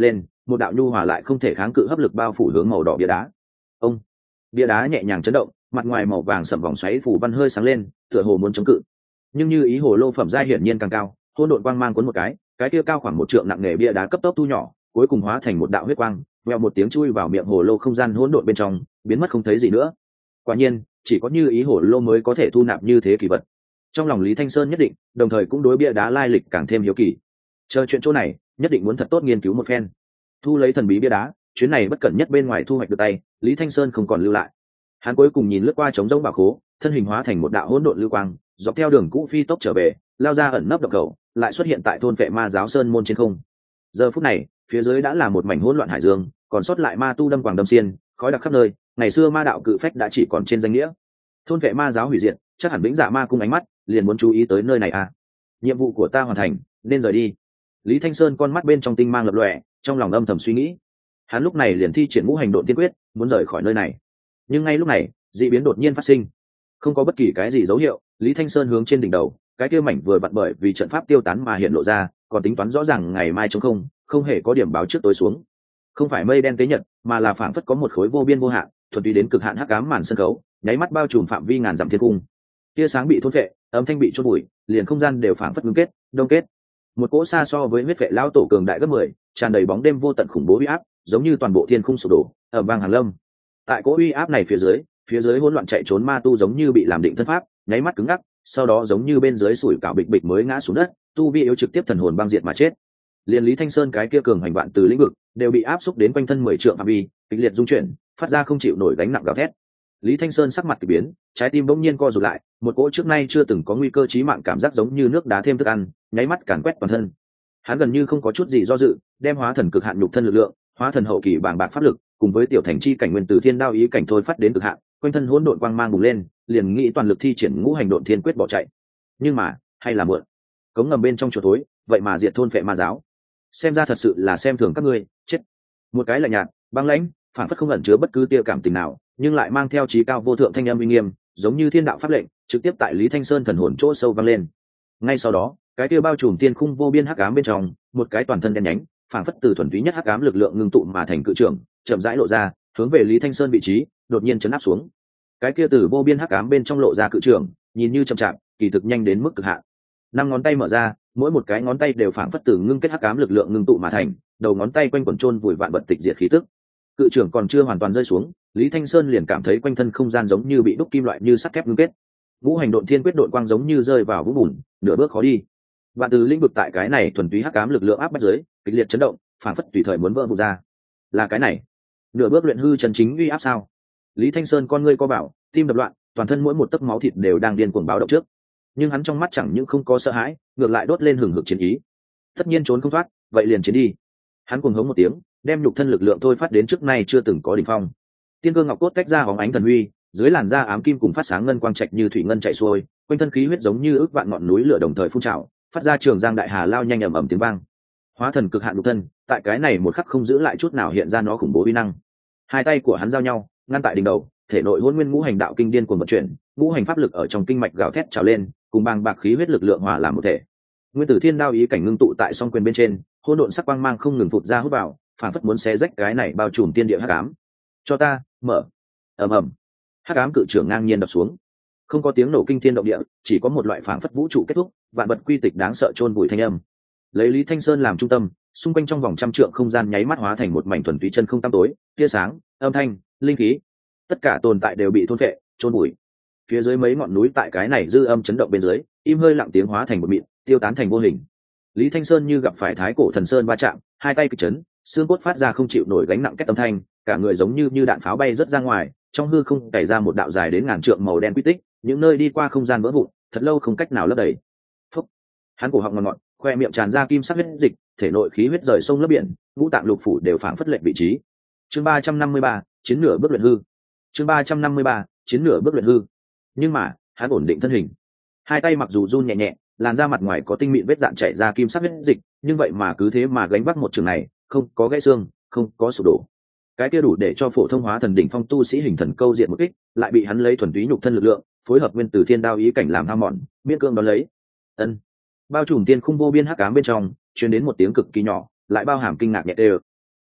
một đạo nhu hòa lại không thể kháng cự hấp lực bao phủ hướng màu đỏ bia đá. Ông, bia đá nhẹ nhàng chấn động, mặt ngoài màu vàng sậm vòng xoáy phủ văn hơi sáng lên, tựa hồ muốn chống cự. Nhưng như ý hồ lô phẩm giai hiển nhiên càng cao, hỗn độn quang mang cuốn một cái, cái kia cao khoảng một trượng nặng nề bia đá cấp tốc thu nhỏ, cuối cùng hóa thành một đạo huyết quang, vèo một tiếng chui vào miệng hồ lô không gian hỗn độn bên trong, biến mất không thấy gì nữa. Quả nhiên, chỉ có như ý hồ lô mới có thể thu nạp như thế kỳ vật. Trong lòng Lý Thanh Sơn nhất định, đồng thời cũng đối bia đá lai lịch càng thêm hiếu kỳ. Chờ chuyện chỗ này, nhất định muốn thật tốt nghiên cứu một phen. Thu lấy thần bí bia đá, chuyến này bất cẩn nhất bên ngoài thu hoạch được tay, Lý Thanh Sơn không còn lưu lại. Hắn cuối cùng nhìn lướt qua trống rỗng bảo khố, thân hình hóa thành một đạo hỗn độn lưu quang, dọc theo đường cũ phi tốc trở về, lao ra ẩn nấp độc cầu, lại xuất hiện tại thôn vệ ma giáo sơn môn trên không. Giờ phút này, phía dưới đã là một mảnh hỗn loạn hải dương, còn sót lại ma tu đâm quàng đâm xiên, khói đặc khắp nơi. Ngày xưa ma đạo cự phách đã chỉ còn trên danh nghĩa. Thôn vệ ma giáo hủy diệt, chắc hẳn Vĩnh Dạ Ma cung ánh mắt liền muốn chú ý tới nơi này à? Nhiệm vụ của ta hoàn thành, nên rời đi. Lý Thanh Sơn con mắt bên trong tinh mang lập lòe, trong lòng âm thầm suy nghĩ. Hắn lúc này liền thi triển ngũ hành độn tiên quyết, muốn rời khỏi nơi này. Nhưng ngay lúc này, dị biến đột nhiên phát sinh. Không có bất kỳ cái gì dấu hiệu, Lý Thanh Sơn hướng trên đỉnh đầu, cái kia mảnh vừa vặn bởi vì trận pháp tiêu tán mà hiện lộ ra, còn tính toán rõ ràng ngày mai trống không, không hề có điểm báo trước tối xuống. Không phải mây đen tế nhật, mà là phảng phất có một khối vô biên vô hạn, thuần túy đến cực hạn hắc ám màn sân khấu, nháy mắt bao trùm phạm vi ngàn dặm thiên cung. Tia sáng bị thôn vệ, âm thanh bị chôn bụi, liền không gian đều phảng phất ngưng kết, đông kết. Một cỗ xa so với huyết vệ lão tổ cường đại gấp mười, tràn đầy bóng đêm vô tận khủng bố uy áp, giống như toàn bộ thiên khung sụp đổ, ầm vang hàn lâm. Tại cỗ uy áp này phía dưới, phía dưới hỗn loạn chạy trốn ma tu giống như bị làm định thân pháp, nháy mắt cứng ngắc, sau đó giống như bên dưới sủi cảo bịch bịch mới ngã xuống đất, tu vi yếu trực tiếp thần hồn băng diệt mà chết. Liên Lý Thanh Sơn cái kia cường hành vạn từ lĩnh vực, đều bị áp xúc đến quanh thân mười trượng phạm vi, kịch liệt rung chuyển, phát ra không chịu nổi gánh nặng gào thét. Lý Thanh Sơn sắc mặt kỳ biến, trái tim bỗng nhiên co rụt lại, một cỗ trước nay chưa từng có nguy cơ chí mạng cảm giác giống như nước đá thêm thức ăn, nháy mắt càn quét toàn thân. Hắn gần như không có chút gì do dự, đem hóa thần cực hạn nhục thân lực lượng, hóa thần hậu kỳ bàng bạc pháp lực, cùng với tiểu thành chi cảnh nguyên tử thiên đao ý cảnh thôi phát đến cực hạn, quanh thân hỗn độn quang mang bùng lên, liền nghĩ toàn lực thi triển ngũ hành độn thiên quyết bỏ chạy. Nhưng mà, hay là muộn. Cống ngầm bên trong chuột thối, vậy mà diệt thôn phệ ma giáo. Xem ra thật sự là xem thường các ngươi, chết. Một cái lạnh nhạt, băng lãnh, phản phất không ẩn chứa bất cứ tia cảm tình nào, nhưng lại mang theo trí cao vô thượng thanh âm uy nghiêm, giống như thiên đạo pháp lệnh, trực tiếp tại Lý Thanh Sơn thần hồn chỗ sâu vang lên. Ngay sau đó, cái kia bao trùm thiên khung vô biên hắc ám bên trong, một cái toàn thân đen nhánh, phản phất từ thuần túy nhất hắc ám lực lượng ngưng tụ mà thành cự trường, chậm rãi lộ ra, hướng về Lý Thanh Sơn vị trí, đột nhiên chấn áp xuống. Cái kia từ vô biên hắc ám bên trong lộ ra cự trường, nhìn như chậm chạp, kỳ thực nhanh đến mức cực hạn. Năm ngón tay mở ra, mỗi một cái ngón tay đều phản phất từ ngưng kết hắc ám lực lượng ngưng tụ mà thành, đầu ngón tay quanh quẩn chôn vùi vạn vật tịch diệt khí tức. Cự trưởng còn chưa hoàn toàn rơi xuống, Lý Thanh Sơn liền cảm thấy quanh thân không gian giống như bị đúc kim loại như sắt thép ngưng kết. Ngũ hành độn thiên quyết độn quang giống như rơi vào vũng bùn, nửa bước khó đi. Và từ lĩnh vực tại cái này thuần túy hắc ám lực lượng áp bách dưới, kịch liệt chấn động, phản phất tùy thời muốn vỡ vụn ra. Là cái này, nửa bước luyện hư chân chính uy áp sao? Lý Thanh Sơn con ngươi co bảo, tim đập loạn, toàn thân mỗi một tấc máu thịt đều đang điên cuồng báo động trước. Nhưng hắn trong mắt chẳng những không có sợ hãi, ngược lại đốt lên hừng hực chiến ý. Tất nhiên trốn không thoát, vậy liền chiến đi. Hắn cuồng hống một tiếng, đem nhục thân lực lượng thôi phát đến trước nay chưa từng có đỉnh phong. Tiên cơ ngọc cốt tách ra hóng ánh thần huy, dưới làn da ám kim cùng phát sáng ngân quang trạch như thủy ngân chạy xuôi, quanh thân khí huyết giống như ước vạn ngọn núi lửa đồng thời phun trào, phát ra trường giang đại hà lao nhanh ầm ầm tiếng vang. Hóa thần cực hạn nhục thân, tại cái này một khắc không giữ lại chút nào hiện ra nó khủng bố uy năng. Hai tay của hắn giao nhau, ngăn tại đỉnh đầu, thể nội hỗn nguyên ngũ hành đạo kinh điên cuồng vận chuyển, ngũ hành pháp lực ở trong kinh mạch gào thét trào lên, cùng bàng bạc khí huyết lực lượng hòa làm một thể. Nguyên tử thiên đao ý cảnh ngưng tụ tại song quyền bên trên, hỗn độn sắc quang mang không ngừng phụt ra hút vào, phản phất muốn xé rách cái này bao trùm tiên địa hắc ám. Cho ta mở. Ầm ầm. Hắc ám cự trưởng ngang nhiên đập xuống, không có tiếng nổ kinh thiên động địa, chỉ có một loại phản phất vũ trụ kết thúc, vạn vật quy tịch đáng sợ chôn vùi thanh âm. Lấy Lý Thanh Sơn làm trung tâm, xung quanh trong vòng trăm trượng không gian nháy mắt hóa thành một mảnh thuần túy chân không tăm tối, tia sáng, âm thanh, linh khí, tất cả tồn tại đều bị thôn phệ, chôn vùi. Phía dưới mấy ngọn núi tại cái này dư âm chấn động bên dưới, im hơi lặng tiếng hóa thành một mịn, tiêu tán thành vô hình. Lý Thanh Sơn như gặp phải thái cổ thần sơn va chạm, hai tay kịch chấn, xương cốt phát ra không chịu nổi gánh nặng kết âm thanh, cả người giống như như đạn pháo bay rất ra ngoài, trong hư không cày ra một đạo dài đến ngàn trượng màu đen quy tích, những nơi đi qua không gian vỡ vụn, thật lâu không cách nào lấp đầy. Phúc. Hắn cổ họng ngọt ngọt, khoe miệng tràn ra kim sắc huyết dịch, thể nội khí huyết rời sông lấp biển, ngũ tạng lục phủ đều phảng phất lệnh vị trí. Chương ba trăm năm mươi ba, chiến nửa bước luyện hư. Chương ba trăm năm mươi ba, chiến nửa bước luyện hư. Nhưng mà, hắn ổn định thân hình. Hai tay mặc dù run nhẹ nhẹ, làn da mặt ngoài có tinh mịn vết dạn chảy ra kim sắc huyết dịch, nhưng vậy mà cứ thế mà gánh vác một trường này, không có gãy xương, không có sụp đổ. Cái kia đủ để cho phổ thông hóa thần đỉnh phong tu sĩ hình thần câu diện một kích, lại bị hắn lấy thuần túy nhục thân lực lượng, phối hợp nguyên tử thiên đao ý cảnh làm hao mòn, miễn cương đón lấy. Ân. Bao trùm tiên khung vô biên hắc ám bên trong, truyền đến một tiếng cực kỳ nhỏ, lại bao hàm kinh ngạc nhẹ đều.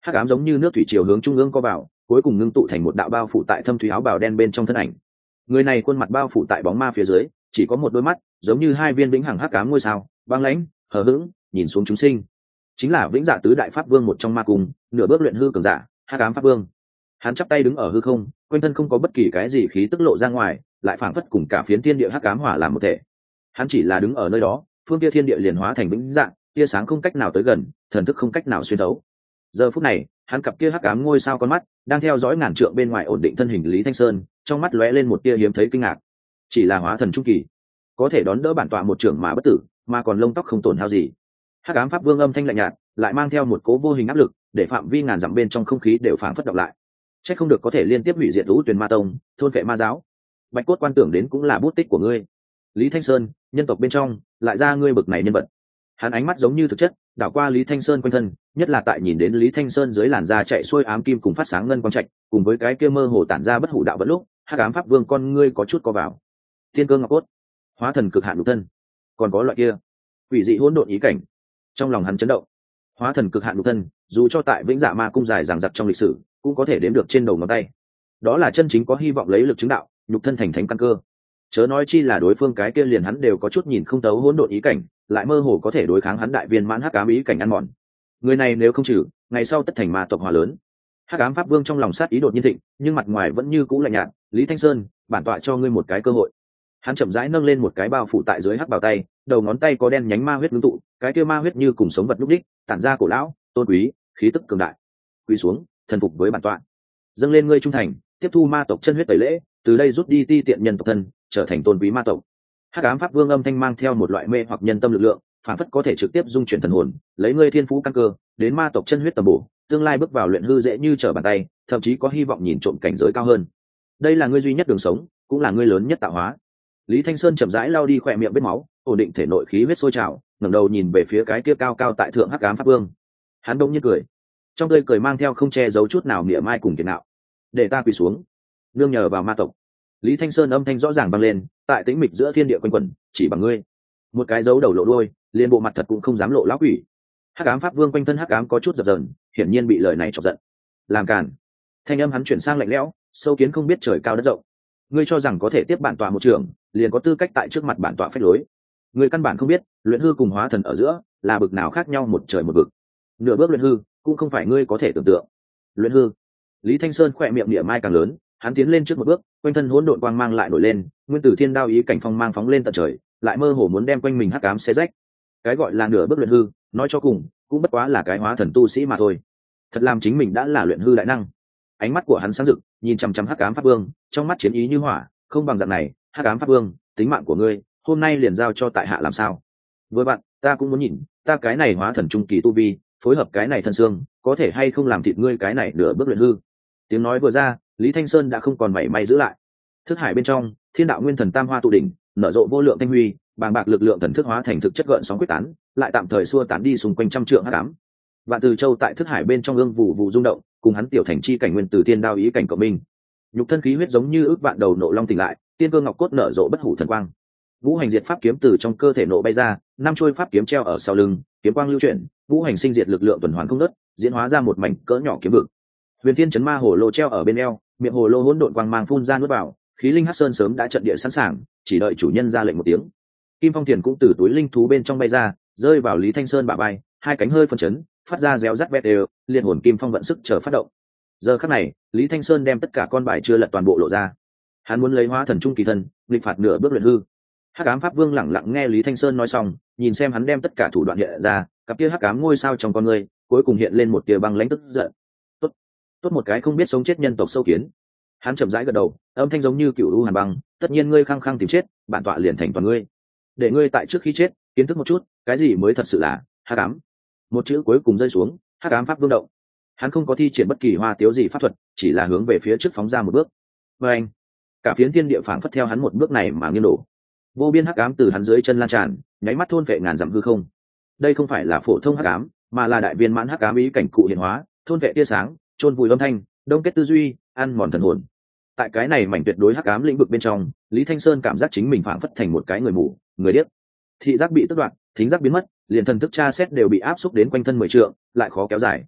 hắc ám giống như nước thủy chiều hướng trung ương co vào, cuối cùng ngưng tụ thành một đạo bao phủ tại thâm thủy áo bào đen bên trong thân ảnh. Người này khuôn mặt bao phủ tại bóng ma phía dưới, chỉ có một đôi mắt giống như hai viên vĩnh hằng hắc ám ngôi sao, băng lãnh hờ hững nhìn xuống chúng sinh. Chính là vĩnh dạ tứ đại pháp vương một trong ma cung, nửa bước luyện hư cường giả, hắc ám pháp vương. Hắn chắp tay đứng ở hư không, quanh thân không có bất kỳ cái gì khí tức lộ ra ngoài, lại phảng phất cùng cả phiến thiên địa hắc ám hòa làm một thể. Hắn chỉ là đứng ở nơi đó, phương kia thiên địa liền hóa thành vĩnh dạng, tia sáng không cách nào tới gần, thần thức không cách nào xuyên thấu. Giờ phút này, hắn cặp kia hắc ám ngôi sao con mắt đang theo dõi ngàn trượng bên ngoài ổn định thân hình Lý Thanh Sơn, trong mắt lóe lên một tia hiếm thấy kinh ngạc. Chỉ là hóa thần trung kỳ, có thể đón đỡ bản tọa một trưởng mà bất tử, mà còn lông tóc không tổn hao gì. Hắc ám pháp vương âm thanh lạnh nhạt, lại mang theo một cố vô hình áp lực, để phạm vi ngàn dặm bên trong không khí đều phảng phất động lại. Chắc không được có thể liên tiếp hủy diệt lũ Tuyền Ma Tông, thôn vệ ma giáo. Bạch cốt quan tưởng đến cũng là bút tích của ngươi, Lý Thanh Sơn. Nhân tộc bên trong lại ra ngươi bực này nhân vật. Hắn ánh mắt giống như thực chất đảo qua Lý Thanh Sơn quanh thân, nhất là tại nhìn đến Lý Thanh Sơn dưới làn da chạy xuôi ám kim cùng phát sáng ngân quang trạch, cùng với cái kia mơ hồ tản ra bất hủ đạo vận lúc, hắc ám pháp vương con ngươi có chút co vào. Thiên cơ ngọc cốt, hóa thần cực hạn nhục thân, còn có loại kia quỷ dị hỗn độn ý cảnh. Trong lòng hắn chấn động. Hóa thần cực hạn nhục thân, dù cho tại vĩnh dạ ma cung dài dằng dặc trong lịch sử, cũng có thể đếm được trên đầu ngón tay. Đó là chân chính có hy vọng lấy lực chứng đạo, nhục thân thành thánh căn cơ. Chớ nói chi là đối phương cái kia liền hắn đều có chút nhìn không tấu hỗn độn ý cảnh, lại mơ hồ có thể đối kháng hắn đại viên mãn hắc ám ý cảnh ăn mòn. Người này nếu không trừ, ngày sau tất thành ma tộc hòa lớn. Hắc ám pháp vương trong lòng sát ý đột nhiên thịnh, nhưng mặt ngoài vẫn như cũ lạnh nhạt. Lý Thanh Sơn, bản tọa cho ngươi một cái cơ hội. Hắn chậm rãi nâng lên một cái bao phủ tại dưới hắc bào tay, đầu ngón tay có đen nhánh ma huyết ngưng tụ, cái kia ma huyết như cùng sống vật lúc đích, tản ra cổ lão, tôn quý, khí tức cường đại. Quỳ xuống, thần phục với bản tọa. Dâng lên ngươi trung thành, tiếp thu ma tộc chân huyết tẩy lễ, từ đây rút đi ti tiện nhân tộc thân, trở thành tôn quý ma tộc. Hắc ám pháp vương âm thanh mang theo một loại mê hoặc nhân tâm lực lượng, phản phất có thể trực tiếp dung chuyển thần hồn, lấy ngươi thiên phú căn cơ, đến ma tộc chân huyết tầm bổ, tương lai bước vào luyện hư dễ như trở bàn tay, thậm chí có hy vọng nhìn trộm cảnh giới cao hơn. Đây là ngươi duy nhất đường sống, cũng là ngươi lớn nhất tạo hóa. Lý Thanh Sơn chậm rãi lau đi khỏe miệng vết máu, ổn định thể nội khí huyết sôi trào, ngẩng đầu nhìn về phía cái kia cao cao tại thượng hắc ám pháp vương. Hắn đông nhiên cười, trong tươi cười mang theo không che giấu chút nào mỉa mai cùng kiệt ngạo. Để ta quỳ xuống, nương nhờ vào ma tộc. Lý Thanh Sơn âm thanh rõ ràng vang lên, tại tĩnh mịch giữa thiên địa quanh quẩn, chỉ bằng ngươi, một cái dấu đầu lộ đuôi, liền bộ mặt thật cũng không dám lộ lão quỷ. Hắc ám pháp vương quanh thân hắc ám có chút dập dờn, hiển nhiên bị lời này chọc giận. Làm càn. Thanh âm hắn chuyển sang lạnh lẽo, sâu kiến không biết trời cao đất rộng. Ngươi cho rằng có thể tiếp bản tọa một trường, liền có tư cách tại trước mặt bản tọa phách lối. Ngươi căn bản không biết, luyện hư cùng hóa thần ở giữa là bực nào khác nhau một trời một vực. Nửa bước luyện hư, cũng không phải ngươi có thể tưởng tượng. Luyện hư. Lý Thanh Sơn khỏe miệng địa mai càng lớn, hắn tiến lên trước một bước, quanh thân hỗn độn quang mang lại nổi lên, nguyên tử thiên đao ý cảnh phong mang phóng lên tận trời, lại mơ hồ muốn đem quanh mình hắc ám xé rách. Cái gọi là nửa bước luyện hư, nói cho cùng cũng bất quá là cái hóa thần tu sĩ mà thôi. Thật làm chính mình đã là luyện hư đại năng. Ánh mắt của hắn sáng rực, nhìn chằm chằm hắc ám pháp vương, trong mắt chiến ý như hỏa. Không bằng dạng này, hắc ám pháp vương, tính mạng của ngươi hôm nay liền giao cho tại hạ làm sao? Với bạn, ta cũng muốn nhìn, ta cái này hóa thần trung kỳ tu vi, phối hợp cái này thân xương, có thể hay không làm thịt ngươi cái này nửa bước luyện hư. Tiếng nói vừa ra, Lý Thanh Sơn đã không còn mảy may giữ lại. Thức hải bên trong, thiên đạo nguyên thần tam hoa tụ đỉnh, nở rộ vô lượng thanh huy, bàng bạc lực lượng thần thức hóa thành thực chất gợn sóng quyết tán, lại tạm thời xua tán đi xung quanh trăm trượng hắc ám. Vạn Từ Châu tại thức hải bên trong ương vụ vụ rung động, cùng hắn tiểu thành chi cảnh nguyên tử tiên đao ý cảnh cộng minh. Nhục thân khí huyết giống như ước vạn đầu nộ long tỉnh lại, tiên cơ ngọc cốt nở rộ bất hủ thần quang. Ngũ hành diệt pháp kiếm từ trong cơ thể nộ bay ra, năm chuôi pháp kiếm treo ở sau lưng, kiếm quang lưu chuyển, ngũ hành sinh diệt lực lượng tuần hoàn không ngớt, diễn hóa ra một mảnh cỡ nhỏ kiếm vực. Huyền Thiên chấn ma hồ lô treo ở bên eo, miệng hồ lô hỗn độn quang mang phun ra nuốt vào, khí linh hắc sơn sớm đã trận địa sẵn sàng, chỉ đợi chủ nhân ra lệnh một tiếng. Kim Phong Tiền cũng từ túi linh thú bên trong bay ra, rơi vào Lý Thanh Sơn bả vai, hai cánh hơi phân chấn, phát ra réo rắt vét đều, liên hồn kim phong vận sức chờ phát động. Giờ khắc này, Lý Thanh Sơn đem tất cả con bài chưa lật toàn bộ lộ ra. Hắn muốn lấy hóa thần trung kỳ thân, nghịch phạt nửa bước luyện hư. Hắc ám pháp vương lẳng lặng nghe Lý Thanh Sơn nói xong, nhìn xem hắn đem tất cả thủ đoạn hiện ra, cặp kia hắc ám ngôi sao trong con người, cuối cùng hiện lên một tia băng lãnh tức giận. Tốt, tốt một cái không biết sống chết nhân tộc sâu kiến. Hắn chậm rãi gật đầu, âm thanh giống như cựu u hàn băng, tất nhiên ngươi khăng khăng tìm chết, bản tọa liền thành toàn ngươi. Để ngươi tại trước khi chết, kiến thức một chút, cái gì mới thật sự là hắc ám. Một chữ cuối cùng rơi xuống, hắc ám pháp vương động. Hắn không có thi triển bất kỳ hoa tiếu gì pháp thuật, chỉ là hướng về phía trước phóng ra một bước. Và anh, cả phiến thiên địa phảng phất theo hắn một bước này mà nghiêng đổ. Vô biên hắc ám từ hắn dưới chân lan tràn, nháy mắt thôn phệ ngàn dặm hư không. Đây không phải là phổ thông hắc ám, mà là đại viên mãn hắc ám ý cảnh cụ hiện hóa, thôn phệ tia sáng, chôn vùi âm thanh, đông kết tư duy, ăn mòn thần hồn. Tại cái này mảnh tuyệt đối hắc ám lĩnh vực bên trong, Lý Thanh Sơn cảm giác chính mình phảng phất thành một cái người mù, người điếc. Thị giác bị tước đoạt, thính giác biến mất, liền thần thức tra xét đều bị áp xúc đến quanh thân mười trượng, lại khó kéo dài.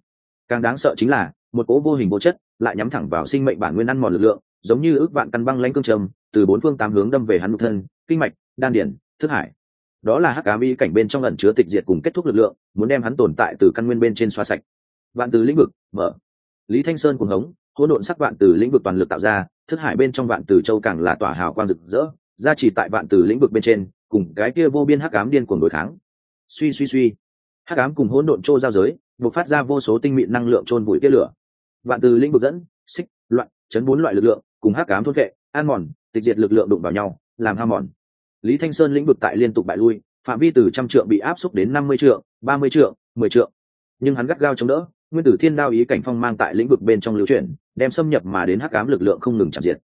Càng đáng sợ chính là một cỗ vô hình vô chất lại nhắm thẳng vào sinh mệnh bản nguyên ăn mòn lực lượng, giống như ước vạn căn băng lãnh cương trầm từ bốn phương tám hướng đâm về hắn nhục thân, kinh mạch, đan điển, thức hải. Đó là hắc ám ý cảnh bên trong ẩn chứa tịch diệt cùng kết thúc lực lượng, muốn đem hắn tồn tại từ căn nguyên bên trên xóa sạch. Vạn từ lĩnh vực mở. Lý Thanh Sơn cuồng hống, hỗn độn sắc vạn từ lĩnh vực toàn lực tạo ra, thức hải bên trong vạn từ châu càng là tỏa hào quang rực rỡ, gia trì tại vạn từ lĩnh vực bên trên, cùng cái kia vô biên hắc ám điên cuồng đối kháng. Suy suy suy, hắc ám cùng hỗn độn châu giao giới, bộc phát ra vô số tinh mịn năng lượng chôn vùi tia lửa. Vạn từ lĩnh vực dẫn, xích, loạn, chấn bốn loại lực lượng, cùng hắc ám thôn vệ, an mòn, tịch diệt lực lượng đụng vào nhau, làm hao mòn. Lý Thanh Sơn lĩnh vực tại liên tục bại lui, phạm vi từ trăm trượng bị áp xúc đến năm mươi trượng, ba mươi trượng, mười trượng. Nhưng hắn gắt gao chống đỡ, nguyên tử thiên đao ý cảnh phong mang tại lĩnh vực bên trong lưu chuyển, đem xâm nhập mà đến hắc ám lực lượng không ngừng chạm diệt.